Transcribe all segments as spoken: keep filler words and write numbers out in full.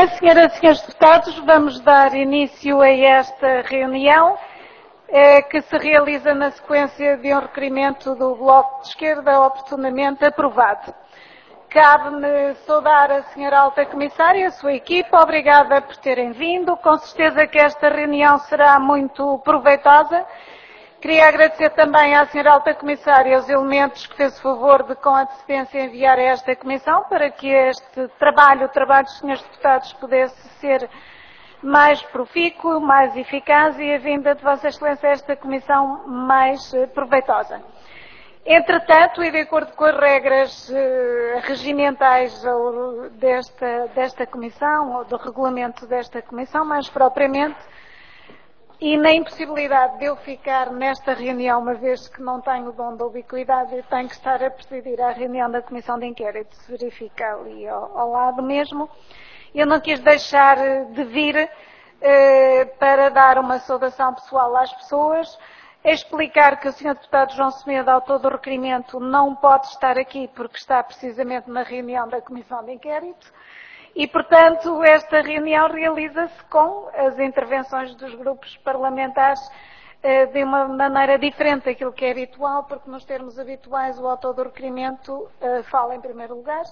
bem, senhoras e senhores deputados, vamos dar início a esta reunião eh, que se realiza na sequência de um requerimento do Bloco de Esquerda oportunamente aprovado. Cabe-me saudar a senhora Alta Comissária e a sua equipa, obrigada por terem vindo, com certeza que esta reunião será muito proveitosa. Queria agradecer também à senhora Alta Comissária os elementos que fez o favor de, com antecedência, enviar a esta Comissão para que este trabalho, o trabalho dos senhores deputados, pudesse ser mais profícuo, mais eficaz e a vinda de Vossa Excelência a esta Comissão mais proveitosa. Entretanto, e de acordo com as regras eh, regimentais ou desta, desta Comissão, ou do regulamento desta Comissão, mais propriamente, e na impossibilidade de eu ficar nesta reunião, uma vez que não tenho o dom da ubiquidade, eu tenho que estar a presidir a reunião da Comissão de Inquérito, se verifica ali ao, ao lado mesmo, eu não quis deixar de vir eh, para dar uma saudação pessoal às pessoas, explicar que o senhor deputado João Semedo, autor do requerimento, não pode estar aqui porque está precisamente na reunião da Comissão de Inquérito, e, portanto, esta reunião realiza-se com as intervenções dos grupos parlamentares eh, de uma maneira diferente daquilo que é habitual, porque nos termos habituais o autor do requerimento eh, fala em primeiro lugar,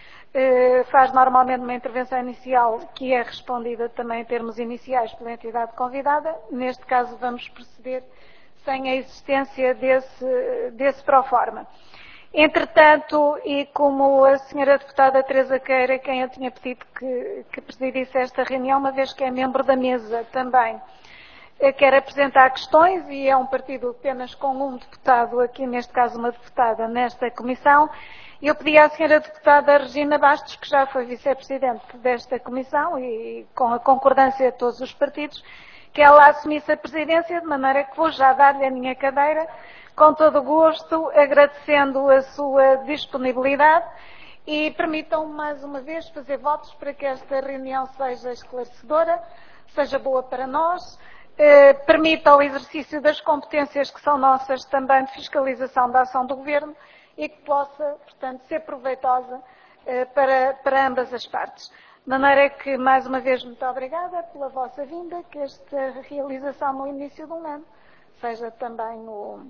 eh, faz normalmente uma intervenção inicial que é respondida também em termos iniciais pela entidade convidada. Neste caso vamos proceder sem a existência desse, desse proforma. Entretanto, e como a senhora deputada Teresa Queira, quem eu tinha pedido que, que presidisse esta reunião, uma vez que é membro da mesa também, quer apresentar questões e é um partido apenas com um deputado, aqui neste caso uma deputada, nesta comissão, eu pedi à senhora deputada Regina Bastos, que já foi vice-presidente desta comissão e com a concordância de todos os partidos, que ela assumisse a presidência, de maneira que vou já dar-lhe a minha cadeira, com todo o gosto, agradecendo a sua disponibilidade e permitam mais uma vez fazer votos para que esta reunião seja esclarecedora, seja boa para nós, eh, permita o exercício das competências que são nossas também de fiscalização da ação do Governo e que possa, portanto, ser proveitosa eh, para, para ambas as partes. De maneira que, mais uma vez, muito obrigada pela vossa vinda, que esta realização no início do ano seja também o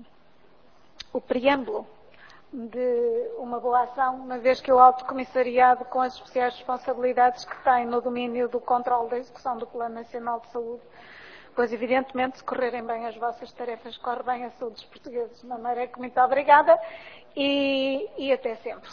o preâmbulo de uma boa ação, uma vez que o Alto Comissariado, com as especiais responsabilidades que tem no domínio do controle da execução do Plano Nacional de Saúde, pois evidentemente se correrem bem as vossas tarefas, corre bem a saúde dos portugueses. De maneira que muito obrigada e, e até sempre.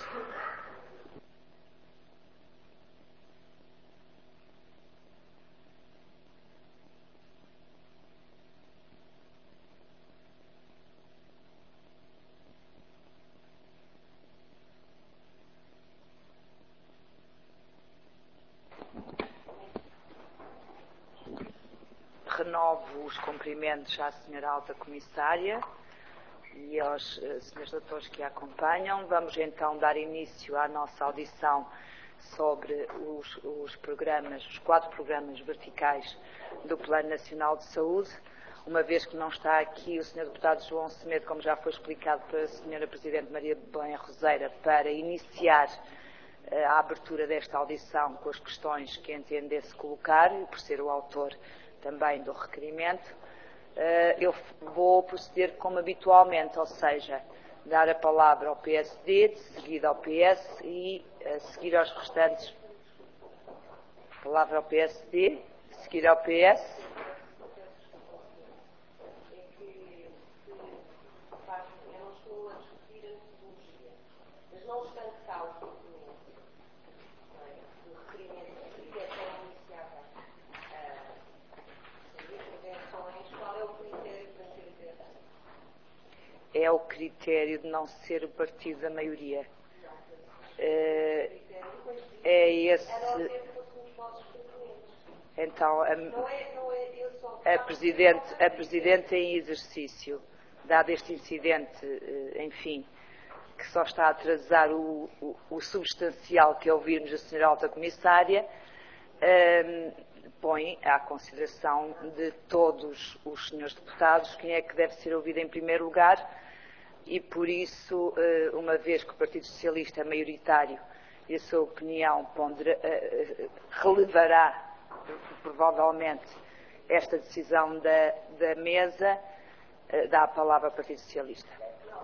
Renovo os cumprimentos à senhora Alta Comissária e aos uh, senhores doutores que a acompanham. Vamos então dar início à nossa audição sobre os, os programas, os quatro programas verticais do Plano Nacional de Saúde. Uma vez que não está aqui o senhor deputado João Semedo, como já foi explicado pela senhora Presidente Maria de Belém Roseira, para iniciar uh, a abertura desta audição com as questões que entendesse colocar, e por ser o autor também do requerimento, eu vou proceder como habitualmente, ou seja, dar a palavra ao P S D, de seguida ao P S e a seguir aos restantes. Palavra ao P S D, de seguir ao P S. É o critério de não ser o partido da maioria. É esse. Então, a, a, Presidente, a Presidente em exercício, dado este incidente, enfim, que só está a atrasar o, o, o substancial que é ouvirmos da senhora Alta Comissária, um, põe à consideração de todos os senhores deputados quem é que deve ser ouvido em primeiro lugar e, por isso, uma vez que o Partido Socialista é maioritário e a sua opinião pondera, relevará provavelmente esta decisão da, da mesa, dá a palavra ao Partido Socialista.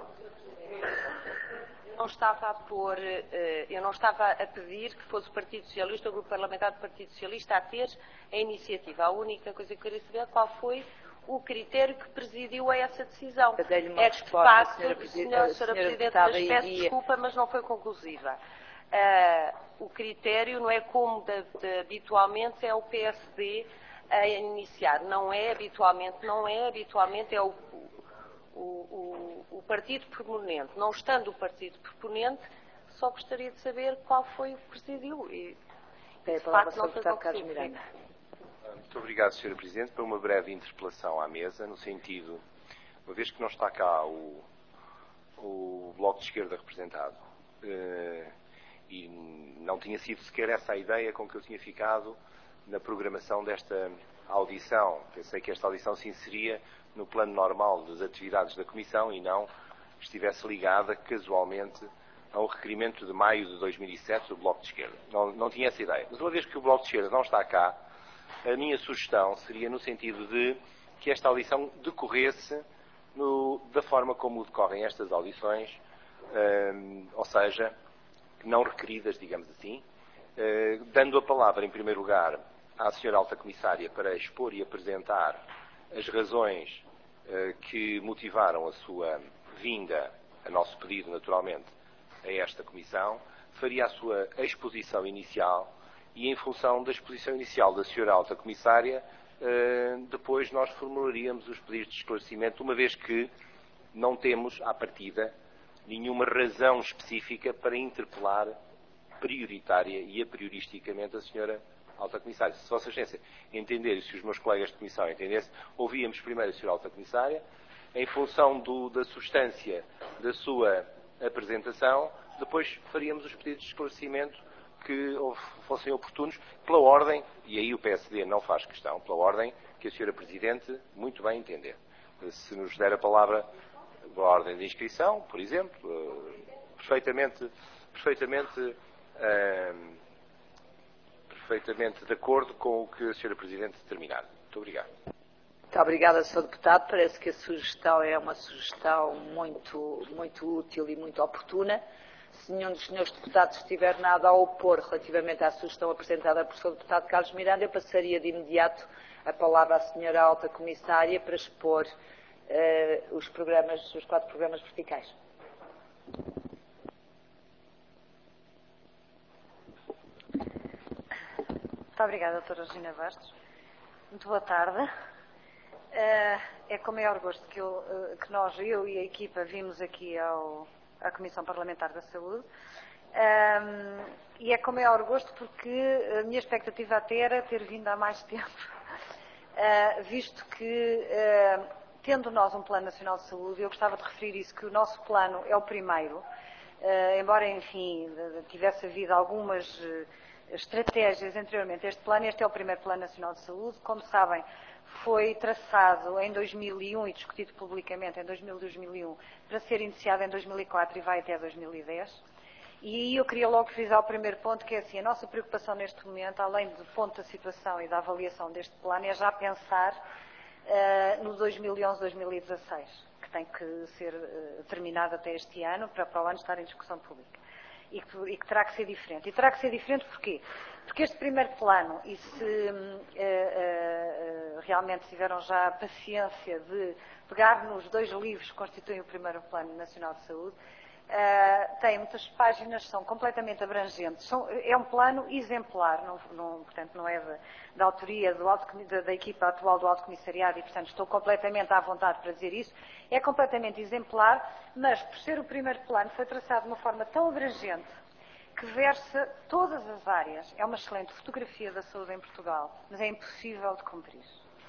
Não estava a pôr, eu não estava a pedir que fosse o Partido Socialista, o Grupo Parlamentar do Partido Socialista, a ter a iniciativa. A única coisa que eu queria saber é qual foi o critério que presidiu a essa decisão. É que, de facto, senhora senhora, senhora Presidente, mas peço desculpa, mas não foi conclusiva. Uh, o critério não é como de, de, habitualmente é o P S D a iniciar. Não é habitualmente, não é habitualmente, é o, o, o, o partido proponente. Não estando o partido proponente, só gostaria de saber qual foi o que presidiu. E, de facto, não foi Carlos Miranda. Muito obrigado, senhora Presidente, por uma breve interpelação à mesa, no sentido, uma vez que não está cá o, o Bloco de Esquerda representado, uh, e não tinha sido sequer essa a ideia com que eu tinha ficado na programação desta audição. Pensei que esta audição se inseria no plano normal das atividades da Comissão e não estivesse ligada casualmente a um requerimento de maio de dois mil e sete do Bloco de Esquerda. Não, não tinha essa ideia. Mas uma vez que o Bloco de Esquerda não está cá, a minha sugestão seria no sentido de que esta audição decorresse no, da forma como decorrem estas audições, hum, ou seja, não requeridas, digamos assim, eh, dando a palavra, em primeiro lugar, à senhora Alta Comissária para expor e apresentar as razões eh, que motivaram a sua vinda, a nosso pedido, naturalmente, a esta Comissão, faria a sua exposição inicial e, em função da exposição inicial da senhora Alta Comissária, eh, depois nós formularíamos os pedidos de esclarecimento, uma vez que não temos, à partida, nenhuma razão específica para interpelar prioritária e a prioristicamente a senhora Alta Comissária. Se Vossa Excelência entender e se os meus colegas de comissão entendessem, ouvíamos primeiro a senhora Alta Comissária, em função do, da substância da sua apresentação, depois faríamos os pedidos de esclarecimento que fossem oportunos, pela ordem, e aí o P S D não faz questão, pela ordem que a senhora Presidente muito bem entender. Se nos der a palavra a ordem de inscrição, por exemplo, perfeitamente, perfeitamente, uh, perfeitamente de acordo com o que a senhora Presidente determinar. Muito obrigado. Muito obrigada, senhor Deputado. Parece que a sugestão é uma sugestão muito, muito útil e muito oportuna. Se nenhum dos senhores deputados tiver nada a opor relativamente à sugestão apresentada pelo senhor Deputado Carlos Miranda, eu passaria de imediato a palavra à senhora Alta Comissária para expor Uh, os, programas, os quatro programas verticais. Muito obrigada, doutora Regina Bastos. Muito boa tarde. Uh, é com maior gosto que, eu, uh, que nós, eu e a equipa, vimos aqui ao, à Comissão Parlamentar da Saúde. Um, e é com maior gosto porque a minha expectativa até era ter vindo há mais tempo, uh, visto que uh, tendo nós um Plano Nacional de Saúde, eu gostava de referir isso, que o nosso plano é o primeiro, uh, embora, enfim, tivesse havido algumas uh, estratégias anteriormente a este plano, este é o primeiro Plano Nacional de Saúde. Como sabem, foi traçado em dois mil e um e discutido publicamente em dois mil e dois mil e um, para ser iniciado em dois mil e quatro e vai até dois mil e dez. E aí eu queria logo frisar o primeiro ponto, que é assim, a nossa preocupação neste momento, além do ponto da situação e da avaliação deste plano, é já pensar Uh, no dois mil e onze, dois mil e dezasseis, que tem que ser uh, terminado até este ano, para para o ano estar em discussão pública. E que, e que terá que ser diferente. E terá que ser diferente porquê? Porque este primeiro plano, e se uh, uh, realmente tiveram já a paciência de pegar nos dois livros que constituem o primeiro Plano Nacional de Saúde, Uh, tem muitas páginas, são completamente abrangentes. São, é um plano exemplar, não, não, portanto, não é da, da autoria do alto, da, da equipa atual do Alto Comissariado e, portanto, estou completamente à vontade para dizer isso. É completamente exemplar, mas, por ser o primeiro plano, foi traçado de uma forma tão abrangente que versa todas as áreas. É uma excelente fotografia da saúde em Portugal, mas é impossível de cumprir.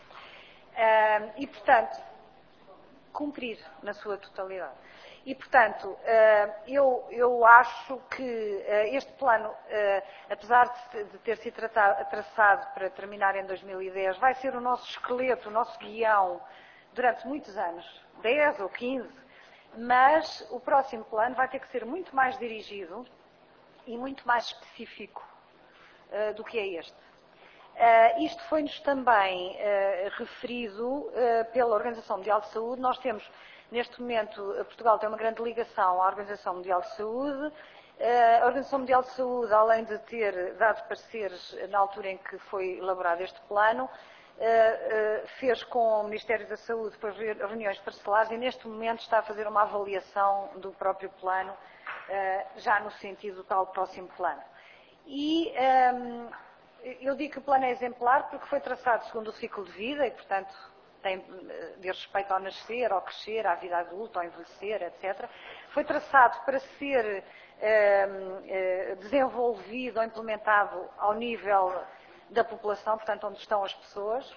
Uh, e, portanto, cumprir na sua totalidade. E, portanto, eu, eu acho que este plano, apesar de ter sido traçado para terminar em dois mil e dez, vai ser o nosso esqueleto, o nosso guião durante muitos anos, dez ou quinze, mas o próximo plano vai ter que ser muito mais dirigido e muito mais específico uh, do que é este. Uh, isto foi-nos também uh, referido uh, pela Organização Mundial de Saúde. Nós temos, neste momento, Portugal tem uma grande ligação à Organização Mundial de Saúde. Uh, a Organização Mundial de Saúde, além de ter dado pareceres na altura em que foi elaborado este plano, uh, uh, fez com o Ministério da Saúde depois reuniões parcelares e neste momento está a fazer uma avaliação do próprio plano, uh, já no sentido do tal próximo plano. E um, eu digo que o plano é exemplar porque foi traçado segundo o ciclo de vida e, portanto, tem de respeito ao nascer, ao crescer, à vida adulta, ao envelhecer, etcétera. Foi traçado para ser eh, eh, desenvolvido ou implementado ao nível da população, portanto, onde estão as pessoas.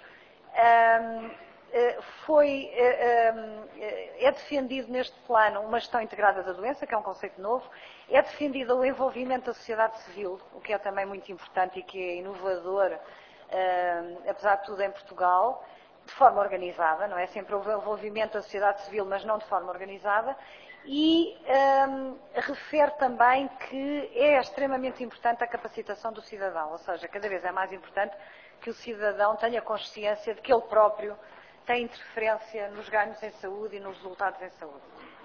Eh, foi, é defendido neste plano uma gestão integrada da doença, que é um conceito novo, é defendido o envolvimento da sociedade civil, o que é também muito importante e que é inovador, apesar de tudo em Portugal, de forma organizada, não é? Sempre houve envolvimento da sociedade civil, mas não de forma organizada, e um, refere também que é extremamente importante a capacitação do cidadão, ou seja, cada vez é mais importante que o cidadão tenha consciência de que ele próprio tem interferência nos ganhos em saúde e nos resultados em saúde.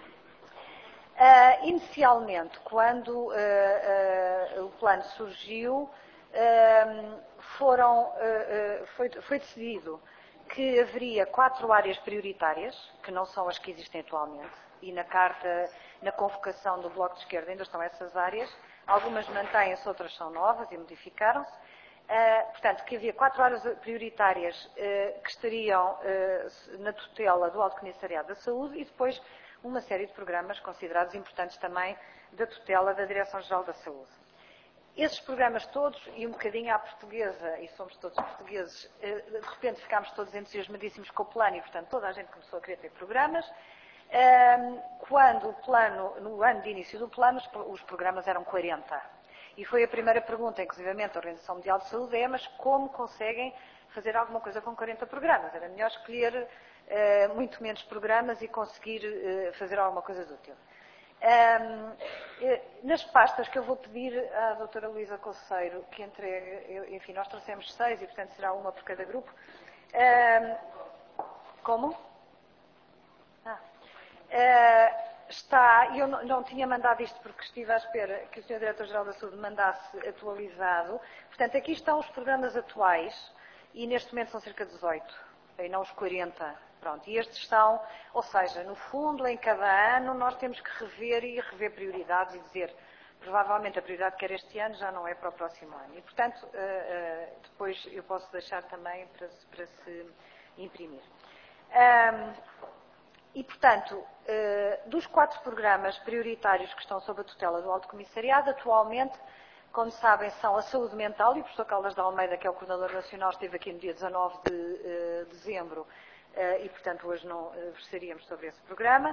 Uh, inicialmente, quando uh, uh, o plano surgiu, uh, foram, uh, uh, foi, foi decidido que haveria quatro áreas prioritárias, que não são as que existem atualmente, e na carta, na convocação do Bloco de Esquerda ainda estão essas áreas, algumas mantêm-se, outras são novas e modificaram-se. Uh, portanto, que havia quatro áreas prioritárias uh, que estariam uh, na tutela do Alto Comissariado da Saúde e depois uma série de programas considerados importantes também da tutela da Direção-Geral da Saúde. Esses programas todos, e um bocadinho à portuguesa, e somos todos portugueses, uh, de repente ficámos todos entusiasmadíssimos com o plano e, portanto, toda a gente começou a querer ter programas. Uh, quando o plano, no ano de início do plano, os, os programas eram quarenta. E foi a primeira pergunta, inclusivamente, a Organização Mundial de Saúde é, mas como conseguem fazer alguma coisa com quarenta programas? Era melhor escolher uh, muito menos programas e conseguir uh, fazer alguma coisa de útil. Um, uh, nas pastas que eu vou pedir à doutora Luísa Conceiro, que entregue, eu, enfim, nós trouxemos seis e, portanto, será uma por cada grupo. Um, como? Ah. Uh, Está, eu não, não tinha mandado isto porque estive à espera que o senhor Diretor-Geral da Saúde mandasse atualizado. Portanto, aqui estão os programas atuais e neste momento são cerca de dezoito, e não os quarenta. Pronto, e estes são, ou seja, no fundo, em cada ano nós temos que rever e rever prioridades e dizer, provavelmente a prioridade que era este ano já não é para o próximo ano. E, portanto, uh, uh, depois eu posso deixar também para, para se imprimir. Um, E, portanto, dos quatro programas prioritários que estão sob a tutela do Alto Comissariado, atualmente, como sabem, são a saúde mental, e o professor Caldas de Almeida, que é o coordenador nacional, esteve aqui no dia dezanove de dezembro, e, portanto, hoje não versaríamos sobre esse programa.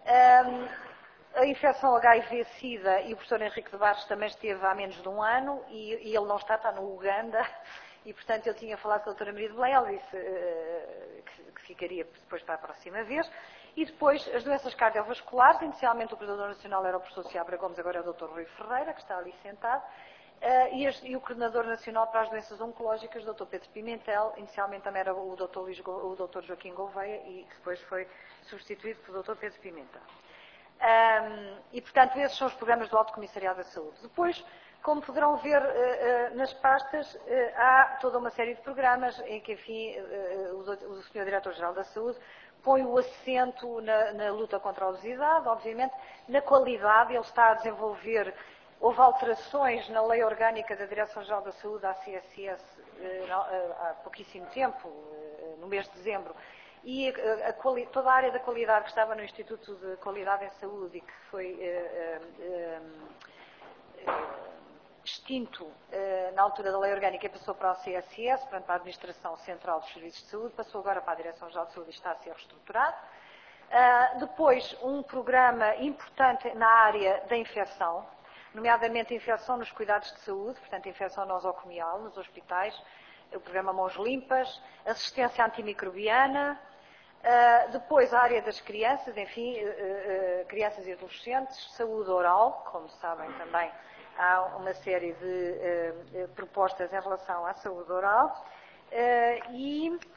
A infecção H I V-Sida, e o professor Henrique de Barros também esteve há menos de um ano, e, e ele não está, está no Uganda, e, portanto, ele tinha falado com a doutora Maria de Belém, ele disse uh, que, que ficaria depois para a próxima vez. E depois, as doenças cardiovasculares, inicialmente o coordenador nacional era o professor Seabra Gomes, agora é o doutor Rui Ferreira, que está ali sentado, uh, e, as, e o coordenador nacional para as doenças oncológicas, o doutor Pedro Pimentel, inicialmente também era o doutor, Luís, o doutor Joaquim Gouveia, e depois foi substituído pelo doutor Pedro Pimentel. Um, e, portanto, esses são os programas do Alto Comissariado da Saúde. Depois, como poderão ver uh, uh, nas pastas, uh, há toda uma série de programas em que, enfim, uh, o, o senhor Diretor-Geral da Saúde põe o acento na, na luta contra a obesidade, obviamente, na qualidade, ele está a desenvolver, houve alterações na Lei Orgânica da Direção-Geral da Saúde, a C S S, uh, há pouquíssimo tempo, uh, no mês de dezembro, e a, a quali, toda a área da qualidade que estava no Instituto de Qualidade em Saúde e que foi uh, uh, uh, extinto uh, na altura da Lei Orgânica e passou para a C S S, portanto para a Administração Central dos Serviços de Saúde, passou agora para a Direção-Geral de Saúde e está a ser reestruturado. Uh, depois, um programa importante na área da infecção, nomeadamente infecção nos cuidados de saúde, portanto infecção nosocomial nos hospitais, o programa Mãos Limpas, assistência antimicrobiana, uh, depois a área das crianças, enfim, uh, uh, crianças e adolescentes, saúde oral, como sabem também, há uma série de uh, propostas em relação à saúde oral uh, e, uh,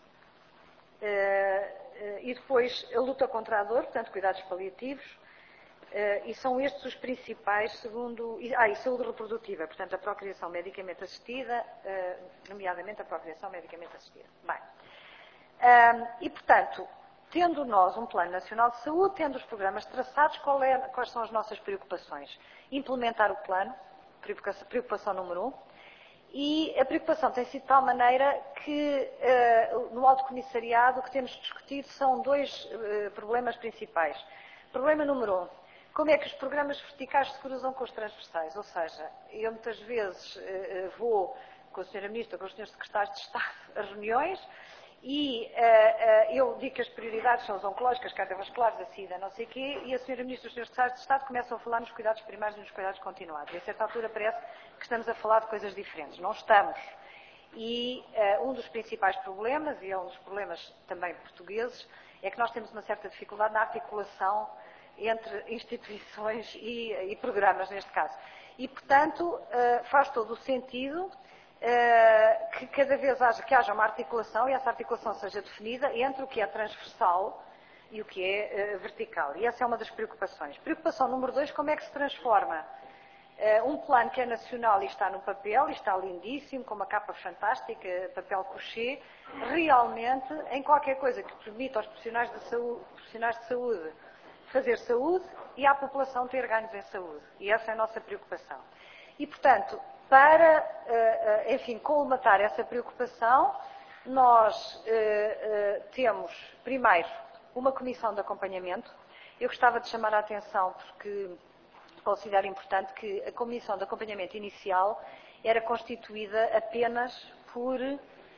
uh, e depois a luta contra a dor, portanto, cuidados paliativos, uh, e são estes os principais, segundo... Ah, e saúde reprodutiva, portanto, a procriação medicamente assistida, uh, nomeadamente a procriação medicamente assistida. Bem, um, e, portanto, tendo nós um Plano Nacional de Saúde, tendo os programas traçados, qual é, quais são as nossas preocupações? Implementar o plano, preocupação, preocupação número um, e a preocupação tem sido de tal maneira que uh, no Alto Comissariado o que temos discutido são dois uh, problemas principais. Problema número um, como é que os programas verticais se cruzam com os transversais? Ou seja, eu muitas vezes uh, vou com a senhora Ministra, com os senhores Secretários de Estado a reuniões, e uh, uh, eu digo que as prioridades são as oncológicas, cardiovasculares, a SIDA, não sei o quê, e a senhora Ministra e os senhores Secretários de Estado começam a falar nos cuidados primários e nos cuidados continuados. E a certa altura parece que estamos a falar de coisas diferentes. Não estamos. E uh, um dos principais problemas, e é um dos problemas também portugueses, é que nós temos uma certa dificuldade na articulação entre instituições e, e programas, neste caso. E, portanto, uh, faz todo o sentido Uh, que cada vez haja, que haja uma articulação e essa articulação seja definida entre o que é transversal e o que é uh, vertical. E essa é uma das preocupações. Preocupação número dois, como é que se transforma uh, um plano que é nacional e está no papel, e está lindíssimo, com uma capa fantástica, papel couché, realmente em qualquer coisa que permita aos profissionais de saúde, profissionais de saúde fazer saúde e à população ter ganhos em saúde. E essa é a nossa preocupação. E, portanto, para, enfim, colmatar essa preocupação, nós temos, primeiro, uma comissão de acompanhamento. Eu gostava de chamar a atenção, porque considero importante que a comissão de acompanhamento inicial era constituída apenas por, um,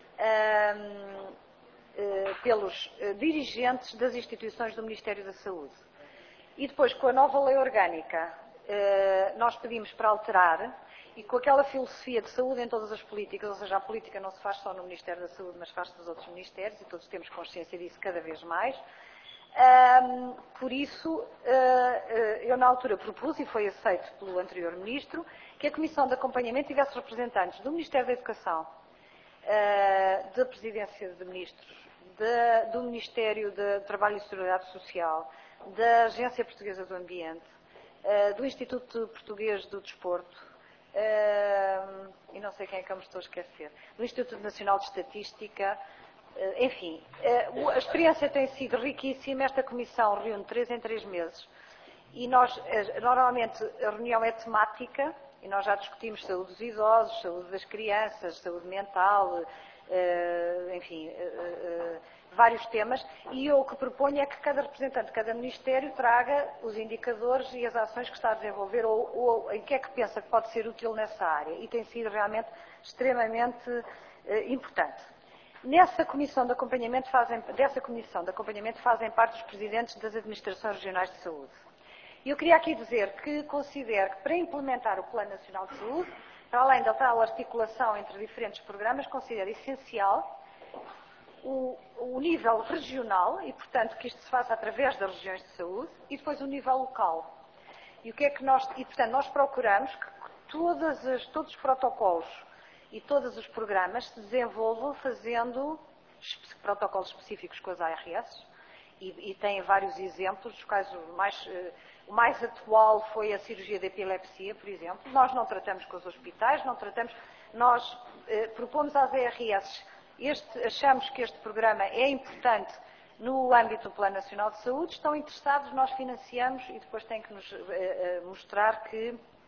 pelos dirigentes das instituições do Ministério da Saúde. E depois, com a nova lei orgânica, nós pedimos para alterar, e com aquela filosofia de saúde em todas as políticas, ou seja, a política não se faz só no Ministério da Saúde, mas faz-se nos outros ministérios, e todos temos consciência disso cada vez mais. Um, por isso, uh, uh, eu na altura propus, e foi aceito pelo anterior Ministro, que a Comissão de Acompanhamento tivesse representantes do Ministério da Educação, uh, da Presidência de Ministros, de, do Ministério de Trabalho e Seguridade Social, da Agência Portuguesa do Ambiente, uh, do Instituto Português do Desporto, Uh, e não sei quem é que eu me estou a esquecer, do Instituto Nacional de Estatística, uh, enfim, uh, a experiência tem sido riquíssima. Esta comissão reúne três em três meses e nós, uh, normalmente a reunião é temática e nós já discutimos saúde dos idosos, saúde das crianças, saúde mental, uh, enfim, uh, uh, vários temas, e eu o que proponho é que cada representante de cada Ministério traga os indicadores e as ações que está a desenvolver ou, ou em que é que pensa que pode ser útil nessa área, e tem sido realmente extremamente eh, importante. Nessa comissão de acompanhamento fazem, dessa comissão de acompanhamento fazem parte os presidentes das administrações regionais de saúde. E eu queria aqui dizer que considero que para implementar o Plano Nacional de Saúde, para além da tal articulação entre diferentes programas, considero essencial O, o nível regional, e portanto que isto se faça através das regiões de saúde, e depois o nível local. E o que é que nós, e portanto nós procuramos que todas as, todos os protocolos e todos os programas se desenvolvam fazendo protocolos específicos com as A R S, e, e tem vários exemplos, os quais o mais, o mais atual foi a cirurgia de epilepsia, por exemplo. Nós não tratamos com os hospitais, não tratamos, nós eh, propomos às A R S. Este, achamos que este programa é importante no âmbito do Plano Nacional de Saúde, estão interessados, nós financiamos e depois têm que nos uh, uh, mostrar que,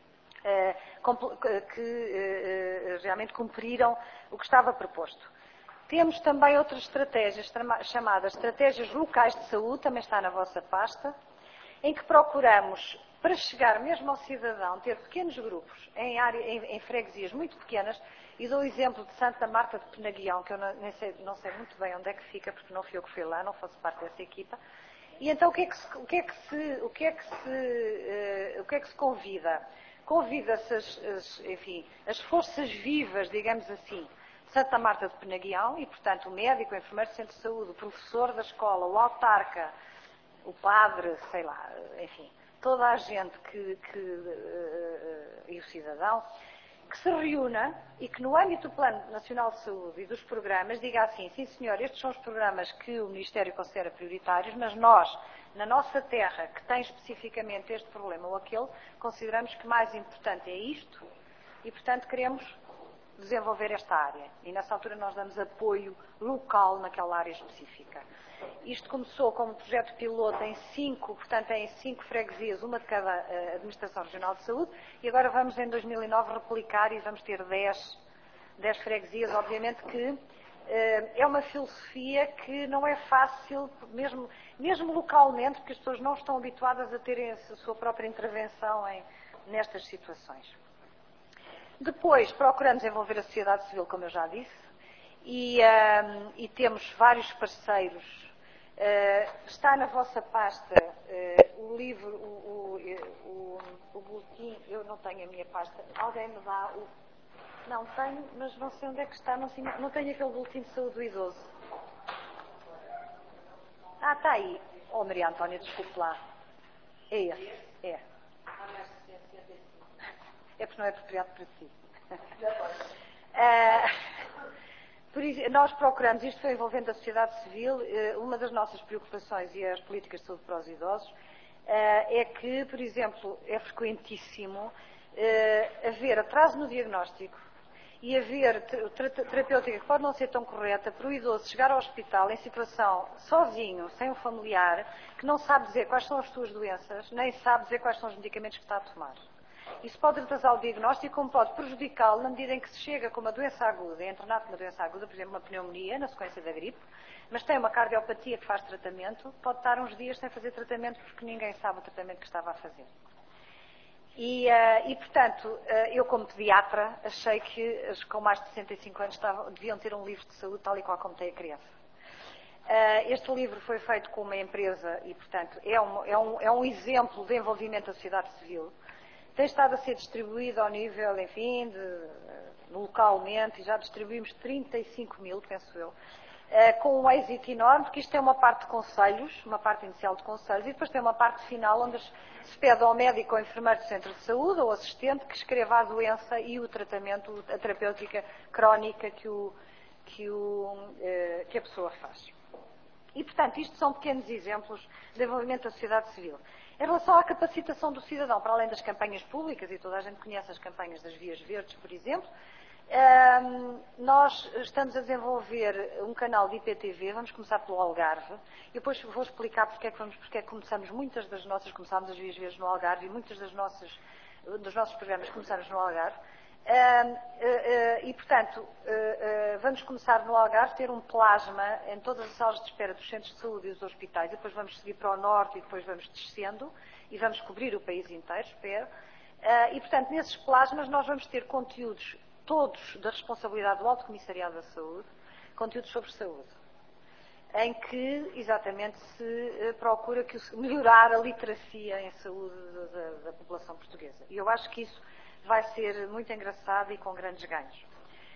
uh, que uh, realmente cumpriram o que estava proposto. Temos também outras estratégias chamadas estratégias locais de saúde, também está na vossa pasta, em que procuramos, para chegar mesmo ao cidadão, ter pequenos grupos em, área, em, em freguesias muito pequenas. E dou o exemplo de Santa Marta de Penaguião, que eu não, nem sei, não sei muito bem onde é que fica, porque não fui eu que fui lá, não faço parte dessa equipa. E então o que é que se, o que é que se, o que é que se, uh, o que é que se convida? Convida-se as, as, enfim, as forças vivas, digamos assim, de Santa Marta de Penaguião, e portanto o médico, o enfermeiro do centro de saúde, o professor da escola, o autarca, o padre, sei lá, enfim, toda a gente que, que, uh, e o cidadão, que se reúna e que no âmbito do Plano Nacional de Saúde e dos programas diga assim, sim senhor, estes são os programas que o Ministério considera prioritários, mas nós, na nossa terra, que tem especificamente este problema ou aquele, consideramos que mais importante é isto e, portanto, queremos desenvolver esta área. E nessa altura nós damos apoio local naquela área específica. Isto começou como projeto piloto em cinco, portanto em cinco freguesias, uma de cada uh, Administração Regional de Saúde, e agora vamos em dois mil e nove replicar e vamos ter dez, dez freguesias. Obviamente que uh, é uma filosofia que não é fácil, mesmo, mesmo localmente, porque as pessoas não estão habituadas a terem a sua própria intervenção em, nestas situações. Depois procuramos envolver a sociedade civil, como eu já disse, e, um, e temos vários parceiros. Uh, está na vossa pasta uh, o livro, o, o, o, o boletim, eu não tenho a minha pasta, alguém me dá o... Não tenho, mas não sei onde é que está, não, tinha, não tenho aquele boletim de saúde do idoso. Ah, está aí. Oh, Maria Antónia, desculpe lá. É esse, é. É porque não é apropriado para si. uh, Por isso, nós procuramos, isto foi envolvendo a sociedade civil, uma das nossas preocupações e as políticas de saúde para os idosos é que, por exemplo, é frequentíssimo haver atraso no diagnóstico e haver terapêutica que pode não ser tão correta para o idoso chegar ao hospital em situação sozinho, sem um familiar, que não sabe dizer quais são as suas doenças, nem sabe dizer quais são os medicamentos que está a tomar. Isso pode retrasar o diagnóstico, como pode prejudicá-lo na medida em que se chega com uma doença aguda, é internado com uma doença aguda, por exemplo, uma pneumonia, na sequência da gripe, mas tem uma cardiopatia que faz tratamento, pode estar uns dias sem fazer tratamento porque ninguém sabe o tratamento que estava a fazer. E, uh, e portanto, uh, eu como pediatra achei que as com mais de sessenta e cinco anos estavam, deviam ter um livro de saúde tal e qual como tem a criança. Uh, este livro foi feito com uma empresa e, portanto, é um, é um, é um exemplo de envolvimento da sociedade civil. Tem estado a ser distribuído ao nível, enfim, de, localmente, e já distribuímos trinta e cinco mil, penso eu, com um êxito enorme, porque isto tem uma parte de conselhos, uma parte inicial de conselhos, e depois tem uma parte final onde se pede ao médico ou enfermeiro do centro de saúde, ou assistente, que escreva a doença e o tratamento, a terapêutica crónica que, o, que, o, que a pessoa faz. E, portanto, isto são pequenos exemplos de envolvimento da sociedade civil. Em relação à capacitação do cidadão, para além das campanhas públicas, e toda a gente conhece as campanhas das Vias Verdes, por exemplo, nós estamos a desenvolver um canal de I P T V, vamos começar pelo Algarve, e depois vou explicar porque é que, vamos, porque é que começamos, muitas das nossas, começámos as Vias Verdes no Algarve, e muitas das nossas, dos nossos programas começamos no Algarve. Uh, uh, uh, e, portanto, uh, uh, vamos começar no Algarve, ter um plasma em todas as salas de espera dos centros de saúde e dos hospitais, e depois vamos seguir para o norte e depois vamos descendo e vamos cobrir o país inteiro, espero. Uh, e, portanto, nesses plasmas nós vamos ter conteúdos todos da responsabilidade do Alto Comissariado da Saúde, conteúdos sobre saúde, em que exatamente se uh, procura que o, melhorar a literacia em saúde da, da população portuguesa. E eu acho que isso vai ser muito engraçado e com grandes ganhos.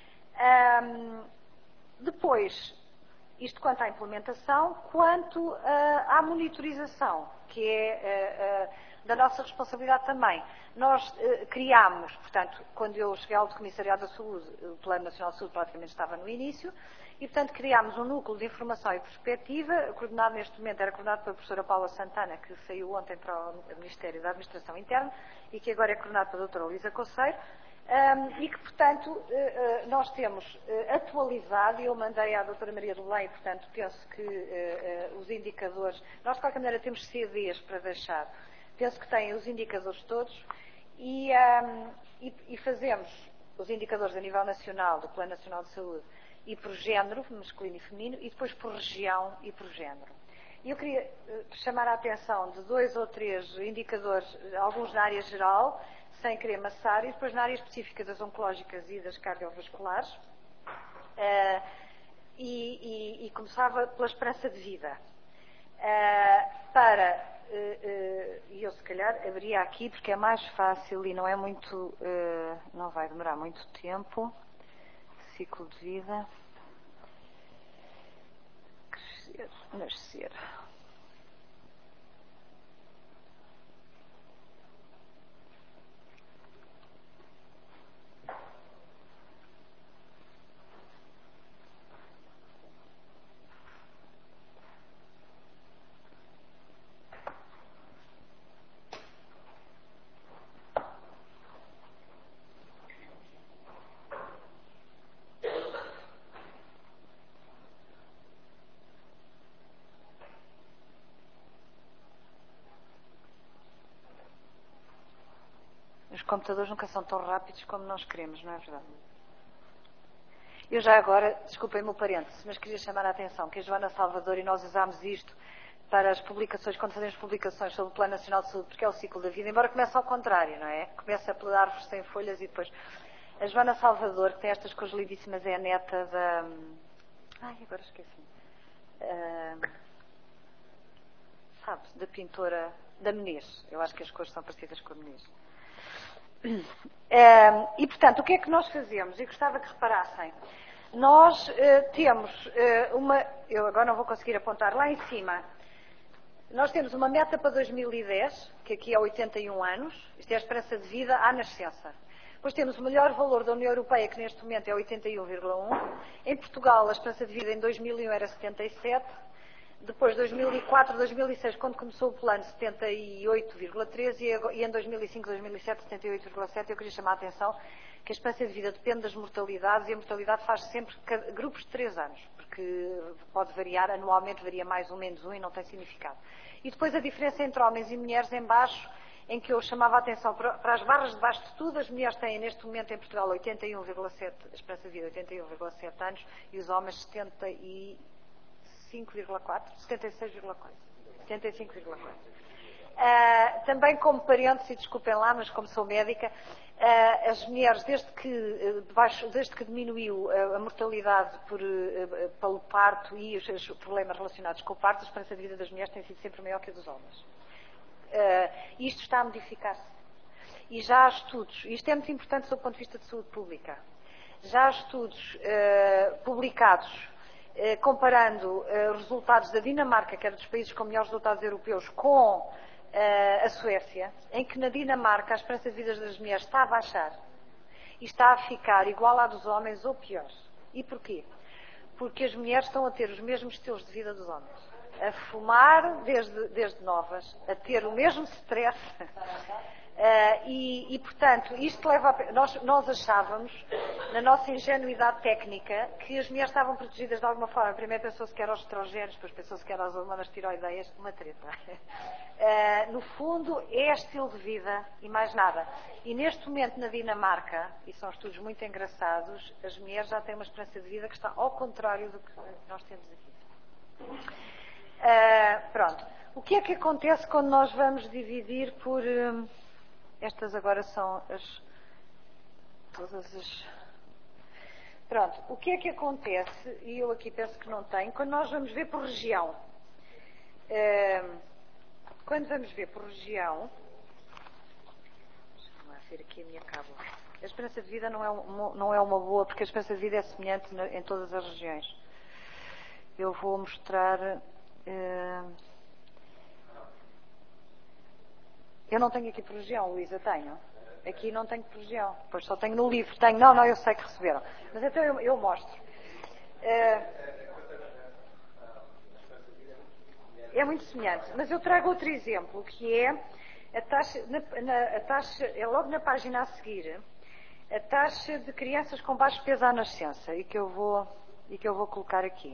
Um, depois, isto quanto à implementação, quanto uh, à monitorização, que é uh, uh, da nossa responsabilidade também. Nós uh, criámos, portanto, quando eu cheguei ao Alto Comissariado da Saúde, o Plano Nacional de Saúde praticamente estava no início, e, portanto, criámos um núcleo de informação e perspectiva, coordenado neste momento, era coordenado pela professora Paula Santana, que saiu ontem para o Ministério da Administração Interna, e que agora é coordenado pela doutora Luísa Coceiro, um, e que, portanto, uh, uh, nós temos uh, atualizado, e eu mandei à doutora Maria do Belém, portanto, penso que uh, uh, os indicadores, nós de qualquer maneira temos C Ds para deixar, penso que têm os indicadores todos, e, um, e, e fazemos os indicadores a nível nacional, do Plano Nacional de Saúde, e por género, masculino e feminino, e depois por região e por género. E eu queria uh, chamar a atenção de dois ou três indicadores, alguns na área geral, sem querer maçar, e depois na área específica das oncológicas e das cardiovasculares, uh, e, e, e começava pela esperança de vida. Uh, para, e uh, uh, eu se calhar abriria aqui, porque é mais fácil e não é muito, uh, não vai demorar muito tempo. Ciclo de vida, crescer, nascer. Os computadores nunca são tão rápidos como nós queremos, não é verdade? Eu já agora, desculpem-me o parênteses, mas queria chamar a atenção que a Joana Salvador, e nós usámos isto para as publicações, quando fazemos publicações sobre o Plano Nacional de Saúde, porque é o ciclo da vida, embora comece ao contrário, não é? Começa pela árvore sem folhas e depois... A Joana Salvador, que tem estas cores lindíssimas, é a neta da... Ai, agora esqueci. Uh... Sabe, da pintora da Menezes. Eu acho que as cores são parecidas com a Menezes. Uh, e, portanto, o que é que nós fazemos? E gostava que reparassem. Nós uh, temos uh, uma... Eu agora não vou conseguir apontar lá em cima. Nós temos uma meta para dois mil e dez, que aqui é oitenta e um anos. Isto é a esperança de vida à nascença. Depois temos o melhor valor da União Europeia, que neste momento é oitenta e um vírgula um. Em Portugal, a esperança de vida em dois mil e um era setenta e sete. Depois, dois mil e quatro, dois mil e seis, quando começou o plano, setenta e oito vírgula treze. E em dois mil e cinco, dois mil e sete, setenta e oito vírgula sete. Eu queria chamar a atenção que a esperança de vida depende das mortalidades e a mortalidade faz sempre grupos de três anos, porque pode variar, anualmente varia mais um, menos um e não tem significado. E depois a diferença entre homens e mulheres em baixo, em que eu chamava a atenção para, para as barras de baixo de tudo. As mulheres têm neste momento em Portugal oitenta e um vírgula sete, a esperança de vida oitenta e um vírgula sete anos e os homens setenta e cinco vírgula quatro, setenta e seis vírgula quatro, setenta e cinco vírgula quatro. Uh, também como parêntese, desculpem lá, mas como sou médica, uh, as mulheres, desde que, uh, baixo, desde que diminuiu uh, a mortalidade por, uh, pelo parto e os, os problemas relacionados com o parto, a esperança de vida das mulheres tem sido sempre maior que a dos homens. Uh, isto está a modificar-se. E já há estudos, e isto é muito importante sob o ponto de vista de saúde pública, já há estudos uh, publicados uh, comparando uh, os resultados da Dinamarca, que era dos países com melhores resultados europeus, com uh, a Suécia, em que na Dinamarca a esperança de vida das mulheres está a baixar e está a ficar igual à dos homens ou pior. E porquê? Porque as mulheres estão a ter os mesmos estilos de vida dos homens. A fumar desde, desde novas, a ter o mesmo stress. Uh, e, e, portanto, isto leva a... Nós, nós achávamos, na nossa ingenuidade técnica, que as mulheres estavam protegidas de alguma forma. Primeiro pensou-se que eram os estrogénios, depois pensou-se que eram as hormonas tiroideias, uma treta. Uh, no fundo, é estilo de vida e mais nada. E neste momento, na Dinamarca, e são estudos muito engraçados, as mulheres já têm uma esperança de vida que está ao contrário do que nós temos aqui. Uh, pronto. O que é que acontece quando nós vamos dividir por... Um, estas agora são as... Todas as... Pronto. O que é que acontece, e eu aqui penso que não tenho, quando nós vamos ver por região. Uh, quando vamos ver por região... Deixa-me lá ver aqui a minha cábula. A esperança de vida não é, uma, não é uma boa, porque a esperança de vida é semelhante em todas as regiões. Eu vou mostrar... Uh, eu não tenho aqui por região, Luísa, tenho. Aqui não tenho por região. Pois só tenho no livro. Tenho, não, não, eu sei que receberam. Mas então eu, eu mostro. Uh, é muito semelhante. Mas eu trago outro exemplo, que é a taxa, na, na, a taxa, é logo na página a seguir, a taxa de crianças com baixo peso à nascença, e que eu vou, e que eu vou colocar aqui.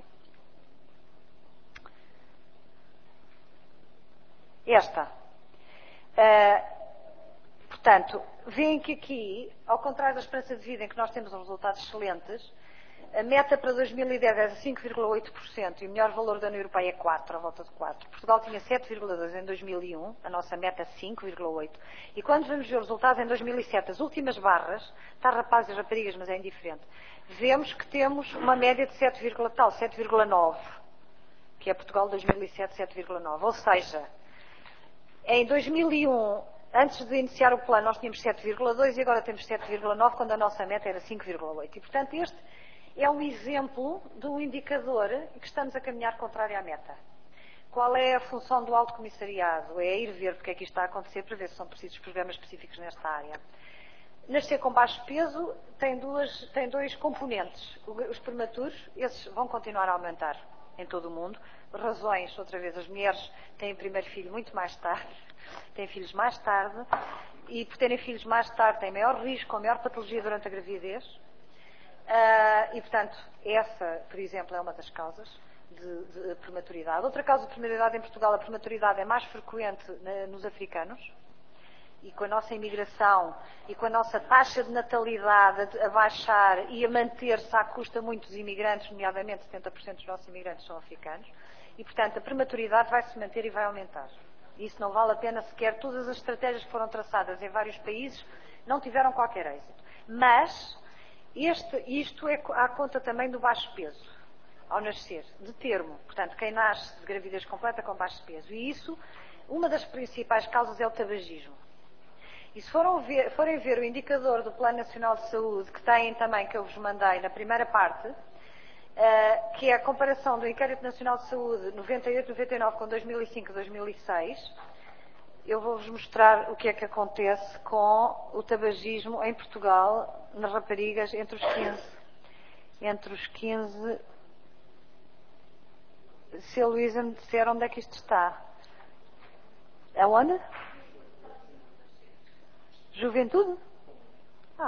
Esta. Uh, portanto, veem que aqui, ao contrário da esperança de vida, em que nós temos resultados excelentes, a meta para dois mil e dez era cinco vírgula oito por cento e o melhor valor da União Europeia é quatro, à volta de quatro. Portugal tinha sete vírgula dois por cento em dois mil e um, a nossa meta é cinco vírgula oito por cento. E quando vamos ver os resultados em dois mil e sete, as últimas barras, está rapazes e raparigas, mas é indiferente, vemos que temos uma média de sete, tal, sete vírgula nove por cento, que é Portugal dois mil e sete, sete vírgula nove por cento. Ou seja, em dois mil e um, antes de iniciar o plano, nós tínhamos sete vírgula dois por cento e agora temos sete vírgula nove por cento, quando a nossa meta era cinco vírgula oito por cento. E, portanto, este é um exemplo de um indicador que estamos a caminhar contrário à meta. Qual é a função do Alto Comissariado? É ir ver porque é que isto está a acontecer, para ver se são precisos programas específicos nesta área. Nascer com baixo peso tem, duas, tem dois componentes. Os prematuros, esses vão continuar a aumentar em todo o mundo. Razões, outra vez, as mulheres têm o primeiro filho muito mais tarde, têm filhos mais tarde, e por terem filhos mais tarde têm maior risco, com maior patologia durante a gravidez. Uh, e, portanto, essa, por exemplo, é uma das causas de, de prematuridade. Outra causa de prematuridade em Portugal, a prematuridade é mais frequente na, nos africanos e com a nossa imigração e com a nossa taxa de natalidade a baixar e a manter-se à custa de muitos imigrantes, nomeadamente setenta por cento dos nossos imigrantes são africanos, e, portanto, a prematuridade vai se manter e vai aumentar. Isso não vale a pena sequer. Todas as estratégias que foram traçadas em vários países não tiveram qualquer êxito. Mas este, isto é à conta também do baixo peso ao nascer, de termo. Portanto, quem nasce de gravidez completa com baixo peso. E isso, uma das principais causas é o tabagismo. E se foram ver, forem ver o indicador do Plano Nacional de Saúde, que têm também, que eu vos mandei na primeira parte, uh, que é a comparação do Inquérito Nacional de Saúde noventa e oito noventa e nove com dois mil e cinco dois mil e seis, eu vou-vos mostrar o que é que acontece com o tabagismo em Portugal, nas raparigas, entre os quinze. Entre os quinze. Se a Luísa me disser onde é que isto está. Aonde? Juventude? Ah.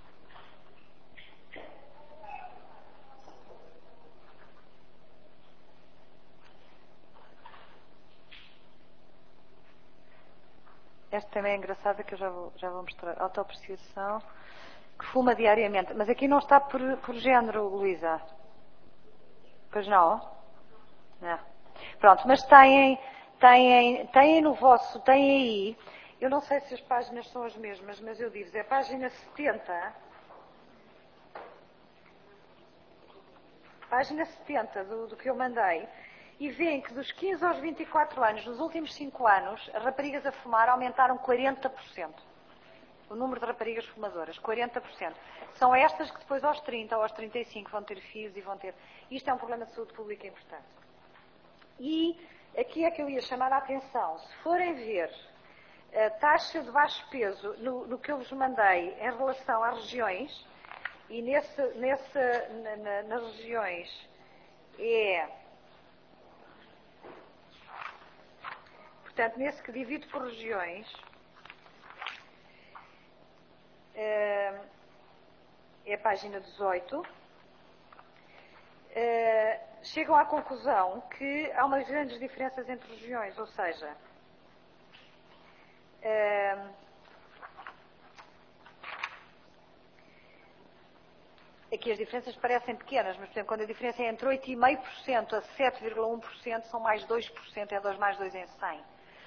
Esta também é engraçada, que eu já vou, já vou mostrar. Autoapreciação. Que fuma diariamente. Mas aqui não está por, por género, Luísa. Pois não? Não. Pronto, mas têm, têm, têm no vosso, têm aí, eu não sei se as páginas são as mesmas, mas eu digo, é a página setenta, página setenta do, do que eu mandei, e veem que dos quinze aos vinte e quatro anos, nos últimos cinco anos, as raparigas a fumar aumentaram quarenta por cento. O número de raparigas fumadoras, quarenta por cento. São estas que depois aos trinta ou aos trinta e cinco vão ter filhos e vão ter... Isto é um problema de saúde pública importante. E aqui é que eu ia chamar a atenção. Se forem ver a taxa de baixo peso no, no que eu vos mandei em relação às regiões, e nesse, nesse, na, na, nas regiões é... Portanto, nesse que divide por regiões... É a página dezoito, chegam à conclusão que há umas grandes diferenças entre regiões, ou seja, aqui as diferenças parecem pequenas, mas, por exemplo, quando a diferença é entre oito vírgula cinco por cento a sete vírgula um por cento, são mais dois por cento, é dois mais dois em cem.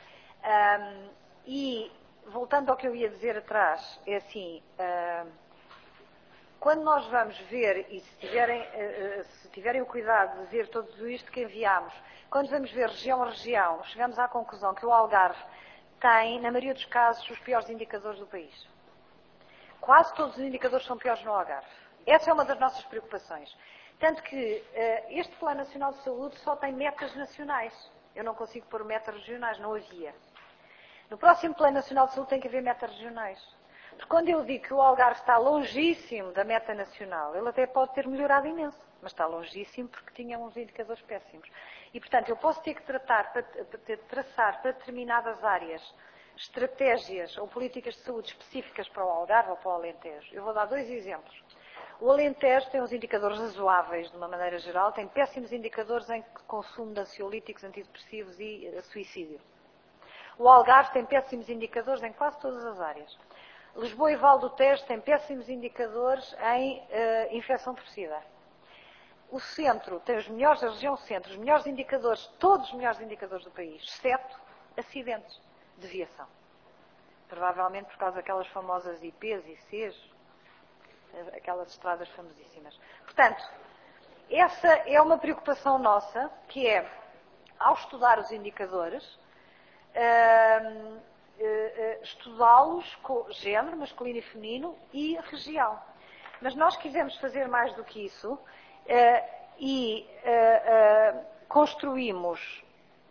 E, voltando ao que eu ia dizer atrás, é assim... Quando nós vamos ver, e se tiverem, se tiverem o cuidado de ver tudo isto que enviamos, quando vamos ver região a região, chegamos à conclusão que o Algarve tem, na maioria dos casos, os piores indicadores do país. Quase todos os indicadores são piores no Algarve. Essa é uma das nossas preocupações. Tanto que este Plano Nacional de Saúde só tem metas nacionais. Eu não consigo pôr metas regionais, não havia. No próximo Plano Nacional de Saúde tem que haver metas regionais. Porque quando eu digo que o Algarve está longíssimo da meta nacional, ele até pode ter melhorado imenso, mas está longíssimo porque tinha uns indicadores péssimos. E, portanto, eu posso ter que tratar, para, para, traçar para determinadas áreas estratégias ou políticas de saúde específicas para o Algarve ou para o Alentejo. Eu vou dar dois exemplos. O Alentejo tem uns indicadores razoáveis, de uma maneira geral, tem péssimos indicadores em consumo de ansiolíticos, antidepressivos e suicídio. O Algarve tem péssimos indicadores em quase todas as áreas. Lisboa e Val do Tejo têm péssimos indicadores em uh, infecção por sida. O centro tem os melhores, a região centro, os melhores indicadores, todos os melhores indicadores do país, exceto acidentes de viação. Provavelmente por causa daquelas famosas I Ps e Cs, aquelas estradas famosíssimas. Portanto, essa é uma preocupação nossa, que é, ao estudar os indicadores, uh, estudá-los com género, masculino e feminino e região. Mas nós quisemos fazer mais do que isso e construímos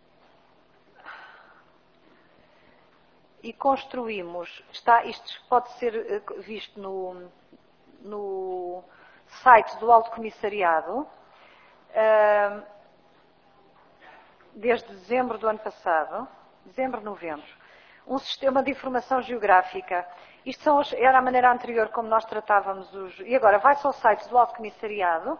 e construímos, está, isto pode ser visto no, no site do Alto Comissariado, desde dezembro do ano passado, dezembro, novembro, um sistema de informação geográfica. Isto são os, era a maneira anterior como nós tratávamos os... E agora, vai-se ao site do Alto Comissariado.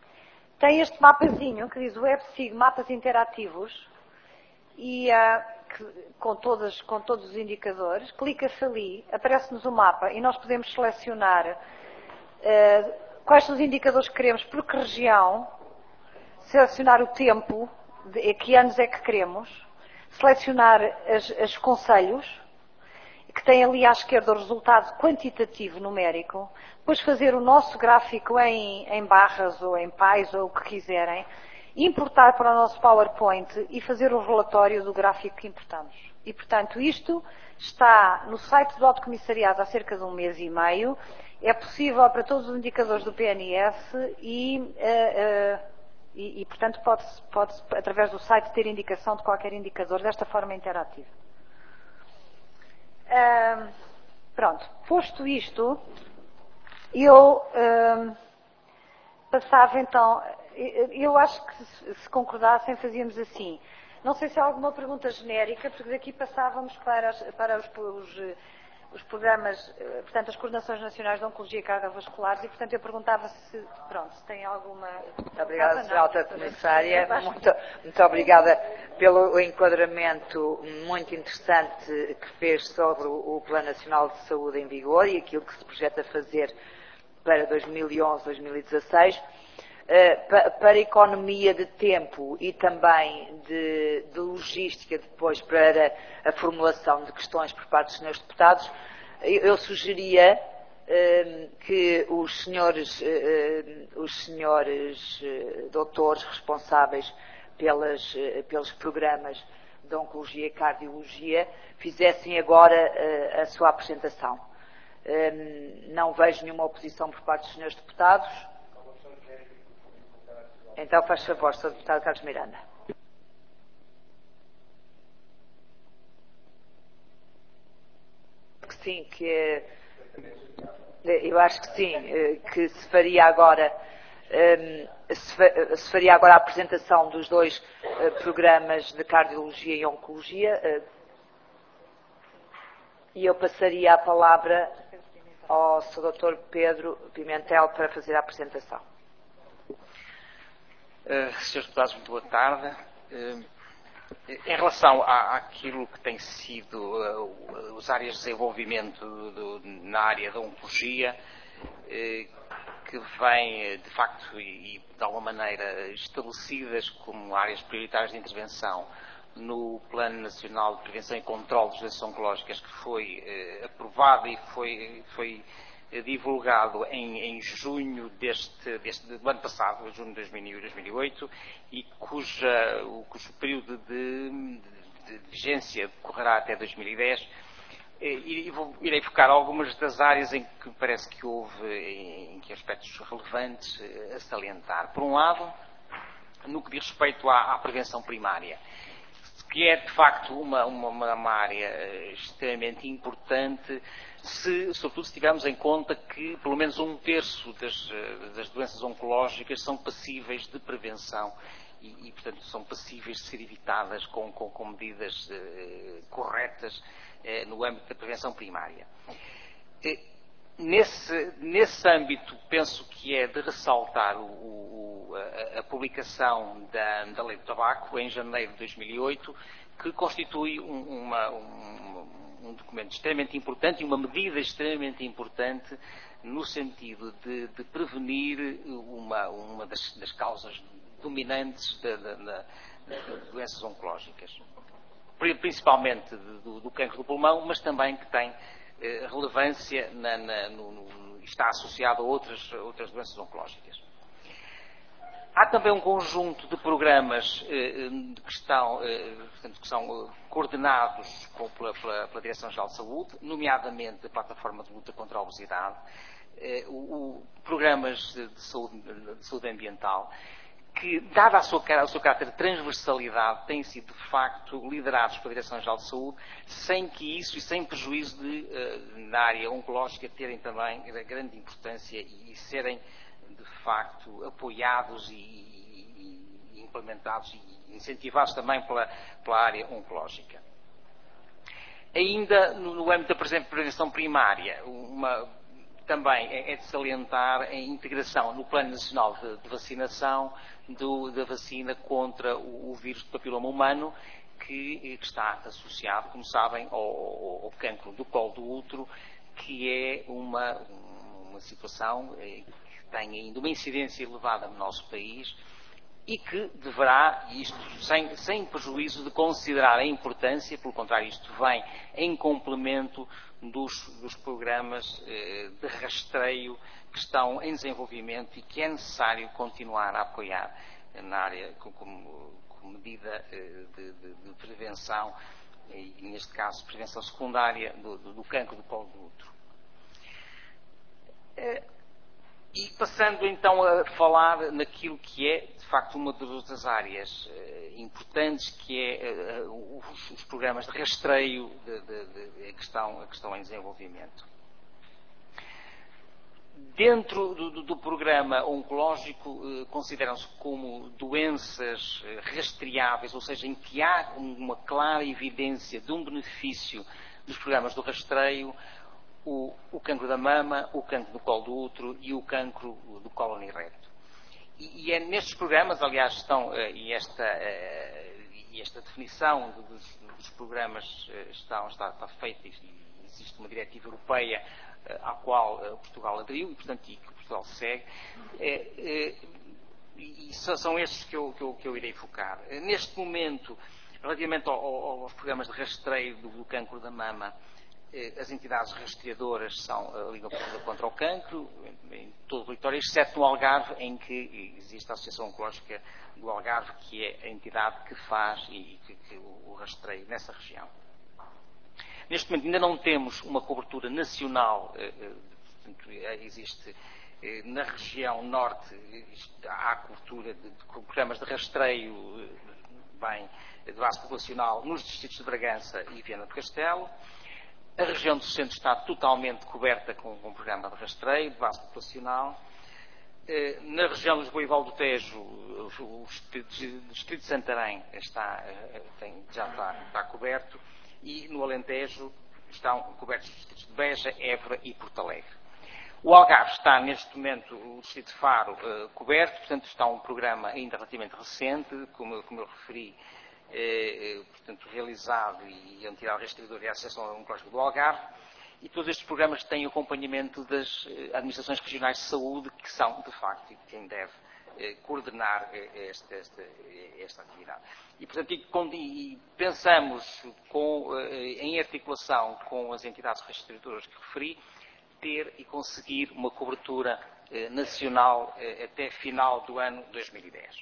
Tem este mapazinho que diz Web S I G Mapas Interativos. E uh, que, com, todas, com todos os indicadores, clica-se ali, aparece-nos o mapa e nós podemos selecionar uh, quais são os indicadores que queremos, por que região, selecionar o tempo, de que anos é que queremos, selecionar as, os concelhos, que tem ali à esquerda o resultado quantitativo numérico, depois fazer o nosso gráfico em, em barras ou em pais ou o que quiserem, importar para o nosso PowerPoint e fazer o relatório do gráfico que importamos. E, portanto, isto está no site do Alto Comissariado há cerca de um mês e meio, é possível para todos os indicadores do P N S e, uh, uh, e, e portanto, pode-se, pode-se, através do site, ter indicação de qualquer indicador desta forma interativa. Uh, pronto, posto isto, eu uh, passava então, eu acho que se concordassem fazíamos assim. Não sei se há alguma pergunta genérica, porque daqui passávamos para, as, para os, os, os programas, portanto, as coordenações nacionais de Oncologia e Cardiovasculares, e, portanto, eu perguntava se, pronto, se tem alguma... Muito obrigada, senhora Alta Comissária. Muito, muito obrigada pelo enquadramento muito interessante que fez sobre o Plano Nacional de Saúde em vigor e aquilo que se projeta fazer para dois mil e onze, dois mil e dezasseis. Para economia de tempo e também de, de logística depois para a formulação de questões por parte dos senhores deputados, eu sugeria eh, que os senhores, eh, os senhores eh, doutores responsáveis pelas, eh, pelos programas de Oncologia e Cardiologia fizessem agora eh, a sua apresentação. Eh, não vejo nenhuma oposição por parte dos senhores deputados. Então, faz favor, senhor Deputado Carlos Miranda. Que sim, que eu acho que sim, que se faria agora, se faria agora a apresentação dos dois programas de cardiologia e oncologia, e eu passaria a palavra ao senhor doutor Pedro Pimentel para fazer a apresentação. Uh, senhores deputados, muito boa tarde. Uh, em relação à, àquilo que tem sido uh, as áreas de desenvolvimento do, do, na área da oncologia, uh, que vêm, de facto, e, e de alguma maneira estabelecidas como áreas prioritárias de intervenção no Plano Nacional de Prevenção e Controlo de Doenças Oncológicas, que foi uh, aprovado e foi, foi divulgado em, em junho deste, deste, do ano passado, junho de dois mil e oito, e cuja, o, cujo período de, de, de vigência decorrerá até dois mil e dez. E, e vou, irei focar algumas das áreas em que parece que houve em, em que aspectos relevantes a salientar. Por um lado, no que diz respeito à, à prevenção primária, que é de facto uma, uma, uma área extremamente importante, se, sobretudo se tivermos em conta que pelo menos um terço das, das doenças oncológicas são passíveis de prevenção e, e portanto, são passíveis de ser evitadas com, com, com medidas eh, corretas eh, no âmbito da prevenção primária. Eh, nesse, nesse âmbito, penso que é de ressaltar o, o, a, a publicação da, da Lei do Tabaco em janeiro de dois mil e oito, que constitui um, uma, um, um documento extremamente importante e uma medida extremamente importante no sentido de, de prevenir uma, uma das, das causas dominantes de, de, de, de doenças oncológicas, principalmente do, do cancro do pulmão, mas também que tem eh, relevância na, na, no, no, está associado a outras, outras doenças oncológicas. Há também um conjunto de programas eh, que, estão, eh, portanto, que são coordenados com, pela, pela, pela Direção-Geral de Saúde, nomeadamente a Plataforma de Luta contra a Obesidade, eh, o, o, programas de saúde, de saúde ambiental, que, dada a sua, o seu caráter de transversalidade, têm sido, de facto, liderados pela Direção-Geral de Saúde, sem que isso e sem prejuízo de, eh, na área oncológica, terem também grande importância e, e serem, de facto, apoiados e, e, e implementados e incentivados também pela, pela área oncológica. Ainda no, no âmbito da prevenção primária, uma, também é, é de salientar a integração no Plano Nacional de, de Vacinação do, da vacina contra o, o vírus do papiloma humano, que, que está associado, como sabem, ao, ao, ao cancro do colo do útero, que é uma, uma situação que tem ainda uma incidência elevada no nosso país e que deverá, isto sem, sem prejuízo de considerar a importância, pelo contrário, isto vem em complemento dos, dos programas eh, de rastreio que estão em desenvolvimento e que é necessário continuar a apoiar na área como, como medida eh, de, de, de prevenção, e neste caso prevenção secundária do, do, do cancro do colo do útero. Eh, E passando então a falar naquilo que é, de facto, uma das áreas uh, importantes, que é uh, os, os programas de rastreio de, de, de, que, estão, que estão em desenvolvimento. Dentro do, do, do programa oncológico, uh, consideram-se como doenças uh, rastreáveis, ou seja, em que há uma clara evidência de um benefício dos programas do rastreio, O, o cancro da mama, o cancro do colo do útero e o cancro do cólon reto. E, e é nestes programas, aliás, estão, uh, e, esta, uh, e esta definição dos, dos programas uh, está, está, está feita, e existe uma diretiva europeia uh, à qual uh, Portugal aderiu, e, portanto, e que Portugal segue, uh, uh, e são estes que eu, que eu, que eu irei focar. Uh, neste momento, relativamente ao, ao, aos programas de rastreio do, do cancro da mama, as entidades rastreadoras são a Liga contra o Cancro, em todo o território, exceto no Algarve, em que existe a Associação Oncológica do Algarve, que é a entidade que faz e que, que o rastreio nessa região. Neste momento ainda não temos uma cobertura nacional, portanto, existe na região norte, há cobertura de, de programas de rastreio bem, de base populacional nos distritos de Bragança e Viana do Castelo. A região do centro está totalmente coberta com um programa de rastreio, de base populacional. Na região de Lisboa e Val do Tejo, o distrito de Santarém está, tem, já está, está coberto, e no Alentejo estão cobertos os distritos de Beja, Évora e Porto Alegre. O Algarve está, neste momento, o distrito de Faro uh, coberto, portanto está um programa ainda relativamente recente, como, como eu referi, Eh, portanto, realizado e a entidade rastreadora e a Associação Oncológica do Algarve, e todos estes programas têm acompanhamento das eh, administrações regionais de saúde, que são, de facto, quem deve eh, coordenar eh, esta, esta, esta atividade. E, portanto, e, com, e pensamos com, eh, em articulação com as entidades rastreadoras que referi, ter e conseguir uma cobertura eh, nacional eh, até final do ano dois mil e dez.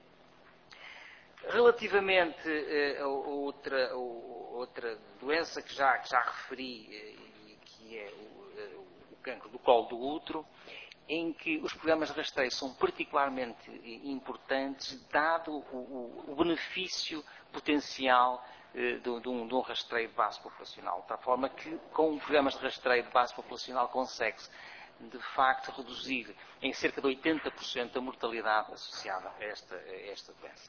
Relativamente uh, a outra, a outra doença que já, que já referi, uh, que é o, uh, o cancro do colo do útero, em que os programas de rastreio são particularmente importantes, dado o, o, o benefício potencial uh, de, de, um, de um rastreio de base populacional, de tal forma que, com programas de rastreio de base populacional, consegue-se, de facto, reduzir em cerca de oitenta por cento a mortalidade associada a esta, a esta doença.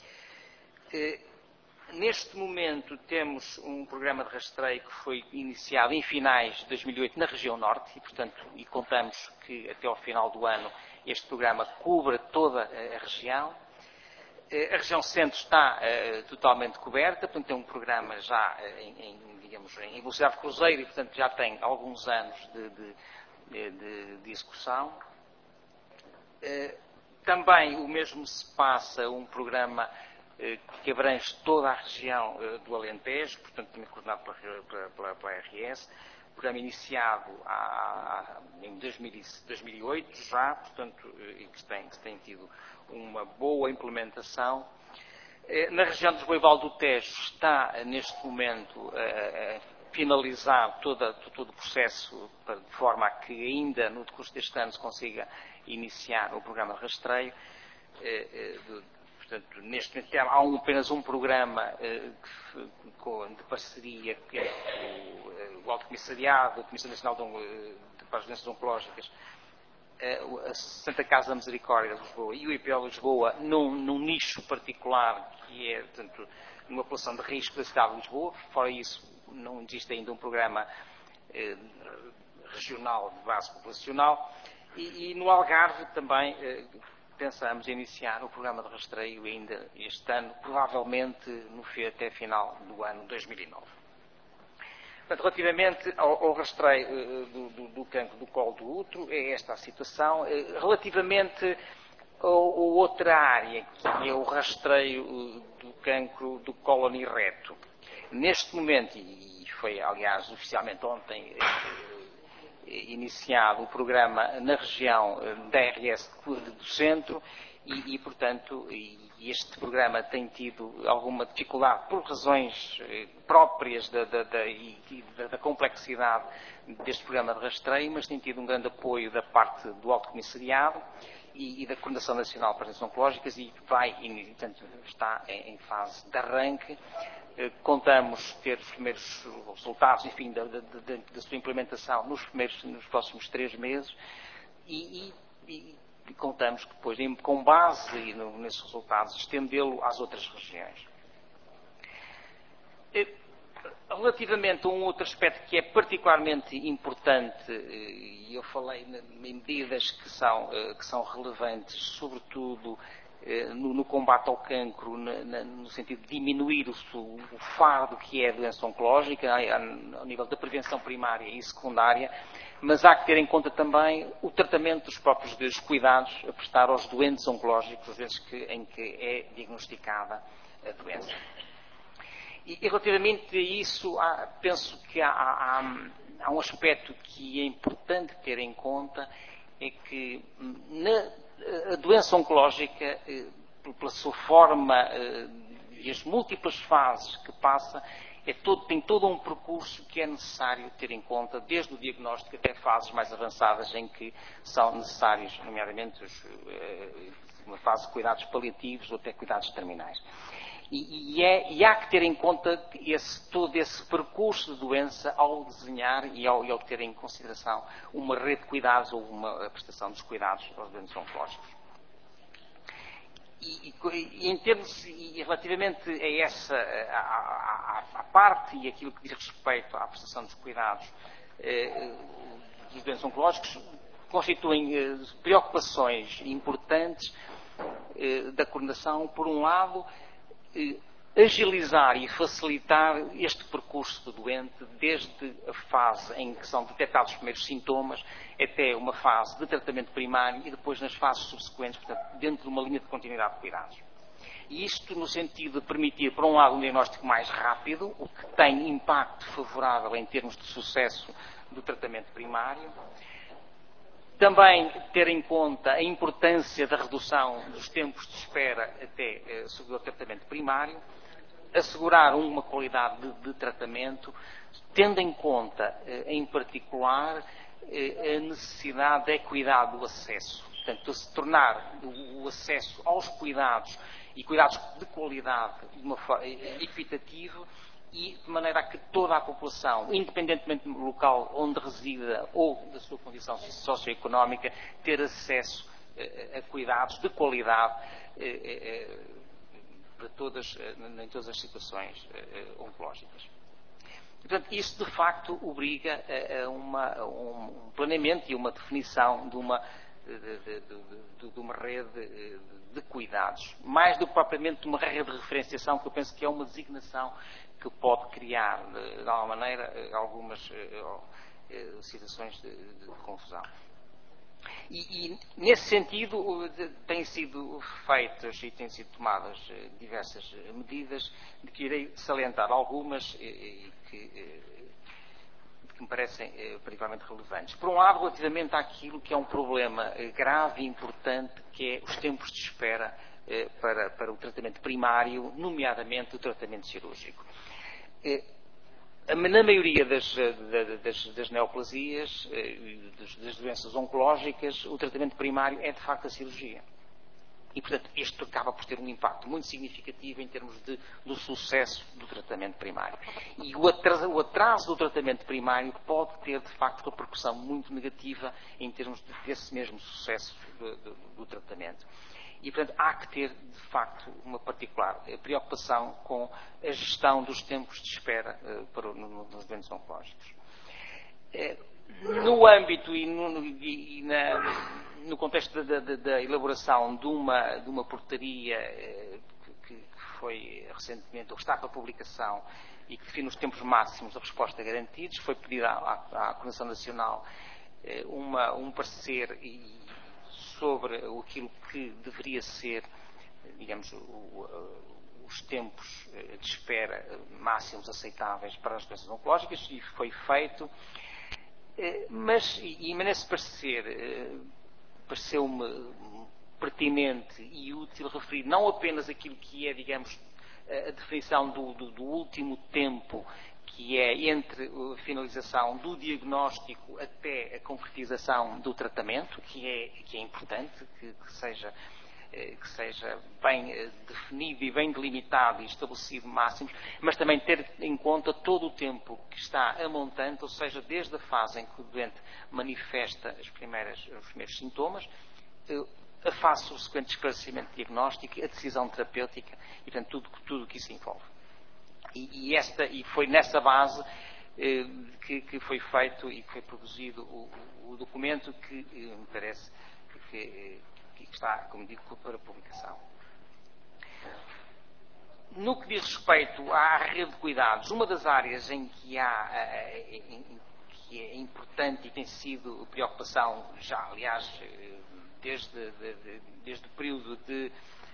Neste momento temos um programa de rastreio que foi iniciado em finais de dois mil e oito na região norte e, portanto, e contamos que até ao final do ano este programa cubra toda a região. A região centro está uh, totalmente coberta, portanto tem um programa já em, em, digamos, em velocidade de cruzeiro e, portanto, já tem alguns anos de, de, de, de execução. Uh, também o mesmo se passa um programa que abrange toda a região do Alentejo, portanto também coordenado pela, pela, pela R S, programa iniciado há, em dois mil e oito já, portanto, e que tem, que tem tido uma boa implementação. Na região de Lisboa e Val do Tejo está, neste momento, a, a finalizar toda, todo o processo de forma a que ainda no decurso deste ano se consiga iniciar o programa de rastreio. Portanto, neste momento há um, apenas um programa eh, que, de parceria que é o, o Alto Comissariado, a Comissão Nacional de, de, para as Doenças Oncológicas, eh, a Santa Casa da Misericórdia de Lisboa e o I P O Lisboa, num, num nicho particular que é, portanto, numa população de risco da cidade de Lisboa. Fora isso, não existe ainda um programa eh, regional de base populacional. E, e no Algarve também, eh, pensamos iniciar o programa de rastreio ainda este ano, provavelmente no, até final do ano dois mil e nove. Portanto, relativamente ao, ao rastreio uh, do, do, do cancro do colo do útero, é esta a situação. Uh, relativamente a outra área, que é o rastreio uh, do cancro do cólon e reto, neste momento, e foi aliás oficialmente ontem uh, iniciado o programa na região uh, da R S do Centro, e, e portanto, e este programa tem tido alguma dificuldade por razões eh, próprias da, da, da, e, da, da complexidade deste programa de rastreio, mas tem tido um grande apoio da parte do Alto Comissariado e, e da Coordenação Nacional para as Oncológicas, e vai, e, portanto, está em, em fase de arranque. Eh, contamos ter os primeiros resultados, enfim, da, da, da, da sua implementação nos, primeiros, nos próximos três meses, e, e, e e contamos que depois, com base nesses resultados, estendê-lo às outras regiões. Relativamente a um outro aspecto que é particularmente importante, e eu falei em medidas que são, que são relevantes, sobretudo no, no combate ao cancro, no, no sentido de diminuir o, o fardo que é a doença oncológica, ao nível da prevenção primária e secundária, mas há que ter em conta também o tratamento dos próprios dos cuidados a prestar aos doentes oncológicos, às vezes que, em que é diagnosticada a doença. E, e relativamente a isso, há, penso que há, há, há um aspecto que é importante ter em conta, é que na, a doença oncológica, pela sua forma e as múltiplas fases que passa, É todo, tem todo um percurso que é necessário ter em conta, desde o diagnóstico até fases mais avançadas em que são necessários, nomeadamente, os, uma fase de cuidados paliativos ou até cuidados terminais. E, e, é, e há que ter em conta esse, todo esse percurso de doença ao desenhar e ao, e ao ter em consideração uma rede de cuidados ou uma prestação dos cuidados aos doentes oncológicos. E, e, em termos, e relativamente a essa a, a, a parte e aquilo que diz respeito à prestação dos cuidados eh, dos doentes oncológicos, constituem eh, preocupações importantes eh, da coordenação, por um lado, eh, agilizar e facilitar este percurso do doente, desde a fase em que são detectados os primeiros sintomas, até uma fase de tratamento primário e depois nas fases subsequentes, portanto, dentro de uma linha de continuidade de cuidados. E isto no sentido de permitir, por um lado, um diagnóstico mais rápido, o que tem impacto favorável em termos de sucesso do tratamento primário. Também ter em conta a importância da redução dos tempos de espera até eh, sobre o tratamento primário, assegurar uma qualidade de, de tratamento, tendo em conta, eh, em particular, eh, a necessidade da equidade do acesso. Portanto, de se tornar o, o acesso aos cuidados e cuidados de qualidade de uma forma equitativa, e de maneira a que toda a população, independentemente do local onde resida ou da sua condição socioeconómica, ter acesso eh, a cuidados de qualidade eh, eh, para todas, em todas as situações eh, oncológicas. Portanto, isso de facto obriga a, a, uma, a um planeamento e uma definição de uma, de, de, de, de uma rede de, de cuidados, mais do que propriamente de uma rede de referenciação, que eu penso que é uma designação que pode criar, de, de alguma maneira, algumas uh, situações de, de confusão. E, e, nesse sentido, têm sido feitas e têm sido tomadas diversas medidas, de que irei salientar algumas e, e que, que me parecem particularmente relevantes. Por um lado, relativamente àquilo que é um problema grave e importante, que é os tempos de espera para, para o tratamento primário, nomeadamente o tratamento cirúrgico. Na maioria das, das, das neoplasias, das doenças oncológicas, o tratamento primário é de facto a cirurgia. E, portanto, isto acaba por ter um impacto muito significativo em termos de, do sucesso do tratamento primário. E o atraso, o atraso do tratamento primário pode ter, de facto, repercussão muito negativa em termos de, desse mesmo sucesso do, do, do tratamento. E, portanto, há que ter, de facto, uma particular preocupação com a gestão dos tempos de espera uh, para, no, nos doentes oncológicos. Uh, no âmbito e no, e na, no contexto da, da, da elaboração de uma, de uma portaria que, que foi recentemente, ou está para publicação, e que define os tempos máximos de resposta garantidos, foi pedida à, à Coordenação Nacional uma, um parecer sobre aquilo que deveria ser, digamos, o, os tempos de espera máximos aceitáveis para as doenças oncológicas, e foi feito. Mas, e nesse parecer, pareceu-me pertinente e útil referir não apenas aquilo que é, digamos, a definição do, do, do último tempo, que é entre a finalização do diagnóstico até a concretização do tratamento, que é, que é importante que, que seja que seja bem definido e bem delimitado e estabelecido máximos, mas também ter em conta todo o tempo que está a montante, ou seja, desde a fase em que o doente manifesta as primeiras, os primeiros sintomas, a fase subsequente de esclarecimento diagnóstico, a decisão terapêutica e, portanto, tudo, tudo o que isso envolve. E, e, esta, e foi nessa base eh, que, que foi feito e que foi produzido o, o documento que eh, me parece que, que está, como digo, para publicação. No que diz respeito à rede de cuidados, uma das áreas em que há, em, que é importante e tem sido preocupação já, aliás, desde, de, desde o período de,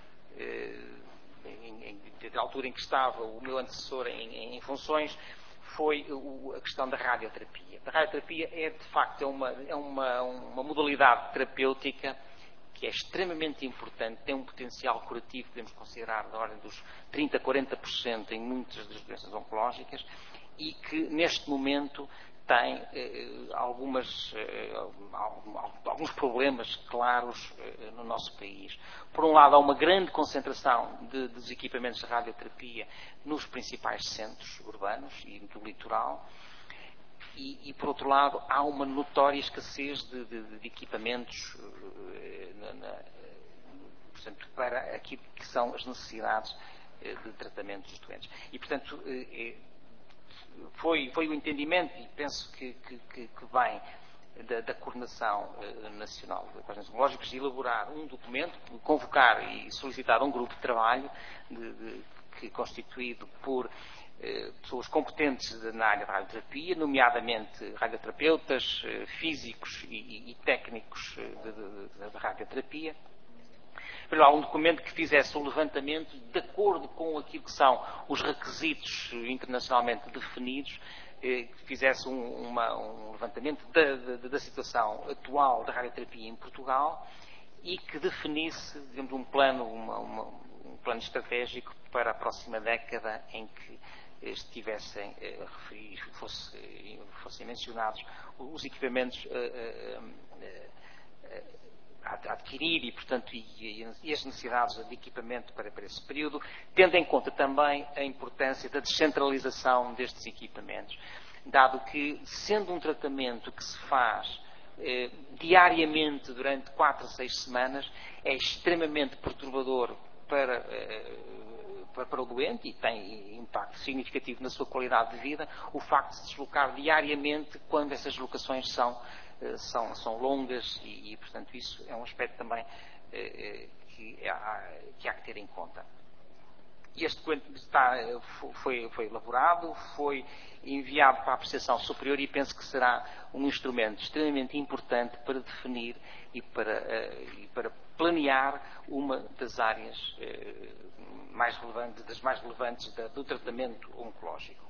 de, de altura em que estava o meu antecessor em, em funções, foi a questão da radioterapia. A radioterapia é, de facto, é uma, é uma, uma modalidade terapêutica que é extremamente importante, tem um potencial curativo que podemos considerar da ordem dos trinta a quarenta por cento em muitas das doenças oncológicas e que, neste momento, tem eh, algumas, eh, alguns problemas claros eh, no nosso país. Por um lado, há uma grande concentração de, dos equipamentos de radioterapia nos principais centros urbanos e do litoral. E, e, por outro lado, há uma notória escassez de, de, de equipamentos uh, na, na, portanto, para aquilo que são as necessidades uh, de tratamento dos doentes. E, portanto, uh, foi, foi o entendimento, e penso que, que, que, que vem da, da Coordenação uh, Nacional de Doenças Oncológicas, elaborar um documento, convocar e solicitar um grupo de trabalho de, de, que é constituído por pessoas competentes na área da radioterapia, nomeadamente radioterapeutas, físicos e, e técnicos de, de, de radioterapia. Há um documento que fizesse um levantamento de acordo com aquilo que são os requisitos internacionalmente definidos, que fizesse um, uma, um levantamento da, da, da situação atual da radioterapia em Portugal e que definisse, digamos, um plano, uma, uma, um plano estratégico para a próxima década em que estivessem a referir, fosse, fossem mencionados os equipamentos a, a, a adquirir e, portanto, e, e as necessidades de equipamento para, para esse período, tendo em conta também a importância da descentralização destes equipamentos, dado que, sendo um tratamento que se faz eh, diariamente durante quatro a seis semanas, é extremamente perturbador para eh, para o doente e tem impacto significativo na sua qualidade de vida o facto de se deslocar diariamente quando essas deslocações são, são, são longas e, e, portanto, isso é um aspecto também eh, que, há, que há que ter em conta. Este documento está, foi, foi elaborado, foi enviado para a apreciação superior e penso que será um instrumento extremamente importante para definir e para, e para planear uma das áreas mais relevantes, das mais relevantes do tratamento oncológico.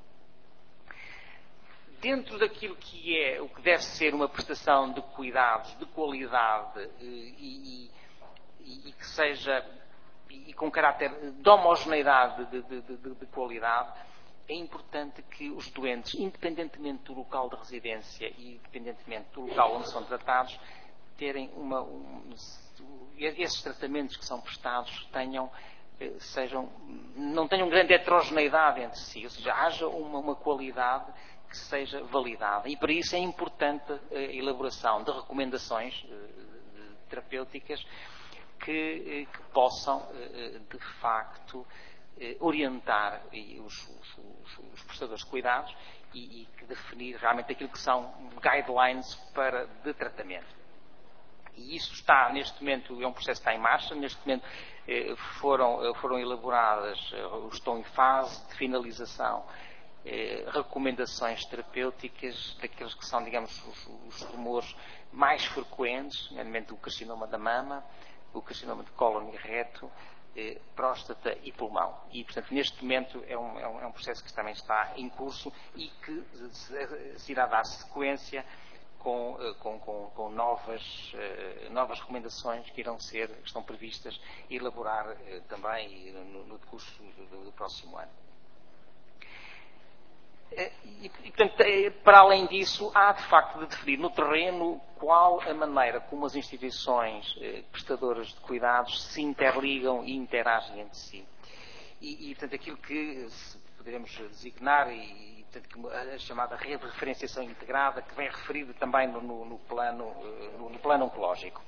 Dentro daquilo que é o que deve ser uma prestação de cuidados de qualidade e, e, e que seja e com caráter de homogeneidade de, de, de, de qualidade, é importante que os doentes, independentemente do local de residência e independentemente do local onde são tratados, terem uma, um, esses tratamentos que são prestados tenham, sejam, não tenham grande heterogeneidade entre si, ou seja, haja uma, uma qualidade que seja validada. E para isso é importante a elaboração de recomendações terapêuticas que, que possam, de facto, eh, orientar os, os, os, os prestadores de cuidados e, e definir realmente aquilo que são guidelines para, de tratamento. E isso está, neste momento, é um processo que está em marcha. Neste momento eh, foram, foram elaboradas, eh, estão em fase de finalização, eh, recomendações terapêuticas daqueles que são, digamos, os, os tumores mais frequentes, nomeadamente o carcinoma da mama, o carcinoma de cólon e reto, eh, próstata e pulmão. E, portanto, neste momento é um, é um, é um processo que também está em curso e que se, se irá dar sequência Com, com, com, com novas, uh, novas recomendações que irão ser, que estão previstas e elaborar uh, também no, no decurso do, do próximo ano. Uh, e, e, portanto, para além disso, há de facto de definir no terreno qual a maneira como as instituições uh, prestadoras de cuidados se interligam e interagem entre si. E, e portanto, aquilo que poderemos designar e a chamada referenciação integrada, que vem referido também no, no, no, plano, no, no plano oncológico.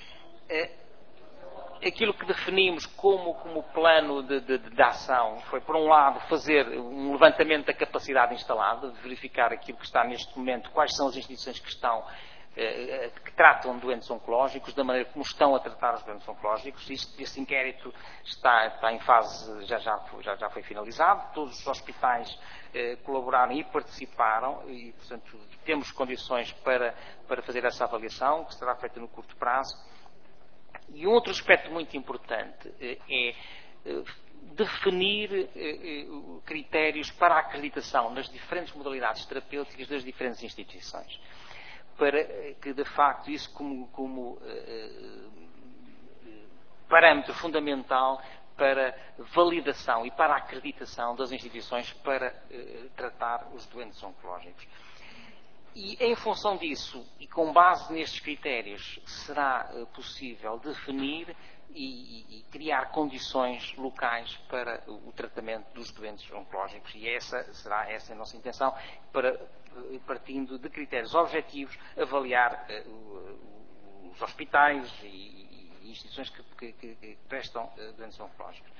Aquilo que definimos como, como plano de, de, de ação foi, por um lado, fazer um levantamento da capacidade instalada, verificar aquilo que está neste momento, quais são as instituições que estão, que tratam doentes oncológicos, da maneira como estão a tratar os doentes oncológicos. Este, este inquérito está, está em fase, já, já, já, já foi finalizado, todos os hospitais eh, colaboraram e participaram e, portanto, temos condições para, para fazer essa avaliação, que será feita no curto prazo. E um outro aspecto muito importante eh, é eh, definir eh, critérios para a acreditação nas diferentes modalidades terapêuticas das diferentes instituições, para que, de facto, isso como, como uh, parâmetro fundamental para validação e para a acreditação das instituições para uh, tratar os doentes oncológicos. E, em função disso, e com base nestes critérios, será uh, possível definir e, e criar condições locais para o tratamento dos doentes oncológicos. E essa será essa a nossa intenção, para, partindo de critérios objetivos, avaliar uh, os hospitais e, e instituições que, que, que prestam uh, doentes oncológicos.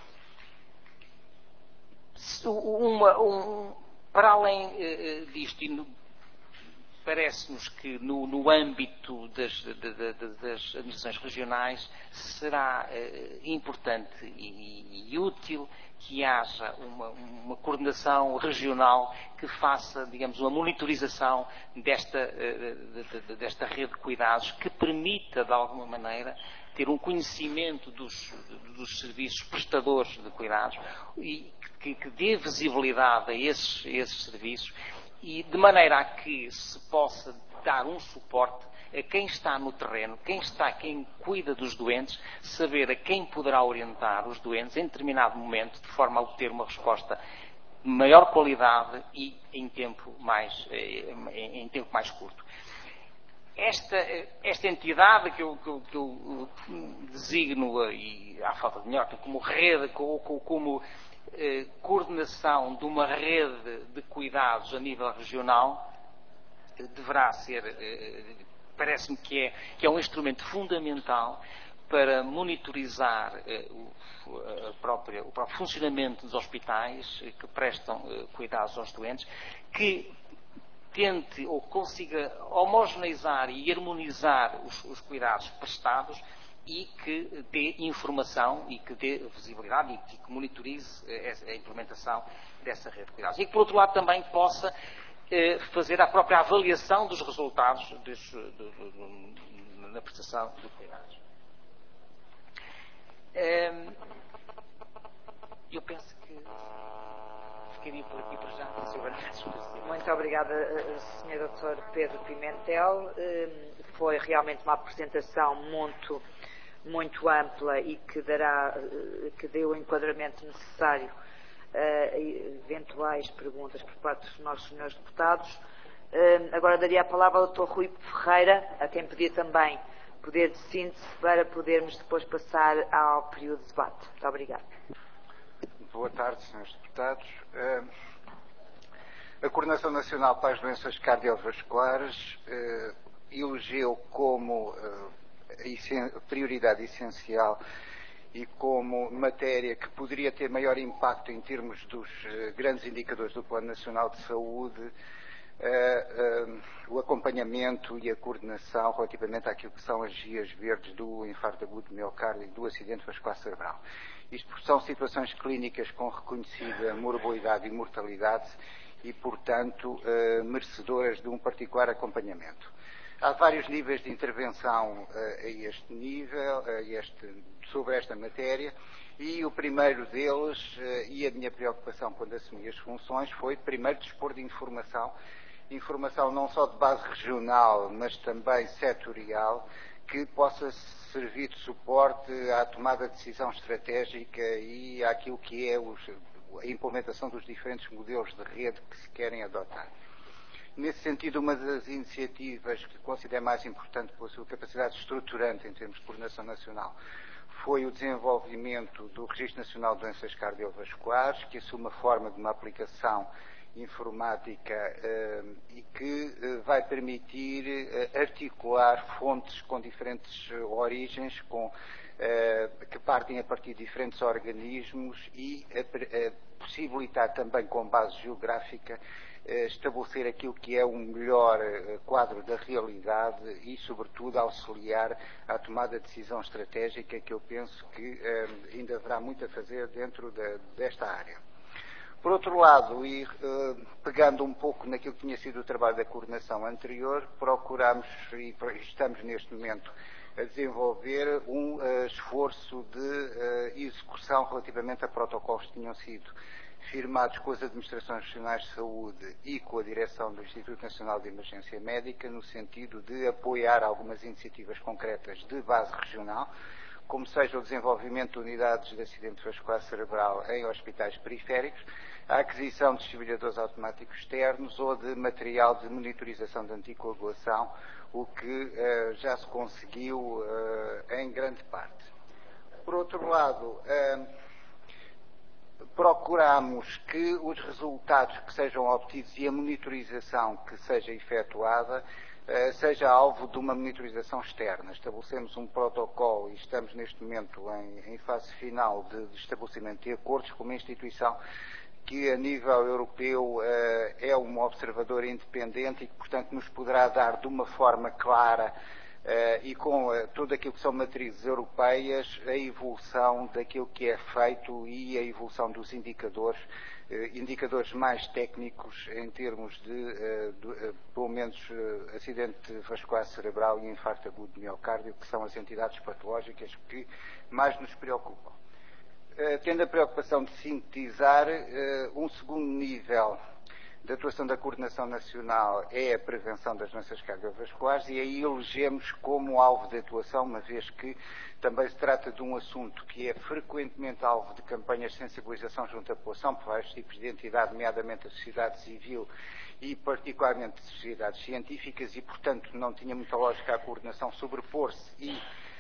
Uma, um, para além uh, disto, e no, parece-nos que no, no âmbito das, de, de, de, das administrações regionais será eh, importante e, e útil que haja uma, uma coordenação regional que faça, digamos, uma monitorização desta, eh, de, de, desta rede de cuidados, que permita, de alguma maneira, ter um conhecimento dos, dos serviços prestadores de cuidados e que, que dê visibilidade a esses, a esses serviços, e de maneira a que se possa dar um suporte a quem está no terreno, quem está, quem cuida dos doentes, saber a quem poderá orientar os doentes em determinado momento, de forma a obter uma resposta de maior qualidade e em tempo mais, em tempo mais curto. Esta, esta entidade que eu, que eu, que eu designo, e à falta de melhor, como rede, como, como Eh, coordenação de uma rede de cuidados a nível regional, eh, deverá ser, eh, parece-me que é, que é um instrumento fundamental para monitorizar eh, o, a própria, o próprio funcionamento dos hospitais eh, que prestam eh, cuidados aos doentes, que tente ou consiga homogeneizar e harmonizar os, os cuidados prestados e que dê informação e que dê visibilidade e que monitorize a implementação dessa rede de cuidados. E que, por outro lado, também possa eh, fazer a própria avaliação dos resultados dos, do, do, do, na prestação de cuidados. Eh, eu penso que ficaria por aqui para já. Muito obrigada, senhor doutor Pedro Pimentel. Foi realmente uma apresentação muito, muito ampla e que, dará, que deu o enquadramento necessário a eventuais perguntas por parte dos nossos senhores deputados. Agora daria a palavra ao doutor Rui Ferreira, a quem pedia também poder de síntese para podermos depois passar ao período de debate. Muito obrigada. Boa tarde, senhores deputados. A Coordenação Nacional para as Doenças Cardiovasculares elegeu como prioridade essencial e como matéria que poderia ter maior impacto em termos dos uh, grandes indicadores do Plano Nacional de Saúde, uh, uh, o acompanhamento e a coordenação relativamente àquilo que são as guias verdes do infarto agudo de miocárdio e do acidente vascular cerebral. Isto são situações clínicas com reconhecida morbilidade e mortalidade e, portanto, uh, merecedoras de um particular acompanhamento. Há vários níveis de intervenção uh, a este nível, a este, sobre esta matéria, e o primeiro deles, uh, e a minha preocupação quando assumi as funções, foi primeiro dispor de informação, informação não só de base regional, mas também setorial, que possa servir de suporte à tomada de decisão estratégica e àquilo que é os, a implementação dos diferentes modelos de rede que se querem adotar. Nesse sentido, uma das iniciativas que considero mais importante pela sua capacidade estruturante em termos de coordenação nacional foi o desenvolvimento do Registro Nacional de Doenças Cardiovasculares, que assume a forma de uma aplicação informática eh, e que eh, vai permitir eh, articular fontes com diferentes eh, origens, com, eh, que partem a partir de diferentes organismos e eh, possibilitar também, com base geográfica, eh, estabelecer aquilo que é um melhor eh, quadro da realidade e, sobretudo, auxiliar à tomada de decisão estratégica, que eu penso que eh, ainda haverá muito a fazer dentro de, desta área. Por outro lado, e uh, pegando um pouco naquilo que tinha sido o trabalho da coordenação anterior, procuramos, e estamos neste momento a desenvolver um uh, esforço de uh, execução relativamente a protocolos que tinham sido firmados com as Administrações Regionais de Saúde e com a direção do Instituto Nacional de Emergência Médica, no sentido de apoiar algumas iniciativas concretas de base regional, como seja o desenvolvimento de unidades de acidente vascular cerebral em hospitais periféricos, a aquisição de desfibriladores automáticos externos ou de material de monitorização de anticoagulação, o que uh, já se conseguiu uh, em grande parte. Por outro lado, uh, procuramos que os resultados que sejam obtidos e a monitorização que seja efetuada Uh, seja alvo de uma monitorização externa. Estabelecemos um protocolo e estamos neste momento em, em fase final de, de estabelecimento de acordos com uma instituição que a nível europeu uh, é um observador independente e que, portanto, nos poderá dar de uma forma clara uh, e com uh, tudo aquilo que são matrizes europeias a evolução daquilo que é feito e a evolução dos indicadores indicadores mais técnicos em termos de, uh, de uh, pelo menos, uh, acidente vascular cerebral e infarto agudo de miocárdio, que são as entidades patológicas que mais nos preocupam. Uh, tendo a preocupação de sintetizar, uh, um segundo nível de atuação da coordenação nacional é a prevenção das doenças cardiovasculares e aí elegemos como alvo de atuação, uma vez que também se trata de um assunto que é frequentemente alvo de campanhas de sensibilização junto à população por vários tipos de entidade, nomeadamente a sociedade civil e particularmente sociedades científicas e, portanto, não tinha muita lógica a coordenação sobrepor-se e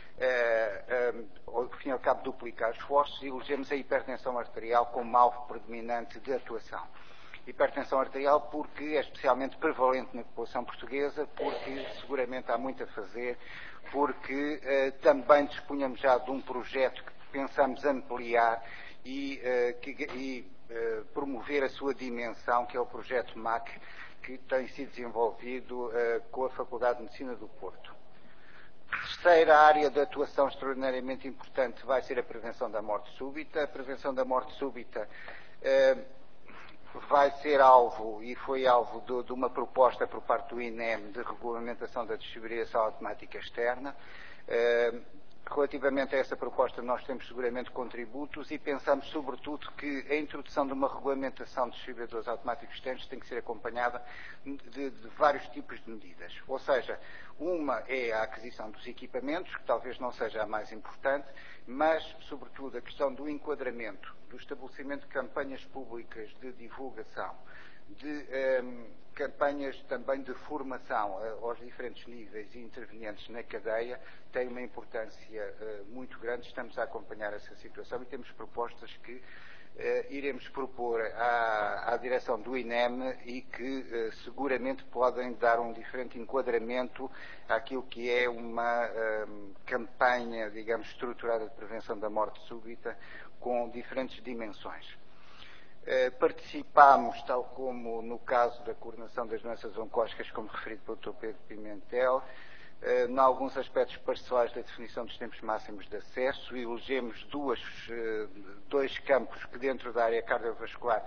Uh, uh, ao fim e ao cabo duplicar esforços e elegemos a hipertensão arterial como alvo predominante de atuação. Hipertensão arterial porque é especialmente prevalente na população portuguesa, porque seguramente há muito a fazer, porque uh, também dispunhamos já de um projeto que pensamos ampliar e, uh, que, e uh, promover a sua dimensão, que é o projeto M A C, que tem sido desenvolvido uh, com a Faculdade de Medicina do Porto. Terceira área de atuação extraordinariamente importante vai ser a prevenção da morte súbita. A prevenção da morte súbita eh, vai ser alvo, e foi alvo de, de uma proposta por parte do I N E M de regulamentação da desfibrilação automática externa. Eh, relativamente a essa proposta nós temos seguramente contributos e pensamos sobretudo que a introdução de uma regulamentação de desfibriladores automáticos externos tem que ser acompanhada de, de vários tipos de medidas. Ou seja, uma é a aquisição dos equipamentos, que talvez não seja a mais importante, mas, sobretudo, a questão do enquadramento, do estabelecimento de campanhas públicas de divulgação, de um, campanhas também de formação uh, aos diferentes níveis e intervenientes na cadeia, tem uma importância uh, muito grande. Estamos a acompanhar essa situação e temos propostas que eh, iremos propor à, à direção do I N E M e que eh, seguramente podem dar um diferente enquadramento àquilo que é uma eh, campanha, digamos, estruturada de prevenção da morte súbita com diferentes dimensões. Eh, participámos, tal como no caso da coordenação das doenças oncólogicas, como referido pelo doutor Pedro Pimentel, eh, em alguns aspectos parcelares da definição dos tempos máximos de acesso, e elegemos duas, eh, dois campos que dentro da área cardiovascular,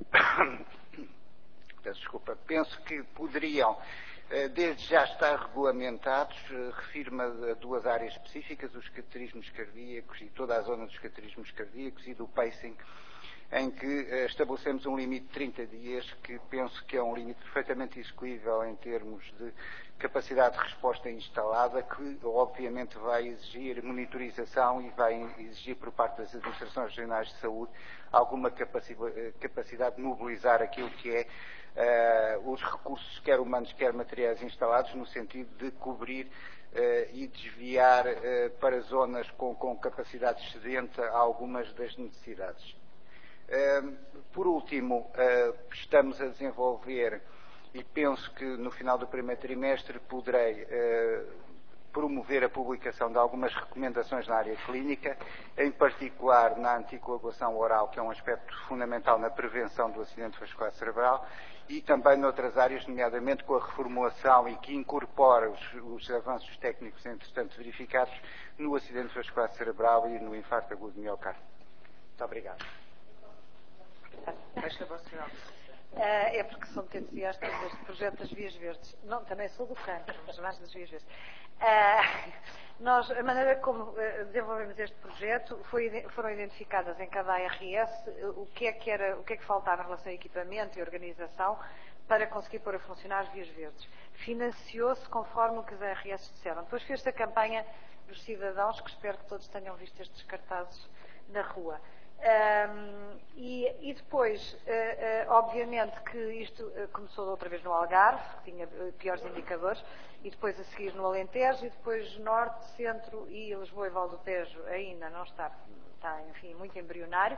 peço desculpa, penso que poderiam, eh, desde já estar regulamentados. Eh, refiro-me a duas áreas específicas, os cateterismos cardíacos e toda a zona dos cateterismos cardíacos e do pacing, em que eh, estabelecemos um limite de trinta dias, que penso que é um limite perfeitamente execuível em termos de capacidade de resposta instalada, que obviamente vai exigir monitorização e vai exigir por parte das administrações regionais de saúde alguma capacidade de mobilizar aquilo que é uh, os recursos, quer humanos, quer materiais instalados, no sentido de cobrir Uh, e desviar uh, para zonas com, com capacidade excedente a algumas das necessidades. Uh, por último, uh, estamos a desenvolver, e penso que no final do primeiro trimestre poderei uh, promover a publicação de algumas recomendações na área clínica, em particular na anticoagulação oral, que é um aspecto fundamental na prevenção do acidente vascular cerebral, e também noutras áreas, nomeadamente com a reformulação e que incorpora os, os avanços técnicos, entretanto verificados, no acidente vascular cerebral e no infarto agudo de miocárdio. Muito obrigado. É porque sou muito entusiasta deste projeto das Vias Verdes. Não, também sou do cancro, mas mais das Vias Verdes. Nós, a maneira como desenvolvemos este projeto, foi, foram identificadas em cada A R S o que, é que era, o que é que faltava em relação a equipamento e organização para conseguir pôr a funcionar as Vias Verdes. Financiou-se conforme o que as A R S disseram. Depois fez-se a campanha dos cidadãos, que espero que todos tenham visto estes cartazes na rua. Um, e, e depois, uh, uh, obviamente que isto uh, começou outra vez no Algarve, que tinha uh, piores indicadores, e depois a seguir no Alentejo, e depois Norte, Centro e Lisboa e Val do Tejo ainda não está, está, enfim, muito embrionário.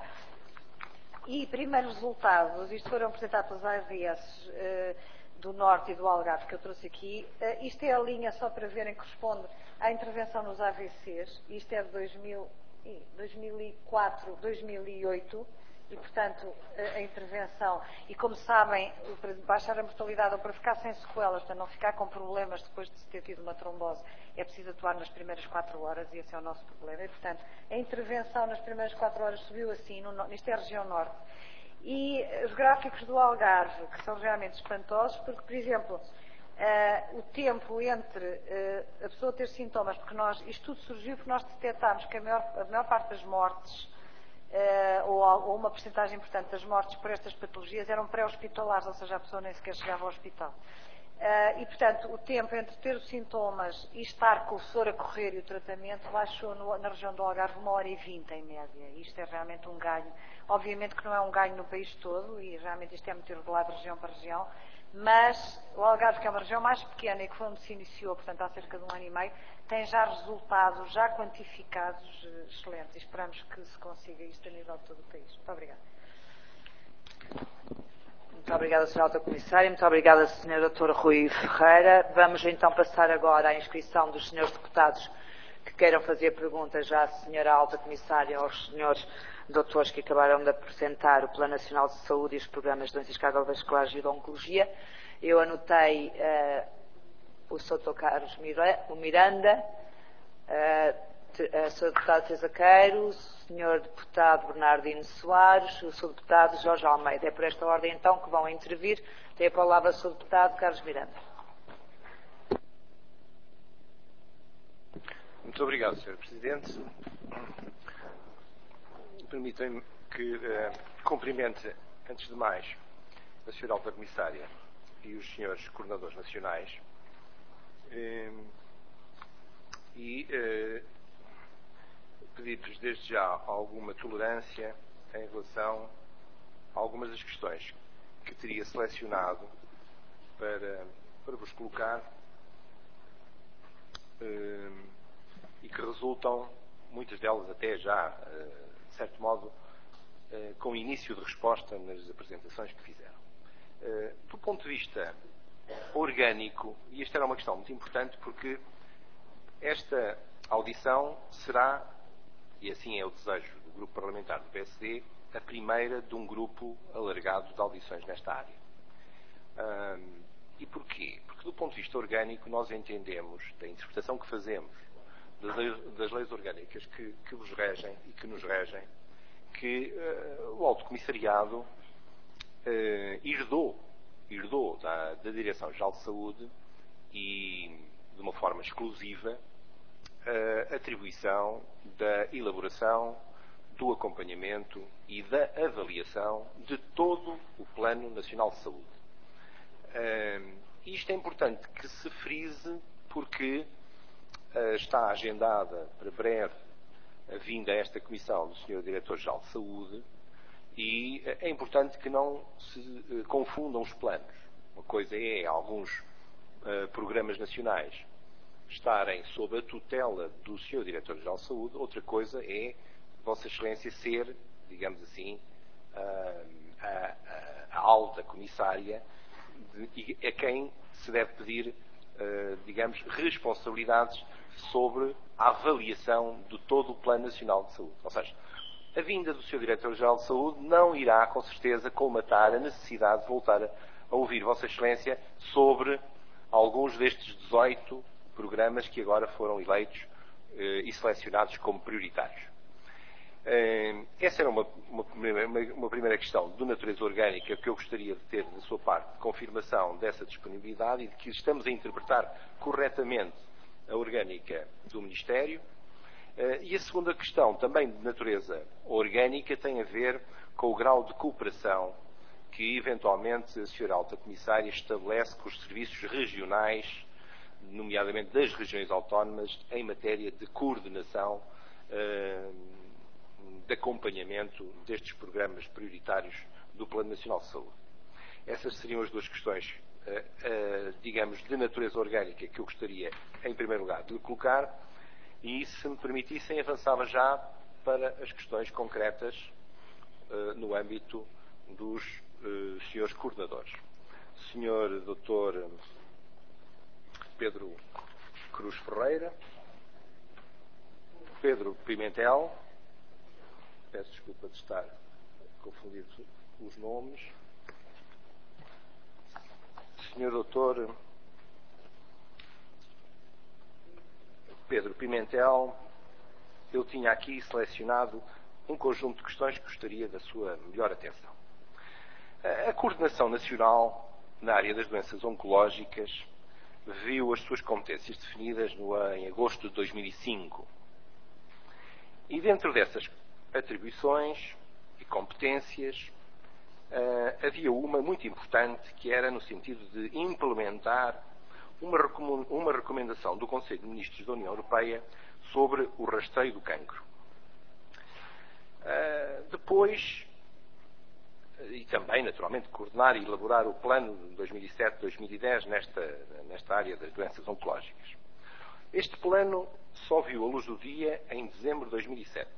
E primeiros resultados, isto foram apresentados pelas A R S uh, do Norte e do Algarve, que eu trouxe aqui. Uh, isto é a linha, só para verem, que corresponde à intervenção nos A V Cs, isto é de dois mil e quatro, dois mil e oito, e, portanto, a intervenção, e como sabem, para baixar a mortalidade ou para ficar sem sequelas, para não ficar com problemas depois de se ter tido uma trombose, é preciso atuar nas primeiras quatro horas, e esse é o nosso problema. E, portanto, a intervenção nas primeiras quatro horas subiu assim, no, isto é a região norte. E os gráficos do Algarve, que são realmente espantosos, porque, por exemplo, Uh, o tempo entre uh, a pessoa ter sintomas, porque nós, isto tudo surgiu porque nós detectámos que a maior, a maior parte das mortes, uh, ou, ou uma porcentagem importante das mortes por estas patologias, eram pré-hospitalares, ou seja, a pessoa nem sequer chegava ao hospital. Uh, e, portanto, o tempo entre ter os sintomas e estar com o soro a correr e o tratamento baixou no, na região do Algarve uma hora e vinte em média. Isto é realmente um ganho. Obviamente que não é um ganho no país todo, e realmente isto é muito irregulado de região para região, mas o Algarve, que é uma região mais pequena e que foi onde se iniciou, portanto, há cerca de um ano e meio, tem já resultados, já quantificados, excelentes. E esperamos que se consiga isto a nível de todo o país. Muito obrigada. Muito obrigada, senhora Alta Comissária. Muito obrigada, senhor doutor Rui Ferreira. Vamos então passar agora à inscrição dos senhores deputados que queiram fazer perguntas à senhora Alta Comissária, aos senhores doutores que acabaram de apresentar o Plano Nacional de Saúde e os programas de doenças cardiovasculares e de oncologia. Eu anotei uh, o senhor doutor Carlos Miranda, uh, a senhora deputada Teresa Queiro, o senhor deputado Bernardino Soares, o senhor deputado Jorge Almeida. É por esta ordem então que vão intervir. Tem a palavra o senhor deputado Carlos Miranda. Muito obrigado, senhor Presidente. Permitam-me que uh, cumprimente, antes de mais, a senhora Alta Comissária e os senhores coordenadores nacionais uh, e uh, pedir-lhes desde já alguma tolerância em relação a algumas das questões que teria selecionado para, para vos colocar uh, e que resultam, muitas delas até já, uh, de certo modo, uh, com início de resposta nas apresentações que fizeram. Uh, do ponto de vista orgânico, e esta era uma questão muito importante porque esta audição será, e assim é o desejo do grupo parlamentar do P S D, a primeira de um grupo alargado de audições nesta área. Um, e porquê? Porque do ponto de vista orgânico nós entendemos, da interpretação que fazemos das leis, das leis orgânicas que, que vos regem e que nos regem, que uh, o Alto Comissariado uh, herdou, herdou da, da Direção-Geral de Saúde e, de uma forma exclusiva, a atribuição da elaboração, do acompanhamento e da avaliação de todo o Plano Nacional de Saúde. Uh, isto é importante que se frise porque uh, está agendada para breve a vinda a esta Comissão do senhor Diretor-Geral de Saúde e uh, é importante que não se uh, confundam os planos. Uma coisa é alguns uh, programas nacionais estarem sob a tutela do senhor Diretor-Geral de Saúde, outra coisa é Vossa Excelência ser, digamos assim, a, a, a alta comissária de, a quem se deve pedir, digamos, responsabilidades sobre a avaliação de todo o Plano Nacional de Saúde. Ou seja, a vinda do senhor Diretor-Geral de Saúde não irá, com certeza, colmatar a necessidade de voltar a ouvir Vossa Excelência sobre alguns destes dezoito programas que agora foram eleitos eh, e selecionados como prioritários. Eh, essa era uma, uma, uma, uma primeira questão de natureza orgânica que eu gostaria de ter da sua parte, de confirmação dessa disponibilidade e de que estamos a interpretar corretamente a orgânica do Ministério. Eh, e a segunda questão, também de natureza orgânica, tem a ver com o grau de cooperação que, eventualmente, a senhora Alta Comissária estabelece com os serviços regionais, nomeadamente das regiões autónomas, em matéria de coordenação, uh, de acompanhamento destes programas prioritários do Plano Nacional de Saúde. Essas seriam as duas questões, uh, uh, digamos, de natureza orgânica que eu gostaria, em primeiro lugar, de lhe colocar e, se me permitissem, avançava já para as questões concretas uh, no âmbito dos uh, senhores coordenadores. senhor doutor Pedro Cruz Ferreira, Pedro Pimentel, peço desculpa de estar a confundir os nomes, senhor doutor Pedro Pimentel, eu tinha aqui selecionado um conjunto de questões que gostaria da sua melhor atenção. A coordenação nacional na área das doenças oncológicas viu as suas competências definidas no, em agosto de dois mil e cinco. E dentro dessas atribuições e competências uh, havia uma muito importante que era no sentido de implementar uma, uma recomendação do Conselho de Ministros da União Europeia sobre o rastreio do cancro. Uh, depois, e também, naturalmente, coordenar e elaborar o plano de dois mil e sete a dois mil e dez nesta, nesta área das doenças oncológicas. Este plano só viu a luz do dia em dezembro de dois mil e sete.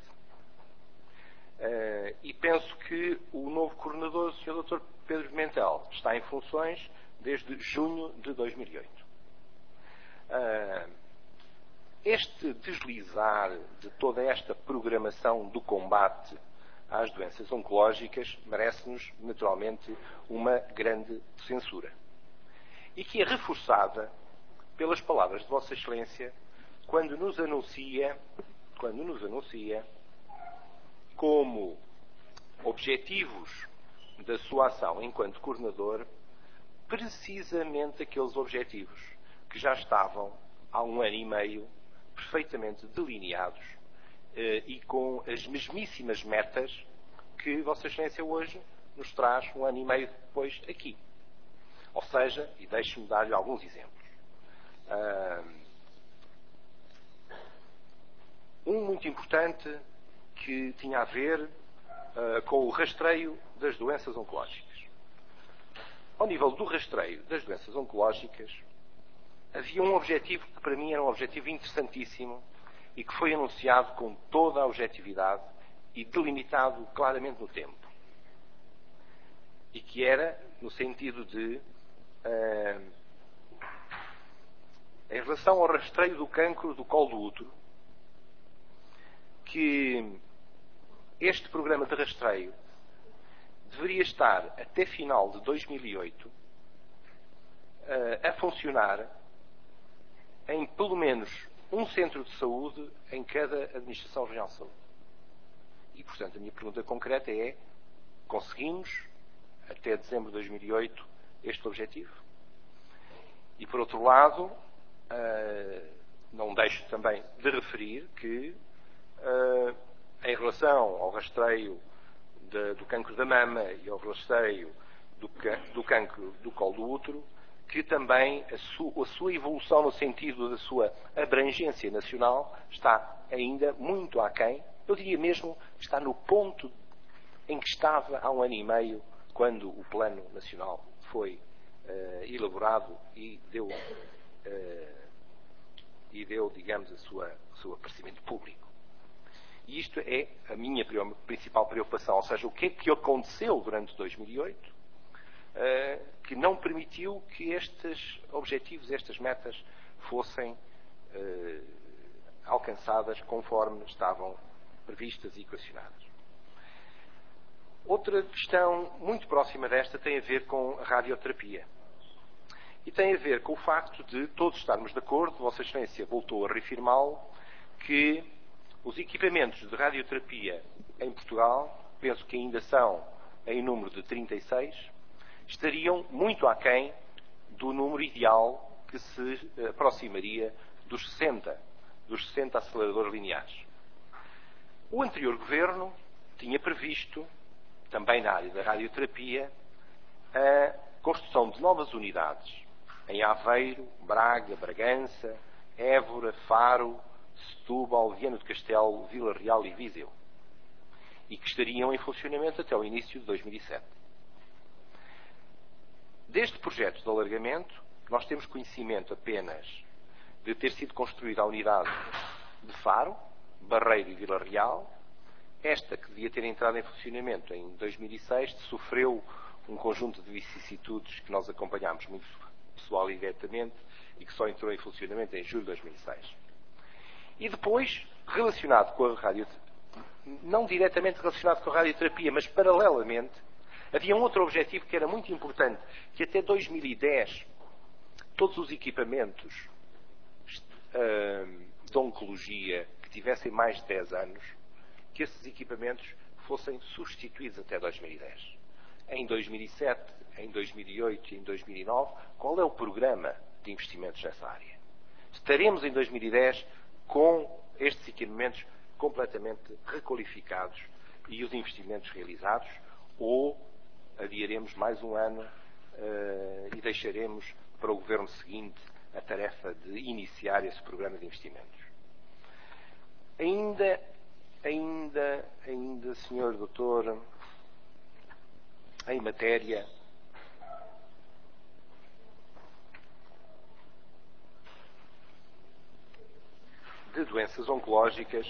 Uh, e penso que o novo coordenador, o senhor doutor Pedro Pimentel, está em funções desde junho de dois mil e oito. Uh, este deslizar de toda esta programação do combate às doenças oncológicas merece-nos, naturalmente, uma grande censura. E que é reforçada pelas palavras de Vossa Excelência quando nos anuncia, quando nos anuncia como objetivos da sua ação enquanto coordenador, precisamente aqueles objetivos que já estavam há um ano e meio perfeitamente delineados eh, e com as mesmíssimas metas que Vossa Excelência hoje nos traz um ano e meio depois aqui. Ou seja, e deixe-me dar-lhe alguns exemplos. Um muito importante que tinha a ver uh, com o rastreio das doenças oncológicas. Ao nível do rastreio das doenças oncológicas, havia um objetivo que para mim era um objetivo interessantíssimo e que foi anunciado com toda a objetividade e delimitado claramente no tempo. E que era no sentido de, uh, em relação ao rastreio do cancro do colo do útero, que este programa de rastreio deveria estar até final de dois mil e oito uh, a funcionar em pelo menos um centro de saúde em cada Administração Regional de Saúde. E, portanto, a minha pergunta concreta é: conseguimos, até dezembro de dois mil e oito, este objetivo? E, por outro lado, uh, não deixo também de referir que, uh, em relação ao rastreio de, do cancro da mama e ao rastreio do, do cancro do colo do útero, que também a, su, a sua evolução no sentido da sua abrangência nacional está ainda muito aquém. Eu diria mesmo que está no ponto em que estava há um ano e meio, quando o Plano Nacional foi uh, elaborado e deu, uh, e deu, digamos, a sua, o seu aparecimento público. E isto é a minha principal preocupação, ou seja, o que é que aconteceu durante dois mil e oito uh, que não permitiu que estes objetivos, estas metas, fossem uh, alcançadas conforme estavam previstas e equacionadas. Outra questão muito próxima desta tem a ver com a radioterapia. E tem a ver com o facto de todos estarmos de acordo, Vossa Excelência voltou a reafirmá-lo, que os equipamentos de radioterapia em Portugal, penso que ainda são em número de trinta e seis, estariam muito aquém do número ideal que se aproximaria dos sessenta, dos sessenta aceleradores lineares. O anterior governo tinha previsto, também na área da radioterapia, a construção de novas unidades em Aveiro, Braga, Bragança, Évora, Faro, Setúbal, Viana do Castelo, Vila Real e Viseu, e que estariam em funcionamento até o início de dois mil e sete. Deste projeto de alargamento, nós temos conhecimento apenas de ter sido construída a unidade de Faro, Barreiro e Vila Real. Esta, que devia ter entrado em funcionamento em dois mil e seis, sofreu um conjunto de vicissitudes que nós acompanhámos muito pessoal e diretamente e que só entrou em funcionamento em julho de dois mil e seis. E depois, relacionado com a radioterapia, não diretamente relacionado com a radioterapia, mas paralelamente, havia um outro objetivo que era muito importante, que até dois mil e dez todos os equipamentos uh, de oncologia que tivessem mais de dez anos, que esses equipamentos fossem substituídos até dois mil e dez. Em dois mil e sete, em dois mil e oito e em dois mil e nove, qual é o programa de investimentos nessa área? Estaremos em dois mil e dez com estes equipamentos completamente requalificados e os investimentos realizados, ou adiaremos mais um ano uh, e deixaremos para o governo seguinte a tarefa de iniciar esse programa de investimentos? Ainda, ainda, ainda, senhor doutor, em matéria de doenças oncológicas,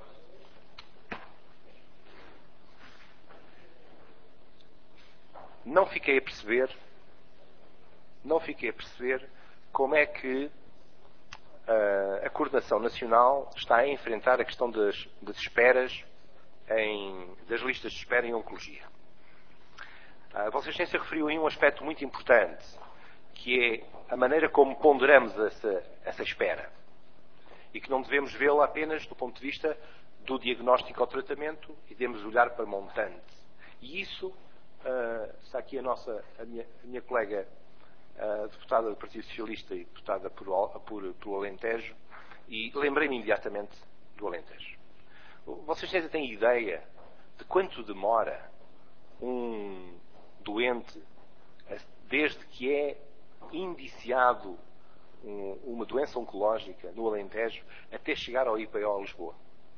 não fiquei a perceber, não fiquei a perceber como é que uh, a Coordenação Nacional está a enfrentar a questão das, das esperas, em, das listas de espera em oncologia. A Vossa Excelência referiu aí um aspecto muito importante, que é a maneira como ponderamos essa, essa espera. E que não devemos vê-la apenas do ponto de vista do diagnóstico ao tratamento e devemos olhar para montante. E isso, uh, está aqui a nossa, a minha, a minha colega uh, deputada do Partido Socialista e deputada por, por, pelo Alentejo, e lembrei-me imediatamente do Alentejo. Vossa Excelência tem ideia de quanto demora um doente, desde que é indiciado um, uma doença oncológica no Alentejo, até chegar ao I P O Lisboa?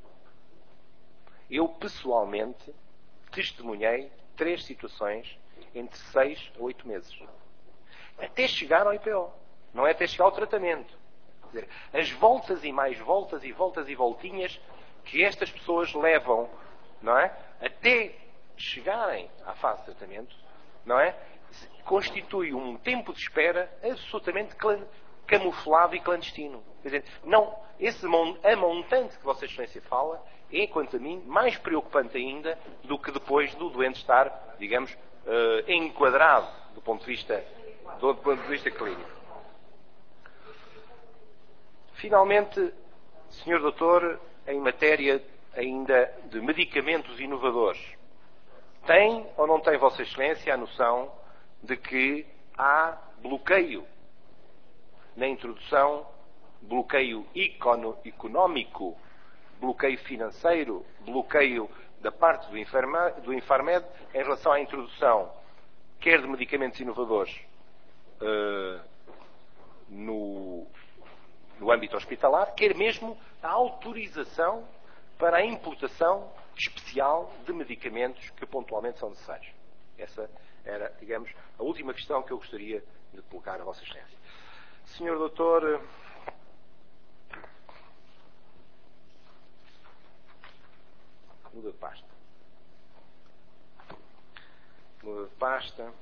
Eu, pessoalmente, testemunhei três situações entre seis a oito meses. Até chegar ao I P O. Não é até chegar ao tratamento. Quer dizer, as voltas e mais voltas e voltas e voltinhas que estas pessoas levam não é? Até chegarem à fase de tratamento, não é? Constitui um tempo de espera absolutamente camuflado e clandestino. Quer dizer, não, esse, a montante que Vossa Excelência fala é, quanto a mim, mais preocupante ainda do que depois do doente estar, digamos, uh, enquadrado do ponto de vista, do ponto de vista clínico. Finalmente, senhor Doutor, em matéria ainda de medicamentos inovadores, tem ou não tem Vossa Excelência a noção de que há bloqueio na introdução, bloqueio económico, bloqueio financeiro, bloqueio da parte do, Infarma, do Infarmed em relação à introdução, quer de medicamentos inovadores uh, no, no âmbito hospitalar, quer mesmo a autorização para a importação especial de medicamentos que pontualmente são necessários. Essa era, digamos, a última questão que eu gostaria de colocar a Vossa Excelência. senhor Doutor, muda de pasta. Muda de pasta.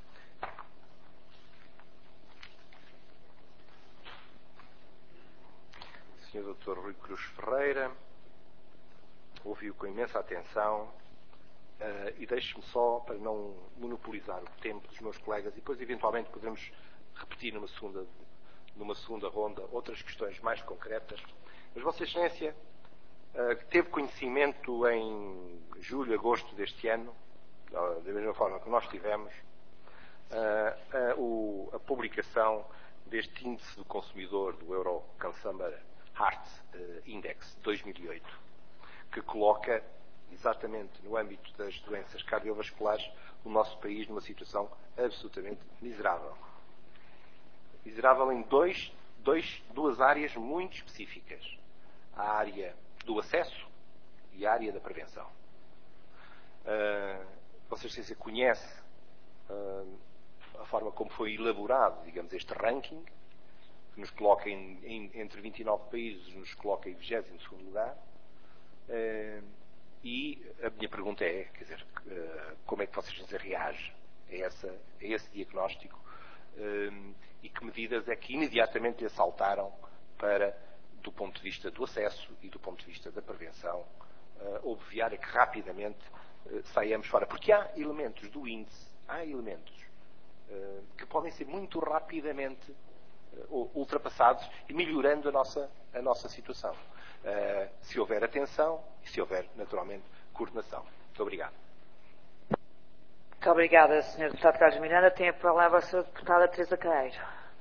senhor Doutor Rui Cruz Ferreira, ouviu com imensa atenção uh, e deixe-me só, para não monopolizar o tempo dos meus colegas, e depois eventualmente podemos repetir numa segunda, numa segunda ronda outras questões mais concretas. Mas Vossa Excelência uh, teve conhecimento em julho, agosto deste ano, uh, da mesma forma que nós tivemos, uh, uh, o, a publicação deste índice do consumidor do Euro Consumer Heart uh, Index dois mil e oito, que coloca exatamente no âmbito das doenças cardiovasculares o nosso país numa situação absolutamente miserável. Miserável em dois, dois, duas áreas muito específicas. A área do acesso e a área da prevenção. Uh, Vossa Excelência conhece uh, a forma como foi elaborado, digamos, este ranking, que nos coloca em, em, entre vinte e nove países, nos coloca em vigésimo segundo lugar. Uh, e a minha pergunta é, quer dizer, uh, como é que Vossa Excelência reage a, essa, a esse diagnóstico uh, e que medidas é que imediatamente lhe saltaram para, do ponto de vista do acesso e do ponto de vista da prevenção, uh, obviar a que rapidamente uh, saiamos fora. Porque há elementos do índice, há elementos uh, que podem ser muito rapidamente uh, ultrapassados e melhorando a nossa, a nossa situação. Uh, se houver atenção e se houver, naturalmente, coordenação. Muito obrigado. Muito obrigada, senhor Deputado Carlos Miranda. Tem a palavra a senhora Deputada Teresa Caeiro.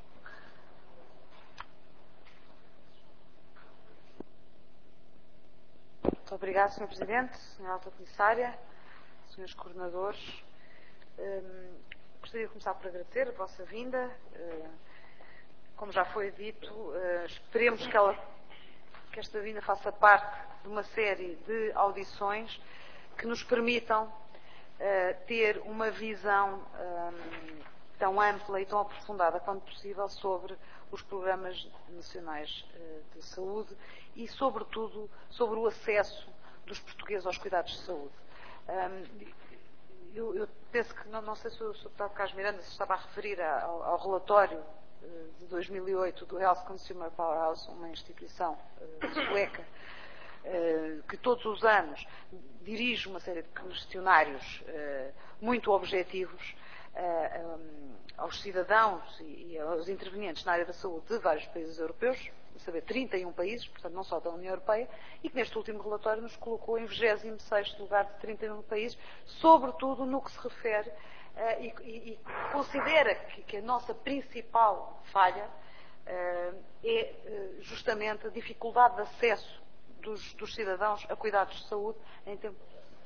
Muito obrigada, senhor Presidente, senhora Alta Comissária, senhores coordenadores. Um, gostaria de começar por agradecer a vossa vinda. Uh, como já foi dito, uh, esperemos que, ela, que esta vinda faça parte de uma série de audições que nos permitam uh, ter uma visão um, tão ampla e tão aprofundada quanto possível sobre os programas nacionais uh, de saúde e, sobretudo, sobre o acesso dos portugueses aos cuidados de saúde. Um, eu, eu penso que, não, não sei se o senhor Deputado Carlos Miranda se estava a referir ao, ao relatório uh, de dois mil e oito do Health Consumer Powerhouse, uma instituição uh, sueca, uh, que todos os anos dirige uma série de questionários uh, muito objetivos uh, um, aos cidadãos e, e aos intervenientes na área da saúde de vários países europeus, a saber, trinta e um países, portanto não só da União Europeia, e que neste último relatório nos colocou em vigésimo sexto lugar de trinta e um países, sobretudo no que se refere uh, e, e, e considera que, que a nossa principal falha uh, é uh, justamente a dificuldade de acesso dos, dos cidadãos a cuidados de saúde em tempo.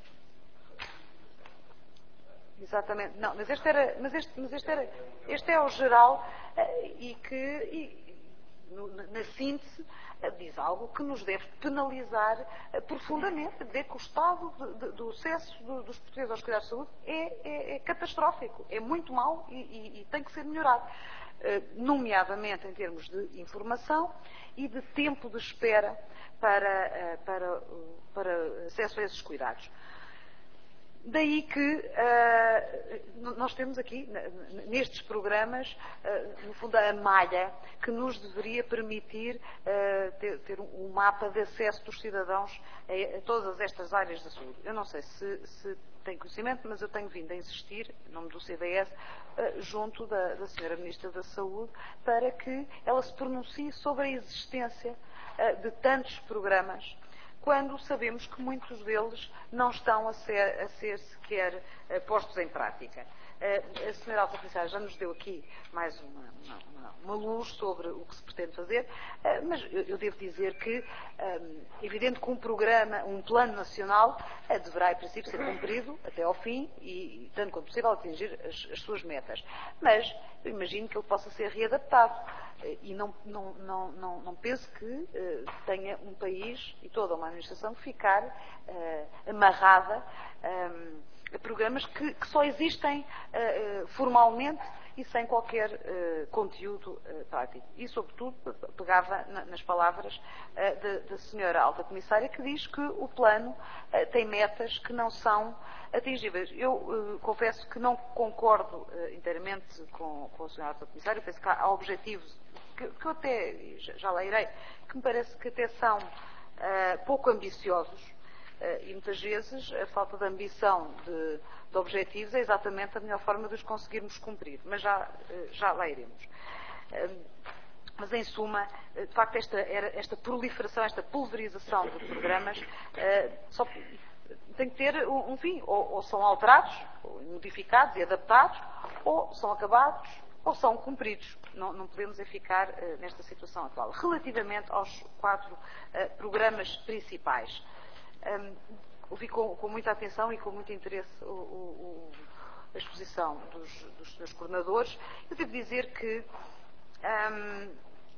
Exatamente. Não, mas este era, mas este, mas este era, este é o geral uh, e que, e, no, na síntese, uh, diz algo que nos deve penalizar uh, profundamente, dizer que o estado de, de, do acesso do, dos portugueses aos cuidados de saúde é, é, é catastrófico, é muito mau e, e, e tem que ser melhorado. nomeadamente em termos de informação e de tempo de espera para, para, para acesso a esses cuidados. Daí que uh, nós temos aqui, nestes programas, uh, no fundo, a malha que nos deveria permitir uh, ter, ter um mapa de acesso dos cidadãos a, a todas estas áreas da saúde. Eu não sei se, se tem conhecimento, mas eu tenho vindo a insistir, em nome do C D S, uh, junto da, da senhora Ministra da Saúde, para que ela se pronuncie sobre a existência uh, de tantos programas, quando sabemos que muitos deles não estão a ser, a ser sequer uh, postos em prática. Uh, a senhora Alta Comissária já nos deu aqui mais uma, uma, uma luz sobre o que se pretende fazer, uh, mas eu, eu devo dizer que, um, evidente que um programa, um plano nacional, uh, deverá, em princípio, ser cumprido até ao fim e, e tanto quanto possível, atingir as, as suas metas. Mas eu imagino que ele possa ser readaptado. E não, não, não, não, não penso que uh, tenha um país e toda uma administração que ficar uh, amarrada um, a programas que, que só existem uh, formalmente e sem qualquer uh, conteúdo uh, prático. E, sobretudo, pegava na, nas palavras uh, da, da senhora Alta Comissária, que diz que o plano uh, tem metas que não são atingíveis. Eu uh, confesso que não concordo uh, inteiramente com, com a senhora Alta Comissária. Eu penso que há objetivos que, que eu até, já lá irei, que me parece que até são uh, pouco ambiciosos. Uh, e muitas vezes a falta de ambição de, de objetivos é exatamente a melhor forma de os conseguirmos cumprir, mas já, uh, já lá iremos. Uh, mas em suma, uh, de facto esta, esta proliferação, esta pulverização de programas uh, só tem que ter um, um fim, ou, ou são alterados, ou modificados e adaptados, ou são acabados, ou são cumpridos. Não, não podemos é ficar uh, nesta situação atual. Relativamente aos quatro uh, programas principais, Um, ouvi com, com muita atenção e com muito interesse o, o, o, a exposição dos, dos senhores coordenadores. Eu devo dizer que um,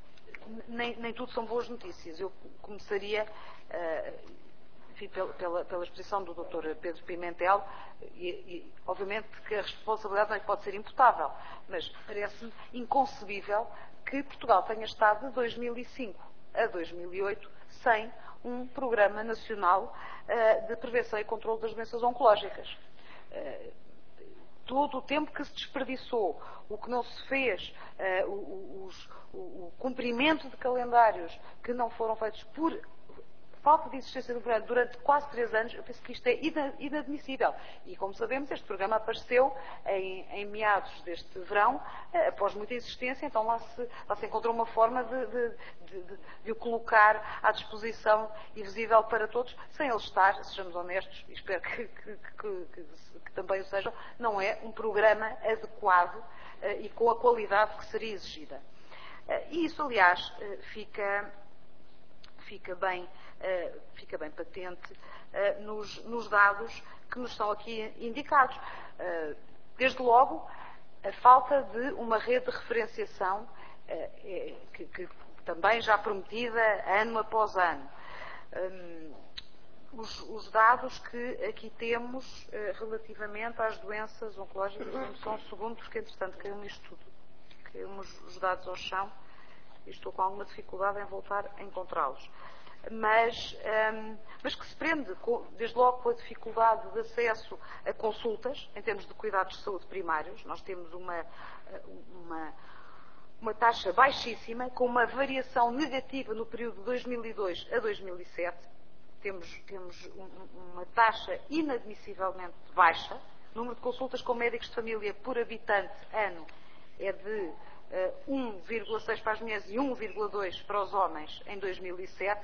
nem, nem tudo são boas notícias. Eu começaria uh, enfim, pela, pela, pela exposição do doutor Pedro Pimentel e, e obviamente que a responsabilidade não pode ser imputável, mas parece-me inconcebível que Portugal tenha estado de dois mil e cinco a dois mil e oito sem um programa nacional uh, de prevenção e controle das doenças oncológicas. Uh, todo o tempo que se desperdiçou, o que não se fez, uh, o, os, o, o cumprimento de calendários que não foram feitos por falta de existência do programa durante quase três anos, eu penso que isto é inadmissível. E, como sabemos, este programa apareceu em, em meados deste verão, eh, após muita insistência, então lá se, lá se encontrou uma forma de, de, de, de, de o colocar à disposição e visível para todos, sem ele estar, sejamos honestos, e espero que, que, que, que, que também o sejam, não é um programa adequado eh, e com a qualidade que seria exigida. Eh, e isso, aliás, eh, fica, fica bem Uh, fica bem patente uh, nos, nos dados que nos são aqui indicados. Uh, desde logo, a falta de uma rede de referenciação uh, é, que, que também já prometida ano após ano. Um, os, os dados que aqui temos uh, relativamente às doenças oncológicas, são um segundo, porque entretanto caiu-me isto tudo. Caiu-me os, os dados ao chão e estou com alguma dificuldade em voltar a encontrá-los. Mas, um, mas que se prende, com, desde logo, com a dificuldade de acesso a consultas, em termos de cuidados de saúde primários. Nós temos uma, uma, uma taxa baixíssima, com uma variação negativa no período de dois mil e dois a dois mil e sete. Temos, temos um, uma taxa inadmissivelmente baixa. O número de consultas com médicos de família por habitante ano é de uh, um vírgula seis para as mulheres e um vírgula dois para os homens em dois mil e sete.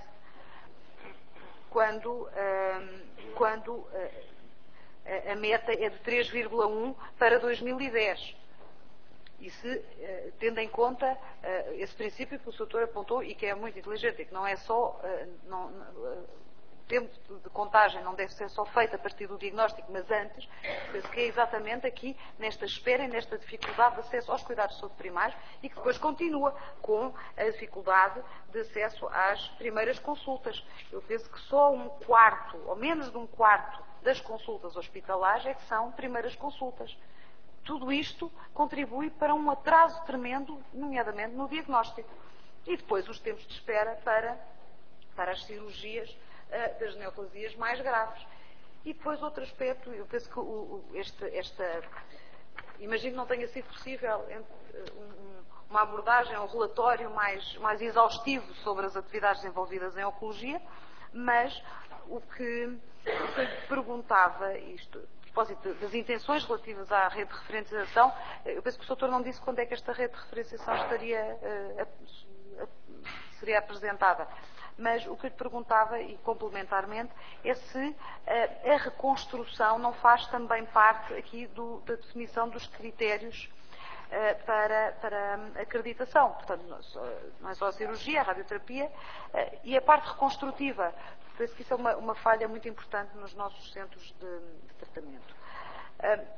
Quando, um, quando uh, a meta é de três vírgula um para dois mil e dez. E se, uh, tendo em conta uh, esse princípio que o doutor apontou e que é muito inteligente, e que não é só, uh, não, uh, o tempo de contagem não deve ser só feito a partir do diagnóstico, mas antes, penso que é exatamente aqui, nesta espera e nesta dificuldade de acesso aos cuidados de saúde primários e que depois continua com a dificuldade de acesso às primeiras consultas. Eu penso que só um quarto, ou menos de um quarto, das consultas hospitalares é que são primeiras consultas. tudo isto contribui para um atraso tremendo, nomeadamente no diagnóstico. E depois os tempos de espera para, para as cirurgias uh, das neoplasias mais graves. E depois outro aspecto, eu penso que o, o, este, esta... Imagino que não tenha sido possível um, uma abordagem, um relatório mais, mais exaustivo sobre as atividades envolvidas em oncologia, mas o que, o que eu perguntava, isto, a propósito das intenções relativas à rede de referenciação, eu penso que o doutor não disse quando é que esta rede de referenciação estaria, uh, uh, seria apresentada. Mas o que eu lhe perguntava, e complementarmente, é se uh, a reconstrução não faz também parte aqui do, da definição dos critérios uh, para, para a acreditação. Portanto, não é só a cirurgia, a radioterapia uh, e a parte reconstrutiva. Penso que isso é uma, uma falha muito importante nos nossos centros de, de tratamento. Uh,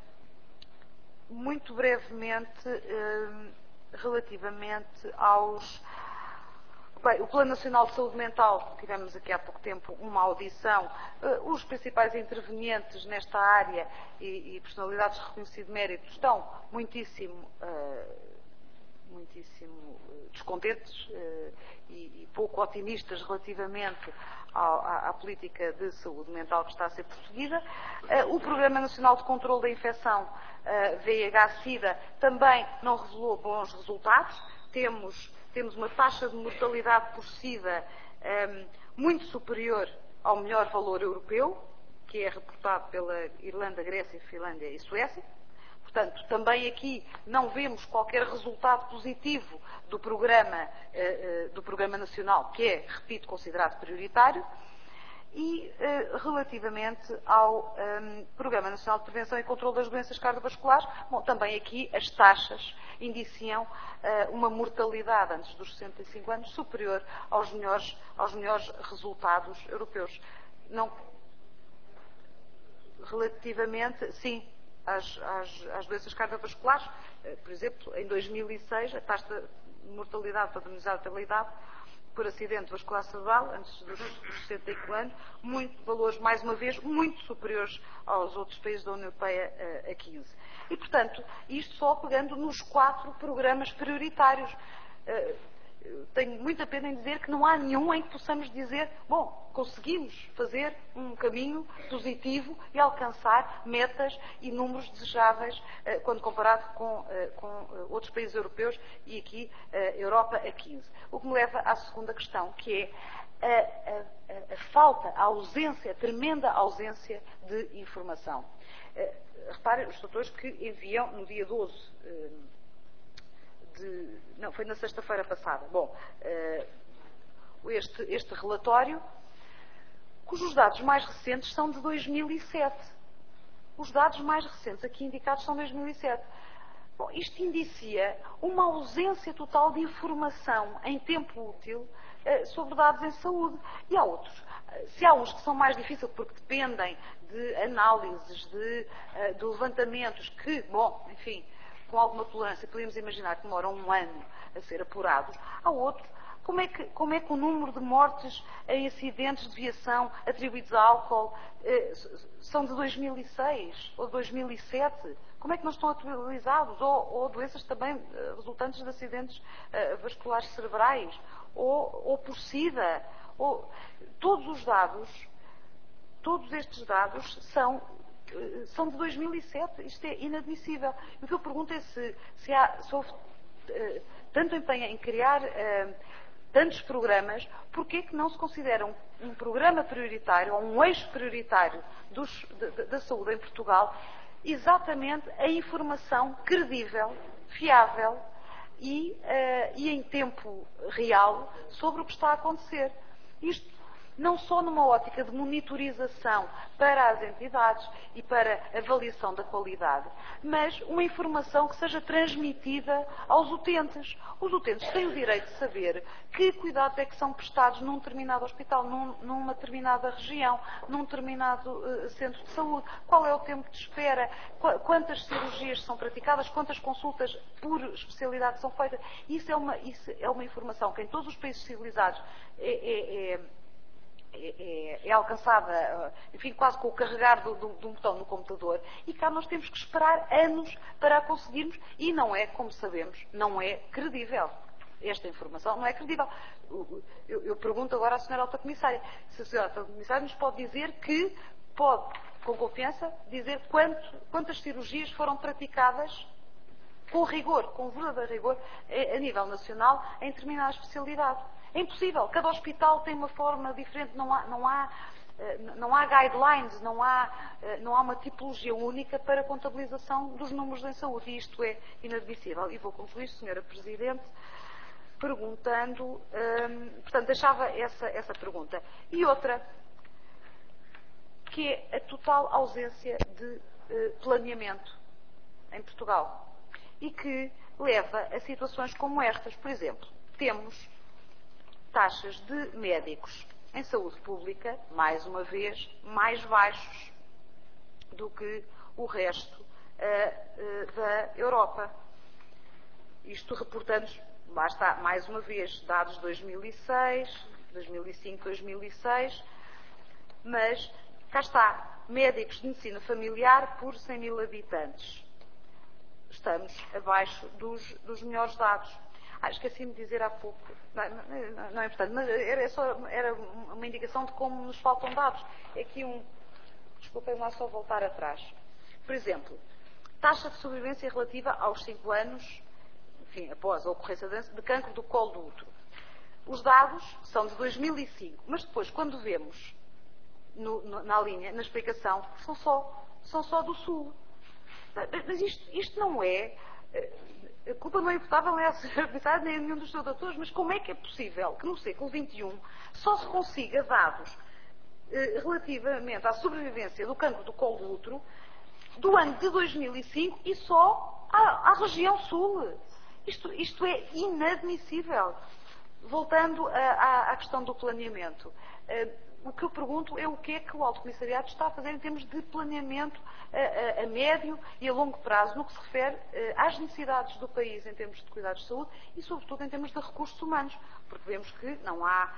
muito brevemente, uh, relativamente aos... Bem, o Plano Nacional de Saúde Mental, tivemos aqui há pouco tempo uma audição, uh, os principais intervenientes nesta área e, e personalidades de reconhecido mérito estão muitíssimo, uh, muitíssimo uh, descontentes uh, e, e pouco otimistas relativamente ao, à, à política de saúde mental que está a ser perseguida. Uh, o Programa Nacional de Controlo da Infecção uh, V I H SIDA também não revelou bons resultados. Temos Temos uma taxa de mortalidade por SIDA um, muito superior ao melhor valor europeu, que é reportado pela Irlanda, Grécia, Finlândia e Suécia. Portanto, também aqui não vemos qualquer resultado positivo do programa, uh, uh, do programa nacional, que é, repito, considerado prioritário. E uh, relativamente ao um, Programa Nacional de Prevenção e Controlo das Doenças Cardiovasculares, bom, também aqui as taxas indiciam uh, uma mortalidade antes dos sessenta e cinco anos superior aos melhores, aos melhores resultados europeus. Não, relativamente, sim, às, às, às doenças cardiovasculares, uh, por exemplo, em dois mil e seis, a taxa de mortalidade padronizada pela idade por acidente vascular cerebral, antes dos sessenta e cinco anos, muito, valores, mais uma vez, muito superiores aos outros países da União Europeia a quinze. E, portanto, isto só pegando nos quatro programas prioritários. Tenho muita pena em dizer que não há nenhum em que possamos dizer, bom, conseguimos fazer um caminho positivo e alcançar metas e números desejáveis eh, quando comparado com, eh, com eh, outros países europeus e aqui eh, Europa a quinze. O que me leva à segunda questão, que é a, a, a falta, a ausência, a tremenda ausência de informação. Eh, reparem, os doutores que enviam no dia doze, eh, de, não, foi na sexta-feira passada, bom, eh, este, este relatório, cujos dados mais recentes são de dois mil e sete. Os dados mais recentes aqui indicados são de dois mil e sete. Bom, isto indicia uma ausência total de informação em tempo útil eh, sobre dados em saúde. E há outros. Se há uns que são mais difíceis porque dependem de análises, de, eh, de levantamentos que, bom, enfim, com alguma tolerância podemos imaginar que demoram um ano a ser apurados, há outros. Como é, que, como é que o número de mortes em acidentes de viação atribuídos a álcool eh, são de dois mil e seis ou de dois mil e sete? Como é que não estão atualizados? Ou, ou doenças também eh, resultantes de acidentes eh, vasculares cerebrais? Ou, ou por SIDA? Ou, todos os dados, todos estes dados são, eh, são de dois mil e sete. Isto é inadmissível. E o que eu pergunto é se, se, há, se houve eh, tanto empenho em criar eh, tantos programas, porquê que não se considera um, um programa prioritário ou um eixo prioritário dos, de, de, da saúde em Portugal exatamente a informação credível, fiável e, uh, e em tempo real sobre o que está a acontecer. Isto não só numa ótica de monitorização para as entidades e para avaliação da qualidade, mas uma informação que seja transmitida aos utentes. Os utentes têm o direito de saber que cuidados é que são prestados num determinado hospital, num, numa determinada região, num determinado uh, centro de saúde, qual é o tempo de espera, qu quantas cirurgias são praticadas, quantas consultas por especialidade são feitas. Isso é uma, isso é uma informação que em todos os países civilizados é, é, é é, é, é alcançada, enfim, quase com o carregar de um botão no computador, e cá nós temos que esperar anos para a conseguirmos, e não é, como sabemos, não é credível. Esta informação não é credível. Eu, eu pergunto agora à senhora Alta Comissária, se a senhora Alta Comissária nos pode dizer que pode, com confiança, dizer quanto, quantas cirurgias foram praticadas com rigor, com verdadeiro rigor, a nível nacional, em determinada especialidade. É impossível. Cada hospital tem uma forma diferente, não há, não há, não há guidelines, não há, não há uma tipologia única para a contabilização dos números em saúde. E isto é inadmissível. E vou concluir, senhora Presidente, perguntando, hum, portanto, deixava essa, essa pergunta. E outra, que é a total ausência de eh, planeamento em Portugal. E que leva a situações como estas. Por exemplo, temos taxas de médicos em saúde pública, mais uma vez, mais baixos do que o resto uh, uh, da Europa. Isto reportando, lá está, mais uma vez, dados de dois mil e seis, dois mil e cinco, dois mil e seis, mas cá está, médicos de medicina familiar por cem mil habitantes. Estamos abaixo dos, dos melhores dados. Ah, esqueci-me de dizer há pouco, não, não, não é importante, mas era, só, era uma indicação de como nos faltam dados. É aqui um, desculpem lá só voltar atrás. Por exemplo, taxa de sobrevivência relativa aos cinco anos, enfim, após a ocorrência de cancro do colo do útero. Os dados são de dois mil e cinco, mas depois, quando vemos no, no, na linha, na explicação, são só, são só do Sul. Mas isto, isto não é, a culpa não é imputável nem à senhora Comissária nem a nenhum dos seus doutores, mas como é que é possível que no século vinte e um só se consiga dados eh, relativamente à sobrevivência do cancro do colo do útero do ano de dois mil e cinco e só à, à região sul? Isto, isto é inadmissível. Voltando a, a, à questão do planeamento. Eh, O que eu pergunto é o que é que o Alto Comissariado está a fazer em termos de planeamento a, a, a médio e a longo prazo, no que se refere uh, às necessidades do país em termos de cuidados de saúde e, sobretudo, em termos de recursos humanos, porque vemos que não há...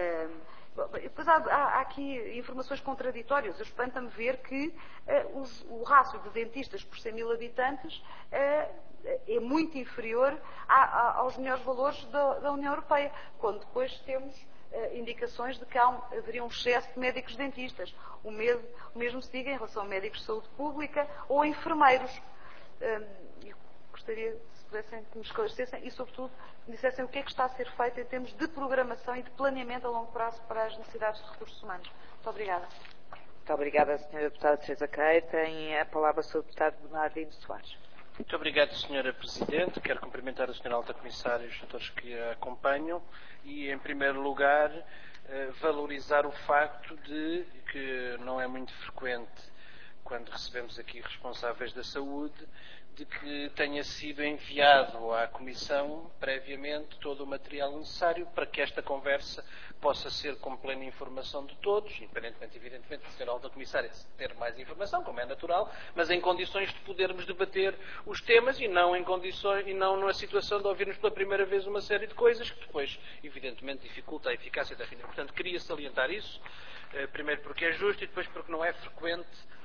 Uh, depois há, há, há aqui informações contraditórias. Eu espanta-me ver que uh, os, o rácio de dentistas por cem mil habitantes uh, é muito inferior a, a, aos melhores valores da, da União Europeia, quando depois temos Uh, indicações de que há um, haveria um excesso de médicos dentistas. O mesmo, o mesmo se diga em relação a médicos de saúde pública ou a enfermeiros. Uh, eu gostaria, se pudessem, que me esclarecessem e, sobretudo, me dissessem o que é que está a ser feito em termos de programação e de planeamento a longo prazo para as necessidades de recursos humanos. Muito obrigada. Muito obrigada, senhora Deputada Teresa Queiro. Tem a palavra o senhor Deputado Bernardino Soares. Muito obrigado, senhora Presidente. Quero cumprimentar a senhora Alta Comissária e os doutores que a acompanham e, em primeiro lugar, valorizar o facto de que não é muito frequente, quando recebemos aqui responsáveis da saúde, de que tenha sido enviado à Comissão, previamente, todo o material necessário para que esta conversa possa ser com plena informação de todos, independentemente, evidentemente, de a senhora Alta Comissária ter mais informação, como é natural, mas em condições de podermos debater os temas e não em condições, e não numa situação de ouvirmos pela primeira vez uma série de coisas que depois, evidentemente, dificulta a eficácia da reunião. Portanto, queria salientar isso, primeiro porque é justo e depois porque não é frequente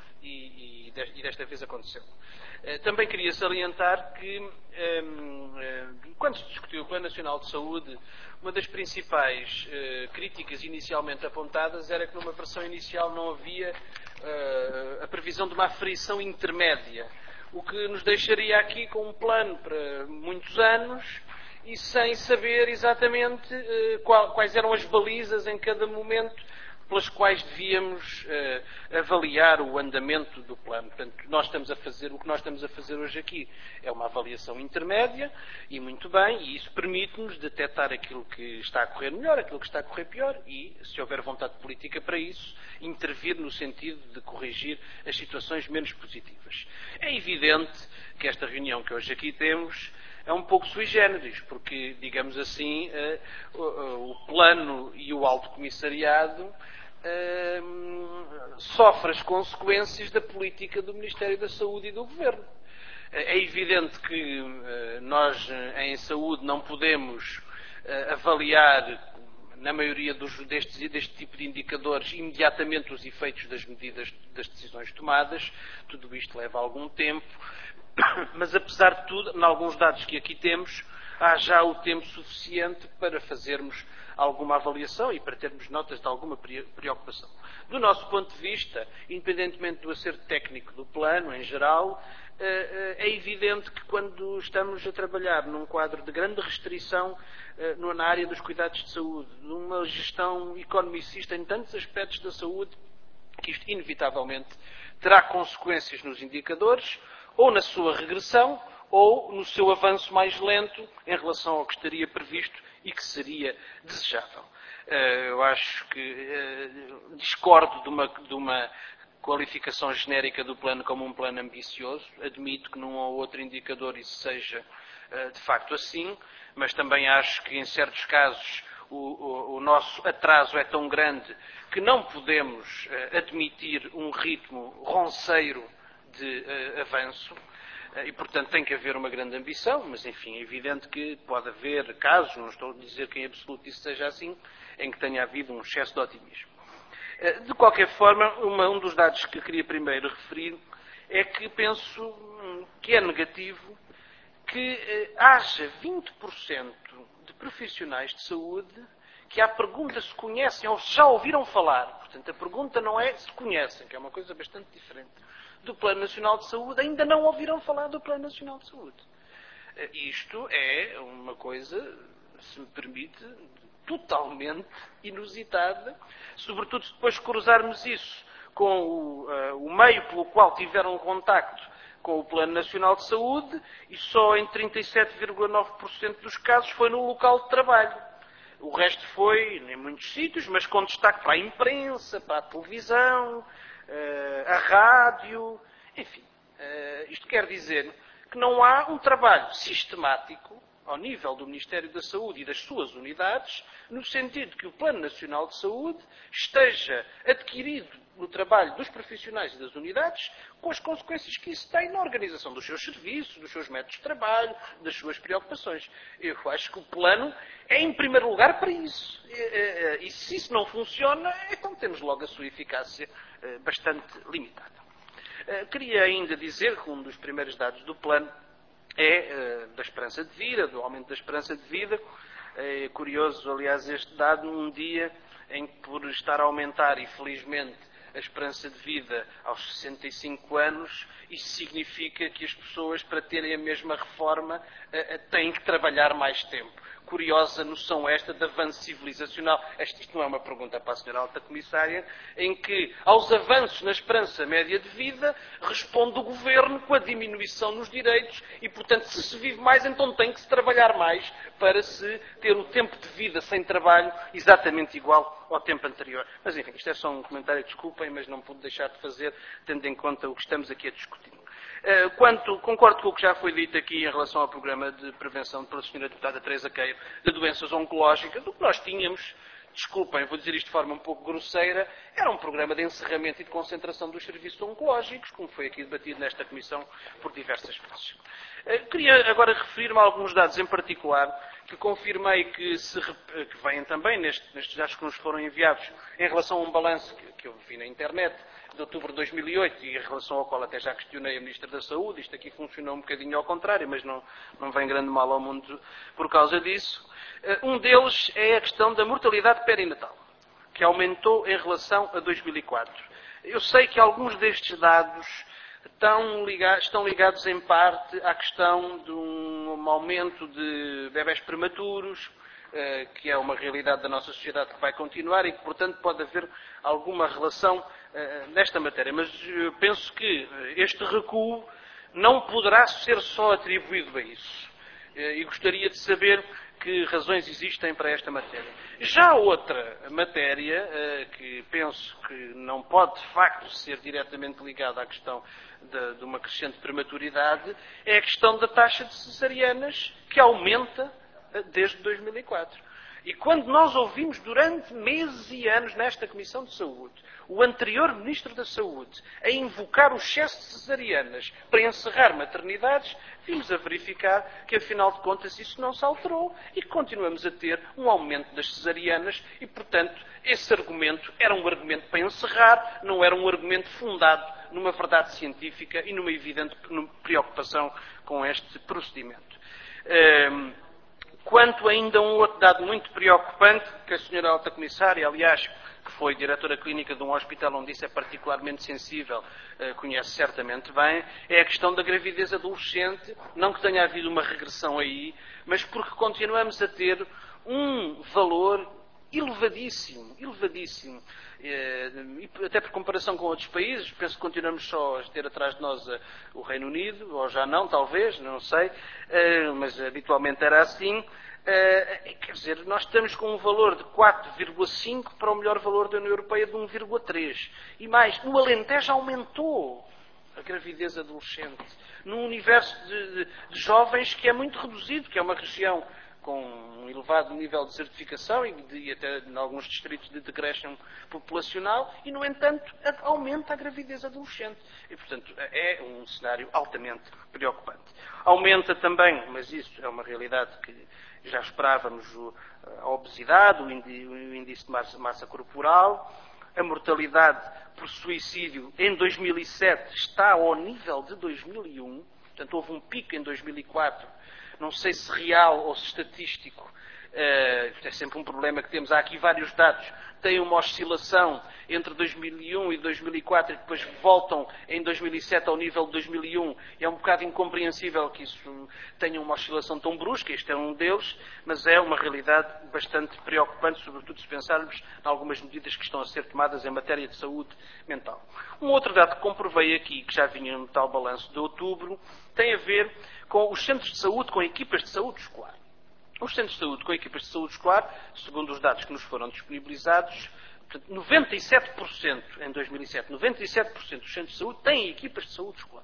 e, e desta vez aconteceu. Também queria salientar que, quando se discutiu o Plano Nacional de Saúde, uma das principais críticas inicialmente apontadas era que numa versão inicial não havia a previsão de uma aferição intermédia, o que nos deixaria aqui com um plano para muitos anos e sem saber exatamente quais eram as balizas em cada momento pelas quais devíamos uh, avaliar o andamento do plano. Portanto, nós estamos a fazer, o que nós estamos a fazer hoje aqui é uma avaliação intermédia, e muito bem, e isso permite-nos detectar aquilo que está a correr melhor, aquilo que está a correr pior, e, se houver vontade política para isso, intervir no sentido de corrigir as situações menos positivas. É evidente que esta reunião que hoje aqui temos é um pouco sui generis, porque, digamos assim, uh, uh, o plano e o Alto Comissariado Uh, sofre as consequências da política do Ministério da Saúde e do Governo. Uh, é evidente que uh, nós, uh, em saúde, não podemos uh, avaliar na maioria dos, destes, deste tipo de indicadores, imediatamente os efeitos das medidas, das decisões tomadas. Tudo isto leva algum tempo, mas apesar de tudo, em alguns dados que aqui temos, há já o tempo suficiente para fazermos alguma avaliação e para termos notas de alguma preocupação. Do nosso ponto de vista, independentemente do acerto técnico do plano, em geral, é evidente que quando estamos a trabalhar num quadro de grande restrição na área dos cuidados de saúde, numa gestão economicista em tantos aspectos da saúde, que isto inevitavelmente terá consequências nos indicadores, ou na sua regressão, ou no seu avanço mais lento em relação ao que estaria previsto e que seria desejável. Eu acho que discordo de uma, de uma qualificação genérica do plano como um plano ambicioso. Admito que num ou outro indicador isso seja de facto assim, mas também acho que em certos casos o, o, o nosso atraso é tão grande que não podemos admitir um ritmo ronceiro de uh, avanço uh, e, portanto, tem que haver uma grande ambição, mas, enfim, é evidente que pode haver casos, não estou a dizer que em absoluto isso seja assim, em que tenha havido um excesso de otimismo. Uh, de qualquer forma, uma, um dos dados que queria primeiro referir é que penso hum, que é negativo que uh, haja vinte por cento de profissionais de saúde que à pergunta se conhecem ou se já ouviram falar. Portanto, a pergunta não é se conhecem, que é uma coisa bastante diferente, do Plano Nacional de Saúde, ainda não ouviram falar do Plano Nacional de Saúde. Isto é uma coisa, se me permite, totalmente inusitada, sobretudo se depois cruzarmos isso com o, uh, o meio pelo qual tiveram contacto com o Plano Nacional de Saúde, e só em trinta e sete vírgula nove por cento dos casos foi no local de trabalho. O resto foi em muitos sítios, mas com destaque para a imprensa, para a televisão, a rádio, enfim. Isto quer dizer que não há um trabalho sistemático ao nível do Ministério da Saúde e das suas unidades, no sentido que o Plano Nacional de Saúde esteja adquirido no trabalho dos profissionais e das unidades, com as consequências que isso tem na organização dos seus serviços, dos seus métodos de trabalho, das suas preocupações. Eu acho que o plano é, em primeiro lugar, para isso. E se isso não funciona, então temos logo a sua eficácia bastante limitada. Queria ainda dizer que um dos primeiros dados do plano é da esperança de vida, do aumento da esperança de vida. É curioso, aliás, este dado num dia em que, por estar a aumentar, e felizmente, a esperança de vida aos sessenta e cinco anos, isso significa que as pessoas, para terem a mesma reforma, têm que trabalhar mais tempo. Curiosa noção esta de avanço civilizacional. Isto não é uma pergunta para a senhora Alta Comissária, em que, aos avanços na esperança média de vida, responde o Governo com a diminuição nos direitos e, portanto, se se vive mais, então tem que se trabalhar mais para se ter o tempo de vida sem trabalho exatamente igual ao tempo anterior. Mas, enfim, isto é só um comentário, desculpem, mas não pude deixar de fazer, tendo em conta o que estamos aqui a discutir. Quanto, concordo com o que já foi dito aqui em relação ao programa de prevenção pela senhora deputada Teresa Queiro de doenças oncológicas. O que nós tínhamos, desculpem, vou dizer isto de forma um pouco grosseira, era um programa de encerramento e de concentração dos serviços oncológicos, como foi aqui debatido nesta Comissão por diversas vezes. Queria agora referir-me a alguns dados em particular, que confirmei que, se, que vêm também neste, nestes dados que nos foram enviados, em relação a um balanço que, que eu vi na internet, de outubro de dois mil e oito, e em relação ao qual até já questionei a Ministra da Saúde. Isto aqui funcionou um bocadinho ao contrário, mas não, não vem grande mal ao mundo por causa disso. Um deles é a questão da mortalidade perinatal, que aumentou em relação a dois mil e quatro. Eu sei que alguns destes dados estão ligados, estão ligados em parte à questão de um aumento de bebés prematuros, que é uma realidade da nossa sociedade que vai continuar e que, portanto, pode haver alguma relação nesta matéria. Mas eu penso que este recuo não poderá ser só atribuído a isso. E gostaria de saber que razões existem para esta matéria. Já outra matéria, que penso que não pode, de facto, ser diretamente ligada à questão de, de uma crescente prematuridade, é a questão da taxa de cesarianas, que aumenta desde dois mil e quatro. E quando nós ouvimos durante meses e anos nesta Comissão de Saúde o anterior Ministro da Saúde a invocar o excesso de cesarianas para encerrar maternidades, vimos a verificar que, afinal de contas, isso não se alterou e que continuamos a ter um aumento das cesarianas e, portanto, esse argumento era um argumento para encerrar, não era um argumento fundado numa verdade científica e numa evidente preocupação com este procedimento. Quanto ainda a um outro dado muito preocupante, que a senhora Alta Comissária, aliás, que foi diretora clínica de um hospital onde isso é particularmente sensível, conhece certamente bem, é a questão da gravidez adolescente, não que tenha havido uma regressão aí, mas porque continuamos a ter um valor elevadíssimo, elevadíssimo, e até por comparação com outros países, penso que continuamos só a ter atrás de nós o Reino Unido, ou já não, talvez, não sei, mas habitualmente era assim. Quer dizer, nós estamos com um valor de quatro vírgula cinco para o melhor valor da União Europeia de um vírgula três. E mais, o Alentejo aumentou a gravidez adolescente num universo de, de, de jovens que é muito reduzido, que é uma região com um elevado nível de desertificação e, de, e até em alguns distritos de decréscimo populacional e, no entanto, aumenta a gravidez adolescente. E, portanto, é um cenário altamente preocupante. Aumenta também, mas isso é uma realidade que já esperávamos, a obesidade, o índice de massa, massa corporal, a mortalidade por suicídio em dois mil e sete está ao nível de dois mil e um, portanto houve um pico em dois mil e quatro, não sei se real ou se estatístico, é sempre um problema que temos, há aqui vários dados, tem uma oscilação entre dois mil e um e dois mil e quatro e depois voltam em dois mil e sete ao nível de dois mil e um. É um bocado incompreensível que isso tenha uma oscilação tão brusca, este é um deles, mas é uma realidade bastante preocupante, sobretudo se pensarmos em algumas medidas que estão a ser tomadas em matéria de saúde mental. Um outro dado que comprovei aqui, que já vinha no tal balanço de outubro, tem a ver com os centros de saúde, com equipas de saúde escolar. Os centros de saúde com equipas de saúde escolar, segundo os dados que nos foram disponibilizados, noventa e sete por cento em dois mil e sete, noventa e sete por cento dos centros de saúde têm equipas de saúde escolar,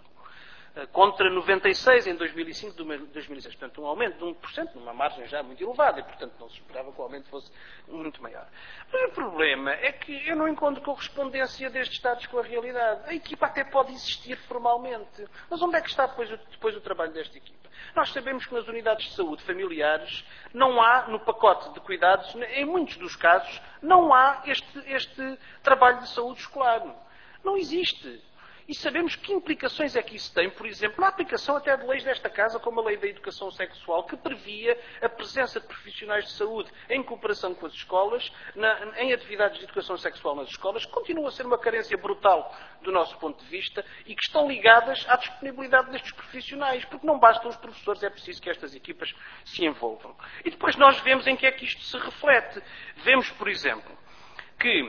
contra noventa e seis por cento em dois mil e cinco e dois mil e seis. Portanto, um aumento de um por cento, numa margem já muito elevada, e, portanto, não se esperava que o aumento fosse muito maior. Mas o problema é que eu não encontro correspondência destes dados com a realidade. A equipa até pode existir formalmente, mas onde é que está depois o, depois o trabalho desta equipa? Nós sabemos que nas unidades de saúde familiares não há, no pacote de cuidados, em muitos dos casos, não há este, este trabalho de saúde escolar. Não existe. E sabemos que implicações é que isso tem, por exemplo, na aplicação até de leis desta Casa, como a Lei da Educação Sexual, que previa a presença de profissionais de saúde em cooperação com as escolas, na, em atividades de educação sexual nas escolas, que continua a ser uma carência brutal do nosso ponto de vista e que estão ligadas à disponibilidade destes profissionais, porque não bastam os professores, é preciso que estas equipas se envolvam. E depois nós vemos em que é que isto se reflete. Vemos, por exemplo, que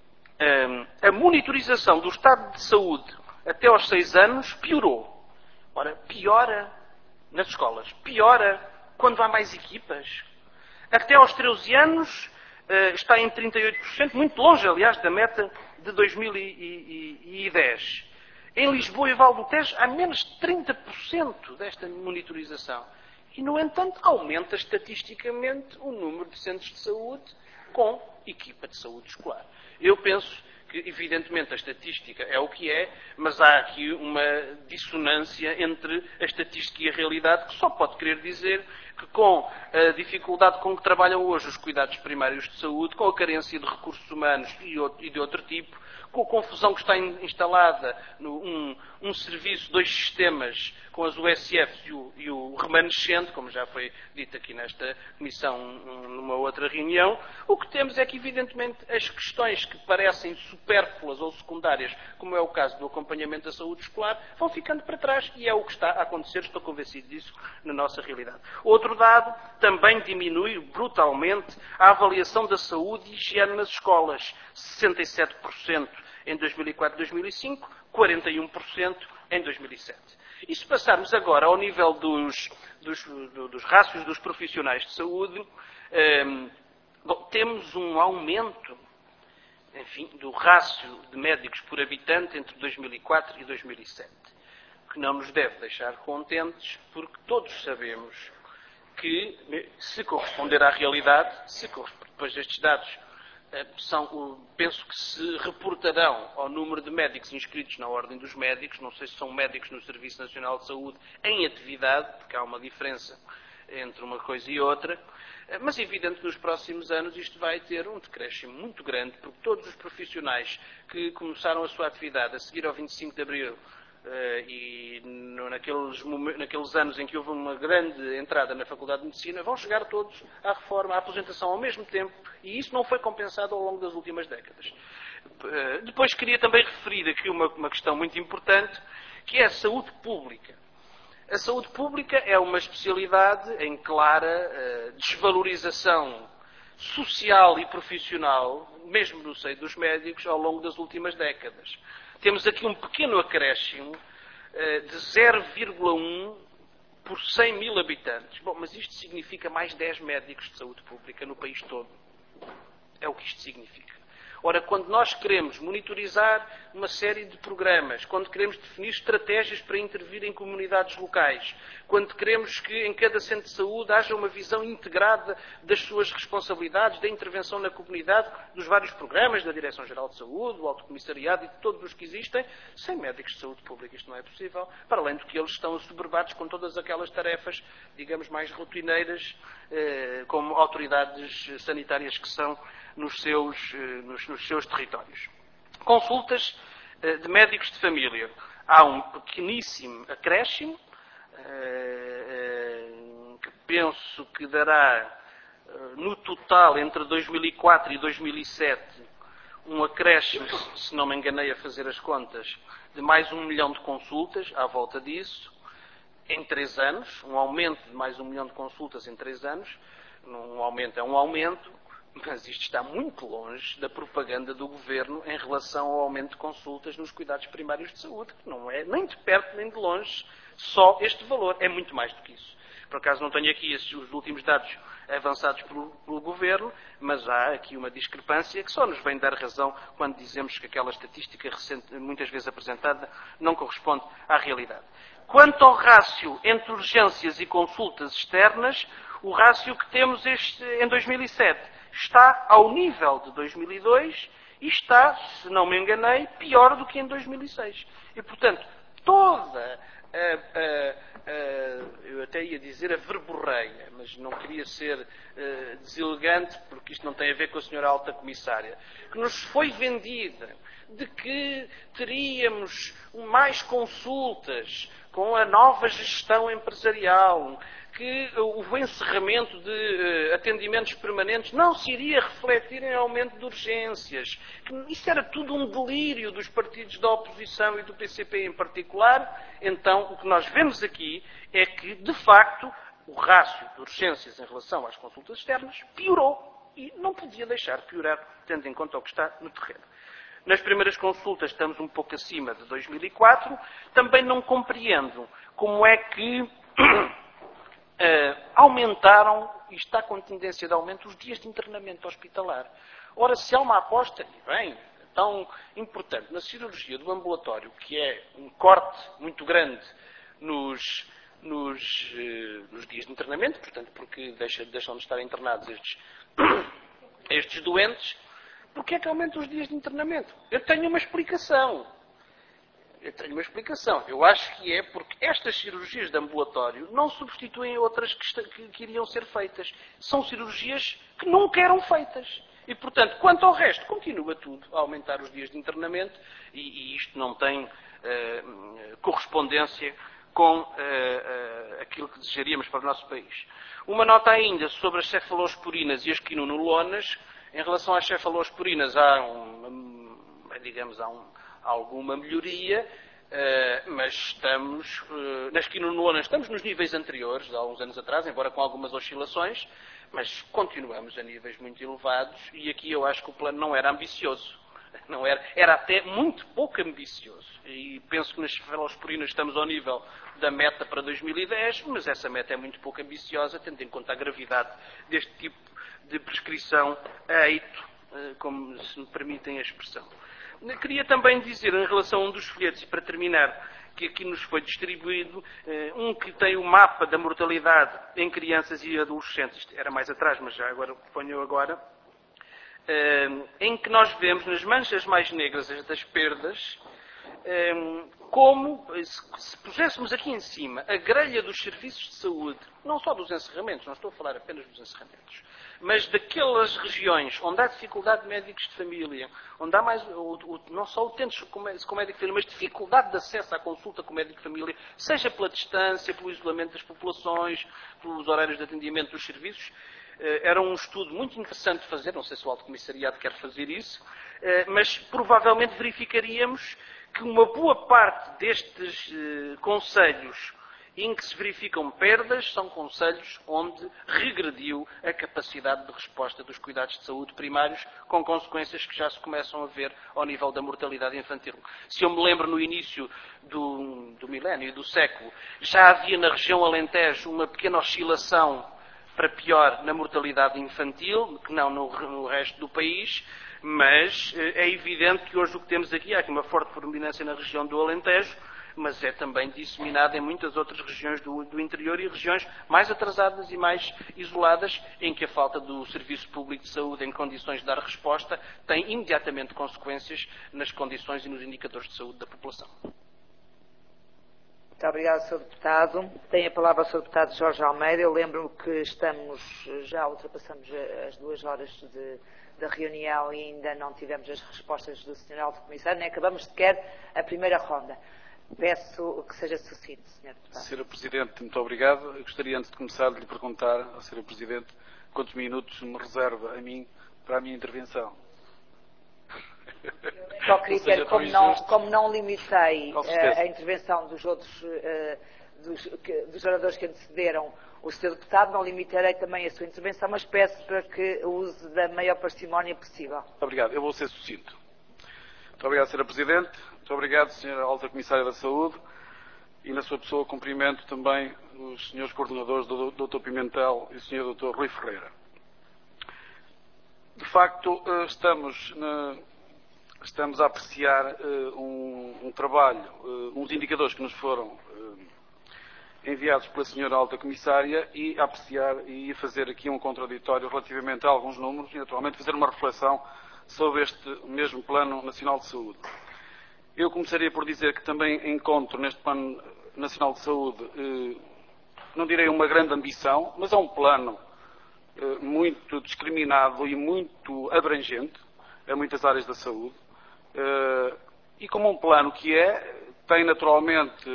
hum, a monitorização do estado de saúde até aos seis anos piorou. Ora, piora nas escolas. Piora quando há mais equipas. Até aos treze anos está em trinta e oito por cento, muito longe, aliás, da meta de dois mil e dez. Em Lisboa e Val do Tejo há menos de trinta por cento desta monitorização. E, no entanto, aumenta estatisticamente o número de centros de saúde com equipa de saúde escolar. Eu penso que, evidentemente, a estatística é o que é, mas há aqui uma dissonância entre a estatística e a realidade, que só pode querer dizer que, com a dificuldade com que trabalham hoje os cuidados primários de saúde, com a carência de recursos humanos e de outro tipo, com a confusão que está instalada no um, um serviço, dois sistemas, com as U S Fs e o, e o remanescente, como já foi dito aqui nesta comissão numa outra reunião, o que temos é que, evidentemente, as questões que parecem supérfluas ou secundárias, como é o caso do acompanhamento da saúde escolar, vão ficando para trás e é o que está a acontecer, estou convencido disso, na nossa realidade. Outro dado, também diminui brutalmente a avaliação da saúde e higiene nas escolas, sessenta e sete por cento em dois mil e quatro e dois mil e cinco, quarenta e um por cento em dois mil e sete. E se passarmos agora ao nível dos, dos, dos rácios dos profissionais de saúde, um, bom, temos um aumento, enfim, do rácio de médicos por habitante entre dois mil e quatro e dois mil e sete, que não nos deve deixar contentes, porque todos sabemos que, se corresponder à realidade, se depois estes dados são, penso que se reportarão ao número de médicos inscritos na Ordem dos Médicos, não sei se são médicos no Serviço Nacional de Saúde em atividade, porque há uma diferença entre uma coisa e outra, mas é evidente que nos próximos anos isto vai ter um decréscimo muito grande, porque todos os profissionais que começaram a sua atividade a seguir ao vinte e cinco de Abril e naqueles, naqueles anos em que houve uma grande entrada na Faculdade de Medicina, vão chegar todos à reforma, à aposentação ao mesmo tempo, e isso não foi compensado ao longo das últimas décadas. Depois queria também referir aqui uma, uma questão muito importante, que é a saúde pública. A saúde pública é uma especialidade em clara uh, desvalorização social e profissional, mesmo no seio dos médicos, ao longo das últimas décadas. Temos aqui um pequeno acréscimo uh, de zero vírgula um por cem mil habitantes. Bom, mas isto significa mais dez médicos de saúde pública no país todo. É o que isto significa. Ora, quando nós queremos monitorizar uma série de programas, quando queremos definir estratégias para intervir em comunidades locais, quando queremos que em cada centro de saúde haja uma visão integrada das suas responsabilidades, da intervenção na comunidade, dos vários programas da Direção-Geral de Saúde, do Alto Comissariado e de todos os que existem, sem médicos de saúde pública isto não é possível, para além de que eles estão assoberbados com todas aquelas tarefas, digamos, mais rotineiras, eh, como autoridades sanitárias que são nos seus, nos, nos seus territórios. Consultas de médicos de família. Há um pequeníssimo acréscimo, que penso que dará, no total, entre dois mil e quatro e dois mil e sete, um acréscimo, se não me enganei a fazer as contas, de mais um milhão de consultas, à volta disso, em três anos, um aumento de mais um milhão de consultas em três anos. Um aumento é um aumento, mas isto está muito longe da propaganda do Governo em relação ao aumento de consultas nos cuidados primários de saúde, que não é nem de perto nem de longe só este valor, é muito mais do que isso. Por acaso não tenho aqui esses, os últimos dados avançados pelo, pelo Governo, mas há aqui uma discrepância que só nos vem dar razão quando dizemos que aquela estatística recente, muitas vezes apresentada não corresponde à realidade. Quanto ao rácio entre urgências e consultas externas, o rácio que temos este, em dois mil e sete está ao nível de dois mil e dois e está, se não me enganei, pior do que em dois mil e seis. E, portanto, toda a, a, a, eu até ia dizer a verborreia, mas não queria ser uh, deselegante, porque isto não tem a ver com a senhora Alta Comissária, que nos foi vendida de que teríamos mais consultas com a nova gestão empresarial, que o encerramento de uh, atendimentos permanentes não se iria refletir em aumento de urgências. Que isso era tudo um delírio dos partidos da oposição e do P C P em particular. Então, o que nós vemos aqui é que, de facto, o rácio de urgências em relação às consultas externas piorou e não podia deixar de piorar, tendo em conta o que está no terreno. Nas primeiras consultas estamos um pouco acima de dois mil e quatro. Também não compreendo como é que Uh, aumentaram, e está com tendência de aumento, os dias de internamento hospitalar. Ora, se há uma aposta, e bem, tão importante na cirurgia do ambulatório, que é um corte muito grande nos, nos, uh, nos dias de internamento, portanto, porque deixa, deixam de estar internados estes, estes doentes, porque é que aumentam os dias de internamento? Eu tenho uma explicação. Eu tenho uma explicação. Eu acho que é porque estas cirurgias de ambulatório não substituem outras que, que, que iriam ser feitas. São cirurgias que nunca eram feitas. E, portanto, quanto ao resto, continua tudo a aumentar os dias de internamento e, e isto não tem uh, correspondência com uh, uh, aquilo que desejaríamos para o nosso país. Uma nota ainda sobre as cefalosporinas e as quinonolonas. Em relação às cefalosporinas há, um, digamos, há um alguma melhoria, uh, mas estamos, uh, nas quinonolonas estamos nos níveis anteriores, de há uns anos atrás, embora com algumas oscilações, mas continuamos a níveis muito elevados e aqui eu acho que o plano não era ambicioso. Não era, era até muito pouco ambicioso. E penso que nas cefalosporinas estamos ao nível da meta para dois mil e dez, mas essa meta é muito pouco ambiciosa, tendo em conta a gravidade deste tipo de prescrição a eito, uh, como se me permitem a expressão. Queria também dizer, em relação a um dos folhetos, e para terminar, que aqui nos foi distribuído, um que tem o mapa da mortalidade em crianças e adolescentes, isto era mais atrás, mas já agora ponho agora, em que nós vemos nas manchas mais negras das perdas, como se puséssemos aqui em cima a grelha dos serviços de saúde, não só dos encerramentos, não estou a falar apenas dos encerramentos, mas daquelas regiões onde há dificuldade de médicos de família, onde há mais, o, o, não só utentes com médico de família, mas dificuldade de acesso à consulta com o médico de família, seja pela distância, pelo isolamento das populações, pelos horários de atendimento dos serviços. Era um estudo muito interessante de fazer, não sei se o Alto Comissariado quer fazer isso, mas provavelmente verificaríamos que uma boa parte destes concelhos em que se verificam perdas são concelhos onde regrediu a capacidade de resposta dos cuidados de saúde primários, com consequências que já se começam a ver ao nível da mortalidade infantil. Se eu me lembro no início do, do milénio e do século, já havia na região Alentejo uma pequena oscilação para pior na mortalidade infantil, que não no, no resto do país, mas é evidente que hoje o que temos aqui, há aqui uma forte predominância na região do Alentejo, mas é também disseminada em muitas outras regiões do, do interior e regiões mais atrasadas e mais isoladas, em que a falta do Serviço Público de Saúde em condições de dar resposta tem imediatamente consequências nas condições e nos indicadores de saúde da população. Muito obrigada, senhor Deputado. Tem a palavra o senhor Deputado Jorge Almeida. Eu lembro-me que estamos, já ultrapassamos as duas horas de, da reunião e ainda não tivemos as respostas do senhor Alto Comissário, nem acabamos sequer a primeira ronda. Peço que seja sucinto, senhor Deputado. senhora Presidente, muito obrigado. Eu gostaria, antes de começar, de lhe perguntar à senhora Presidente quantos minutos me reserva a mim para a minha intervenção. Só queria dizer, como não, como não limitei uh, a intervenção dos outros uh, dos, que, dos oradores que antecederam o senhor Deputado, não limitarei também a sua intervenção, mas peço para que use da maior parcimónia possível. Muito obrigado. Eu vou ser sucinto. Muito obrigado, senhora Presidente. Muito obrigado, senhora Alta Comissária da Saúde. E, na sua pessoa, cumprimento também os senhores coordenadores, o doutor Pimentel e o senhor doutor Rui Ferreira. De facto, estamos, na, estamos a apreciar um, um trabalho, uns indicadores que nos foram enviados pela senhora Alta Comissária e a apreciar e a fazer aqui um contraditório relativamente a alguns números e, naturalmente, fazer uma reflexão sobre este mesmo Plano Nacional de Saúde. Eu começaria por dizer que também encontro neste Plano Nacional de Saúde, eh, não direi uma grande ambição, mas é um plano eh, muito discriminado e muito abrangente a muitas áreas da saúde. Eh, e como um plano que é, tem naturalmente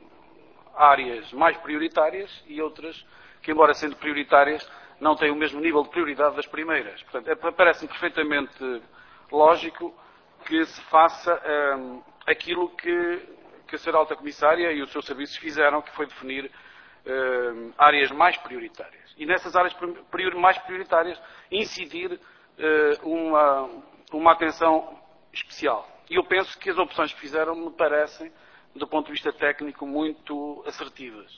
áreas mais prioritárias e outras que, embora sendo prioritárias, não têm o mesmo nível de prioridade das primeiras. Portanto, é, parece-me perfeitamente lógico que se faça um, aquilo que, que a senhora Alta Comissária e os seus serviços fizeram, que foi definir um, áreas mais prioritárias. E nessas áreas prior, mais prioritárias incidir uh, uma, uma atenção especial. E eu penso que as opções que fizeram me parecem, do ponto de vista técnico, muito assertivas.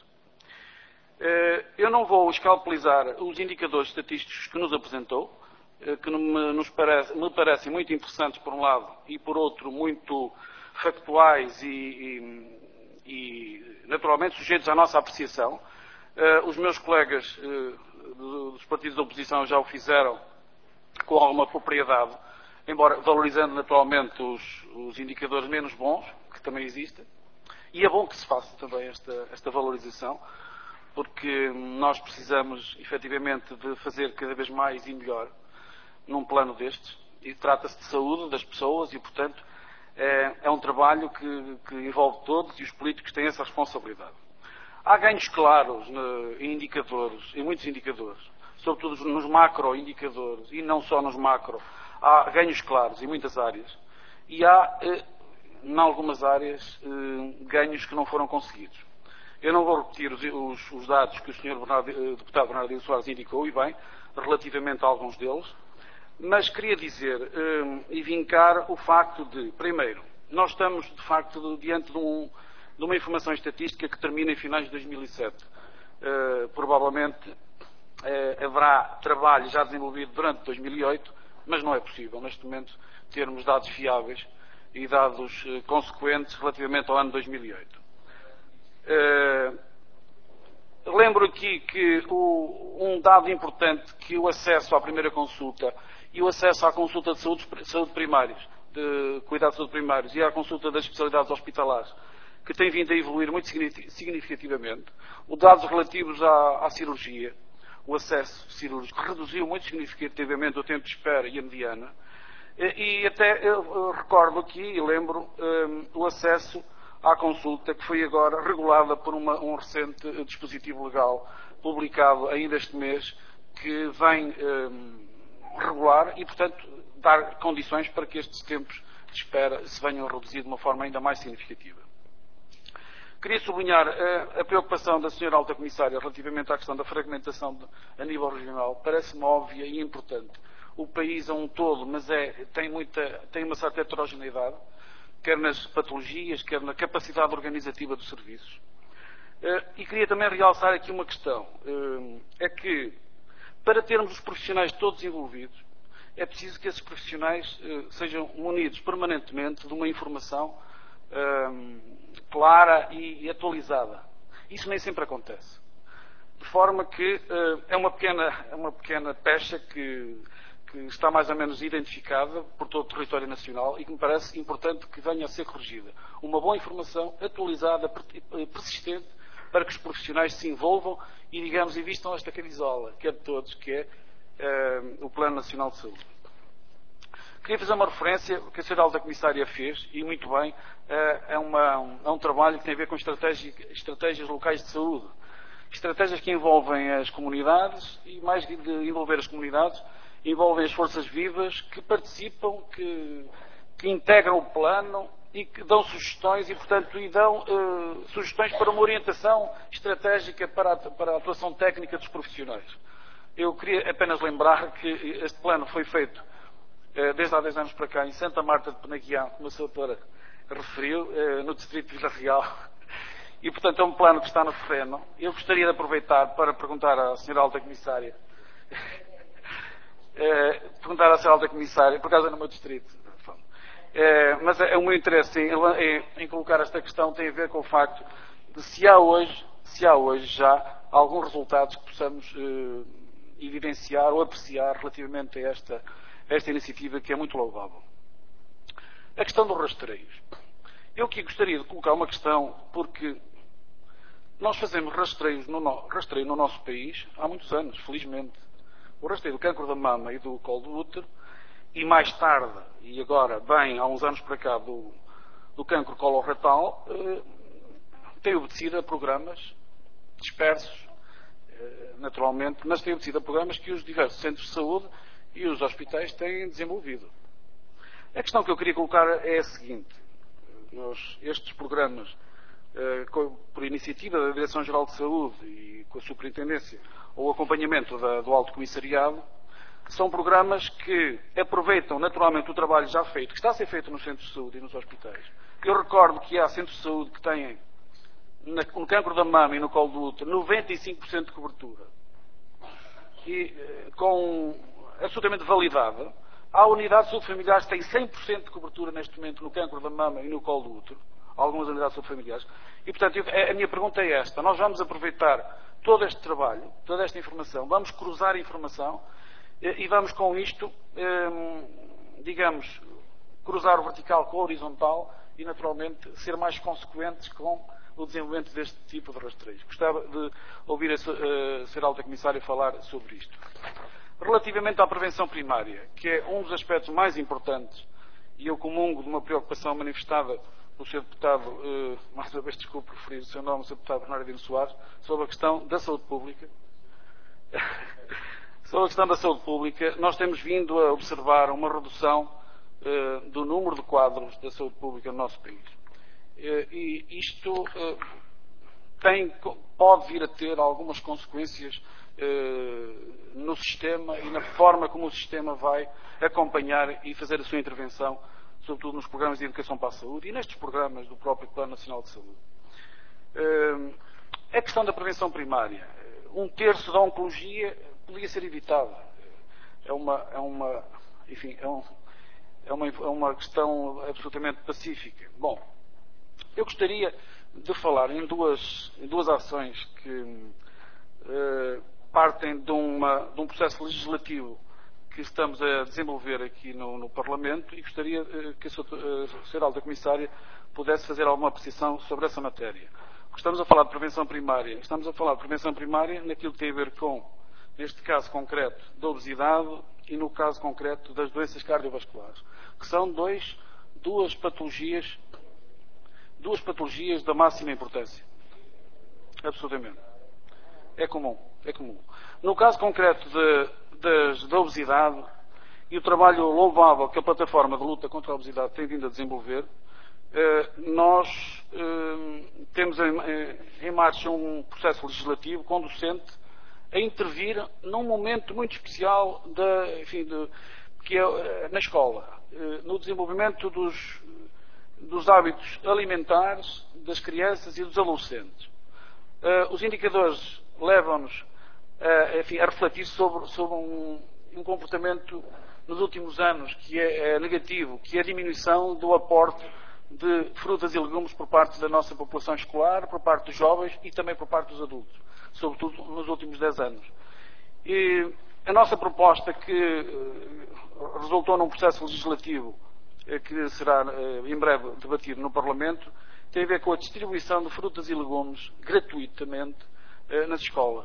Uh, eu não vou escalpelizar os indicadores estatísticos que nos apresentou, que me, nos parece, me parecem muito interessantes por um lado e por outro muito factuais e, e, e naturalmente sujeitos à nossa apreciação. Uh, os meus colegas uh, dos partidos da oposição já o fizeram com alguma propriedade, embora valorizando naturalmente os, os indicadores menos bons, que também existem, e é bom que se faça também esta, esta valorização, porque nós precisamos efetivamente de fazer cada vez mais e melhor num plano destes, e trata-se de saúde das pessoas e, portanto, é, é um trabalho que, que envolve todos e os políticos têm essa responsabilidade. Há ganhos claros ne, em indicadores, em muitos indicadores, sobretudo nos macro-indicadores e não só nos macro. Há ganhos claros em muitas áreas e há, eh, em algumas áreas, eh, ganhos que não foram conseguidos. Eu não vou repetir os, os, os dados que o senhor Bernardo, eh, deputado Bernardino Soares indicou, e bem, relativamente a alguns deles. Mas queria dizer um, e vincar o facto de, primeiro, nós estamos, de facto, diante de, um, de uma informação estatística que termina em finais de dois mil e sete. Uh, provavelmente uh, haverá trabalho já desenvolvido durante dois mil e oito, mas não é possível, neste momento, termos dados fiáveis e dados uh, consequentes relativamente ao ano dois mil e oito. Lembro aqui que o, um dado importante, que o acesso à primeira consulta e o acesso à consulta de saúde, saúde primários, de cuidados de saúde primários e à consulta das especialidades hospitalares, que tem vindo a evoluir muito significativamente. Os dados relativos à, à cirurgia, o acesso cirúrgico reduziu muito significativamente o tempo de espera e a mediana. E, e até eu, eu recordo aqui e lembro um, o acesso à consulta, que foi agora regulada por uma, um recente dispositivo legal publicado ainda este mês, que vem um, regular e, portanto, dar condições para que estes tempos de espera se venham a reduzir de uma forma ainda mais significativa. Queria sublinhar uh, a preocupação da senhora Alta Comissária relativamente à questão da fragmentação de, a nível regional. Parece-me óbvia e importante. O país é um todo, mas é, tem, muita, tem uma certa heterogeneidade, quer nas patologias, quer na capacidade organizativa dos serviços. E queria também realçar aqui uma questão. É que, para termos os profissionais todos envolvidos, é preciso que esses profissionais sejam munidos permanentemente de uma informação clara e atualizada. Isso nem sempre acontece. De forma que é uma pequena, é uma pequena pecha que... que está mais ou menos identificada por todo o território nacional e que me parece importante que venha a ser corrigida. Uma boa informação atualizada, persistente, para que os profissionais se envolvam e, digamos, e vistam esta camisola, que é de todos, que é uh, o Plano Nacional de Saúde. Queria fazer uma referência que a senhora Alta Comissária fez, e muito bem, uh, é, uma, é um trabalho que tem a ver com estratégias, estratégias locais de saúde. Estratégias que envolvem as comunidades e, mais de envolver as comunidades, envolvem as forças vivas que participam, que, que integram o plano e que dão sugestões e, portanto, e dão uh, sugestões para uma orientação estratégica para a, para a atuação técnica dos profissionais. Eu queria apenas lembrar que este plano foi feito uh, desde há dez anos para cá em Santa Marta de Penaguião, como a senhora doutora referiu, uh, no distrito de Vila Real. E, portanto, é um plano que está no terreno. Eu gostaria de aproveitar para perguntar à senhora Alta Comissária Eh, perguntar à senhora Alta Comissária, por acaso é no meu distrito, eh, mas é, é o meu interesse em, em, em colocar esta questão, tem a ver com o facto de se há hoje, se há hoje já alguns resultados que possamos eh, evidenciar ou apreciar relativamente a esta, a esta iniciativa que é muito louvável. A questão dos rastreios. Eu aqui gostaria de colocar uma questão, porque nós fazemos rastreios no, rastreio no nosso país há muitos anos, felizmente. O rastreio do cancro da mama e do colo do útero, e mais tarde, e agora bem há uns anos para cá, do, do cancro coloretal, eh, tem obedecido a programas dispersos, eh, naturalmente, mas tem obedecido a programas que os diversos centros de saúde e os hospitais têm desenvolvido. A questão que eu queria colocar é a seguinte. Nós, estes programas, eh, por iniciativa da Direção-Geral de Saúde e com a Superintendência, ou acompanhamento da, do Alto Comissariado, são programas que aproveitam naturalmente o trabalho já feito, que está a ser feito nos centros de saúde e nos hospitais. Eu recordo que há centros de saúde que têm, na, no cancro da mama e no colo do útero, noventa e cinco por cento de cobertura. E com absolutamente validada. Há unidades de saúde familiares que têm cem por cento de cobertura neste momento no cancro da mama e no colo do útero. Algumas unidades de saúde familiares. E, portanto, eu, a minha pergunta é esta. Nós vamos aproveitar todo este trabalho, toda esta informação, vamos cruzar a informação e vamos com isto, digamos, cruzar o vertical com o horizontal e, naturalmente, ser mais consequentes com o desenvolvimento deste tipo de rastreios. Gostava de ouvir a senhora Alta Comissária falar sobre isto. Relativamente à prevenção primária, que é um dos aspectos mais importantes, e eu comungo de uma preocupação manifestada pelo senhor Deputado, eh, mais uma vez desculpe referir o seu nome, o senhor Deputado Bernardino Soares, sobre a questão da saúde pública. Sobre a questão da saúde pública, nós temos vindo a observar uma redução eh, do número de quadros da saúde pública no nosso país. Eh, e isto eh, tem, pode vir a ter algumas consequências eh, no sistema e na forma como o sistema vai acompanhar e fazer a sua intervenção, sobretudo nos programas de educação para a saúde e nestes programas do próprio Plano Nacional de Saúde. A questão da prevenção primária. Um terço da oncologia podia ser evitada. É uma, é uma, enfim, é, um, é, uma, é uma questão absolutamente pacífica. Bom, eu gostaria de falar em duas, em duas ações que eh, partem de, uma, de um processo legislativo que estamos a desenvolver aqui no, no Parlamento e gostaria eh, que a senhora Alta Comissária pudesse fazer alguma apreciação sobre essa matéria. Estamos a falar de prevenção primária. Estamos a falar de prevenção primária naquilo que tem a ver com, neste caso concreto, da obesidade e no caso concreto das doenças cardiovasculares, que são dois, duas patologias, duas patologias da máxima importância. Absolutamente. É comum, é comum. No caso concreto de, de, da obesidade e o trabalho louvável que a plataforma de luta contra a obesidade tem vindo a desenvolver, eh, nós eh, temos em, em marcha um processo legislativo conducente a intervir num momento muito especial de, enfim, de, que é na escola, eh, no desenvolvimento dos, dos hábitos alimentares das crianças e dos adolescentes. Uh, os indicadores levam-nos uh, enfim, a refletir sobre, sobre um, um comportamento nos últimos anos que é, é negativo, que é a diminuição do aporte de frutas e legumes por parte da nossa população escolar, por parte dos jovens e também por parte dos adultos, sobretudo nos últimos dez anos. E a nossa proposta, que uh, resultou num processo legislativo uh, que será uh, em breve debatido no Parlamento, tem a ver com a distribuição de frutas e legumes gratuitamente eh, nas escolas.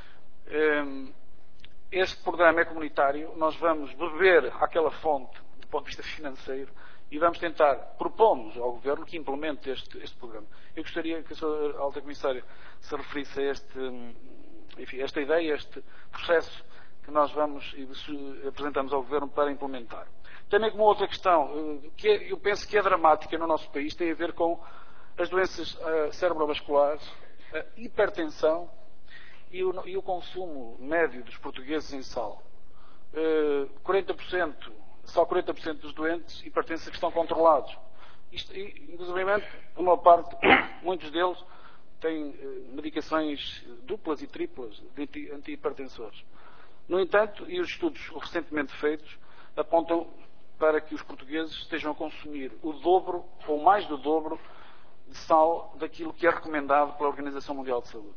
Eh, este programa é comunitário, nós vamos beber àquela fonte do ponto de vista financeiro e vamos tentar, propomos ao Governo que implemente este, este programa. Eu gostaria que a Sra Alta Comissária se referisse a este, enfim, esta ideia, este processo que nós vamos e apresentamos ao Governo para implementar. Também como outra questão, que é, eu penso que é dramática no nosso país, tem a ver com as doenças uh, cerebrovasculares, a hipertensão e o, e o consumo médio dos portugueses em sal. Uh, quarenta por cento, só quarenta por cento dos doentes hipertensão que estão controlados. Isto, inclusive, uma parte, muitos deles têm uh, medicações duplas e triplas de antihipertensores. No entanto, e os estudos recentemente feitos apontam para que os portugueses estejam a consumir o dobro ou mais do dobro de sal daquilo que é recomendado pela Organização Mundial de Saúde.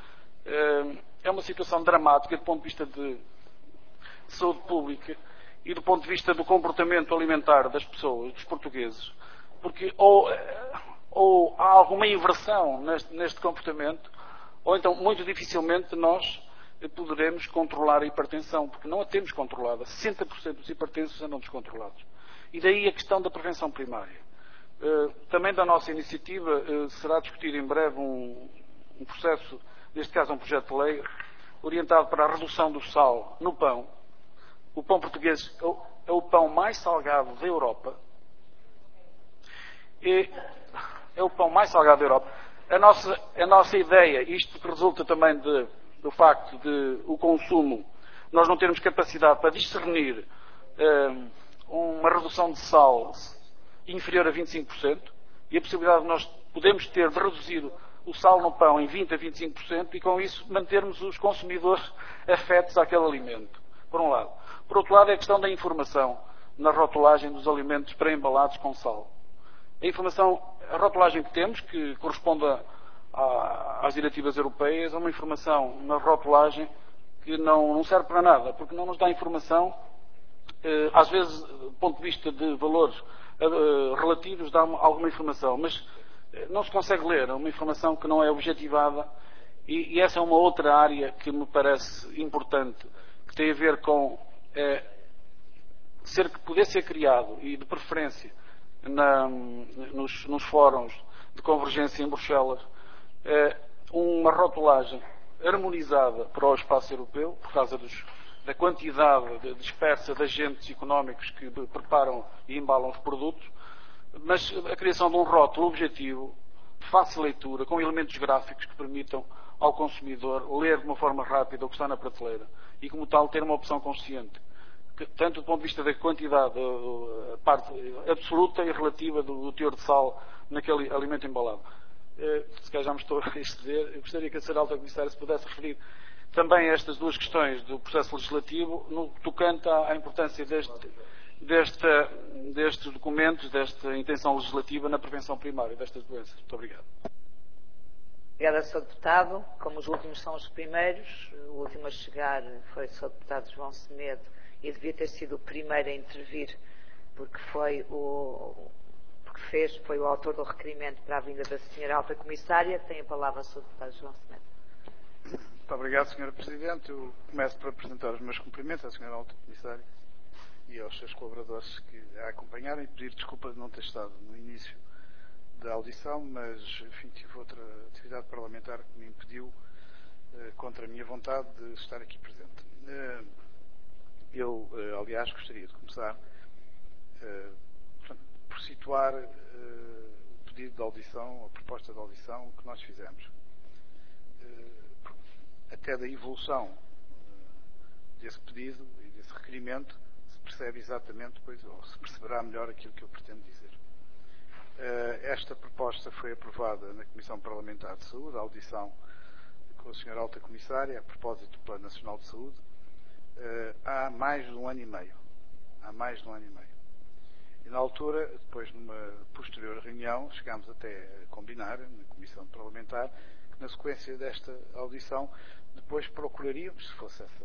É uma situação dramática do ponto de vista de saúde pública e do ponto de vista do comportamento alimentar das pessoas, dos portugueses, porque ou, ou há alguma inversão neste, neste comportamento, ou então muito dificilmente nós poderemos controlar a hipertensão, porque não a temos controlada. sessenta por cento dos hipertensos andam descontrolados. E daí a questão da prevenção primária. Uh, também da nossa iniciativa uh, será discutido em breve um, um processo, neste caso um projeto de lei, orientado para a redução do sal no pão. O pão português é o, é o pão mais salgado da Europa. E é o pão mais salgado da Europa. A nossa, a nossa ideia, isto que resulta também de, do facto de o consumo, nós não termos capacidade para discernir uh, uma redução de sal inferior a vinte e cinco por cento e a possibilidade de nós podermos ter de reduzir o sal no pão em vinte a vinte e cinco por cento e com isso mantermos os consumidores afetos àquele alimento, por um lado. Por outro lado é a questão da informação na rotulagem dos alimentos pré-embalados com sal. A informação, a rotulagem que temos, que corresponde a, a, às diretivas europeias, é uma informação na rotulagem que não, não serve para nada, porque não nos dá informação, eh, às vezes, do ponto de vista de valores relativos, dá alguma informação, mas não se consegue ler, é uma informação que não é objetivada e, e essa é uma outra área que me parece importante, que tem a ver com é, ser, poder ser criado e de preferência na, nos, nos fóruns de convergência em Bruxelas é, uma rotulagem harmonizada para o espaço europeu, por causa dos da quantidade dispersa de agentes económicos que preparam e embalam os produtos, mas a criação de um rótulo objetivo, de fácil leitura, com elementos gráficos que permitam ao consumidor ler de uma forma rápida o que está na prateleira e, como tal, ter uma opção consciente, que, tanto do ponto de vista da quantidade, a parte absoluta e relativa do, do teor de sal naquele alimento embalado. Se calhar já me estou a exceder, eu gostaria que a senhora Alta Comissária se pudesse referir também estas duas questões do processo legislativo, no que tocante à importância deste, deste, destes documentos, desta intenção legislativa na prevenção primária destas doenças. Muito obrigado. Obrigada, senhor Deputado. Como os últimos são os primeiros, o último a chegar foi o senhor Deputado João Semedo e devia ter sido o primeiro a intervir, porque foi o, porque fez, foi o autor do requerimento para a vinda da senhora Alta Comissária. Tem a palavra o senhor Deputado João Semedo. Muito obrigado, senhora Presidente. Eu começo por apresentar os meus cumprimentos à senhora Alta Comissária e aos seus colaboradores que a acompanharam e pedir desculpa de não ter estado no início da audição, mas, enfim, tive outra atividade parlamentar que me impediu, eh, contra a minha vontade, de estar aqui presente. Eh, eu, eh, aliás, gostaria de começar eh, portanto, por situar eh, o pedido de audição, a proposta de audição que nós fizemos. Eh, até da evolução eh, desse pedido e desse requerimento se percebe exatamente, pois, ou se perceberá melhor aquilo que eu pretendo dizer. Esta proposta foi aprovada na Comissão Parlamentar de Saúde, a audição com a senhora Alta Comissária, a propósito do Plano Nacional de Saúde, há mais de um ano e meio. Há mais de um ano e meio. E na altura, depois numa posterior reunião, chegámos até a combinar, na Comissão Parlamentar, que na sequência desta audição, depois procuraríamos, se fosse essa,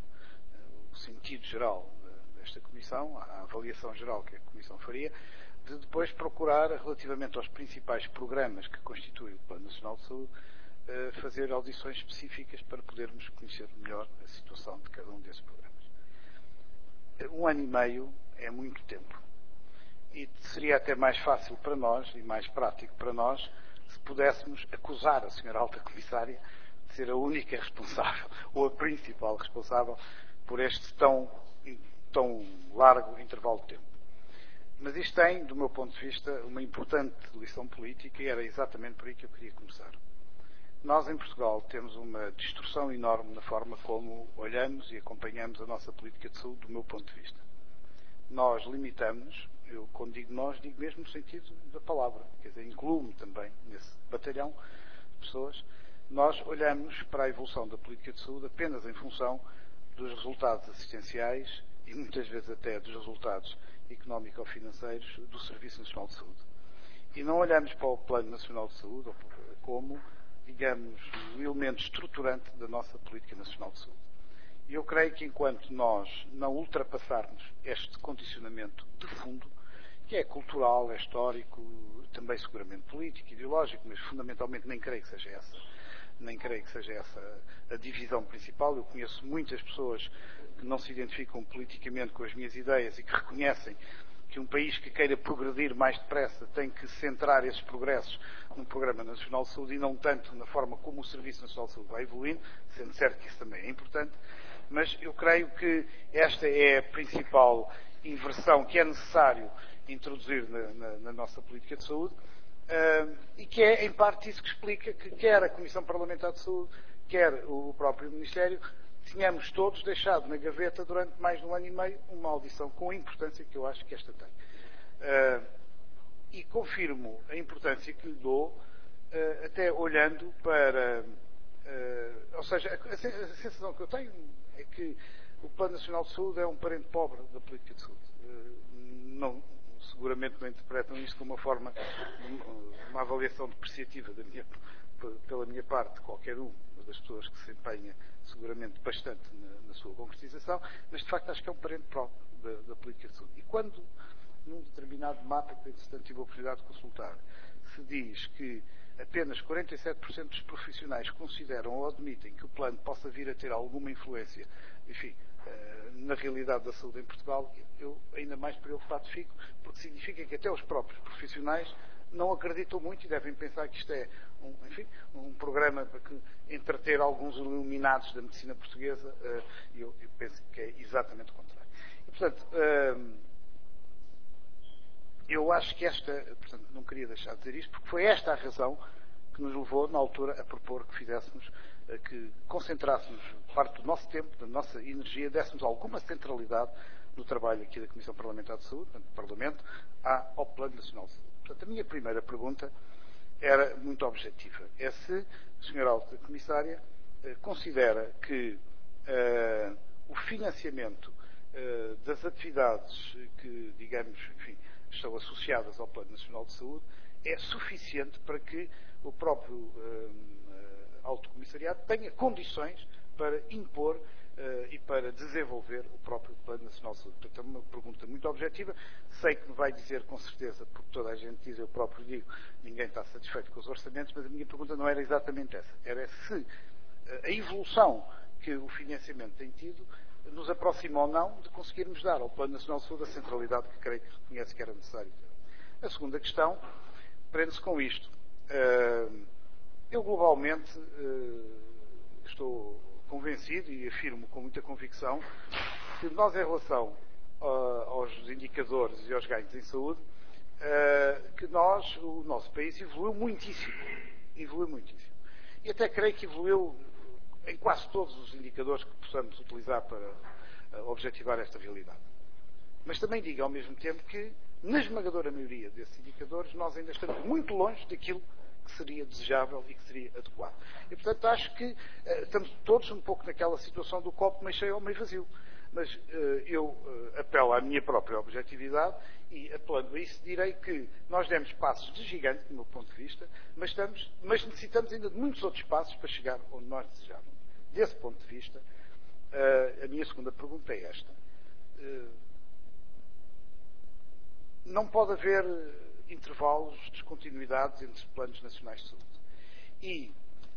o sentido geral desta Comissão, a avaliação geral que a Comissão faria, de depois procurar, relativamente aos principais programas que constituem o Plano Nacional de Saúde, fazer audições específicas para podermos conhecer melhor a situação de cada um desses programas. Um ano e meio é muito tempo. E seria até mais fácil para nós e mais prático para nós se pudéssemos acusar a senhora Alta Comissária de ser a única responsável, ou a principal responsável, por este tão, tão largo intervalo de tempo. Mas isto tem, do meu ponto de vista, uma importante lição política e era exatamente por aí que eu queria começar. Nós, em Portugal, temos uma distorção enorme na forma como olhamos e acompanhamos a nossa política de saúde, do meu ponto de vista. Nós limitamos, eu quando digo nós, digo mesmo no sentido da palavra, quer dizer, incluo-me também nesse batalhão de pessoas, nós olhamos para a evolução da política de saúde apenas em função dos resultados assistenciais e muitas vezes até dos resultados económico-financeiros do Serviço Nacional de Saúde. E não olhamos para o Plano Nacional de Saúde como, digamos, um elemento estruturante da nossa política nacional de saúde. E eu creio que enquanto nós não ultrapassarmos este condicionamento de fundo, que é cultural, é histórico, também seguramente político, ideológico, mas fundamentalmente nem creio que seja essa, nem creio que seja essa a divisão principal. Eu conheço muitas pessoas que não se identificam politicamente com as minhas ideias e que reconhecem que um país que queira progredir mais depressa tem que centrar esses progressos num Programa Nacional de Saúde e não tanto na forma como o Serviço Nacional de Saúde vai evoluindo, sendo certo que isso também é importante, mas eu creio que esta é a principal inversão que é necessário introduzir na, na, na nossa política de saúde uh, e que é, em parte, isso que explica que quer a Comissão Parlamentar de Saúde, quer o próprio Ministério, tínhamos todos deixado na gaveta durante mais de um ano e meio uma audição com a importância que eu acho que esta tem. Uh, e confirmo a importância que lhe dou, uh, até olhando para... Uh, ou seja, a, a sensação que eu tenho é que o Plano Nacional de Saúde é um parente pobre da política de saúde. Uh, não, seguramente não interpretam isto como uma forma, uma avaliação depreciativa da minha, pela minha parte, qualquer um das pessoas que se empenha seguramente bastante na, na sua concretização, mas de facto acho que é um parente próprio da, da política de saúde. E quando, num determinado mapa que entretanto tive a oportunidade de consultar, se diz que apenas quarenta e sete por cento dos profissionais consideram ou admitem que o plano possa vir a ter alguma influência, enfim, na realidade da saúde em Portugal, eu ainda mais preocupado fico, porque significa que até os próprios profissionais não acreditam muito e devem pensar que isto é um, enfim, um programa para que entreter alguns iluminados da medicina portuguesa, e eu, eu penso que é exatamente o contrário. E, portanto, eu acho que esta, portanto, não queria deixar de dizer isto, porque foi esta a razão que nos levou, na altura, a propor que fizéssemos, que concentrássemos parte do nosso tempo, da nossa energia, dessemos alguma centralidade no trabalho aqui da Comissão Parlamentar de Saúde, do Parlamento, ao Plano Nacional de Saúde. Portanto, a minha primeira pergunta era muito objetiva. É se a senhora Alta Comissária considera que uh, o financiamento uh, das atividades que, digamos, enfim, estão associadas ao Plano Nacional de Saúde é suficiente para que o próprio uh, Alto Comissariado tenha condições para impor uh, e para desenvolver o próprio Plano Nacional de Saúde. Portanto, é uma pergunta muito objetiva. Sei que me vai dizer, com certeza, porque toda a gente diz, eu próprio digo, ninguém está satisfeito com os orçamentos, mas a minha pergunta não era exatamente essa. Era se uh, a evolução que o financiamento tem tido nos aproxima ou não de conseguirmos dar ao Plano Nacional de Saúde a centralidade que creio que reconhece que era necessário ter. A segunda questão prende-se com isto. Eu, globalmente, estou convencido e afirmo com muita convicção que nós, em relação aos indicadores e aos ganhos em saúde, que nós, o nosso país evoluiu muitíssimo. Evoluiu muitíssimo. E até creio que evoluiu em quase todos os indicadores que possamos utilizar para objetivar esta realidade. Mas também digo, ao mesmo tempo, que na esmagadora maioria desses indicadores nós ainda estamos muito longe daquilo que seria desejável e que seria adequado. E, portanto, acho que uh, estamos todos um pouco naquela situação do copo meio cheio ou meio vazio. Mas uh, eu uh, apelo à minha própria objetividade e, apelando a isso, direi que nós demos passos de gigante, do meu ponto de vista, mas, estamos, mas necessitamos ainda de muitos outros passos para chegar onde nós desejávamos. Desse ponto de vista, uh, a minha segunda pergunta é esta. Uh, não pode haver intervalos, descontinuidades entre planos nacionais de saúde. E,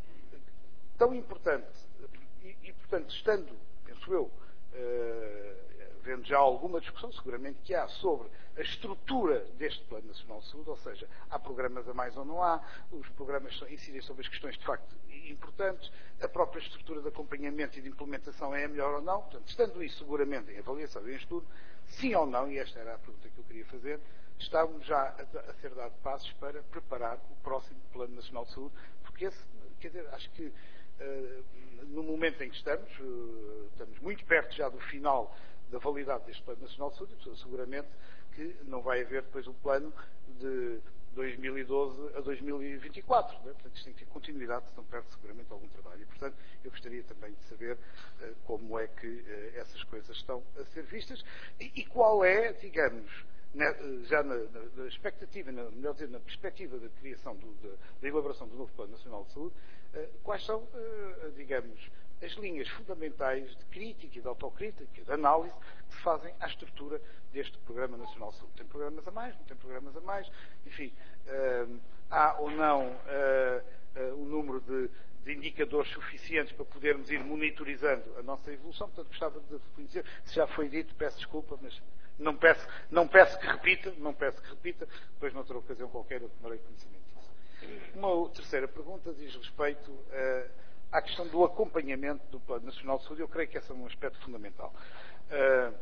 tão importante, e, e portanto, estando, penso eu, uh, vendo já alguma discussão, seguramente que há, sobre a estrutura deste Plano Nacional de Saúde, ou seja, há programas a mais ou não há, os programas incidem sobre as questões de facto importantes, a própria estrutura de acompanhamento e de implementação é a melhor ou não, portanto, estando isso seguramente em avaliação e em estudo, sim ou não, e esta era a pergunta que eu queria fazer, estamos já a, a ser dado passos para preparar o próximo Plano Nacional de Saúde, porque esse, quer dizer, acho que uh, no momento em que estamos, uh, estamos muito perto já do final da validade deste Plano Nacional de Saúde, e seguramente que não vai haver depois um plano de dois mil e doze a dois mil e vinte e quatro, né? Portanto, isto tem que ter continuidade, estão perto seguramente algum trabalho. E, portanto, eu gostaria também de saber uh, como é que uh, essas coisas estão a ser vistas e, e qual é, digamos, na, já na, na, na expectativa, na, melhor dizer, na perspectiva da criação, do, da, da elaboração do novo Plano Nacional de Saúde, uh, quais são, uh, digamos, as linhas fundamentais de crítica e de autocrítica, de análise, que se fazem à estrutura deste Programa Nacional de Saúde. Tem programas a mais, não tem programas a mais, enfim, uh, há ou não uh, uh, um número de, de indicadores suficientes para podermos ir monitorizando a nossa evolução. Portanto, gostava de reconhecer, se já foi dito, peço desculpa, mas não peço, não peço que repita, não peço que repita, depois noutra ocasião qualquer eu tomarei conhecimento disso. Uma terceira pergunta diz respeito uh, à questão do acompanhamento do Plano Nacional de Saúde. Eu creio que esse é um aspecto fundamental. Uh,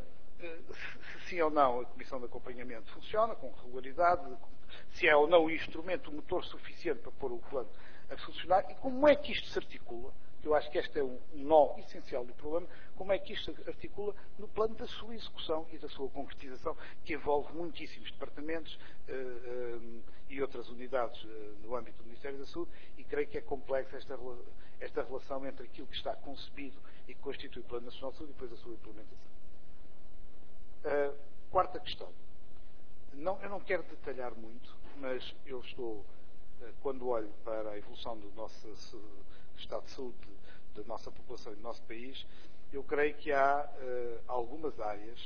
se sim ou não a Comissão de Acompanhamento funciona com regularidade, se é ou não o instrumento, o motor suficiente para pôr o plano a funcionar e como é que isto se articula, que eu acho que este é um nó essencial do problema, como é que isto se articula no plano da sua execução e da sua concretização, que envolve muitíssimos departamentos uh, uh, e outras unidades uh, no âmbito do Ministério da Saúde, e creio que é complexa esta, esta relação entre aquilo que está concebido e que constitui o Plano Nacional de Saúde e depois a sua implementação. Uh, quarta questão. Não, eu não quero detalhar muito, mas eu estou, uh, quando olho para a evolução do nosso estado de saúde da nossa população e do nosso país, eu creio que há uh, algumas áreas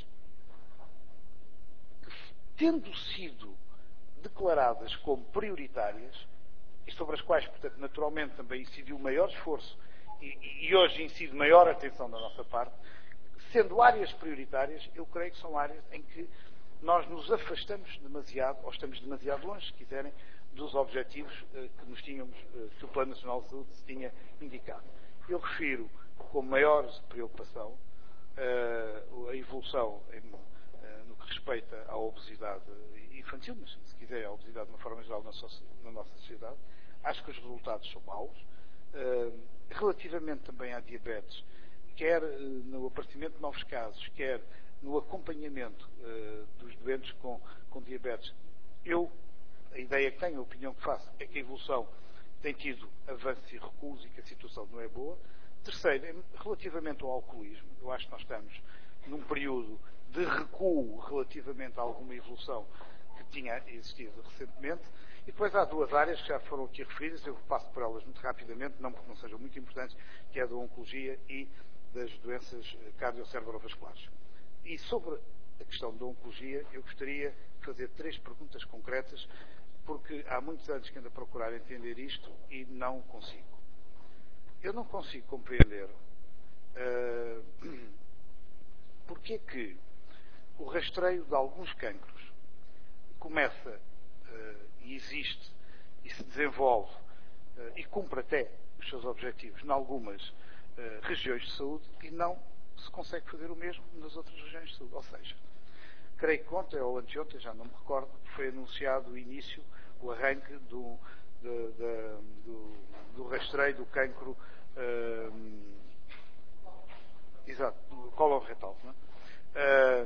que, tendo sido declaradas como prioritárias, e sobre as quais, portanto, naturalmente também incidiu maior esforço e, e hoje incide maior atenção da nossa parte, sendo áreas prioritárias, eu creio que são áreas em que nós nos afastamos demasiado, ou estamos demasiado longe, se quiserem, dos objetivos uh, que nos tínhamos, uh, que o Plano Nacional de Saúde se tinha indicado. Eu refiro com maior preocupação uh, a evolução em, uh, no que respeita à obesidade infantil, mas se quiser a obesidade de uma forma geral na, so na nossa sociedade. Acho que os resultados são maus. Uh, relativamente também à diabetes, quer uh, no aparecimento de novos casos, quer no acompanhamento uh, dos doentes com, com diabetes, eu, a ideia que tenho, a opinião que faço, é que a evolução tem tido avanços e recuos e que a situação não é boa. Terceiro, relativamente ao alcoolismo, eu acho que nós estamos num período de recuo relativamente a alguma evolução que tinha existido recentemente E depois há duas áreas que já foram aqui referidas, eu passo por elas muito rapidamente, não porque não sejam muito importantes, que é a da oncologia e das doenças cardiocérebrovasculares. E sobre a questão da oncologia, eu gostaria de fazer três perguntas concretas, porque há muitos anos que ando a procurar entender isto e não consigo. Eu não consigo compreender uh, porque é que o rastreio de alguns cancros começa uh, e existe e se desenvolve uh, e cumpre até os seus objetivos em algumas uh, regiões de saúde e não se consegue fazer o mesmo nas outras regiões de saúde. Ou seja, creio que ontem ou anteontem, já não me recordo, foi anunciado o início, o arranque do, de, de, do, do rastreio do cancro uh, exato, do cólon retal. Não é? Uh,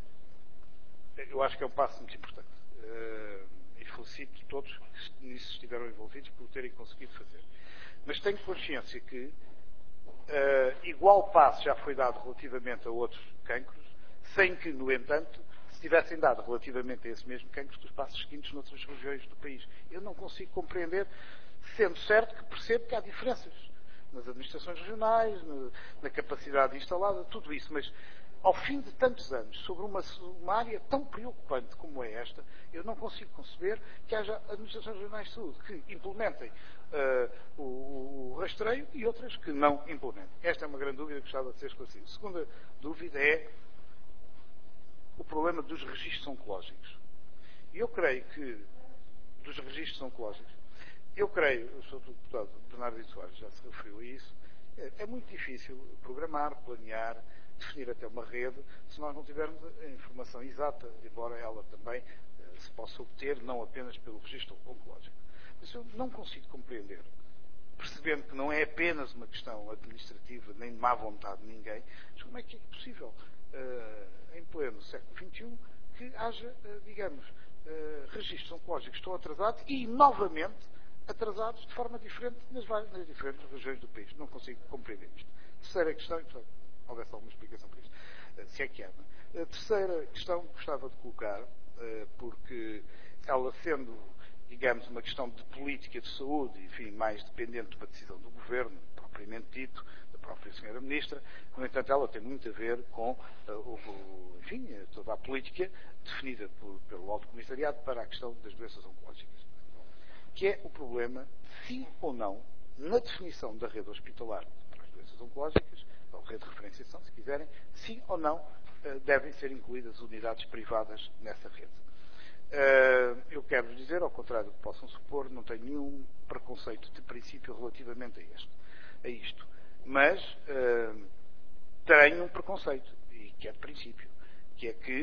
eu acho que é um passo muito importante. Uh, e felicito todos que nisso estiveram envolvidos por terem conseguido fazer. Mas tenho consciência que uh, igual passo já foi dado relativamente a outros cancros, sem que, no entanto, se tivessem dado relativamente a esse mesmo cancro os passos seguintes noutras regiões do país. Eu não consigo compreender, sendo certo que percebo que há diferenças nas administrações regionais, na, na capacidade instalada, tudo isso, mas ao fim de tantos anos, sobre uma, uma área tão preocupante como é esta, eu não consigo conceber que haja administrações regionais de saúde que implementem uh, o, o rastreio e outras que não implementem. Esta é uma grande dúvida que gostava de ser esclarecida. A segunda dúvida é o problema dos registros oncológicos. E eu creio que, dos registros oncológicos, eu creio, o senhor deputado Bernardo Soares já se referiu a isso, é, é muito difícil programar, planear, definir até uma rede, se nós não tivermos a informação exata, embora ela também eh, se possa obter, não apenas pelo registro oncológico. Mas eu não consigo compreender, percebendo que não é apenas uma questão administrativa, nem de má vontade de ninguém, mas como é que é possível, uh, em pleno século vinte e um, que haja, uh, digamos, uh, registros oncológicos que estão atrasados e, novamente, atrasados de forma diferente nas, várias, nas diferentes regiões do país. Não consigo compreender isto. Terceira questão, e portanto, houvesse alguma explicação para isto, uh, se é que há. A terceira questão que gostava de colocar, uh, porque ela sendo, digamos, uma questão de política de saúde, enfim, mais dependente de uma decisão do Governo, propriamente dito, da própria senhora Ministra, no entanto, ela tem muito a ver com, uh, o, enfim, toda a política definida por, pelo Alto Comissariado para a questão das doenças oncológicas, que é o problema, sim ou não, na definição da rede hospitalar para as doenças oncológicas, ou rede de referenciação, se quiserem, sim ou não, uh, devem ser incluídas unidades privadas nessa rede. Uh, eu quero dizer, ao contrário do que possam supor, não tenho nenhum preconceito de princípio relativamente a, este, a isto. Mas uh, tenho um preconceito, e que é de princípio, que é que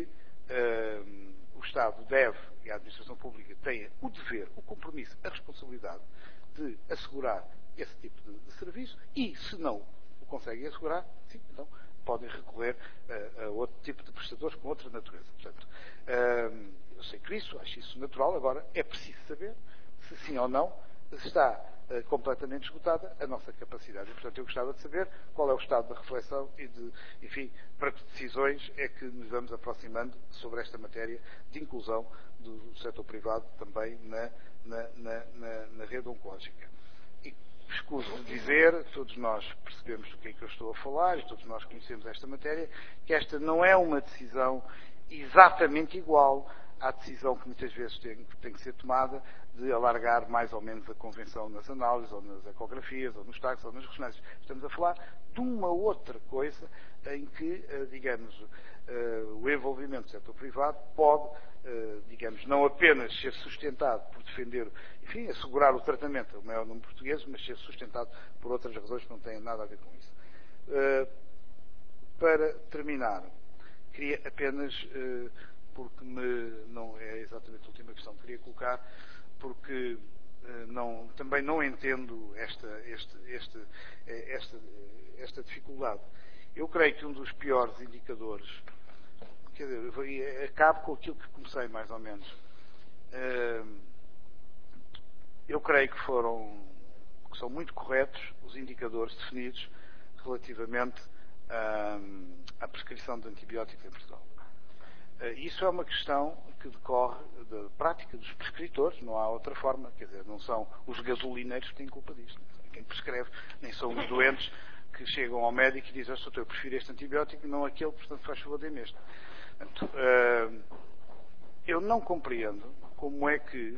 uh, o Estado deve, e a administração pública tenha o dever, o compromisso, a responsabilidade de assegurar esse tipo de, de serviço e, se não o conseguem assegurar, sim, então podem recorrer uh, a outro tipo de prestadores com outra natureza. Portanto, uh, eu sei que isso, acho isso natural, agora é preciso saber se sim ou não está uh, completamente esgotada a nossa capacidade. E, portanto, eu gostava de saber qual é o estado da reflexão e de, enfim, para que decisões é que nos vamos aproximando sobre esta matéria de inclusão do setor privado também na, na, na, na, na rede oncológica. E escuso de dizer, todos nós percebemos do que é que eu estou a falar e todos nós conhecemos esta matéria, que esta não é uma decisão exatamente igual à decisão que muitas vezes tem, tem que ser tomada de alargar mais ou menos a convenção nas análises, ou nas ecografias, ou nos taques, ou nas ressonâncias. Estamos a falar de uma outra coisa em que, digamos, o envolvimento do setor privado pode, digamos, não apenas ser sustentado por defender, enfim, assegurar o tratamento ao maior número de portugueses, mas ser sustentado por outras razões que não têm nada a ver com isso. Para terminar, queria apenas, porque me, não é exatamente a última questão que queria colocar, porque não, também não entendo esta, este, este, esta, esta dificuldade. Eu creio que um dos piores indicadores, quer dizer, acabo com aquilo que comecei mais ou menos. Eu creio que foram, que são muito corretos os indicadores definidos relativamente à, à prescrição de antibióticos em Portugal. Isso é uma questão que decorre da prática dos prescritores, não há outra forma, quer dizer, não são os gasolineiros que têm culpa disto. Quem prescreve nem são os doentes que chegam ao médico e dizem, oh, eu prefiro este antibiótico e não aquele, portanto faz favor de mesmo. Portanto, eu não compreendo como é que,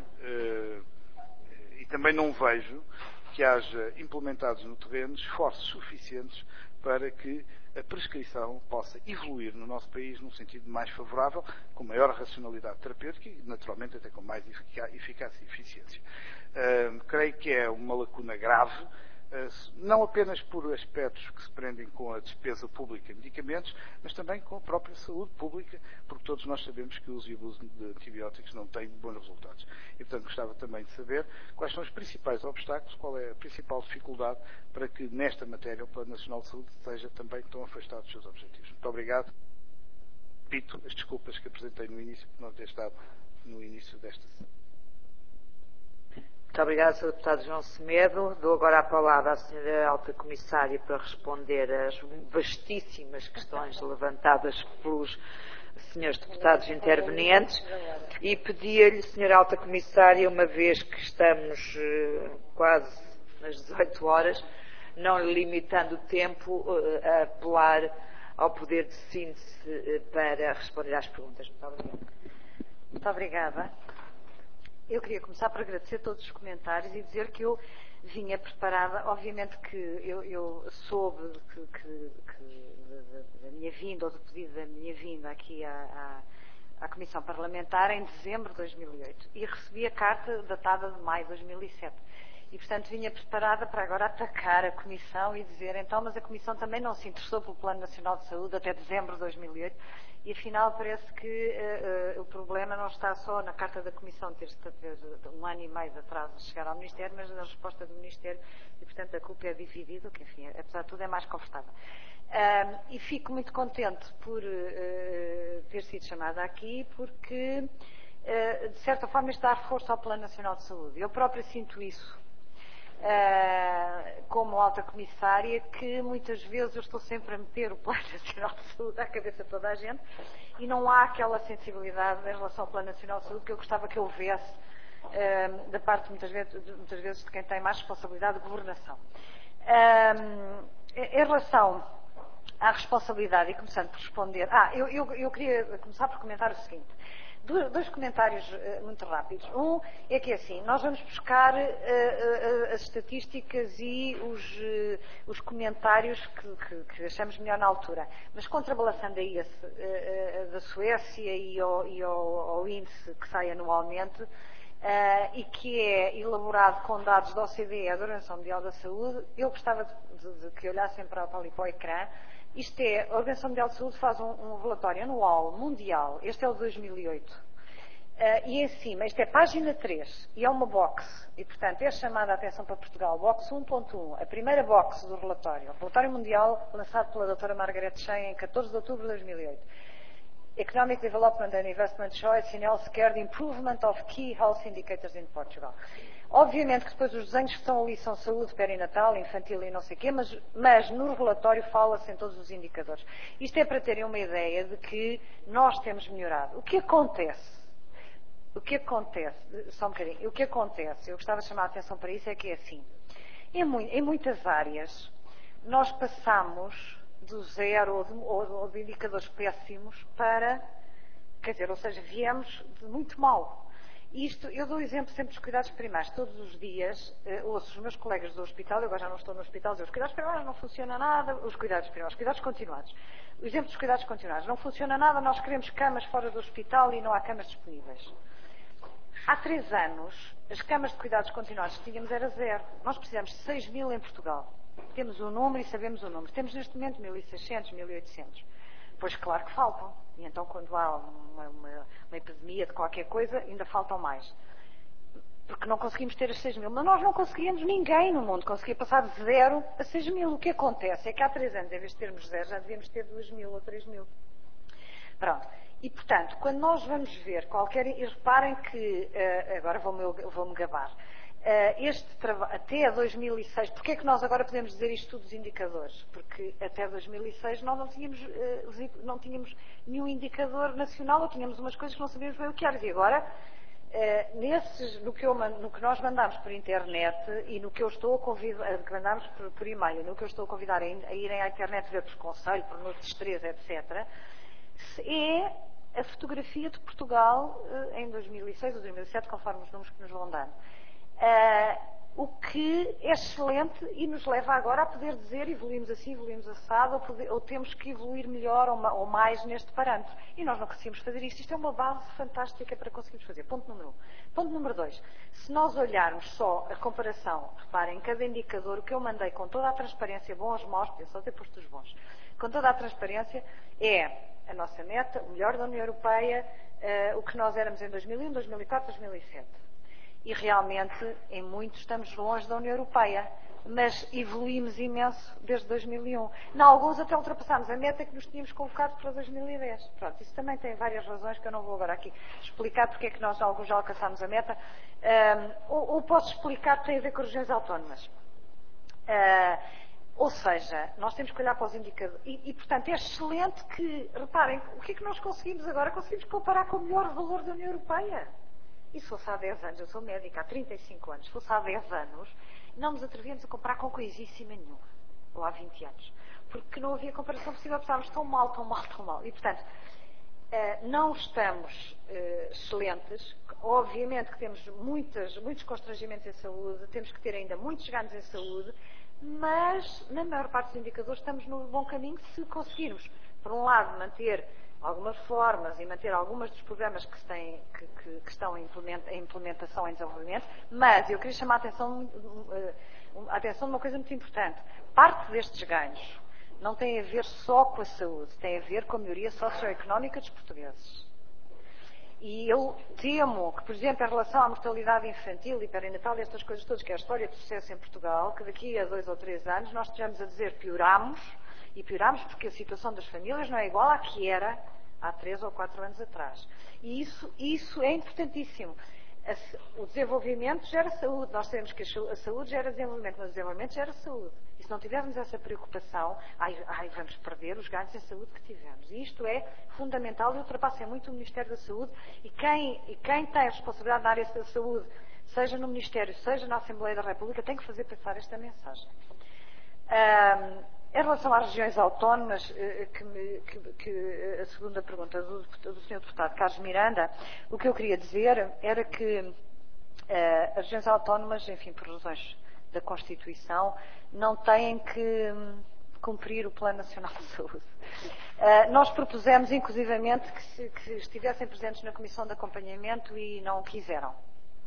e também não vejo que haja implementados no terreno esforços suficientes para que a prescrição possa evoluir no nosso país num sentido mais favorável, com maior racionalidade terapêutica e, naturalmente, até com mais eficácia e eficiência. Uh, creio que é uma lacuna grave, uh, não apenas por aspectos que se prendem com a despesa pública em medicamentos, mas também com a própria saúde pública, porque todos nós sabemos que o uso e abuso de antibióticos não tem bons resultados. E, portanto, gostava também de saber quais são os principais obstáculos, qual é a principal dificuldade para que, nesta matéria, o Plano Nacional de Saúde seja também tão afastado dos seus objetivos. Muito obrigado. Repito as desculpas que apresentei no início, por não ter estado no início desta sessão. Muito obrigada, senhor Deputado João Semedo. Dou agora a palavra à senhora Alta Comissária para responder às vastíssimas questões levantadas pelos senhores deputados intervenientes e pedia-lhe, senhora Alta Comissária, uma vez que estamos uh, quase nas dezoito horas, não lhe limitando o tempo, uh, a apelar ao poder de síntese uh, para responder às perguntas. Muito obrigada. Muito obrigada. Eu queria começar por agradecer todos os comentários e dizer que eu vinha preparada. Obviamente que eu, eu soube que, que, que da, da minha vinda, ou do pedido da minha vinda aqui à, à, à Comissão Parlamentar em dezembro de dois mil e oito e recebi a carta datada de maio de dois mil e sete. E, portanto, vinha preparada para agora atacar a Comissão e dizer, então, mas a Comissão também não se interessou pelo Plano Nacional de Saúde até dezembro de dois mil e oito. E, afinal, parece que uh, uh, o problema não está só na carta da Comissão ter, ter um ano e meio de atraso de chegar ao Ministério, mas na resposta do Ministério, e, portanto, a culpa é dividida, que, enfim, apesar de tudo, é mais confortável. Uh, e fico muito contente por uh, ter sido chamada aqui, porque, uh, de certa forma, isto dá força ao Plano Nacional de Saúde. Eu própria sinto isso. Uh, como alta comissária, que muitas vezes eu estou sempre a meter o Plano Nacional de Saúde à cabeça de toda a gente e não há aquela sensibilidade em relação ao Plano Nacional de Saúde que eu gostava que houvesse uh, da parte, muitas vezes, de, muitas vezes, de quem tem mais responsabilidade de governação. Uh, em relação à responsabilidade, e começando por responder... Ah, eu, eu, eu queria começar por comentar o seguinte. Dois comentários uh, muito rápidos. Um é que, assim, nós vamos buscar uh, uh, as estatísticas e os, uh, os comentários que, que, que achamos melhor na altura. Mas contrabalançando a esse uh, uh, da Suécia e ao, e ao, ao índice que sai anualmente uh, e que é elaborado com dados da O C D E, a Organização Mundial da Saúde, eu gostava de, de, de que olhassem para, para ali para o ecrã. Isto é, a Organização Mundial de Saúde faz um, um relatório anual, mundial, este é o de dois mil e oito, uh, e em cima, isto é página três, e é uma box, e portanto é chamada a atenção para Portugal, box um ponto um, a primeira box do relatório, o relatório mundial lançado pela doutora Margaret Shea em catorze de outubro de dois mil e oito. Economic Development and Investment Choice in Healthcare, the Improvement of Key Health Indicators in Portugal. Obviamente que depois os desenhos que estão ali são saúde perinatal, infantil e não sei o quê, mas, mas no relatório fala-se em todos os indicadores. Isto é para terem uma ideia de que nós temos melhorado. O que acontece? O que acontece? Só um bocadinho. O que acontece? Eu gostava de chamar a atenção para isso, é que é assim. Em, mu em muitas áreas, nós passamos do zero ou de, ou, ou de indicadores péssimos para, quer dizer, ou seja, viemos de muito mal. Isto, eu dou o exemplo sempre dos cuidados primários. Todos os dias uh, ouço os meus colegas do hospital, eu agora já não estou no hospital, dizer os cuidados primários não funciona nada, os cuidados primários, os cuidados continuados. O exemplo dos cuidados continuados, não funciona nada, nós queremos camas fora do hospital e não há camas disponíveis. Há três anos, as camas de cuidados continuados que tínhamos era zero. Nós precisamos de seis mil em Portugal. Temos o número e sabemos o número. Temos neste momento mil e seiscentos, mil e oitocentos. Pois claro que faltam. E então quando há uma, uma, uma epidemia de qualquer coisa, ainda faltam mais. Porque não conseguimos ter as seis mil. Mas nós não conseguíamos, ninguém no mundo conseguia passar de zero a seis mil. O que acontece é que há três anos, em vez de termos zero, já devíamos ter dois mil ou três mil. Pronto. E, portanto, quando nós vamos ver qualquer... E reparem que... Uh, agora vou-me vou-me gabar. Este até dois mil e seis, porque é que nós agora podemos dizer isto tudo dos indicadores? Porque até dois mil e seis nós não tínhamos, não tínhamos nenhum indicador nacional, ou tínhamos umas coisas que não sabíamos bem o que era. E agora, nesses, no, que eu, no que nós mandamos por internet e no que eu estou a convidar, que mandamos por, por e-mail, no que eu estou a convidar a, a irem à internet ver por conselho, por noites três, etcétera, é a fotografia de Portugal em dois mil e seis ou dois mil e sete, conforme os números que nos vão dando. Uh, o que é excelente e nos leva agora a poder dizer evoluímos assim, evoluímos assado, ou, poder, ou temos que evoluir melhor ou, ou mais neste parâmetro. E nós não conseguimos fazer isto. Isto é uma base fantástica para conseguirmos fazer. Ponto número um. Ponto número dois. Se nós olharmos só a comparação, reparem, cada indicador, o que eu mandei com toda a transparência, bons, maus, eu só ter posto os bons, com toda a transparência, é a nossa meta, o melhor da União Europeia, uh, o que nós éramos em dois mil e um, dois mil e quatro, dois mil e sete. E realmente, em muitos, estamos longe da União Europeia. Mas evoluímos imenso desde dois mil e um. Em alguns até ultrapassámos a meta que nos tínhamos convocado para dois mil e dez. Pronto, isso também tem várias razões que eu não vou agora aqui explicar porque é que nós, alguns, já alcançámos a meta. Um, ou, ou posso explicar que tem a ver com as regiões autónomas. Uh, ou seja, nós temos que olhar para os indicadores. E, e, portanto, é excelente que, reparem, o que é que nós conseguimos agora? Conseguimos comparar com o melhor valor da União Europeia. E se fosse há dez anos, eu sou médica há trinta e cinco anos, se fosse há dez anos, não nos atrevíamos a comparar com coisíssima nenhuma. Ou há vinte anos. Porque não havia comparação possível, estávamos tão mal, tão mal, tão mal. E, portanto, não estamos excelentes. Obviamente que temos muitas, muitos constrangimentos em saúde, temos que ter ainda muitos ganhos em saúde, mas, na maior parte dos indicadores, estamos no bom caminho se conseguirmos, por um lado, manter algumas formas e manter algumas dos programas que, se têm, que, que, que estão em implementação, em desenvolvimento, mas eu queria chamar a atenção, a atenção de uma coisa muito importante. Parte destes ganhos não tem a ver só com a saúde, tem a ver com a melhoria socioeconómica dos portugueses. E eu temo que, por exemplo, em relação à mortalidade infantil e perinatal e estas coisas todas, que é a história de sucesso em Portugal, que daqui a dois ou três anos nós estejamos a dizer pioramos, e pioramos porque a situação das famílias não é igual à que era há três ou quatro anos atrás. E isso, isso é importantíssimo. O desenvolvimento gera saúde. Nós sabemos que a saúde gera desenvolvimento, mas o desenvolvimento gera saúde. E se não tivermos essa preocupação, ai, ai, vamos perder os ganhos em saúde que tivemos. E isto é fundamental e ultrapassa muito o Ministério da Saúde. E quem, e quem tem a responsabilidade na área da saúde, seja no Ministério, seja na Assembleia da República, tem que fazer passar esta mensagem. Um, Em relação às regiões autónomas, que, me, que, que a segunda pergunta do, do senhor Deputado Carlos Miranda, o que eu queria dizer era que uh, as regiões autónomas, enfim, por razões da Constituição, não têm que um, cumprir o Plano Nacional de Saúde. Uh, nós propusemos, inclusivamente, que, se, que estivessem presentes na Comissão de Acompanhamento e não quiseram.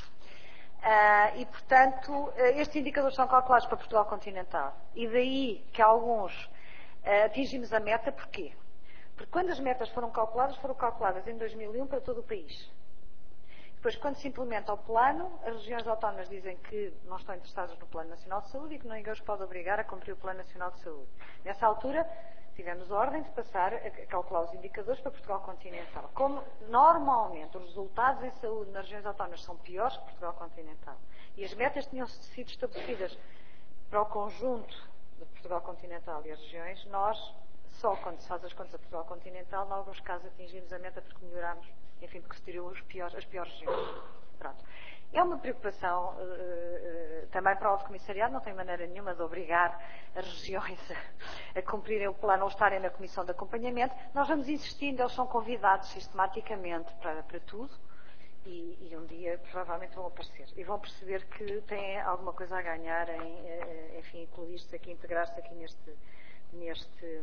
Uh, e, portanto, uh, estes indicadores são calculados para Portugal continental. E daí que alguns uh, atingimos a meta, porquê? Porque quando as metas foram calculadas, foram calculadas em dois mil e um para todo o país. Depois, quando se implementa o plano, as regiões autónomas dizem que não estão interessadas no Plano Nacional de Saúde e que ninguém os pode obrigar a cumprir o Plano Nacional de Saúde. Nessa altura, tivemos ordem de passar a calcular os indicadores para Portugal continental. Como normalmente os resultados em saúde nas regiões autónomas são piores que Portugal continental e as metas tinham sido estabelecidas para o conjunto de Portugal continental e as regiões, nós, só quando se faz as contas a Portugal continental, em alguns casos atingimos a meta porque melhorámos, enfim, porque se tirou os piores, as piores regiões. Pronto. É uma preocupação uh, uh, também para o Alto Comissariado, não tem maneira nenhuma de obrigar as regiões a, a cumprirem o plano ou estarem na Comissão de Acompanhamento. Nós vamos insistindo, eles são convidados sistematicamente para, para tudo e, e um dia provavelmente vão aparecer. E vão perceber que têm alguma coisa a ganhar em, enfim, incluir-se aqui, integrar-se aqui neste, neste,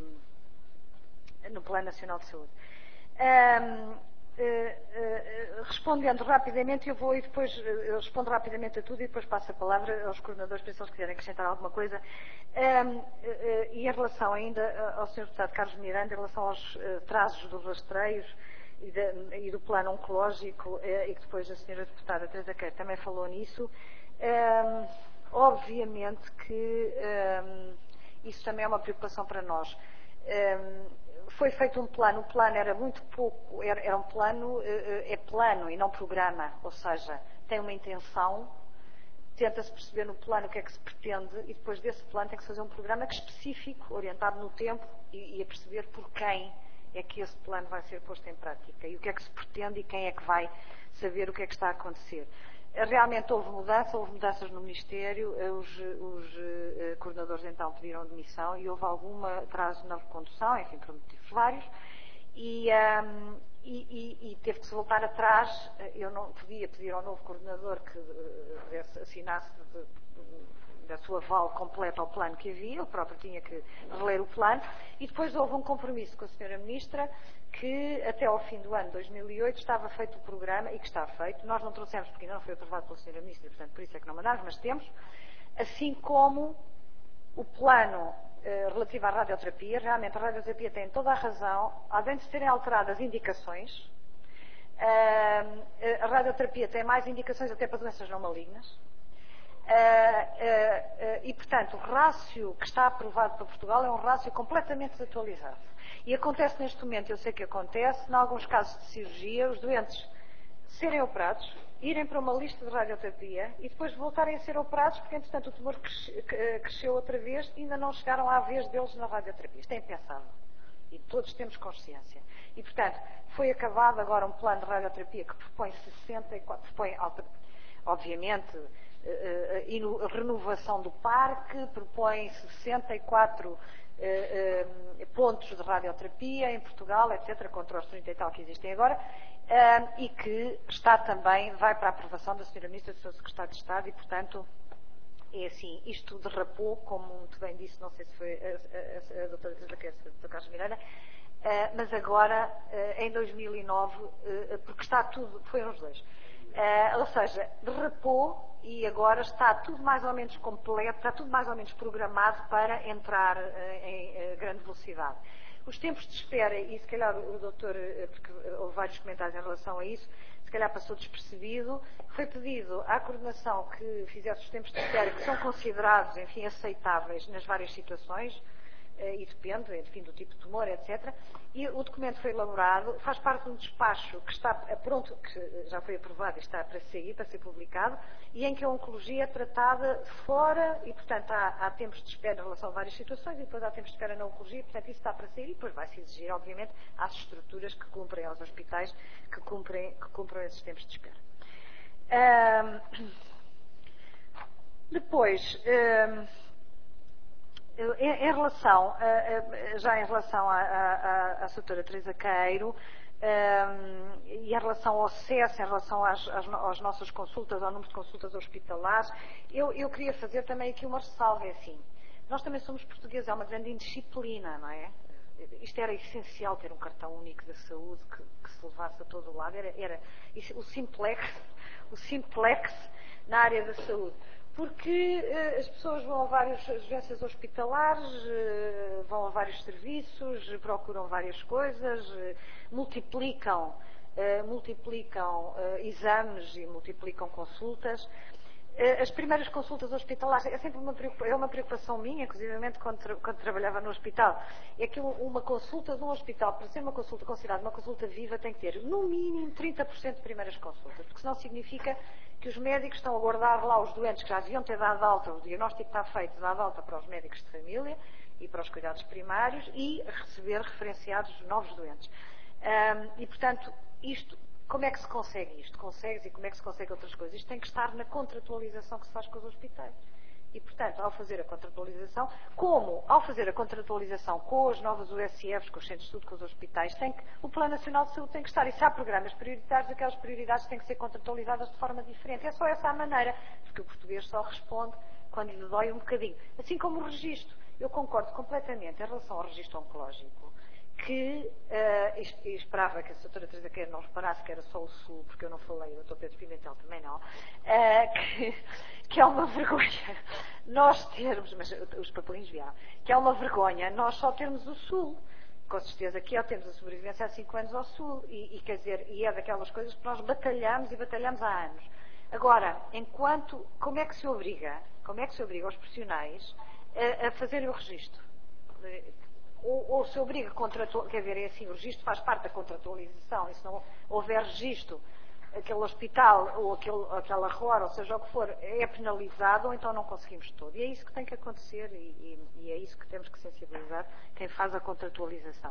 no Plano Nacional de Saúde. Um, Uh, uh, respondendo rapidamente, eu vou e depois uh, eu respondo rapidamente a tudo e depois passo a palavra aos coordenadores para se eles quiserem acrescentar alguma coisa. Um, uh, uh, e em relação ainda uh, ao senhor Deputado Carlos Miranda, em relação aos uh, trazos dos rastreios e, de, e do plano oncológico, uh, e que depois a senhora Deputada Teresa Queiro também falou nisso, um, obviamente que um, isso também é uma preocupação para nós. Um, Foi feito um plano, o plano era muito pouco, era, era um plano, é plano e não programa, ou seja, tem uma intenção tenta-se perceber no plano o que é que se pretende e depois desse plano tem que se fazer um programa específico, orientado no tempo e, e a perceber por quem é que esse plano vai ser posto em prática e o que é que se pretende e quem é que vai saber o que é que está a acontecer. Realmente houve mudança, houve mudanças no Ministério, os, os uh, coordenadores então pediram demissão e houve algum atraso na recondução, enfim, por motivos vários, e, um, e, e, e teve que se voltar atrás. Eu não podia pedir ao novo coordenador que uh, assinasse de, de, da sua aval completa ao plano que havia, ele próprio tinha que reler o plano, e depois houve um compromisso com a senhora Ministra que até ao fim do ano dois mil e oito estava feito o programa, e que está feito. Nós não trouxemos porque ainda não foi aprovado pela senhora Ministra, e, portanto, por isso é que não mandámos, mas temos, assim como o plano eh, relativo à radioterapia. Realmente a radioterapia tem toda a razão, além de serem alteradas indicações, eh, a radioterapia tem mais indicações até para doenças não malignas. Uh, uh, uh, e, portanto, o rácio que está aprovado para Portugal é um rácio completamente desatualizado. E acontece neste momento, eu sei que acontece, em alguns casos de cirurgia, os doentes serem operados, irem para uma lista de radioterapia e depois voltarem a ser operados porque, entretanto, o tumor cresceu outra vez e ainda não chegaram à vez deles na radioterapia. Isto é impensável. E todos temos consciência. E, portanto, foi acabado agora um plano de radioterapia que propõe sessenta e quatro, propõe, obviamente, e renovação do parque, propõe sessenta e quatro eh, eh, pontos de radioterapia em Portugal, etcétera, contra os trinta e tal que existem agora, eh, e que está também, vai para a aprovação da senhora Ministra, do senhor Secretário de Estado, e, portanto, é assim, isto derrapou, como muito bem disse, não sei se foi a, a, a, a doutora Teresa Queiroz, a doutora Carlos Miranda, eh, mas agora, eh, em dois mil e nove, eh, porque está tudo, foi uns dois, eh, ou seja, derrapou, e agora está tudo mais ou menos completo, está tudo mais ou menos programado para entrar uh, em uh, grande velocidade. Os tempos de espera, e se calhar o doutor, porque houve vários comentários em relação a isso, se calhar passou despercebido, foi pedido à coordenação que fizesse os tempos de espera, que são considerados, enfim, aceitáveis nas várias situações, e depende, enfim, do tipo de tumor, etcétera. E o documento foi elaborado, faz parte de um despacho que está pronto, que já foi aprovado e está para sair, para ser publicado, e em que a oncologia é tratada fora, e, portanto, há, há tempos de espera em relação a várias situações, e depois há tempos de espera na oncologia, portanto, isso está para sair, e depois vai-se exigir, obviamente, às estruturas que cumprem, aos hospitais que cumprem, que cumprem esses tempos de espera. Um, depois... Um, Em, em relação, já em relação à, à, à doutora Teresa Queiro, um, e em relação ao acesso, em relação às, às, às nossas consultas, ao número de consultas hospitalares, eu, eu queria fazer também aqui uma ressalva, é assim, nós também somos portugueses, é uma grande indisciplina, não é? Isto era essencial ter um cartão único da saúde que, que se levasse a todo o lado, era, era isso, o simplex, o simplex na área da saúde. Porque uh, as pessoas vão a várias agências hospitalares, uh, vão a vários serviços, procuram várias coisas, uh, multiplicam, uh, multiplicam uh, exames e multiplicam consultas. Uh, as primeiras consultas hospitalares, é sempre uma preocupação, é uma preocupação minha, inclusivamente quando, tra quando trabalhava no hospital, é que uma consulta de um hospital, para ser uma consulta considerada uma consulta viva, tem que ter no mínimo trinta por cento de primeiras consultas, porque senão significa que os médicos estão a guardar lá os doentes que já deviam ter dado alta, o diagnóstico está feito, dado alta para os médicos de família e para os cuidados primários e receber referenciados novos doentes. Um, e, portanto, isto, como é que se consegue isto? Consegue-se e como é que se consegue outras coisas? Isto tem que estar na contratualização que se faz com os hospitais. E, portanto, ao fazer a contratualização, como ao fazer a contratualização com as novas U S Fs, com os centros de estudo, com os hospitais, tem que, o Plano Nacional de Saúde tem que estar. E se há programas prioritários, aquelas prioridades têm que ser contratualizadas de forma diferente. É só essa a maneira, porque o português só responde quando lhe dói um bocadinho. Assim como o registro. Eu concordo completamente em relação ao registro oncológico, que, uh, e, e esperava que a doutora Teresa Queiro não reparasse que era só o Sul, porque eu não falei, o doutor Pedro Pimentel também não, uh, que, que é uma vergonha nós termos, mas os papelinhos vieram, que é uma vergonha nós só termos o Sul. Com certeza que temos a sobrevivência há cinco anos ao Sul, e, e quer dizer, e é daquelas coisas que nós batalhamos e batalhamos há anos. Agora, enquanto, como é que se obriga, como é que se obriga os profissionais a, a fazerem o registro? Ou, ou se obriga a contratualizar, quer dizer, é assim, o registro faz parte da contratualização, e se não houver registro, aquele hospital ou aquele, aquela rua, ou seja o que for, é penalizado, ou então não conseguimos todo. E é isso que tem que acontecer e, e, e é isso que temos que sensibilizar quem faz a contratualização.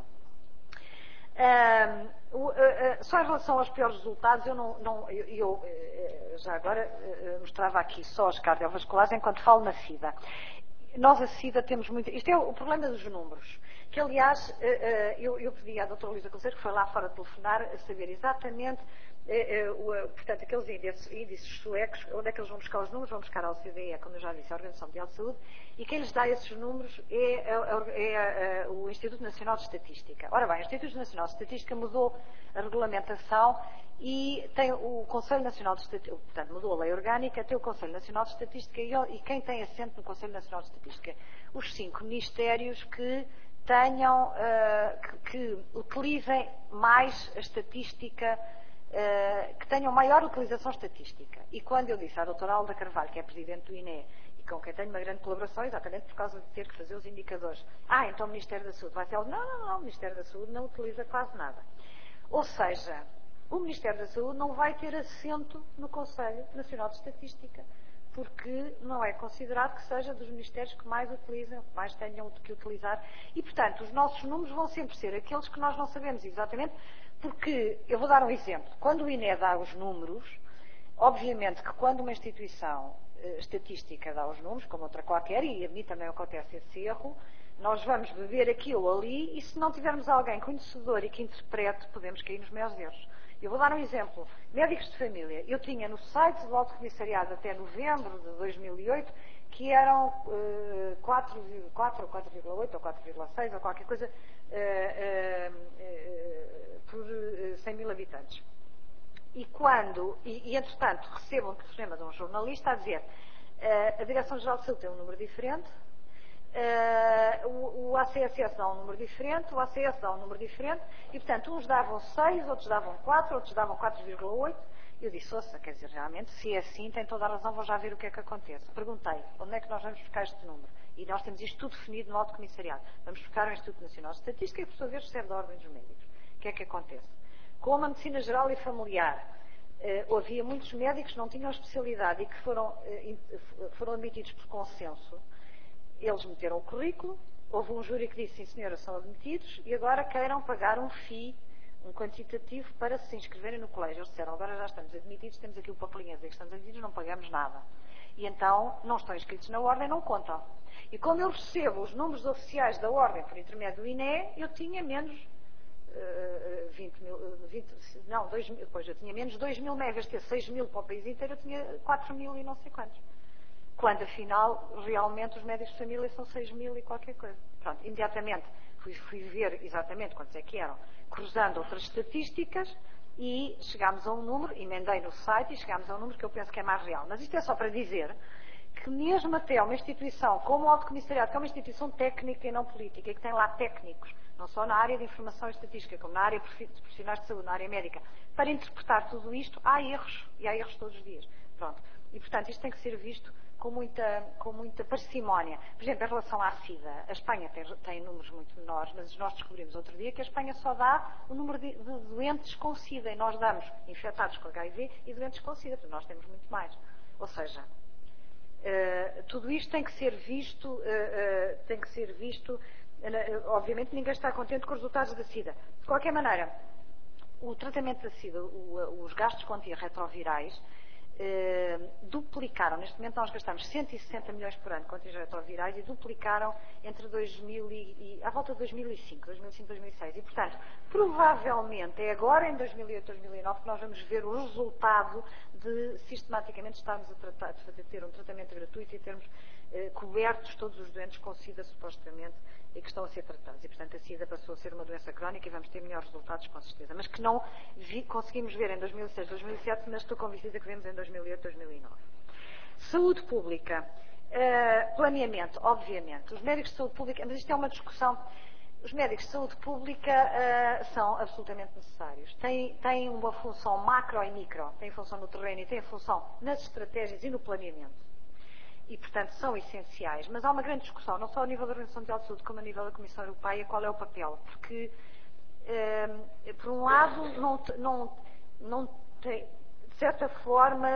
Um, uh, uh, só em relação aos piores resultados, eu, não, não, eu, eu uh, já agora uh, mostrava aqui só as cardiovasculares enquanto falo na SIDA. Nós, a SIDA, temos muito... Isto é o problema dos números. Que, aliás, uh, uh, eu, eu pedi à doutora Luísa Conceiro, que foi lá fora telefonar, a saber exatamente... Uh, uh, uh, portanto, aqueles índices, índices suecos, onde é que eles vão buscar os números? Vão buscar a O C D E, como eu já disse, a Organização Mundial de Saúde, e quem lhes dá esses números é, é, é, é o Instituto Nacional de Estatística. Ora bem, o Instituto Nacional de Estatística mudou a regulamentação e tem o Conselho Nacional de Estatística, portanto, mudou a lei orgânica, tem o Conselho Nacional de Estatística e, e quem tem assento no Conselho Nacional de Estatística? Os cinco ministérios que tenham, uh, que, que utilizem mais a estatística, Uh, que tenham maior utilização estatística. E quando eu disse à doutora Alda Carvalho, que é presidente do I N E, e com quem tenho uma grande colaboração, exatamente por causa de ter que fazer os indicadores, ah, então o Ministério da Saúde vai ser... Não, não, não, o Ministério da Saúde não utiliza quase nada. Ou seja, o Ministério da Saúde não vai ter assento no Conselho Nacional de Estatística, porque não é considerado que seja dos ministérios que mais utilizam, que mais tenham que utilizar. E, portanto, os nossos números vão sempre ser aqueles que nós não sabemos exatamente. Porque, eu vou dar um exemplo, quando o I N E dá os números, obviamente que quando uma instituição eh, estatística dá os números, como outra qualquer, e a mim também acontece esse erro, nós vamos beber aquilo ali e se não tivermos alguém conhecedor e que interprete, podemos cair nos maiores erros. Eu vou dar um exemplo. Médicos de família. Eu tinha no site do Alto Comissariado até novembro de dois mil e oito que eram uh, quatro vírgula quatro ou quatro vírgula oito ou quatro vírgula seis ou qualquer coisa uh, uh, uh, por cem mil habitantes. E quando, e, e entretanto, recebo um telefonema de um jornalista a dizer uh, a Direção-Geral de Saúde tem um número diferente, uh, o, o A C S S dá um número diferente, o A C S dá um número diferente, e portanto uns davam seis, outros davam quatro, outros davam quatro vírgula oito. Eu disse, ouça, quer dizer, realmente, se é assim, tem toda a razão, vou já ver o que é que acontece. Perguntei, onde é que nós vamos buscar este número? E nós temos isto tudo definido no Alto Comissariado. Vamos buscar o Instituto Nacional de Estatística e, por sua vez, recebe da Ordem dos Médicos. O que é que acontece? Com a medicina geral e familiar, eh, havia muitos médicos que não tinham especialidade e que foram, eh, foram admitidos por consenso. Eles meteram o currículo, houve um júri que disse, sim senhora, são admitidos, e agora queiram pagar um F I I, um quantitativo para se inscreverem no colégio. Eles disseram, agora já estamos admitidos, temos aqui o papelinho a dizer que estamos admitidos, não pagamos nada. E então, não estão inscritos na Ordem, não contam. E como eu recebo os números oficiais da Ordem por intermédio do I N E, eu tinha menos uh, vinte mil, vinte, não, dois mil, depois eu tinha menos dois mil megas, ter seis mil para o país inteiro, eu tinha quatro mil e não sei quantos. Quando, afinal, realmente os médicos de família são seis mil e qualquer coisa. Pronto, imediatamente fui, fui ver exatamente quantos é que eram, cruzando outras estatísticas, e chegámos a um número, emendei no site e chegámos a um número que eu penso que é mais real. Mas isto é só para dizer que mesmo até uma instituição como o Alto Comissariado, que é uma instituição técnica e não política, e que tem lá técnicos, não só na área de informação e estatística, como na área de profissionais de saúde, na área médica, para interpretar tudo isto, há erros, e há erros todos os dias. Pronto. E, portanto, isto tem que ser visto com muita, com muita parcimónia. Por exemplo, em relação à SIDA, a Espanha tem, tem números muito menores, mas nós descobrimos outro dia que a Espanha só dá o número de, de doentes com SIDA, e nós damos infectados com H I V e doentes com SIDA, porque nós temos muito mais. Ou seja, uh, tudo isto tem que ser visto, uh, uh, tem que ser visto, uh, obviamente ninguém está contente com os resultados da SIDA. De qualquer maneira, o tratamento da SIDA, o, os gastos com antirretrovirais, Uh, duplicaram, neste momento nós gastamos cento e sessenta milhões por ano com antirretrovirais e duplicaram entre dois mil e, e, à volta de dois mil e cinco, dois mil e cinco, dois mil e seis. E, portanto, provavelmente é agora em dois mil e oito, dois mil e nove que nós vamos ver o resultado de sistematicamente estarmos a tratar, de fazer, ter um tratamento gratuito e termos uh, cobertos todos os doentes com SIDA, supostamente, e que estão a ser tratados. E, portanto, a SIDA passou a ser uma doença crónica e vamos ter melhores resultados, com certeza. Mas que não vi, conseguimos ver em dois mil e seis, dois mil e sete, mas estou convencida que vemos em dois mil e oito, dois mil e nove. Saúde pública. Uh, planeamento, obviamente. Os médicos de saúde pública, mas isto é uma discussão. Os médicos de saúde pública uh, são absolutamente necessários. Têm, têm uma função macro e micro. Têm função no terreno e têm função nas estratégias e no planeamento. E, portanto, são essenciais. Mas há uma grande discussão, não só ao nível da Organização Mundial de Saúde, como a nível da Comissão Europeia, qual é o papel. Porque, eh, por um lado, não, não, não tem, de certa forma,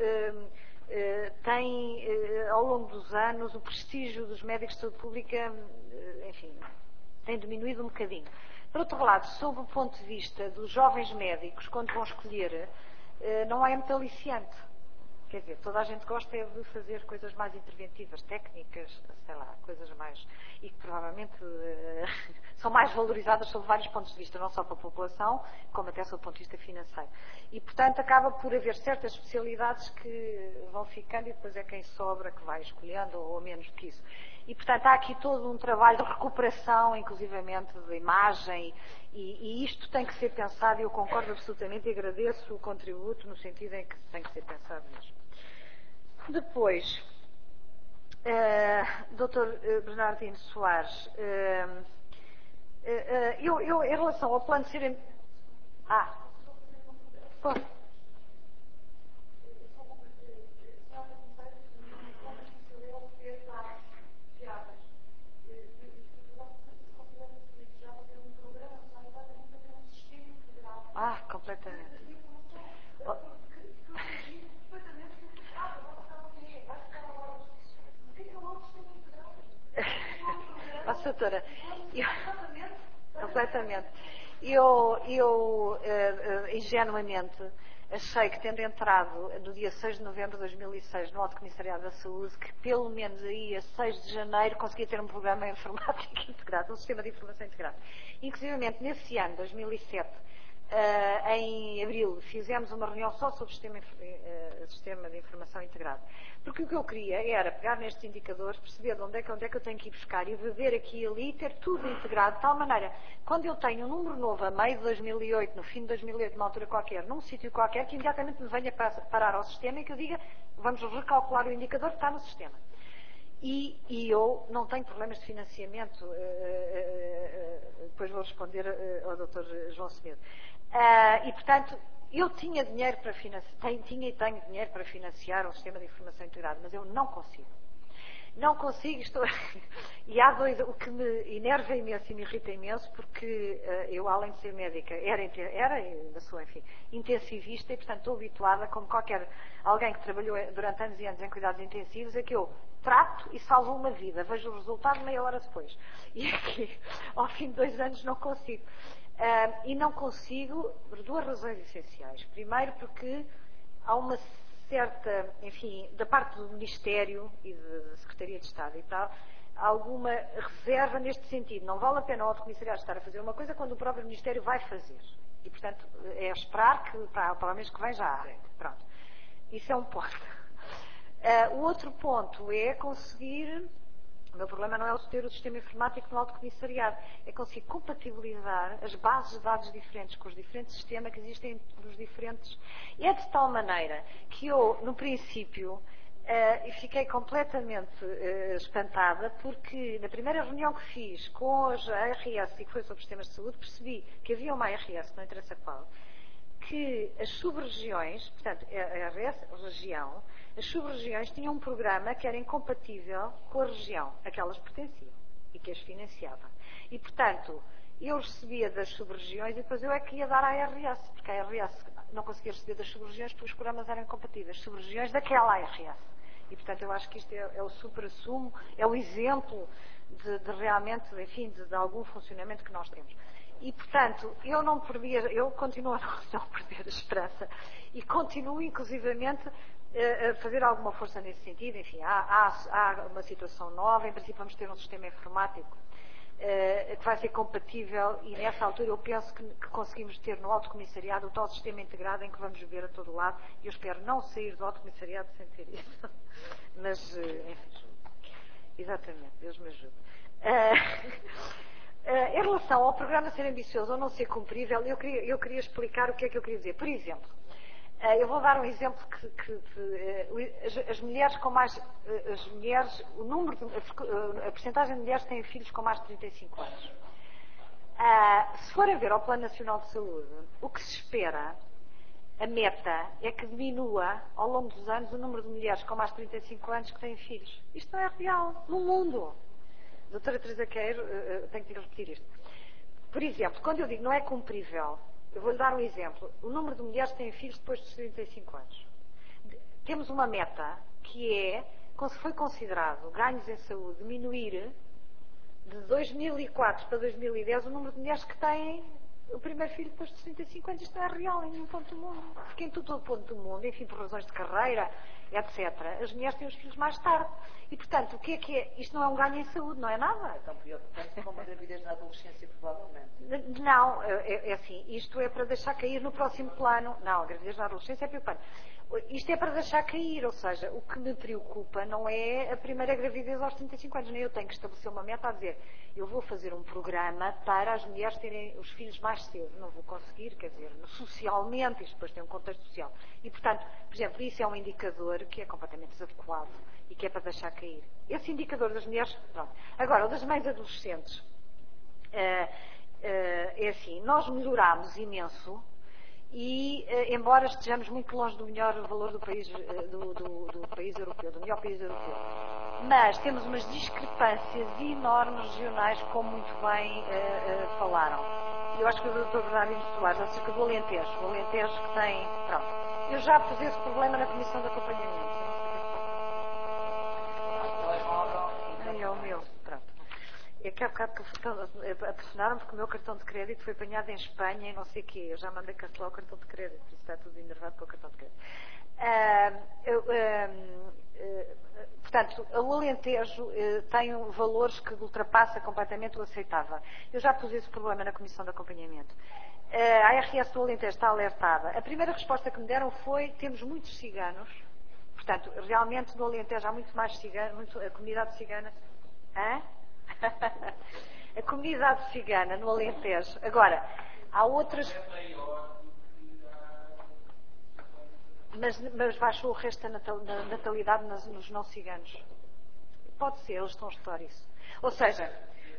tem, ao longo dos anos, o prestígio dos médicos de saúde pública, enfim, tem diminuído um bocadinho. Por outro lado, sob o ponto de vista dos jovens médicos, quando vão escolher, não é muito aliciante. Quer dizer, toda a gente gosta é de fazer coisas mais interventivas, técnicas, sei lá, coisas mais... e que provavelmente uh, são mais valorizadas sob vários pontos de vista, não só para a população, como até sob o ponto de vista financeiro. E, portanto, acaba por haver certas especialidades que vão ficando e depois é quem sobra que vai escolhendo, ou menos do que isso. E, portanto, há aqui todo um trabalho de recuperação, inclusivamente, de imagem, e, e isto tem que ser pensado, e eu concordo absolutamente e agradeço o contributo no sentido em que tem que ser pensado mesmo. Depois, uh, doutor Bernardino Soares, uh, uh, uh, eu, eu, em relação ao plano de ser... Ah, pô. Ah, completamente. Oh. Nossa, doutora, eu, completamente. Eu, eu uh, uh, ingenuamente, achei que, tendo entrado no dia seis de novembro de dois mil e seis no Alto Comissariado da Saúde, que pelo menos aí a seis de janeiro conseguia ter um programa informático integrado, um sistema de informação integrado. Inclusivamente, nesse ano, dois mil e sete, Uh, em abril, fizemos uma reunião só sobre o sistema, uh, sistema de informação integrado. Porque o que eu queria era pegar nestes indicadores, perceber de onde é, que, onde é que eu tenho que ir buscar e ver aqui e ali, ter tudo integrado, de tal maneira, quando eu tenho um número novo a meio de dois mil e oito, no fim de dois mil e oito, numa altura qualquer, num sítio qualquer, que imediatamente me venha parar ao sistema e que eu diga, vamos recalcular o indicador que está no sistema. E, e eu não tenho problemas de financiamento, uh, uh, uh, depois vou responder uh, ao doutor João Semedo. Uh, e, portanto, eu tinha dinheiro para financiar, tinha e tenho dinheiro para financiar um sistema de informação integrado, mas eu não consigo. Não consigo, estou... e há dois, o que me enerva imenso e me irrita imenso, porque uh, eu, além de ser médica, era, era ainda sou, enfim, intensivista e, portanto, estou habituada, como qualquer alguém que trabalhou durante anos e anos em cuidados intensivos, é que eu trato e salvo uma vida, vejo o resultado meia hora depois. E aqui, ao fim de dois anos, não consigo. Uh, e não consigo por duas razões essenciais. Primeiro, porque há uma certa, enfim, da parte do Ministério e da Secretaria de Estado e tal, alguma reserva neste sentido. Não vale a pena o Alto Comissariado estar a fazer uma coisa quando o próprio Ministério vai fazer. E, portanto, é esperar que, para, para o mês que vem já há. Pronto. Isso é um ponto. Uh, o outro ponto é conseguir... O meu problema não é ter o sistema informático no Alto Comissariado, é conseguir compatibilizar as bases de dados diferentes com os diferentes sistemas que existem nos diferentes... E é de tal maneira que eu, no princípio, uh, fiquei completamente uh, espantada, porque na primeira reunião que fiz com a R S, e que foi sobre sistemas de saúde, percebi que havia uma R S, não interessa qual, que as sub-regiões, portanto, a R S, região, as sub-regiões tinham um programa que era incompatível com a região a que elas pertenciam e que as financiava. E, portanto, eu recebia das sub-regiões e depois eu é que ia dar à R S, porque a R S não conseguia receber das sub-regiões porque os programas eram incompatíveis. Sub-regiões daquela R S. E, portanto, eu acho que isto é, é o supra-sumo, é o exemplo de, de realmente, enfim, de, de algum funcionamento que nós temos. E, portanto, eu não perdia, eu continuo a não perder a esperança e continuo, inclusivamente, a fazer alguma força nesse sentido. Enfim, há, há, há uma situação nova, em princípio vamos ter um sistema informático uh, que vai ser compatível e nessa altura eu penso que, que conseguimos ter no Alto Comissariado o tal sistema integrado em que vamos ver a todo lado e eu espero não sair do Alto Comissariado sem ter isso. Mas, uh, enfim, exatamente, Deus me ajude. Uh, Uh, em relação ao programa ser ambicioso ou não ser cumprível, eu queria, eu queria explicar o que é que eu queria dizer. Por exemplo, uh, eu vou dar um exemplo que, que, que uh, as, as mulheres com mais, uh, as mulheres, o número, de, uh, a percentagem de mulheres que têm filhos com mais de trinta e cinco anos. Uh, se for a ver ao Plano Nacional de Saúde, o que se espera, a meta, é que diminua ao longo dos anos o número de mulheres com mais de trinta e cinco anos que têm filhos. Isto não é real, no mundo. Doutora Teresa Queiro, uh, tenho que repetir isto. Por exemplo, quando eu digo não é cumprível, eu vou-lhe dar um exemplo. O número de mulheres que têm filhos depois dos trinta e cinco anos. Temos uma meta que é, foi considerado ganhos em saúde, diminuir de dois mil e quatro para dois mil e dez o número de mulheres que têm o primeiro filho depois dos trinta e cinco anos. Isto não é real em nenhum ponto do mundo. Porque em todo o ponto do mundo, enfim, por razões de carreira, etcétera, as mulheres têm os filhos mais tarde. E, portanto, o que é que é? Isto não é um ganho em saúde, não é nada. É tão preocupante como a gravidez na adolescência, provavelmente. Não, é, é assim, isto é para deixar cair no próximo plano. Não, a gravidez na adolescência é preocupante. Isto é para deixar cair, ou seja, o que me preocupa não é a primeira gravidez aos trinta e cinco anos, nem eu tenho que estabelecer uma meta a dizer, eu vou fazer um programa para as mulheres terem os filhos mais cedo. Não vou conseguir, quer dizer, socialmente, isto depois tem um contexto social. E, portanto, por exemplo, isso é um indicador que é completamente desadequado e que é para deixar cair. Esse indicador das mulheres, pronto. Agora, o das mães adolescentes, é, é assim, nós melhorámos imenso. E, eh, embora estejamos muito longe do melhor valor do país, eh, do, do, do país europeu, do melhor país europeu, mas temos umas discrepâncias enormes regionais, como muito bem eh, eh, falaram. Eu acho que o doutor Bernardino Soares, acerca do Alentejo, o Alentejo que tem, pronto, eu já pus esse problema na Comissão de Acompanhamento. Ai, é o meu, pronto. É que há bocado apressionaram-me porque o meu cartão de crédito foi apanhado em Espanha e não sei o quê. Eu já mandei cancelar o cartão de crédito, por isso está tudo enervado com o cartão de crédito. Uh, eu, uh, uh, portanto, o Alentejo uh, tem valores que ultrapassa completamente o aceitável. Eu já pus esse problema na Comissão de Acompanhamento. Uh, a R S do Alentejo está alertada. A primeira resposta que me deram foi, temos muitos ciganos. Portanto, realmente no Alentejo há muito mais ciganos, muito, a comunidade cigana. Hã? A comunidade cigana no Alentejo. Agora, há outras. Mas, mas baixou o resto da natalidade nos não ciganos. Pode ser, eles estão a estudar isso. Ou seja.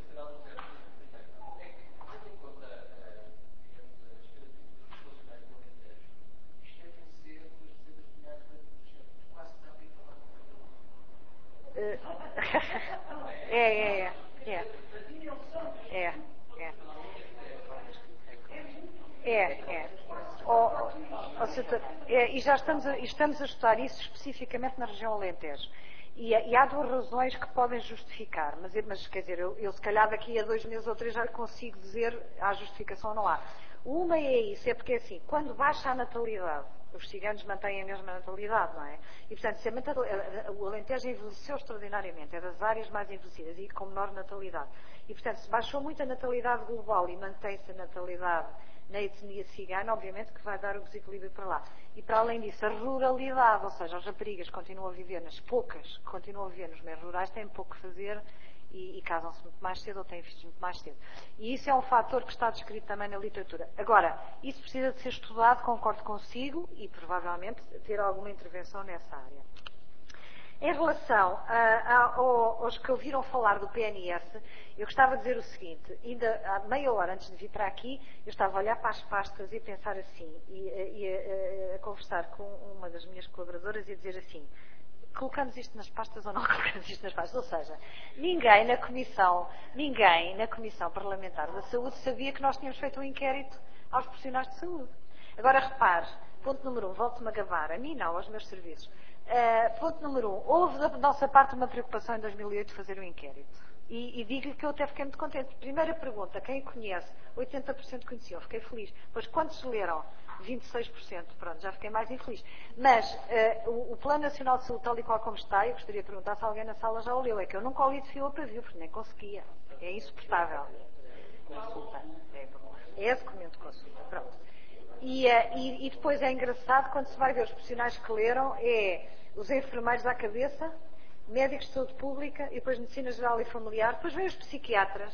É, é, é. É, é, é. É, é. Oh, oh, setor, é. E já estamos a, estamos a estudar isso especificamente na região Alentejo. E, e há duas razões que podem justificar, mas, mas quer dizer, eu, eu se calhar daqui a dois meses ou três já consigo dizer há justificação ou não há. Uma é isso, é porque assim, quando baixa a natalidade, os ciganos mantêm a mesma natalidade, não é? E, portanto, se a, o Alentejo envelheceu extraordinariamente, é das áreas mais envelhecidas e com menor natalidade. E, portanto, se baixou muito a natalidade global e mantém-se a natalidade na etnia cigana, obviamente que vai dar o desequilíbrio para lá. E, para além disso, a ruralidade, ou seja, as raparigas continuam a viver nas poucas, que continuam a viver nos meios rurais, têm pouco a fazer e, e casam-se muito mais cedo ou têm filhos muito mais cedo. E isso é um fator que está descrito também na literatura. Agora, isso precisa de ser estudado, concordo consigo, e provavelmente ter alguma intervenção nessa área. Em relação a, a, aos que ouviram falar do P N S, eu gostava de dizer o seguinte, ainda há meia hora antes de vir para aqui, eu estava a olhar para as pastas e a pensar assim, e, e a, a conversar com uma das minhas colaboradoras e a dizer assim, colocamos isto nas pastas ou não colocamos isto nas pastas? Ou seja, ninguém na Comissão, ninguém na Comissão Parlamentar da Saúde sabia que nós tínhamos feito um inquérito aos profissionais de saúde. Agora repare, ponto número um, volto-me a gabar, a mim não, aos meus serviços. Uh, ponto número um, houve da nossa parte uma preocupação em dois mil e oito de fazer um inquérito. E, e digo-lhe que eu até fiquei muito contente. Primeira pergunta, quem conhece? oitenta por cento conheciam, fiquei feliz. Pois quantos leram? vinte e seis por cento, pronto, já fiquei mais infeliz. Mas uh, o, o Plano Nacional de Saúde, tal e qual como está, eu gostaria de perguntar se alguém na sala já o leu. É que eu nunca o li de fio a pavio, porque nem conseguia. É insuportável. Consulta. É, é documento de consulta, pronto. E, uh, e, e depois é engraçado, quando se vai ver os profissionais que leram, é os enfermeiros à cabeça, médicos de saúde pública, e depois medicina geral e familiar, depois vem os psiquiatras.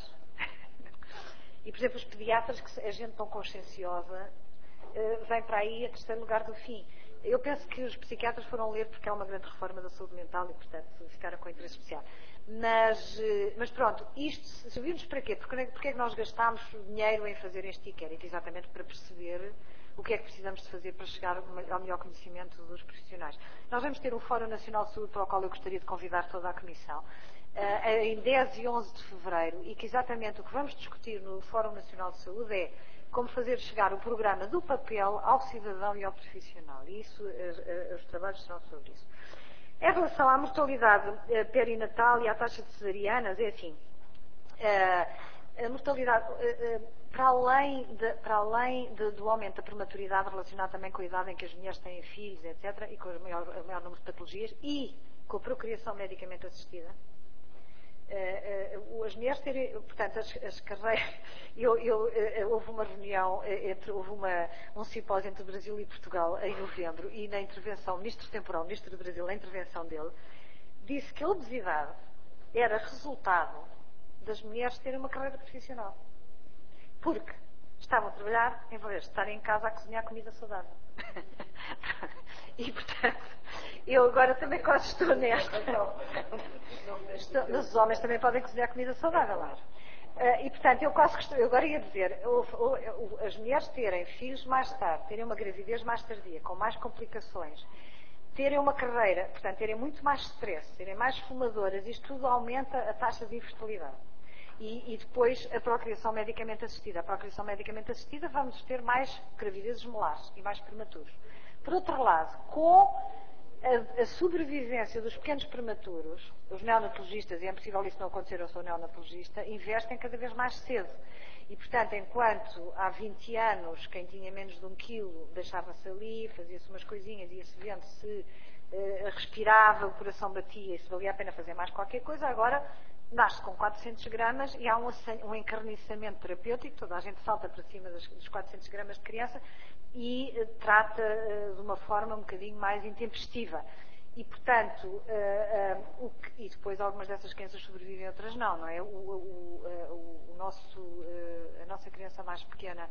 E, por exemplo, os pediatras, que é gente tão conscienciosa, uh, vem para aí a terceiro lugar do fim. Eu penso que os psiquiatras foram ler porque é uma grande reforma da saúde mental e, portanto, ficaram com interesse especial. Mas, uh, mas pronto, isto serviu-nos para quê? Porque, porque é que nós gastámos dinheiro em fazer este inquérito? Exatamente para perceber o que é que precisamos de fazer para chegar ao melhor conhecimento dos profissionais. Nós vamos ter um Fórum Nacional de Saúde para o qual eu gostaria de convidar toda a Comissão, uh, em dez e onze de fevereiro, e que exatamente o que vamos discutir no Fórum Nacional de Saúde é como fazer chegar o programa do papel ao cidadão e ao profissional. E isso, os trabalhos serão sobre isso. Em relação à mortalidade perinatal e à taxa de cesarianas, é assim, a mortalidade, para além, de, para além de, do aumento da prematuridade relacionado também com a idade em que as mulheres têm filhos, etcétera, e com o maior, o maior número de patologias, e com a procriação medicamente assistida, Uh, uh, as mulheres terem, portanto, as, as carreiras, eu, eu, uh, houve uma reunião, uh, entre, houve uma, um simpósio entre o Brasil e Portugal em novembro, e na intervenção, o Ministro Temporal, o Ministro do Brasil, na intervenção dele, disse que a obesidade era resultado das mulheres terem uma carreira profissional. Porque estavam a trabalhar em vez de estarem em casa a cozinhar comida saudável. E, portanto, eu agora também quase estou nesta. Estou, mas os homens também podem cozinhar comida saudável, claro. Uh, e, portanto, eu quase que estou, eu agora ia dizer, o, o, o, as mulheres terem filhos mais tarde, terem uma gravidez mais tardia, com mais complicações, terem uma carreira, portanto, terem muito mais stress, serem mais fumadoras, isto tudo aumenta a taxa de infertilidade. E, e depois a procriação medicamente assistida. A procriação medicamente assistida, vamos ter mais gravidezes molares e mais prematuros. Por outro lado, com a, a sobrevivência dos pequenos prematuros, os neonatologistas, e é impossível isso não acontecer, eu sou neonatologista, investem cada vez mais cedo. E, portanto, enquanto há vinte anos, quem tinha menos de um quilo deixava-se ali, fazia-se umas coisinhas, ia-se vendo se uh, respirava, o coração batia e se valia a pena fazer mais qualquer coisa, agora nasce com quatrocentos gramas e há um, um encarniçamento terapêutico, toda a gente salta para cima dos, dos quatrocentos gramas de criança e uh, trata uh, de uma forma um bocadinho mais intempestiva. E, portanto, uh, uh, o que, e depois algumas dessas crianças sobrevivem, outras não, não é? O, o, uh, o nosso, uh, a nossa criança mais pequena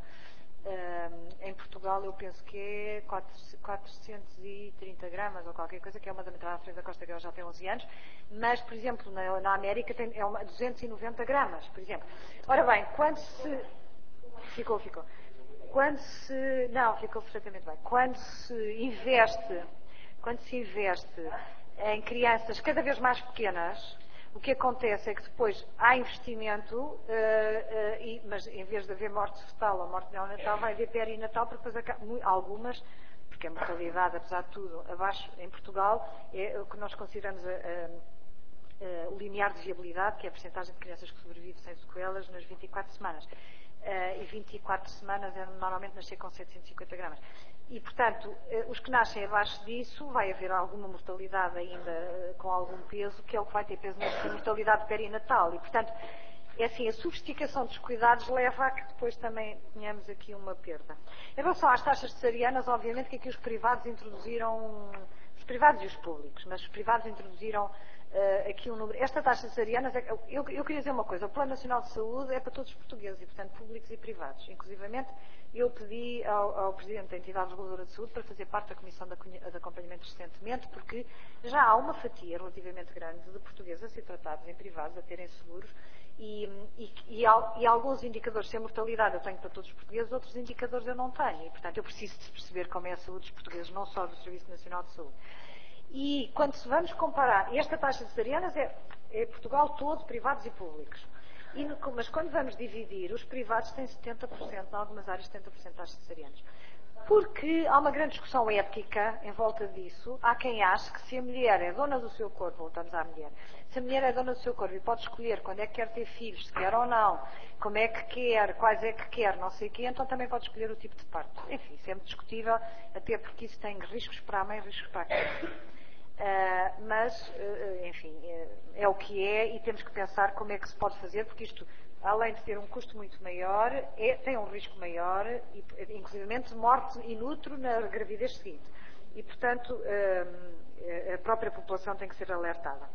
uh, em Portugal, eu penso que é quatrocentos e trinta gramas ou qualquer coisa, que é uma da metade à frente da Costa, que ela já tem onze anos, mas, por exemplo, na, na América tem, é uma, duzentos e noventa gramas, por exemplo. Ora bem, quando se... Ficou, ficou. Quando se... Não, ficou perfeitamente bem. Quando se investe... Quando se investe em crianças cada vez mais pequenas, o que acontece é que depois há investimento, uh, uh, e, mas em vez de haver morte fetal ou morte neonatal, vai haver perinatal, porque depois algumas, porque a mortalidade, apesar de tudo, abaixo em Portugal, é o que nós consideramos a, a, a, o limiar de viabilidade, que é a percentagem de crianças que sobrevivem sem sequelas nas vinte e quatro semanas. Uh, e vinte e quatro semanas é normalmente nascer com setecentos e cinquenta gramas. E, portanto, os que nascem abaixo disso, vai haver alguma mortalidade ainda com algum peso, que é o que vai ter peso na mortalidade perinatal. E, portanto, é assim, a sofisticação dos cuidados leva a que depois também tenhamos aqui uma perda. Em relação às taxas cesarianas, obviamente que aqui os privados introduziram, os privados e os públicos, mas os privados introduziram uh, aqui um número. Esta taxa cesarianas, é, eu, eu queria dizer uma coisa, o Plano Nacional de Saúde é para todos os portugueses, e, portanto, públicos e privados. Inclusivamente, eu pedi ao, ao Presidente da Entidade Reguladora de Saúde para fazer parte da Comissão de, de Acompanhamento recentemente, porque já há uma fatia relativamente grande de portugueses a ser tratados em privados, a terem seguros, e, e, e, e alguns indicadores sem mortalidade eu tenho para todos os portugueses, outros indicadores eu não tenho. E, portanto, eu preciso de perceber como é a saúde dos portugueses, não só do Serviço Nacional de Saúde. E, quando se vamos comparar, esta taxa de cesarianas é, é Portugal todo, privados e públicos. E, mas quando vamos dividir, os privados têm setenta por cento, em algumas áreas setenta por cento de taxas cesarianas. Porque há uma grande discussão ética em volta disso. Há quem ache que se a mulher é dona do seu corpo, voltamos à mulher, se a mulher é dona do seu corpo e pode escolher quando é que quer ter filhos, se quer ou não, como é que quer, quais é que quer, não sei o quê, então também pode escolher o tipo de parto. Enfim, isso é muito discutível, até porque isso tem riscos para a mãe e riscos para a criança. Uh, mas, uh, enfim, uh, é o que é e temos que pensar como é que se pode fazer, porque isto, além de ter um custo muito maior, é, tem um risco maior, e, inclusivamente de morte in utero na gravidez seguinte. E, portanto, uh, a própria população tem que ser alertada.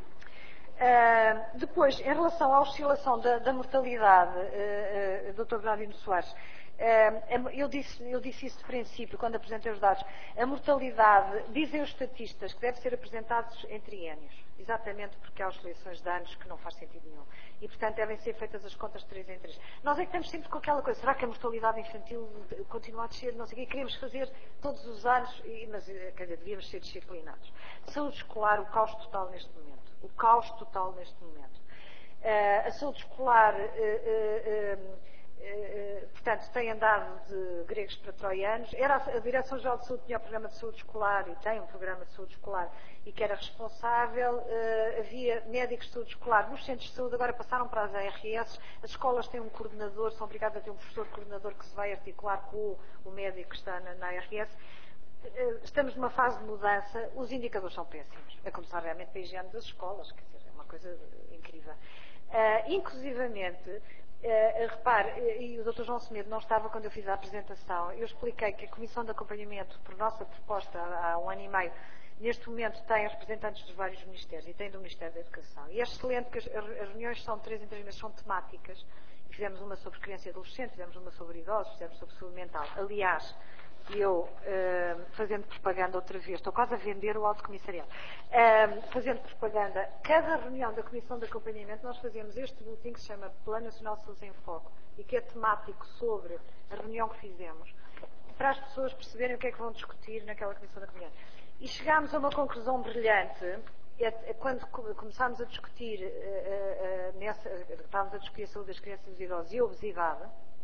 Uh, depois, em relação à oscilação da, da mortalidade, uh, uh, doutor Bernardino Soares, Uh, eu, disse, eu disse isso de princípio, quando apresentei os dados. A mortalidade, dizem os estatistas, que deve ser apresentados em triênios, exatamente porque há oscilações de anos que não faz sentido nenhum. E, portanto, devem ser feitas as contas de três em três. Nós é que estamos sempre com aquela coisa, será que a mortalidade infantil continua a descer? Não sei o quê, queremos fazer todos os anos, mas quer dizer, devíamos ser disciplinados. Saúde escolar, o caos total neste momento. O caos total neste momento. Uh, a saúde escolar... Uh, uh, uh, Portanto, tem andado de gregos para troianos. Era a Direção-Geral de Saúde, tinha o programa de saúde escolar e tem um programa de saúde escolar e que era responsável. Havia médicos de saúde escolar nos centros de saúde, agora passaram para as A R S. As escolas têm um coordenador, são obrigadas a ter um professor coordenador que se vai articular com o médico que está na, na A R S. Estamos numa fase de mudança. Os indicadores são péssimos, a começar realmente pela higiene das escolas, quer dizer, é uma coisa incrível. Uh, inclusivamente, uh, repare, e o doutor João Semedo não estava quando eu fiz a apresentação, eu expliquei que a Comissão de Acompanhamento, por nossa proposta há, há um ano e meio, neste momento tem representantes dos vários ministérios e tem do Ministério da Educação. E é excelente que as, as reuniões são de três em três meses, são temáticas. E fizemos uma sobre criança e adolescente, fizemos uma sobre idosos, fizemos sobre saúde mental. Aliás, eu, uh, fazendo propaganda outra vez, estou quase a vender o Alto Comissariado, uh, fazendo propaganda, cada reunião da Comissão de Acompanhamento nós fazemos este boletim que se chama Plano Nacional de Saúde em Foco e que é temático sobre a reunião que fizemos, para as pessoas perceberem o que é que vão discutir naquela Comissão de Acompanhamento. E chegámos a uma conclusão brilhante, é, quando começámos a discutir, uh, uh, nessa, estávamos a discutir a saúde das crianças e dos idosos e a obesidade,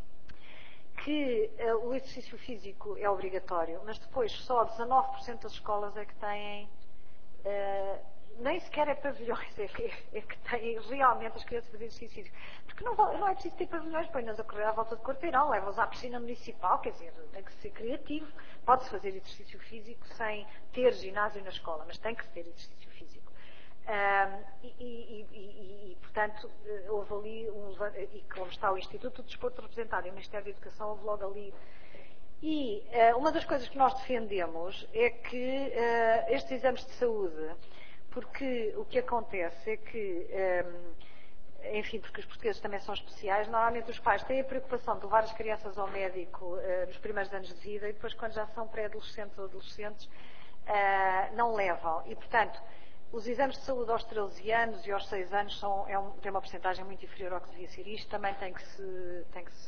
que uh, o exercício físico é obrigatório, mas depois só dezanove por cento das escolas é que têm, uh, nem sequer é pavilhões, é que, é que têm realmente as crianças fazer exercício físico. Porque não, não é preciso ter pavilhões, põe-nas a correr à volta de quarteirão, leva-os à piscina municipal, quer dizer, tem que ser criativo. Pode-se fazer exercício físico sem ter ginásio na escola, mas tem que se ter exercício físico. Um, e, e, e, e, portanto, houve ali, um, e como está o Instituto do Desporto representado e o Ministério da Educação, houve logo ali. E uh, uma das coisas que nós defendemos é que uh, estes exames de saúde, porque o que acontece é que, um, enfim, porque os portugueses também são especiais, normalmente os pais têm a preocupação de levar as crianças ao médico uh, nos primeiros anos de vida e depois, quando já são pré-adolescentes ou adolescentes, uh, não levam. E, portanto, os exames de saúde aos treze anos e aos seis anos são, é um, tem uma porcentagem muito inferior ao que devia ser. Isto também tem que se... Tem que se...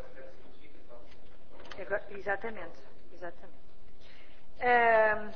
Exatamente. Exatamente. Um,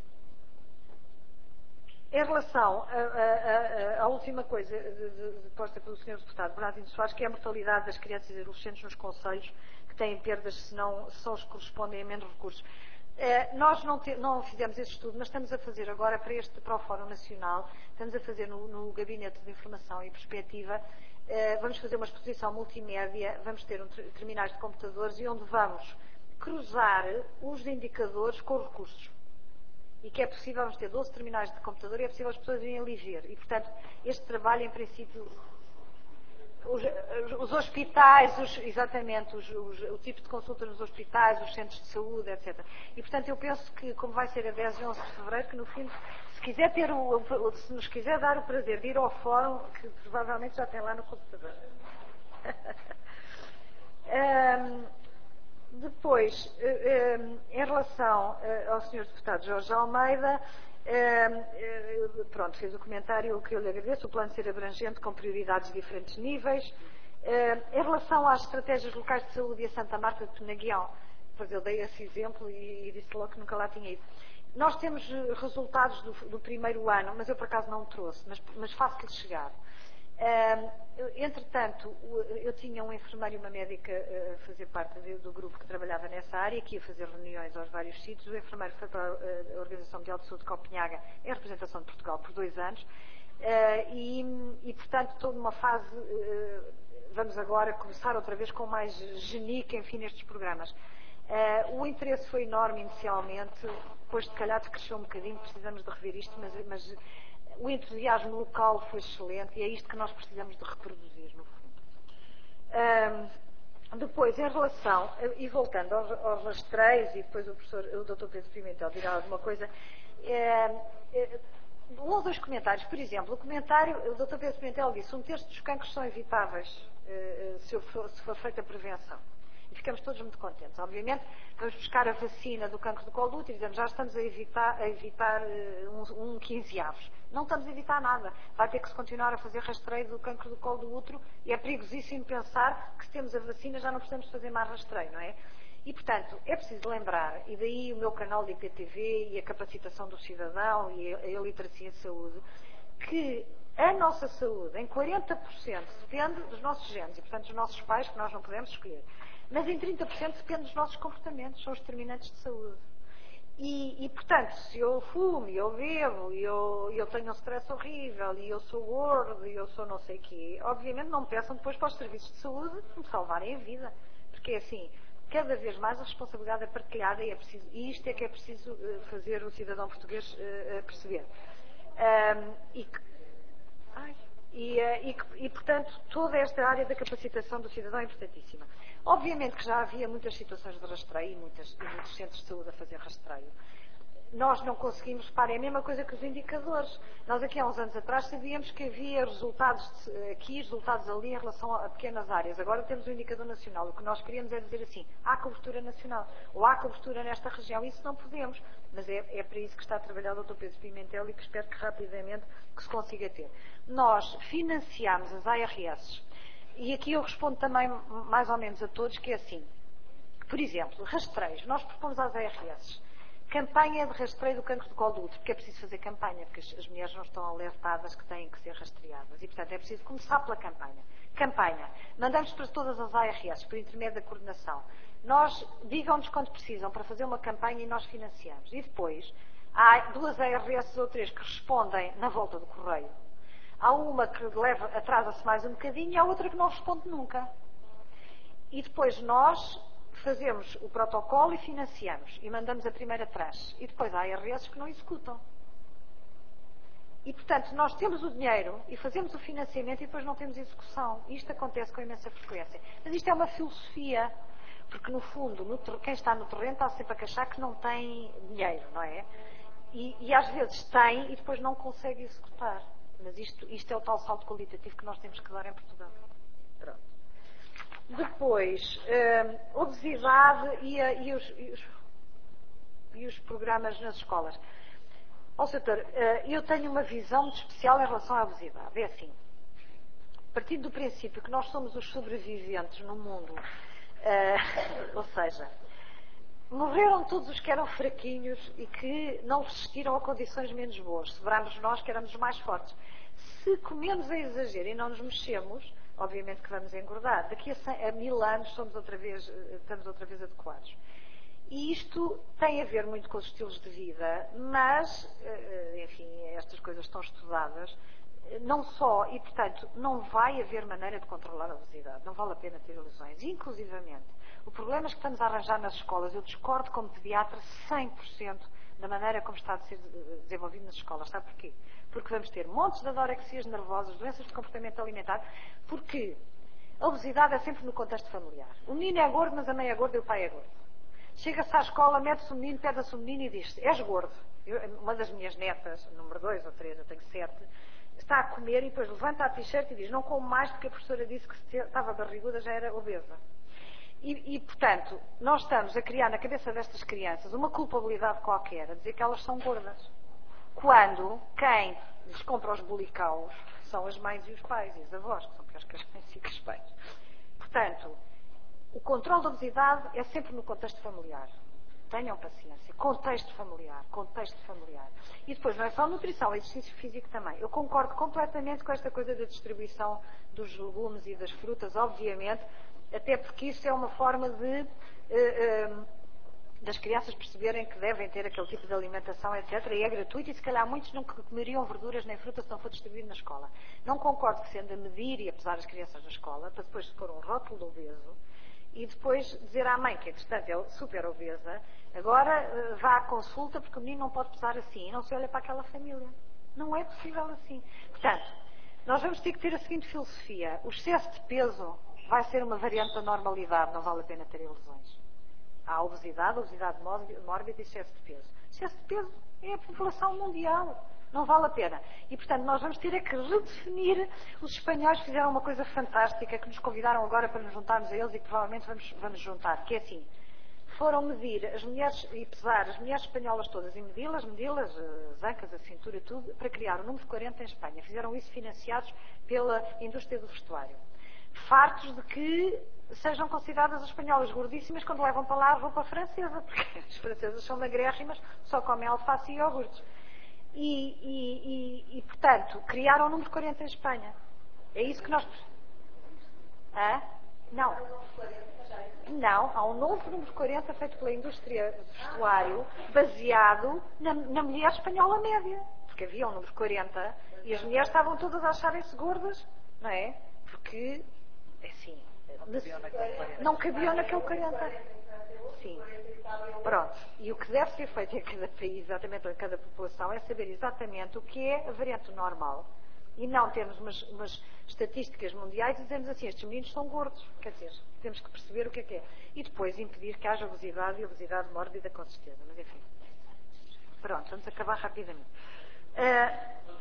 em relação à última coisa de, de, de, posta pelo senhor Deputado Bernardino Soares, que é a mortalidade das crianças e adolescentes nos concelhos que têm perdas se não, se são os que correspondem a menos recursos. Uh, nós não, te, não fizemos esse estudo, mas estamos a fazer agora para este para o Fórum Nacional, estamos a fazer no, no Gabinete de Informação e Perspectiva, uh, vamos fazer uma exposição multimédia, vamos ter um, terminais de computadores e onde vamos cruzar os indicadores com os recursos. E que é possível, vamos ter doze terminais de computador e é possível as pessoas irem ali ver. E, portanto, este trabalho, em princípio, os, os hospitais, os, exatamente, os, os, o tipo de consulta nos hospitais, os centros de saúde, etcétera. E, portanto, eu penso que, como vai ser a dez e onze de fevereiro, que no fim, se quiser ter o, se nos quiser dar o prazer de ir ao fórum, que provavelmente já tem lá no computador. um, depois, um, em relação uh, ao senhor Deputado Jorge Almeida, Uh, uh, pronto, fez o comentário que eu lhe agradeço, o plano ser abrangente com prioridades de diferentes níveis. Uh, em relação às estratégias locais de saúde e a Santa Marta de Penaguião, pois eu dei esse exemplo e, e disse logo que nunca lá tinha ido. Nós temos resultados do, do primeiro ano, mas eu por acaso não trouxe, mas, mas faço-lhe chegar. Uh, entretanto, eu tinha um enfermeiro e uma médica a fazer parte do grupo que trabalhava nessa área, que ia fazer reuniões aos vários sítios. O enfermeiro foi para a Organização Mundial de Saúde de Copenhaga, em representação de Portugal, por dois anos. Uh, e, e, portanto, estou numa fase, uh, vamos agora começar outra vez com mais genica, enfim, nestes programas. Uh, o interesse foi enorme inicialmente, depois de calhar cresceu um bocadinho, precisamos de rever isto, mas... mas o entusiasmo local foi excelente e é isto que nós precisamos de reproduzir, no fundo. Um, depois, em relação, e voltando aos, aos rastreios, e depois o, professor, o doutor Pedro Pimentel dirá alguma coisa, é, é, um ou dois comentários. Por exemplo, o comentário, o doutor Pedro Pimentel disse, um terço dos cancros são evitáveis é, se, for, se for feita a prevenção. E ficamos todos muito contentes. Obviamente, vamos buscar a vacina do cancro do colo do útero e dizemos já estamos a evitar, a evitar um, um quinze avos. Não estamos a evitar nada. Vai ter que se continuar a fazer rastreio do cancro do colo do útero e é perigosíssimo pensar que se temos a vacina já não precisamos fazer mais rastreio, não é? E, portanto, é preciso lembrar, e daí o meu canal de I P T V e a capacitação do cidadão e a, a literacia em saúde, que a nossa saúde, em quarenta por cento, depende dos nossos genes e, portanto, dos nossos pais, que nós não podemos escolher. Mas em trinta por cento depende dos nossos comportamentos, são os determinantes de saúde. E, e portanto, se eu fumo, e eu bebo, e eu, eu tenho um stress horrível, e eu sou gordo, e eu sou não sei o quê, obviamente não me peçam depois para os serviços de saúde me salvarem a vida. Porque, assim, cada vez mais a responsabilidade é partilhada e, é preciso, e isto é que é preciso uh, fazer o cidadão português uh, uh, perceber. Um, e, ai, e, uh, e, e, portanto, toda esta área da capacitação do cidadão é importantíssima. Obviamente que já havia muitas situações de rastreio e, muitas, e muitos centros de saúde a fazer rastreio. Nós não conseguimos, reparem, é a mesma coisa que os indicadores. Nós aqui há uns anos atrás sabíamos que havia resultados de, aqui, resultados ali em relação a pequenas áreas. Agora temos um indicador nacional. O que nós queríamos é dizer assim, há cobertura nacional, ou há cobertura nesta região. Isso não podemos, mas é, é para isso que está a trabalhar o doutor Pedro Pimentel e que espero que rapidamente que se consiga ter. Nós financiamos as A R S. E aqui eu respondo também mais ou menos a todos, que é assim. Por exemplo, rastreios. Nós propomos às A R S campanha de rastreio do cancro de colo do útero, porque é preciso fazer campanha, porque as, as mulheres não estão alertadas que têm que ser rastreadas. E, portanto, é preciso começar pela campanha. Campanha. Mandamos para todas as A R S, por intermédio da coordenação. Nós, digam-nos quanto precisam para fazer uma campanha e nós financiamos. E depois, há duas A R S ou três que respondem na volta do correio. Há uma que leva, atrasa-se mais um bocadinho e há outra que não responde nunca. E depois nós fazemos o protocolo e financiamos. E mandamos a primeira tranche. E depois há A R S que não executam. E, portanto, nós temos o dinheiro e fazemos o financiamento e depois não temos execução. E isto acontece com imensa frequência. Mas isto é uma filosofia. Porque, no fundo, no, quem está no terreno está sempre a queixar que não tem dinheiro, não é? E, e às vezes tem e depois não consegue executar. Mas isto, isto é o tal salto qualitativo que nós temos que dar em Portugal. Pronto. Depois, uh, obesidade e, a, e, os, e, os, e os programas nas escolas. Ó, doutor, uh, eu tenho uma visão muito especial em relação à obesidade. É assim, partindo do princípio que nós somos os sobreviventes no mundo, uh, ou seja, morreram todos os que eram fraquinhos e que não resistiram a condições menos boas. Sobramos nós que éramos os mais fortes. Se comemos a exagero e não nos mexemos, obviamente que vamos engordar. Daqui a, cem, a mil anos somos outra vez, estamos outra vez adequados. E isto tem a ver muito com os estilos de vida, mas, enfim, estas coisas estão estudadas, não só, e portanto, não vai haver maneira de controlar a obesidade. Não vale a pena ter ilusões. Inclusivamente, o problema que estamos a arranjar nas escolas, eu discordo como pediatra cem por cento da maneira como está a ser desenvolvido nas escolas. Sabe porquê? Porque vamos ter montes de anorexias nervosas, doenças de comportamento alimentar, porque a obesidade é sempre no contexto familiar. O menino é gordo, mas a mãe é gorda e o pai é gordo. Chega-se à escola, mete-se o menino, pede-se o menino e diz: és gordo. Eu, uma das minhas netas, número dois ou três, eu tenho sete, está a comer e depois levanta a t-shirt e diz: não como mais porque a professora disse que se estava barriguda, já era obesa. E, e, portanto, nós estamos a criar na cabeça destas crianças uma culpabilidade qualquer, a dizer que elas são gordas. Quando quem lhes compra os bolicaus são as mães e os pais, e os avós, que são piores que as mães e que os pais. Portanto, o controle da obesidade é sempre no contexto familiar. Tenham paciência. Contexto familiar. Contexto familiar. E depois, não é só nutrição, é exercício físico também. Eu concordo completamente com esta coisa da distribuição dos legumes e das frutas, obviamente, até porque isso é uma forma de... Uh, uh, das crianças perceberem que devem ter aquele tipo de alimentação, etcétera. E é gratuito e se calhar muitos não comeriam verduras nem fruta se não for distribuído na escola. Não concordo que sendo a medir e a pesar as crianças na escola, para depois pôr um rótulo de obeso e depois dizer à mãe, que entretanto é super obesa, agora vá à consulta porque o menino não pode pesar assim e não se olha para aquela família. Não é possível assim. Portanto, nós vamos ter que ter a seguinte filosofia. O excesso de peso vai ser uma variante da normalidade, não vale a pena ter ilusões. Há obesidade, obesidade mórbida e excesso de peso. Excesso de peso é a população mundial. Não vale a pena. E, portanto, nós vamos ter é que redefinir. Os espanhóis fizeram uma coisa fantástica que nos convidaram agora para nos juntarmos a eles e que provavelmente vamos, vamos juntar. Que é assim, foram medir as mulheres e pesar as mulheres espanholas todas e medi-las, medi-las, as ancas, a cintura, tudo, para criar o número de quarenta em Espanha. Fizeram isso financiados pela indústria do vestuário. Fartos de que sejam consideradas as espanholas gordíssimas quando levam para lá a roupa francesa, porque as francesas são magrérrimas, só comem alface e iogurtes. E, e, e, e, portanto, criaram o número quarenta em Espanha. É isso que nós... Hã? Não. Não, há um novo número quarenta feito pela indústria do vestuário, baseado na, na mulher espanhola média. Porque havia um número quarenta e as mulheres estavam todas a acharem-se gordas, não é? Porque, assim, não cabiam naquele quarenta. Sim. Pronto. E o que deve ser feito em cada país, exatamente, ou em cada população, é saber exatamente o que é a variante normal. E não termos umas, umas estatísticas mundiais e dizermos assim, estes meninos são gordos. Quer dizer, temos que perceber o que é que é. E depois impedir que haja obesidade e obesidade mórbida com certeza. Mas enfim. Pronto, vamos acabar rapidamente. Uh,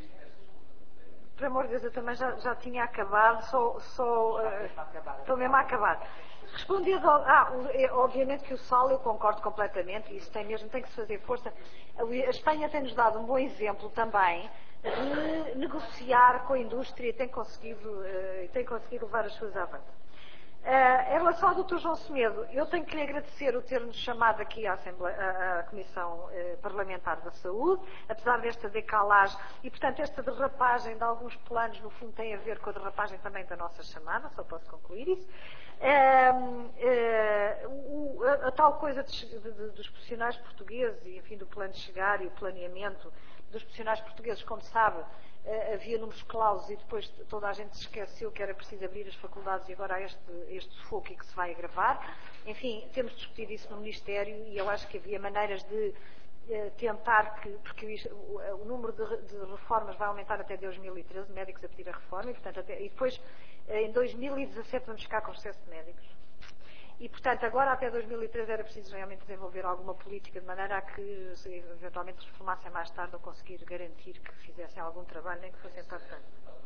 por amor de Deus, eu também já, já tinha acabado, só, só uh, estou mesmo a acabar. Respondendo ao, ah, obviamente que o sal eu concordo completamente, isso tem mesmo, tem que se fazer força. A Espanha tem-nos dado um bom exemplo também de negociar com a indústria e tem conseguido, uh, tem conseguido levar as suas avante. Uh, em relação ao doutor João Semedo, eu tenho que lhe agradecer o ter-nos chamado aqui à, Assembleia, à, à Comissão uh, Parlamentar da Saúde, apesar desta decalagem, e portanto esta derrapagem de alguns planos, no fundo, tem a ver com a derrapagem também da nossa chamada, só posso concluir isso. Uh, uh, o, a, a tal coisa de, de, de, dos profissionais portugueses, e enfim, do plano de chegar e o planeamento dos profissionais portugueses, como sabe, havia números clausos e depois toda a gente se esqueceu que era preciso abrir as faculdades e agora há este, este sufoco e que se vai agravar. Enfim, temos discutido isso no Ministério e eu acho que havia maneiras de eh, tentar que, porque isto, o, o número de, de reformas vai aumentar até dois mil e treze, médicos a pedir a reforma, e, portanto, até, e depois eh, em dois mil e dezassete vamos ficar com excesso de médicos. E, portanto, agora até dois mil e treze era preciso realmente desenvolver alguma política de maneira a que, se eventualmente reformassem mais tarde, ou conseguir garantir que fizessem algum trabalho, nem que fossem para tanto.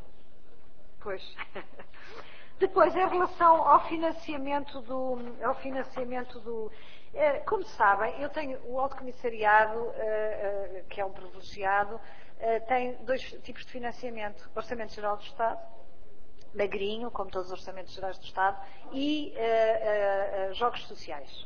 Pois. Depois, em relação ao financiamento do... Ao financiamento do eh, como sabem, eu tenho o Alto Comissariado, eh, eh, que é um privilegiado, eh, tem dois tipos de financiamento. Orçamento Geral do Estado, magrinho, como todos os orçamentos gerais do Estado, e uh, uh, uh, jogos sociais.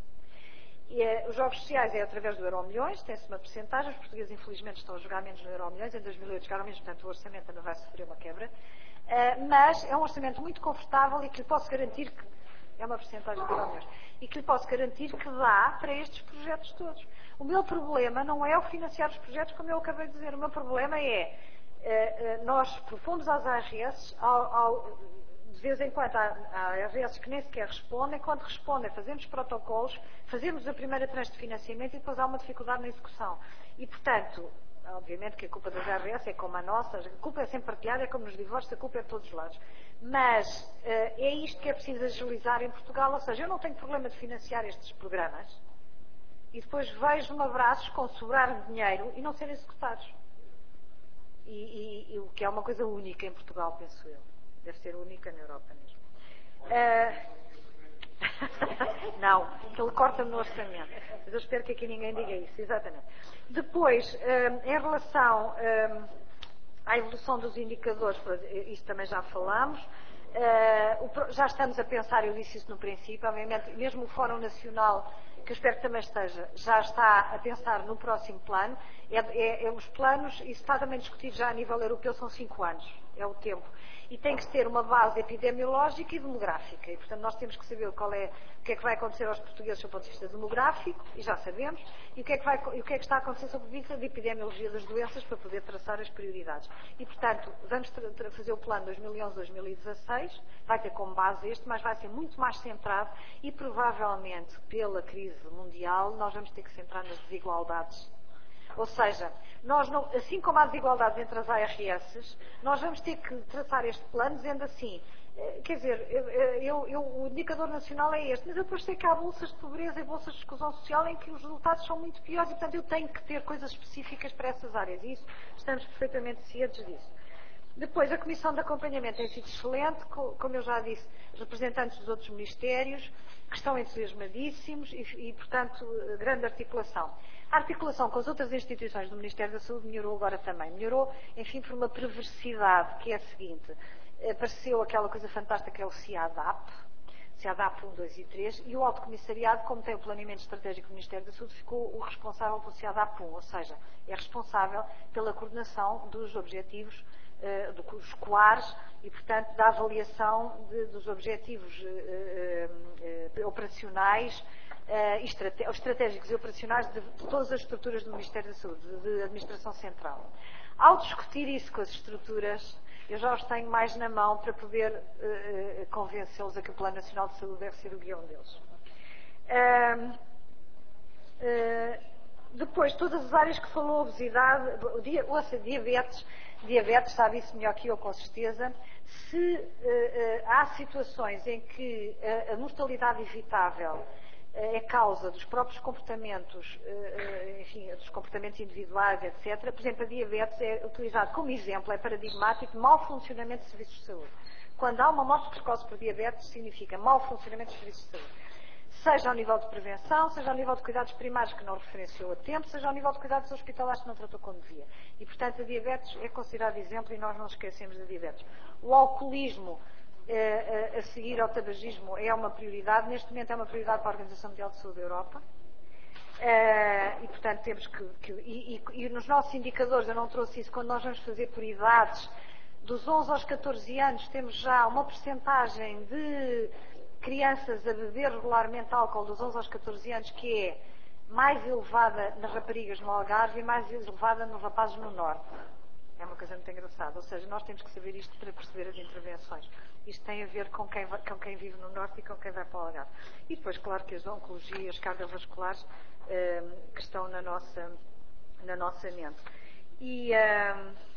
E, uh, os jogos sociais é através do Euromilhões, tem-se uma percentagem, os portugueses infelizmente estão a jogar menos no Euromilhões, em dois mil e oito jogaram menos, portanto o orçamento ainda vai sofrer uma quebra, uh, mas é um orçamento muito confortável e que lhe posso garantir que, é uma percentagem do Euromilhões, e que lhe posso garantir que dá para estes projetos todos. O meu problema não é o financiar os projetos, como eu acabei de dizer, o meu problema é nós propomos às A R S, ao, ao, de vez em quando há, há A R S que nem sequer respondem, quando respondem fazemos protocolos, fazemos a primeira tranche de financiamento e depois há uma dificuldade na execução. E, portanto, obviamente que a culpa das A R S é como a nossa, a culpa é sempre partilhada, é como nos divórcios, a culpa é de todos os lados. Mas uh, é isto que é preciso agilizar em Portugal, ou seja, eu não tenho problema de financiar estes programas e depois vejo-me abraços com sobrar de dinheiro e não serem executados. E, e, e o que é uma coisa única em Portugal, penso eu. Deve ser única na Europa mesmo. Uh... Não, ele corta-me no orçamento. Mas eu espero que aqui ninguém diga isso, exatamente. Depois, uh, em relação uh, à evolução dos indicadores, isso também já falámos. Uh, o, já estamos a pensar, eu disse isso no princípio, obviamente, mesmo o Fórum Nacional, que eu espero que também esteja, já está a pensar no próximo plano. É, é, é os planos, isso está também discutido já a nível europeu, são cinco anos, é o tempo. E tem que ter uma base epidemiológica e demográfica. E, portanto, nós temos que saber qual é, o que é que vai acontecer aos portugueses do ponto de vista demográfico, e já sabemos, e o que é que, vai, e o que, é que está a acontecer sob o ponto de vista de epidemiologia das doenças para poder traçar as prioridades. E, portanto, vamos fazer o plano dois mil e onze a dois mil e dezasseis, vai ter como base este, mas vai ser muito mais centrado e, provavelmente, pela crise mundial, nós vamos ter que centrar nas desigualdades. Ou seja, nós não, assim como há desigualdades entre as A R S, nós vamos ter que traçar este plano dizendo assim, quer dizer, eu, eu, o indicador nacional é este, mas eu depois sei que há bolsas de pobreza e bolsas de exclusão social em que os resultados são muito piores e, portanto, eu tenho que ter coisas específicas para essas áreas e isso, estamos perfeitamente cientes disso. Depois, a Comissão de Acompanhamento tem sido excelente, como eu já disse, representantes dos outros ministérios, que estão entusiasmadíssimos e, e, portanto, grande articulação. A articulação com as outras instituições do Ministério da Saúde melhorou agora também. Melhorou, enfim, por uma perversidade, que é a seguinte. Apareceu aquela coisa fantástica que é o C I A D A P. associada à P U M dois e três, e o Alto Comissariado, como tem o planeamento estratégico do Ministério da Saúde, ficou o responsável associado à P U M, ou seja, é responsável pela coordenação dos objetivos, eh, dos COARs e, portanto, da avaliação de, dos objetivos eh, eh, operacionais, eh, estrate estratégicos e operacionais de, de todas as estruturas do Ministério da Saúde, de, de Administração Central. Ao discutir isso com as estruturas, eu já os tenho mais na mão para poder uh, convencê-los a que o Plano Nacional de Saúde deve ser o guião deles. Uh, uh, depois, todas as áreas que falou, obesidade, o dia, ouça, diabetes, diabetes, sabe isso melhor que eu, com certeza. Se uh, uh, há situações em que a, a mortalidade evitável é causa dos próprios comportamentos, enfim, dos comportamentos individuais, etcétera. Por exemplo, a diabetes é utilizado como exemplo, é paradigmático de mau funcionamento de serviços de saúde. Quando há uma morte precoce por diabetes, significa mau funcionamento de serviços de saúde. Seja ao nível de prevenção, seja ao nível de cuidados primários que não referenciou a tempo, seja ao nível de cuidados hospitalares que não tratou como devia. E, portanto, a diabetes é considerada exemplo e nós não esquecemos da diabetes. O alcoolismo, a seguir ao tabagismo, é uma prioridade. Neste momento é uma prioridade para a Organização Mundial de Saúde da Europa. E, portanto, temos que... que e, e, e nos nossos indicadores, eu não trouxe isso, quando nós vamos fazer por idades, dos onze aos catorze anos, temos já uma percentagem de crianças a beber regularmente álcool dos onze aos catorze anos, que é mais elevada nas raparigas no Algarve e mais elevada nos rapazes no Norte. É uma coisa muito engraçada. Ou seja, nós temos que saber isto para perceber as intervenções. Isto tem a ver com quem, vai, com quem vive no Norte e com quem vai para o Algarve. E depois, claro, que as oncologias, as cardiovasculares, eh, que estão na nossa, na nossa mente. E eh,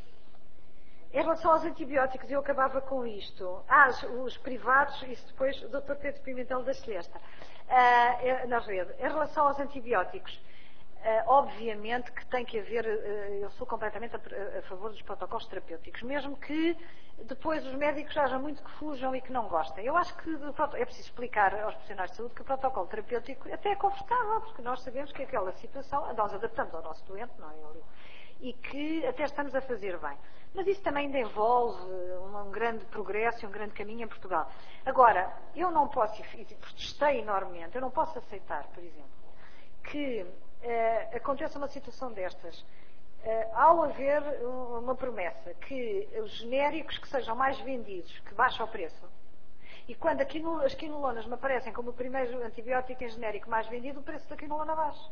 em relação aos antibióticos, eu acabava com isto. Ah, os, os privados, isso depois o doutor Pedro Pimentel da Celesta, eh, na rede. Em relação aos antibióticos, Uh, obviamente que tem que haver, uh, eu sou completamente a, a favor dos protocolos terapêuticos, mesmo que depois os médicos hajam muito que fujam e que não gostem. Eu acho que é preciso explicar aos profissionais de saúde que o protocolo terapêutico até é confortável, porque nós sabemos que aquela situação, nós adaptamos ao nosso doente, não é? E que até estamos a fazer bem. Mas isso também ainda envolve um, um grande progresso e um grande caminho em Portugal. Agora, eu não posso, e protestei enormemente, eu não posso aceitar, por exemplo, que Uh, aconteça uma situação destas, uh, ao haver uma promessa que os genéricos que sejam mais vendidos, que baixa o preço, e quando a quinul, as quinolonas me aparecem como o primeiro antibiótico em genérico mais vendido, o preço da quinolona baixa.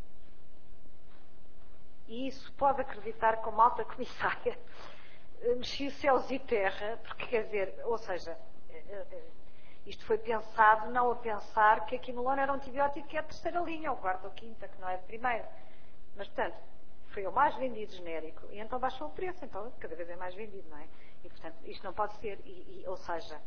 E isso pode acreditar como alta comissária, mexi céus e terra, porque quer dizer, ou seja, uh, uh, isto foi pensado, não a pensar que a quinolona era um antibiótico que é a terceira linha, ou quarta ou quinta, que não é a primeira. Mas, portanto, foi o mais vendido genérico, e então baixou o preço, então cada vez é mais vendido, não é? E, portanto, isto não pode ser, e, e, ou seja...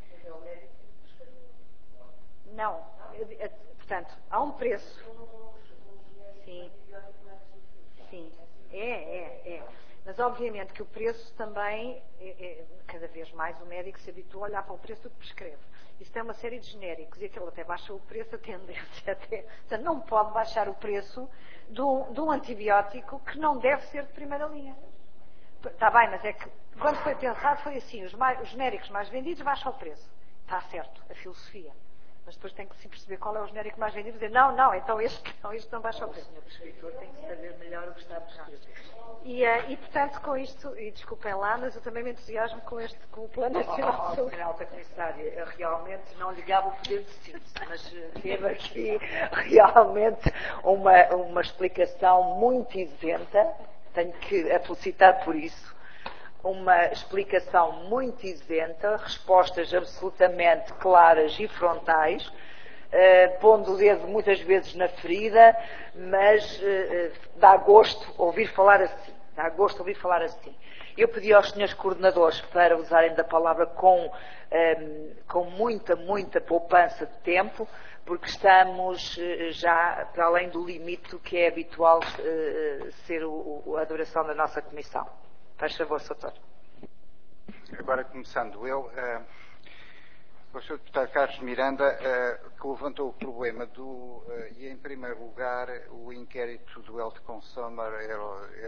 Não, portanto, há um preço. Sim, sim, é, é, é. Mas, obviamente, que o preço também, é, é, cada vez mais o médico se habitua a olhar para o preço do que prescreve. Isto é uma série de genéricos e aquilo até baixa o preço, a tendência até. Portanto, não pode baixar o preço de um, de um antibiótico que não deve ser de primeira linha. Está bem, mas é que quando foi pensado foi assim, os, mais, os genéricos mais vendidos baixam o preço. Está certo, a filosofia. Mas depois tem que se perceber qual é o genérico mais vendido e dizer, não, não, então este não, este não baixa o preço. O senhor prescritor tem que saber melhor o que está a prescrever. E, uh, e, portanto, com isto, e desculpem lá, mas eu também me entusiasmo com, este, com o Plano Nacional de Saúde. Senhora Alta Comissária, realmente não ligava o poder de síntese, mas teve aqui realmente uma, uma explicação muito isenta, tenho que a felicitar por isso, uma explicação muito isenta, respostas absolutamente claras e frontais, Uh, pondo o dedo muitas vezes na ferida, mas uh, dá gosto ouvir falar assim. Dá gosto ouvir falar assim. Eu pedi aos senhores coordenadores para usarem da palavra com, um, com muita, muita poupança de tempo, porque estamos uh, já para além do limite que é habitual uh, ser o, o, a duração da nossa comissão. Faz favor, doutor. Agora, começando eu... Uh... O senhor Deputado Carlos Miranda, uh, que levantou o problema do, uh, e em primeiro lugar, o inquérito do Health Consumer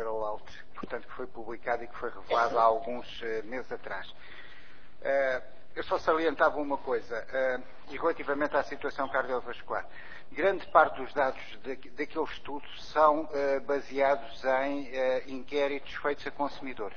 Euroalt, portanto, que foi publicado e que foi revelado há alguns uh, meses atrás. Uh, eu só salientava uma coisa, uh, e relativamente à situação cardiovascular. Grande parte dos dados de, daquele estudo são uh, baseados em uh, inquéritos feitos a consumidores.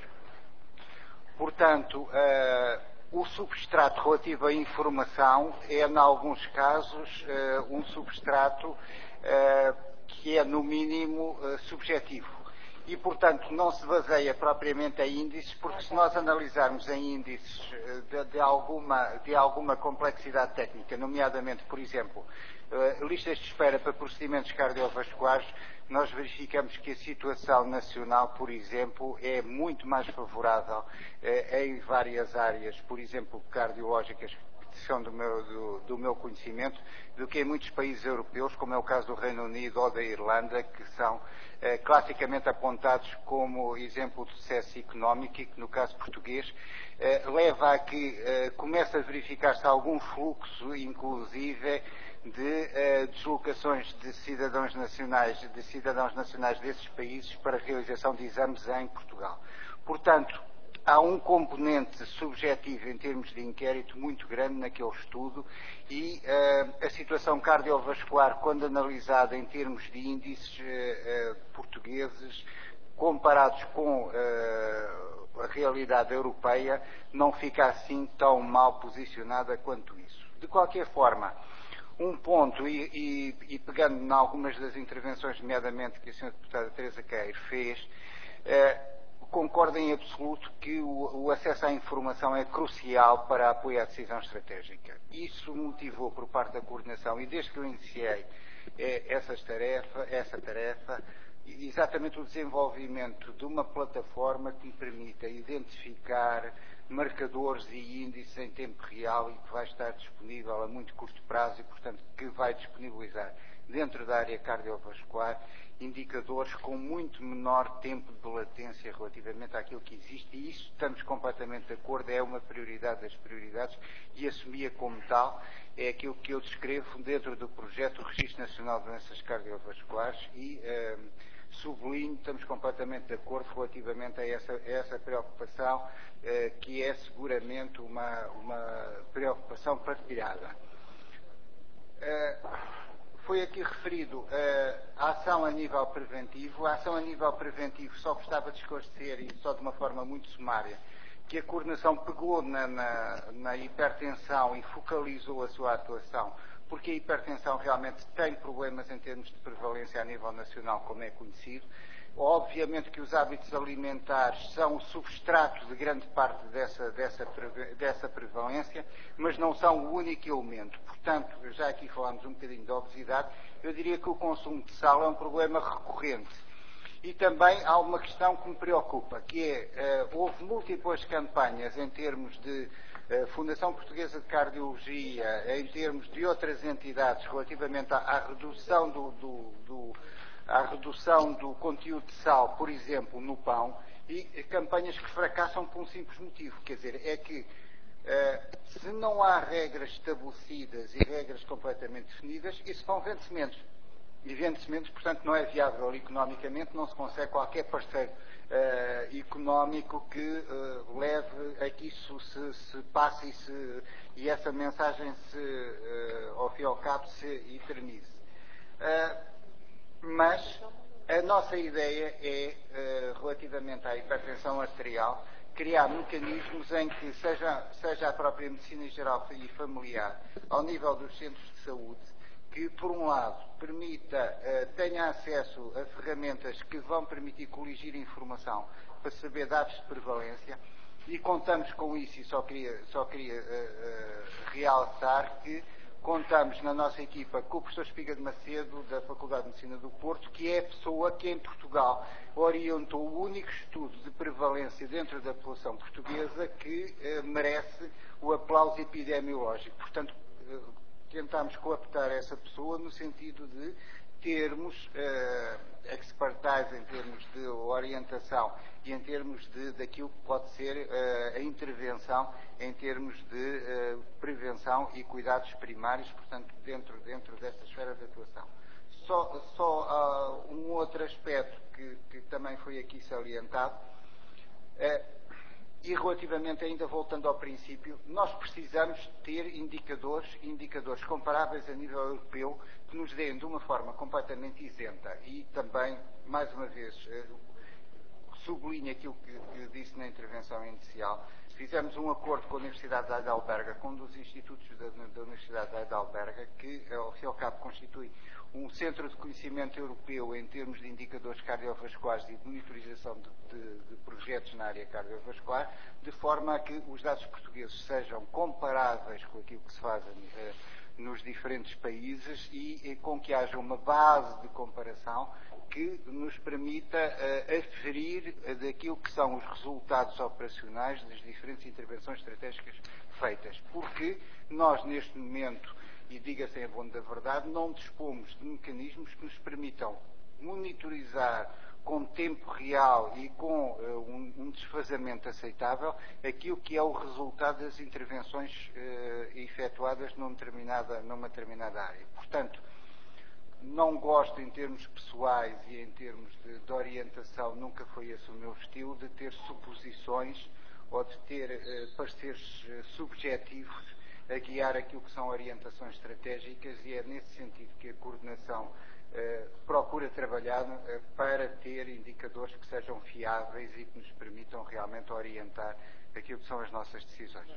Portanto, uh, o substrato relativo à informação é, em alguns casos, uh, um substrato uh, que é, no mínimo, uh, subjetivo. E, portanto, não se baseia propriamente em índices, porque se nós analisarmos em índices de, de, alguma, de alguma complexidade técnica, nomeadamente, por exemplo, uh, listas de espera para procedimentos cardiovasculares, nós verificamos que a situação nacional, por exemplo, é muito mais favorável uh, em várias áreas, por exemplo, cardiológicas, que são do meu, do, do meu conhecimento, do que em muitos países europeus, como é o caso do Reino Unido ou da Irlanda, que são eh, classicamente apontados como exemplo de sucesso económico e que, no caso português, eh, leva a que eh, comece a verificar-se algum fluxo, inclusive, de eh, deslocações de cidadãos nacionais, de cidadãos nacionais desses países para a realização de exames em Portugal. Portanto, há um componente subjetivo em termos de inquérito muito grande naquele estudo e uh, a situação cardiovascular, quando analisada em termos de índices uh, uh, portugueses, comparados com uh, a realidade europeia, não fica assim tão mal posicionada quanto isso. De qualquer forma, um ponto, e, e, e pegando em algumas das intervenções, nomeadamente que a senhora deputada Teresa Queiro fez, uh, concordo em absoluto que o, o acesso à informação é crucial para apoiar a decisão estratégica. Isso motivou por parte da coordenação, e desde que eu iniciei eh, essas tarefa, essa tarefa, exatamente o desenvolvimento de uma plataforma que me permita identificar marcadores e índices em tempo real e que vai estar disponível a muito curto prazo e, portanto, que vai disponibilizar dentro da área cardiovascular indicadores com muito menor tempo de latência relativamente àquilo que existe, e isso estamos completamente de acordo, é uma prioridade das prioridades e assumia como tal, é aquilo que eu descrevo dentro do projeto do Registro Nacional de Doenças Cardiovasculares e eh, sublinho, estamos completamente de acordo relativamente a essa, a essa preocupação, eh, que é seguramente uma, uma preocupação partilhada. Eh, Foi aqui referido uh, a ação a nível preventivo. A ação a nível preventivo só gostava de esclarecer, e só de uma forma muito sumária, que a coordenação pegou na, na, na hipertensão e focalizou a sua atuação, porque a hipertensão realmente tem problemas em termos de prevalência a nível nacional, como é conhecido. Obviamente que os hábitos alimentares são o substrato de grande parte dessa, dessa, dessa prevalência, mas não são o único elemento. Portanto, já aqui falámos um bocadinho de obesidade, eu diria que o consumo de sal é um problema recorrente. E também há uma questão que me preocupa, que é, uh, houve múltiplas campanhas em termos de uh, Fundação Portuguesa de Cardiologia, em termos de outras entidades, relativamente à, à redução do, do, do à redução do conteúdo de sal, por exemplo, no pão, e campanhas que fracassam por um simples motivo, quer dizer, é que uh, se não há regras estabelecidas e regras completamente definidas, isso são vencimentos. E vencimentos, portanto, não é viável economicamente, não se consegue qualquer parceiro uh, económico que uh, leve a que isso se, se passe e, se, e essa mensagem se, uh, ao fim e ao cabo, se eternize. Uh, Mas a nossa ideia é, uh, relativamente à hipertensão arterial, criar mecanismos em que seja, seja a própria medicina geral e familiar, ao nível dos centros de saúde, que, por um lado, permita, uh, tenha acesso a ferramentas que vão permitir coligir informação para saber dados de prevalência, e contamos com isso, e só queria, só queria uh, uh, realçar que contamos na nossa equipa com o professor Espiga de Macedo, da Faculdade de Medicina do Porto, que é a pessoa que em Portugal orientou o único estudo de prevalência dentro da população portuguesa que eh, merece o aplauso epidemiológico. Portanto, eh, tentamos cooptar essa pessoa no sentido de termos eh, expertise em termos de orientação e em termos de, daquilo que pode ser eh, a intervenção em termos de eh, prevenção e cuidados primários, portanto, dentro, dentro dessa esfera de atuação. Só, só uh, um outro aspecto que, que também foi aqui salientado. Eh, e relativamente, ainda voltando ao princípio, nós precisamos ter indicadores, indicadores comparáveis a nível europeu que nos deem de uma forma completamente isenta. E também, mais uma vez, sublinho aquilo que, que disse na intervenção inicial. Fizemos um acordo com a Universidade de Heidelberg, com um dos institutos da, da Universidade de Heidelberg, que, ao fim e ao cabo, constitui um centro de conhecimento europeu em termos de indicadores cardiovasculares e de monitorização de, de, de projetos na área cardiovascular, de forma a que os dados portugueses sejam comparáveis com aquilo que se faz eh, nos diferentes países e, e com que haja uma base de comparação que nos permita uh, aferir uh, daquilo que são os resultados operacionais das diferentes intervenções estratégicas feitas. Porque nós, neste momento, e diga-se em bom da verdade, não dispomos de mecanismos que nos permitam monitorizar com tempo real e com uh, um, um desfazamento aceitável aquilo que é o resultado das intervenções uh, efetuadas numa determinada, numa determinada área. Portanto, não gosto, em termos pessoais e em termos de, de orientação, nunca foi esse o meu estilo, de ter suposições ou de ter eh, pareceres eh, subjetivos a guiar aquilo que são orientações estratégicas, e é nesse sentido que a coordenação eh, procura trabalhar eh, para ter indicadores que sejam fiáveis e que nos permitam realmente orientar aquilo que são as nossas decisões.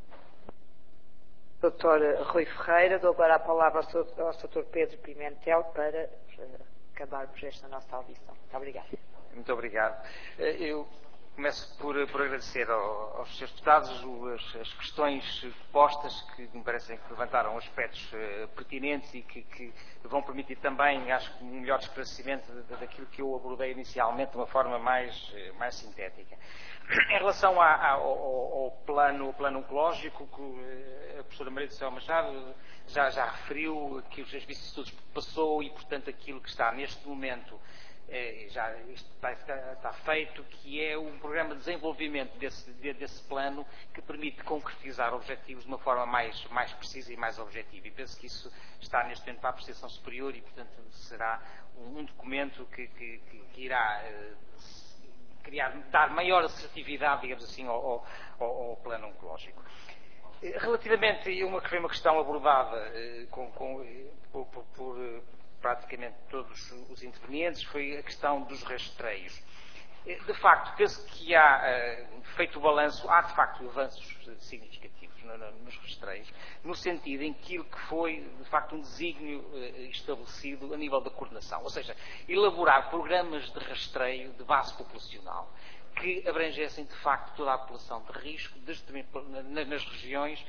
doutor Rui Ferreira, dou agora a palavra ao doutor Pedro Pimentel para acabarmos esta nossa audição. Muito obrigada. Muito obrigado. Eu começo por, por agradecer ao, aos senhores deputados as, as questões postas, que me parecem que levantaram aspectos uh, pertinentes e que, que vão permitir também, acho que, um melhor esclarecimento daquilo que eu abordei inicialmente de uma forma mais, mais sintética. Em relação à, ao, ao, plano, ao plano oncológico, que a professora Maria do Céu Machado já, já referiu que os vicissitudes passou e, portanto, aquilo que está neste momento eh, já está, está feito, que é um programa de desenvolvimento desse, desse plano que permite concretizar objetivos de uma forma mais, mais precisa e mais objetiva. E penso que isso está neste momento para a apreciação superior e, portanto, será um, um documento que, que, que irá eh, criar, dar maior assertividade, digamos assim, ao, ao, ao plano oncológico. Relativamente a uma, uma questão abordada eh, com, com, por, por, por praticamente todos os intervenientes, foi a questão dos rastreios. De facto, penso que há, feito o balanço, há de facto avanços significativos nos rastreios, no sentido em que que foi, de facto, um desígnio estabelecido a nível da coordenação, ou seja, elaborar programas de rastreio de base populacional, que abrangessem, de facto, toda a população de risco, nas regiões,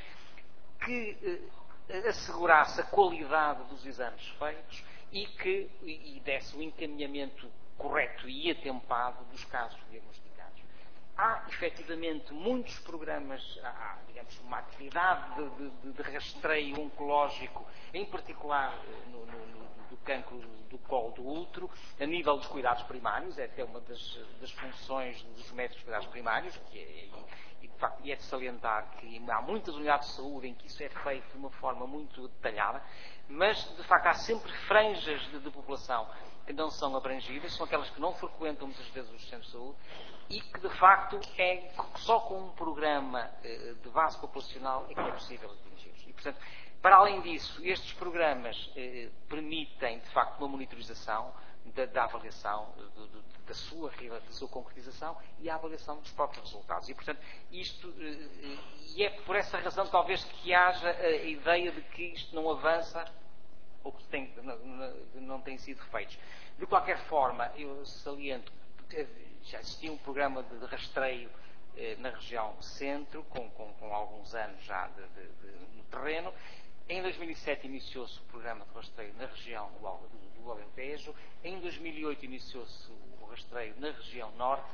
que assegurasse a qualidade dos exames feitos e que e desse o encaminhamento correto e atempado dos casos diagnosticados. Há, efetivamente, muitos programas, há, digamos, uma atividade de, de, de rastreio oncológico, em particular no, no, no, do cancro do colo do útero, a nível dos cuidados primários, é até uma das, das funções dos médicos de cuidados primários, que é, e, de facto, e é de salientar que há muitas unidades de saúde em que isso é feito de uma forma muito detalhada, mas, de facto, há sempre franjas de, de população que não são abrangidas, são aquelas que não frequentam muitas vezes os centros de saúde e que, de facto, é só com um programa eh, de base populacional é que é possível atingir-os. E, portanto, para além disso, estes programas eh, permitem, de facto, uma monitorização da, da avaliação de, de, da, sua, da sua concretização e a avaliação dos próprios resultados. E, portanto, isto, eh, e é por essa razão, talvez, que haja a ideia de que isto não avança ou que tem, não, não tem sido feitos. De qualquer forma, eu saliento que já existia um programa de rastreio eh, na região centro, com, com, com alguns anos já de, de, de, no terreno. Em dois mil e sete iniciou-se o programa de rastreio na região do, do Alentejo. Em dois mil e oito iniciou-se o rastreio na região norte.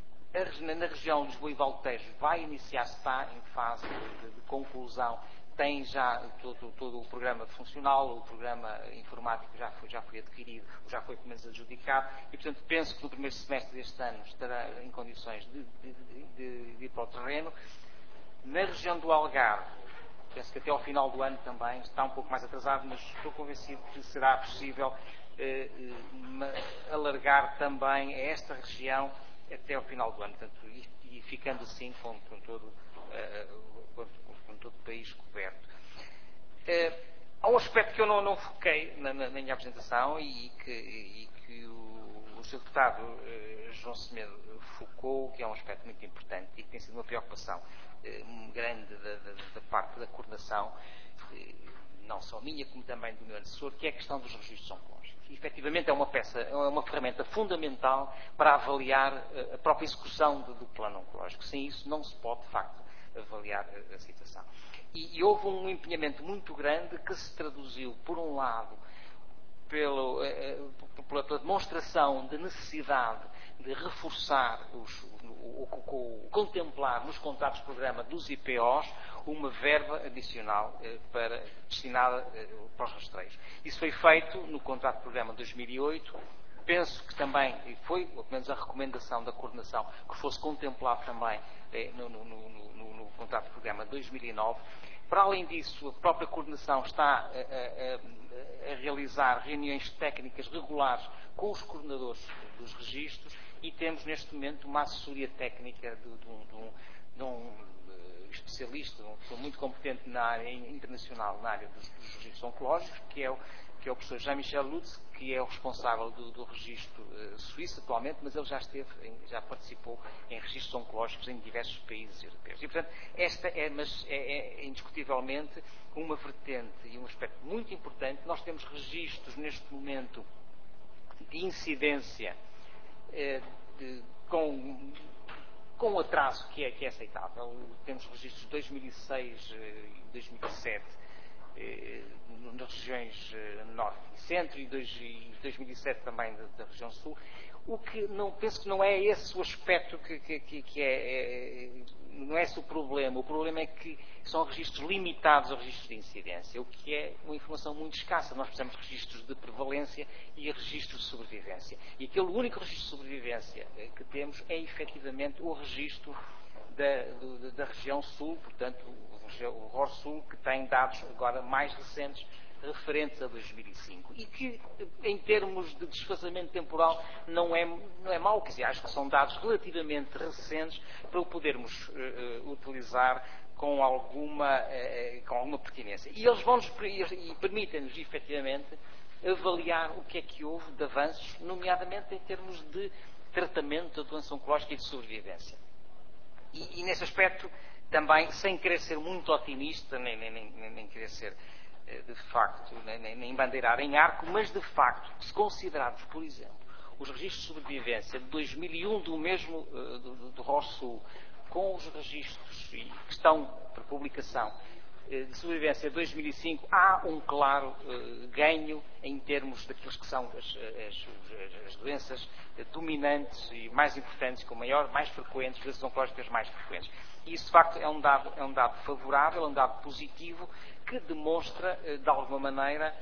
A, na região de Lisboa e Valtejo vai iniciar, está em fase de, de, de conclusão. Tem já todo, todo o programa funcional, o programa informático já foi, já foi adquirido, já foi pelo menos adjudicado, e, portanto, penso que no primeiro semestre deste ano estará em condições de, de, de, de ir para o terreno. Na região do Algarve, penso que até ao final do ano também está um pouco mais atrasado, mas estou convencido que será possível eh, eh, alargar também a esta região até ao final do ano, portanto, e, e ficando assim com, com, todo, uh, com, com todo o país coberto. Uh, há um aspecto que eu não, não foquei na, na, na minha apresentação e que, e que o, o senhor Deputado uh, João Semedo focou, que é um aspecto muito importante e que tem sido uma preocupação uh, grande da, da, da parte da coordenação, uh, não só minha, como também do meu assessor, que é a questão dos registros oncológicos. E, efetivamente, é uma peça, é uma ferramenta fundamental para avaliar a própria execução do, do plano oncológico. Sem isso, não se pode, de facto, avaliar a, a situação. E, e houve um empenhamento muito grande que se traduziu, por um lado, pelo, eh, pela, pela demonstração de necessidade de reforçar, os, o, o, o, o, contemplar nos contratos de programa dos I P Os uma verba adicional eh, para, destinada eh, para os rastreios. Isso foi feito no contrato de programa de dois mil e oito. Penso que também, e foi, pelo menos a recomendação da coordenação, que fosse contemplado também eh, no, no, no, no, no contrato de programa de dois mil e nove. Para além disso, a própria coordenação está a, a, a realizar reuniões técnicas regulares com os coordenadores dos registros e temos neste momento uma assessoria técnica de, de, um, de, um, de um especialista, uma pessoa muito competente na área internacional, na área dos, dos registros oncológicos, que é o, que é o professor Jean-Michel Lutz, que é o responsável do, do registro uh, suíço atualmente, mas ele já esteve, em, já participou em registros oncológicos em diversos países europeus. E, portanto, esta é, mas é, é indiscutivelmente uma vertente e um aspecto muito importante. Nós temos registros neste momento de incidência uh, de, com com um atraso que é, que é aceitável. Temos registros de dois mil e seis e dois mil e sete eh, nas regiões eh, Norte e Centro e dois mil e sete também da, da região Sul. O que não, penso que não é esse o aspecto que, que, que é, é, não é esse o problema. O problema é que são registros limitados a registros de incidência, o que é uma informação muito escassa. Nós precisamos de registros de prevalência e registros de sobrevivência. E aquele único registro de sobrevivência que temos é efetivamente o registro da, do, da região Sul, portanto o, o R O R Sul, que tem dados agora mais recentes referentes a dois mil e cinco e que, em termos de desfazamento temporal, não é, não é mau, quer dizer, acho que são dados relativamente recentes para o podermos uh, utilizar com alguma, uh, com alguma pertinência. E eles vão-nos e permitem-nos, efetivamente, avaliar o que é que houve de avanços, nomeadamente em termos de tratamento da doença oncológica e de sobrevivência. E, e nesse aspecto, também, sem querer ser muito otimista, nem, nem, nem, nem querer ser de facto, nem, nem bandeirar em arco, mas de facto, se considerarmos, por exemplo, os registros de sobrevivência de dois mil e um do mesmo uh, do, do R O R Sul, com os registros que estão para publicação uh, de sobrevivência de dois mil e cinco, há um claro uh, ganho em termos daqueles que são as, as, as doenças dominantes e mais importantes, com maior, mais frequentes, doenças oncológicas mais frequentes. E isso, de facto, é um dado, é um dado favorável, é um dado positivo, que demonstra, de alguma maneira,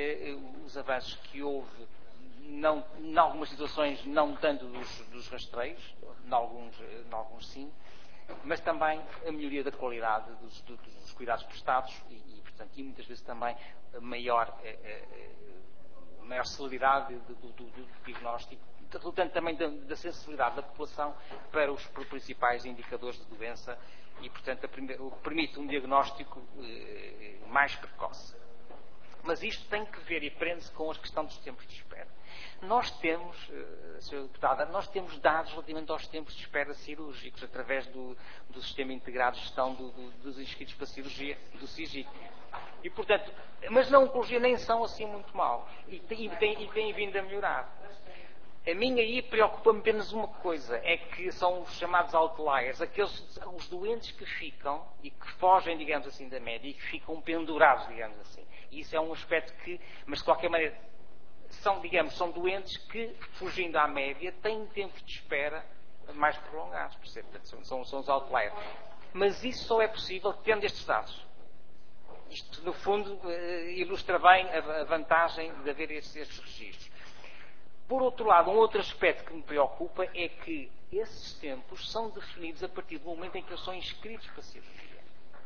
os avanços que houve, não, em algumas situações, não tanto dos, dos rastreios, em alguns, em alguns sim, mas também a melhoria da qualidade dos, dos cuidados prestados e, e, portanto, e muitas vezes também a maior, a maior celeridade do, do, do, do diagnóstico, resultante também da, da sensibilidade da população para os principais indicadores de doença e, portanto, a, o que permite um diagnóstico eh, mais precoce. Mas isto tem que ver e prende-se com a questão dos tempos de espera. Nós temos, eh, senhora Deputada, nós temos dados relativamente aos tempos de espera cirúrgicos, através do, do Sistema Integrado de Gestão do, do, dos Inscritos para Cirurgia, do SIGIC. E, portanto, mas na oncologia nem são assim muito maus. E, e, tem, e têm vindo a melhorar. A minha aí preocupa-me apenas uma coisa, é que são os chamados outliers, aqueles, os doentes que ficam e que fogem, digamos assim, da média e que ficam pendurados, digamos assim. E isso é um aspecto que, mas de qualquer maneira, são, digamos, são doentes que, fugindo à média, têm tempos de espera mais prolongados, percebe? São, são, são os outliers. Mas isso só é possível tendo estes dados. Isto, no fundo, ilustra bem a vantagem de haver estes, estes registros. Por outro lado, um outro aspecto que me preocupa é que esses tempos são definidos a partir do momento em que eles são inscritos para a cirurgia.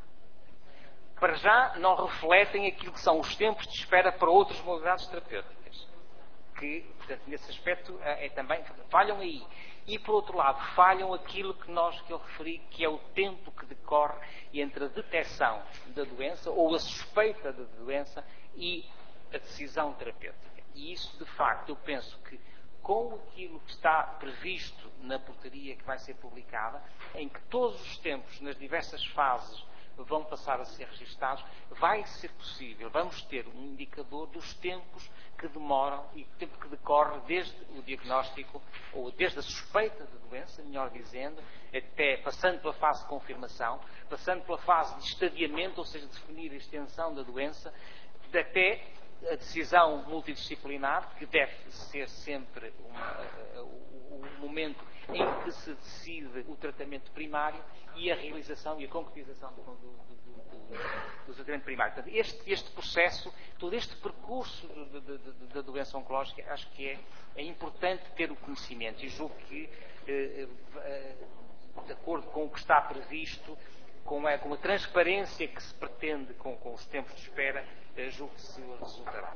Para já, não refletem aquilo que são os tempos de espera para outras modalidades terapêuticas, que, portanto, nesse aspecto, é também, falham aí. E, por outro lado, falham aquilo que, nós, que eu referi, que é o tempo que decorre entre a detecção da doença ou a suspeita da doença e a decisão terapêutica. E isso, de facto, eu penso que com aquilo que está previsto na portaria que vai ser publicada, em que todos os tempos, nas diversas fases, vão passar a ser registados, vai ser possível, vamos ter um indicador dos tempos que demoram e o tempo que decorre desde o diagnóstico, ou desde a suspeita de doença, melhor dizendo, até passando pela fase de confirmação, passando pela fase de estadiamento, ou seja, definir a extensão da doença, até a decisão multidisciplinar, que deve ser sempre uma, o, o momento em que se decide o tratamento primário e a realização e a concretização do, do, do, do, do tratamento primário. Portanto, este, este processo, todo este percurso da doença oncológica, acho que é, é importante ter o conhecimento e julgo que, eh, eh, de acordo com o que está previsto, com a, com a transparência que se pretende com, com os tempos de espera, eh, julgo que se resultará.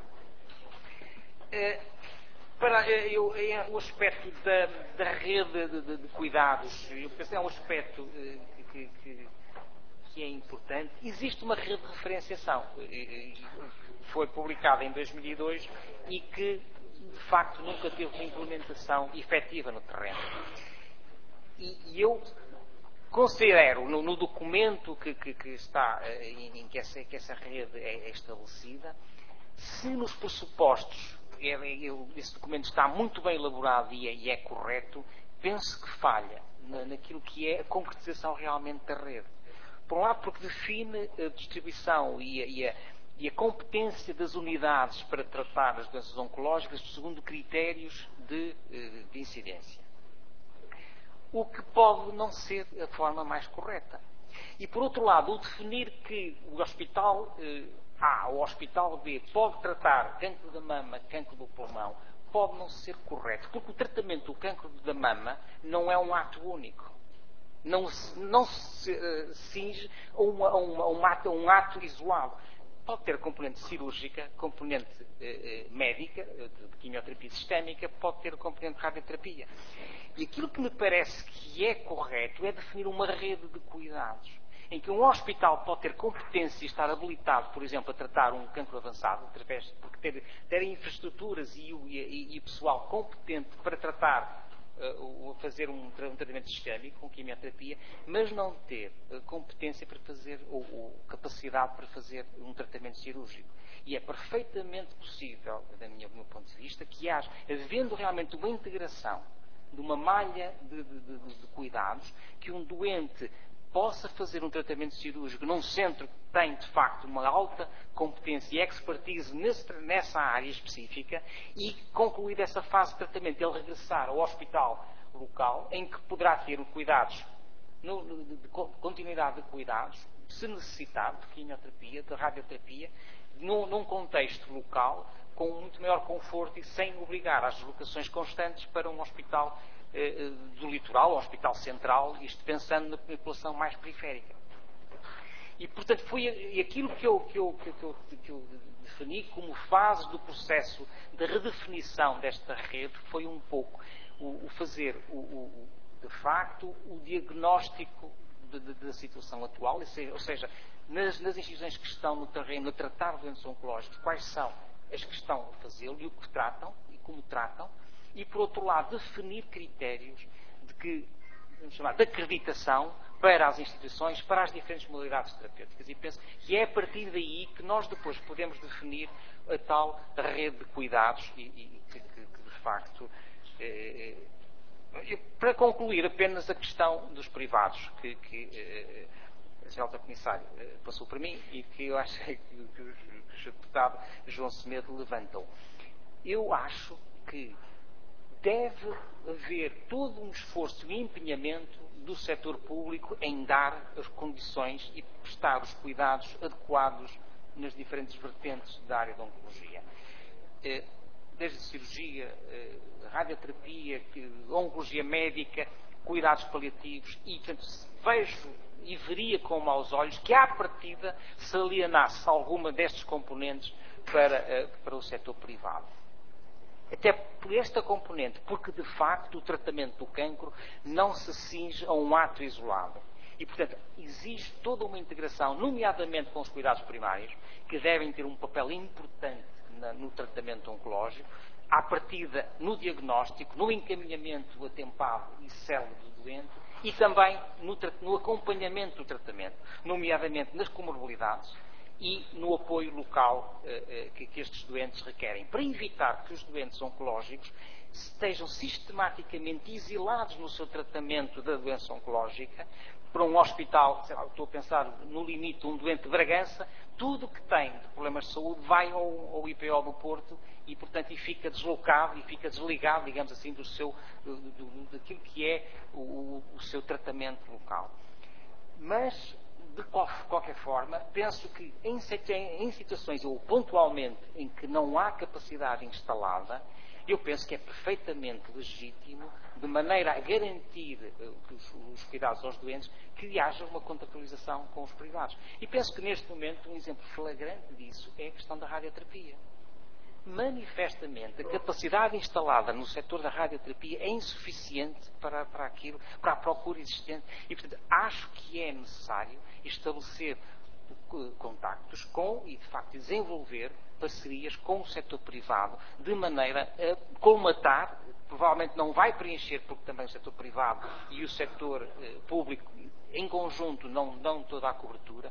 Eh, para eh, eu, eh, o aspecto da, da rede de, de, de cuidados, eu penso que é um aspecto eh, que, que, que é importante. Existe uma rede de referenciação, eh, foi publicada em dois mil e dois e que, de facto, nunca teve uma implementação efetiva no terreno. E, e eu considero, no, no documento que, que, que está, em, em que, essa, que essa rede é, é estabelecida, se nos pressupostos, é, eu, esse documento está muito bem elaborado e é, e é correto, penso que falha na, naquilo que é a concretização realmente da rede. Por um lado, porque define a distribuição e a, e a, e a competência das unidades para tratar as doenças oncológicas segundo critérios de, de incidência. O que pode não ser a forma mais correta. E, por outro lado, o definir que o hospital eh, A ou o hospital B pode tratar cancro da mama, cancro do pulmão, pode não ser correto, porque o tratamento do cancro da mama não é um ato único. Não, não se uh, cinge a, uma, a, uma, a um, ato, um ato isolado. Pode ter componente cirúrgica, componente eh, médica, de, de quimioterapia sistémica, pode ter componente de radioterapia. E aquilo que me parece que é correto é definir uma rede de cuidados, em que um hospital pode ter competência e estar habilitado, por exemplo, a tratar um cancro avançado, através, porque ter, ter infraestruturas e, e, e pessoal competente para tratar, uh, fazer um, um tratamento sistémico, com quimioterapia, mas não ter uh, competência para fazer, ou, ou capacidade para fazer um tratamento cirúrgico. E é perfeitamente possível, da minha, do meu ponto de vista, que haja, havendo realmente uma integração de uma malha de, de, de, de cuidados, que um doente possa fazer um tratamento cirúrgico num centro que tem, de facto, uma alta competência e expertise nesse, nessa área específica e, concluir essa fase de tratamento, ele regressar ao hospital local, em que poderá ter cuidados, no, de, de continuidade de cuidados, se necessitar, de quimioterapia, de radioterapia, num, num contexto local, com muito maior conforto e sem obrigar às deslocações constantes para um hospital eh, do litoral, um hospital central, isto pensando na população mais periférica. E, portanto, foi aquilo que eu, que eu, que eu, que eu defini como fase do processo de redefinição desta rede, foi um pouco o, o fazer, o, o, de facto, o diagnóstico de, de, da situação atual, ou seja, nas, nas instituições que estão no terreno a tratar doenças oncológicas, quais são as que estão a fazê-lo e o que tratam e como tratam, e, por outro lado, definir critérios de, que, vamos chamar, de acreditação para as instituições, para as diferentes modalidades terapêuticas. E penso que é a partir daí que nós depois podemos definir a tal rede de cuidados e, e que, que, que, de facto... Eh, para concluir, apenas a questão dos privados, que, que eh, a senhora Alta Comissária eh, passou para mim e que eu acho que, que, que o deputado João Semedo levantou. Eu acho que deve haver todo um esforço e empenhamento do setor público em dar as condições e prestar os cuidados adequados nas diferentes vertentes da área da oncologia. Desde cirurgia, radioterapia, oncologia médica, cuidados paliativos e, portanto, vejo e veria com maus olhos que, à partida, se alienasse alguma destes componentes para, para o setor privado. Até por esta componente, porque de facto o tratamento do cancro não se cinge a um ato isolado. E, portanto, existe toda uma integração, nomeadamente com os cuidados primários, que devem ter um papel importante na, no tratamento oncológico, à partida no diagnóstico, no encaminhamento atempado e célebre do doente, e também no, no acompanhamento do tratamento, nomeadamente nas comorbilidades e no apoio local eh, eh, que, que estes doentes requerem, para evitar que os doentes oncológicos estejam sistematicamente exilados no seu tratamento da doença oncológica para um hospital, sei lá, estou a pensar no limite, um doente de Bragança, tudo o que tem de problemas de saúde vai ao, ao I P O do Porto e, portanto, e fica deslocado e fica desligado, digamos assim, do seu, do, do, daquilo que é o, o seu tratamento local. Mas, de qualquer forma, penso que em, em situações, ou pontualmente, em que não há capacidade instalada, eu penso que é perfeitamente legítimo, de maneira a garantir uh, os, os cuidados aos doentes, que haja uma contratualização com os privados. E penso que neste momento um exemplo flagrante disso é a questão da radioterapia. Manifestamente, a capacidade instalada no setor da radioterapia é insuficiente para, para aquilo, para a procura existente. E, portanto, acho que é necessário estabelecer contactos com e, de facto, desenvolver parcerias com o setor privado, de maneira a colmatar, provavelmente não vai preencher, porque também o setor privado e o setor eh, público, em conjunto, não dão toda a cobertura,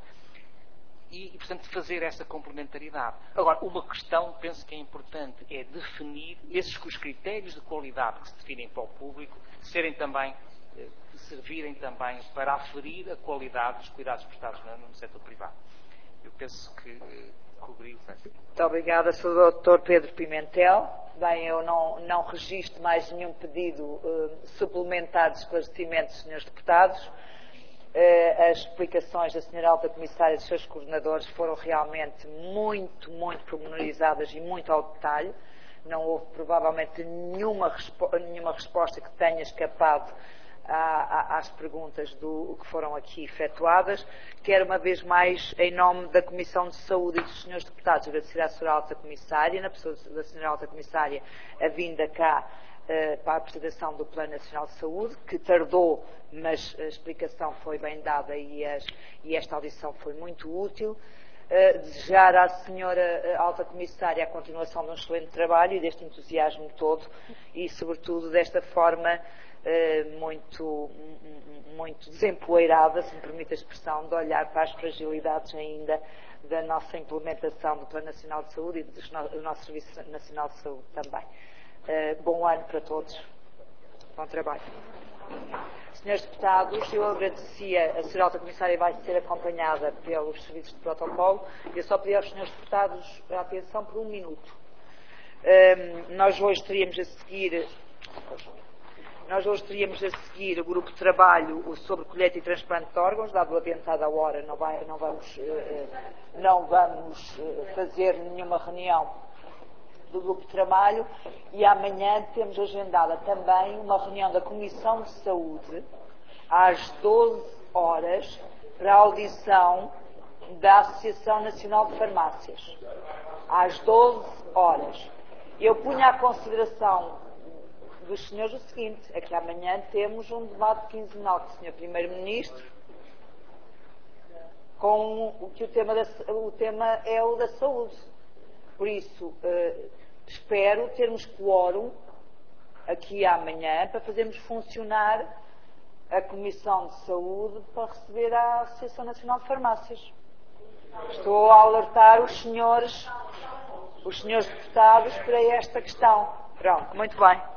e, e, portanto, fazer essa complementaridade. Agora, uma questão, penso que é importante, é definir esses os critérios de qualidade que se definem para o público, serem também, eh, servirem também para aferir a qualidade dos cuidados prestados no, no setor privado. Eu penso que eh, cobriu. Muito obrigada, senhor doutor Pedro Pimentel. Bem, eu não, não registro mais nenhum pedido uh, suplementar de esclarecimento, senhores deputados. Uh, as explicações da senhora Alta Comissária e dos seus coordenadores foram realmente muito, muito pormenorizadas e muito ao detalhe. Não houve provavelmente nenhuma, respo nenhuma resposta que tenha escapado às perguntas do, que foram aqui efetuadas. Quero uma vez mais, em nome da Comissão de Saúde e dos senhores deputados, agradecer à senhora Alta Comissária, na pessoa da senhora Alta Comissária, a vinda cá uh, para a apresentação do Plano Nacional de Saúde, que tardou, mas a explicação foi bem dada e, as, e esta audição foi muito útil. Uh, desejar à senhora Alta Comissária a continuação de um excelente trabalho e deste entusiasmo todo e, sobretudo, desta forma muito, muito desempoeirada, se me permite a expressão, de olhar para as fragilidades ainda da nossa implementação do Plano Nacional de Saúde e do nosso Serviço Nacional de Saúde também. Bom ano para todos. Bom trabalho. Senhores deputados, eu agradecia, a senhora Alta Comissária vai ser acompanhada pelos serviços de protocolo, eu só pedi aos senhores deputados a atenção por um minuto. Nós hoje teríamos a seguir... Nós hoje teríamos a seguir o grupo de trabalho sobre colheita e transplante de órgãos, dado o adiantado à hora, não, vai, não vamos, não vamos fazer nenhuma reunião do grupo de trabalho e amanhã temos agendada também uma reunião da Comissão de Saúde às doze horas para a audição da Associação Nacional de Farmácias. Às doze horas. Eu punha à consideração dos senhores o seguinte, é que amanhã temos um debate quinzenal com o senhor Primeiro-Ministro, com o que o tema, da, o tema é o da saúde. Por isso, eh, espero termos quórum aqui amanhã para fazermos funcionar a Comissão de Saúde para receber a Associação Nacional de Farmácias. Estou a alertar os senhores, os senhores deputados para esta questão. Pronto, muito bem.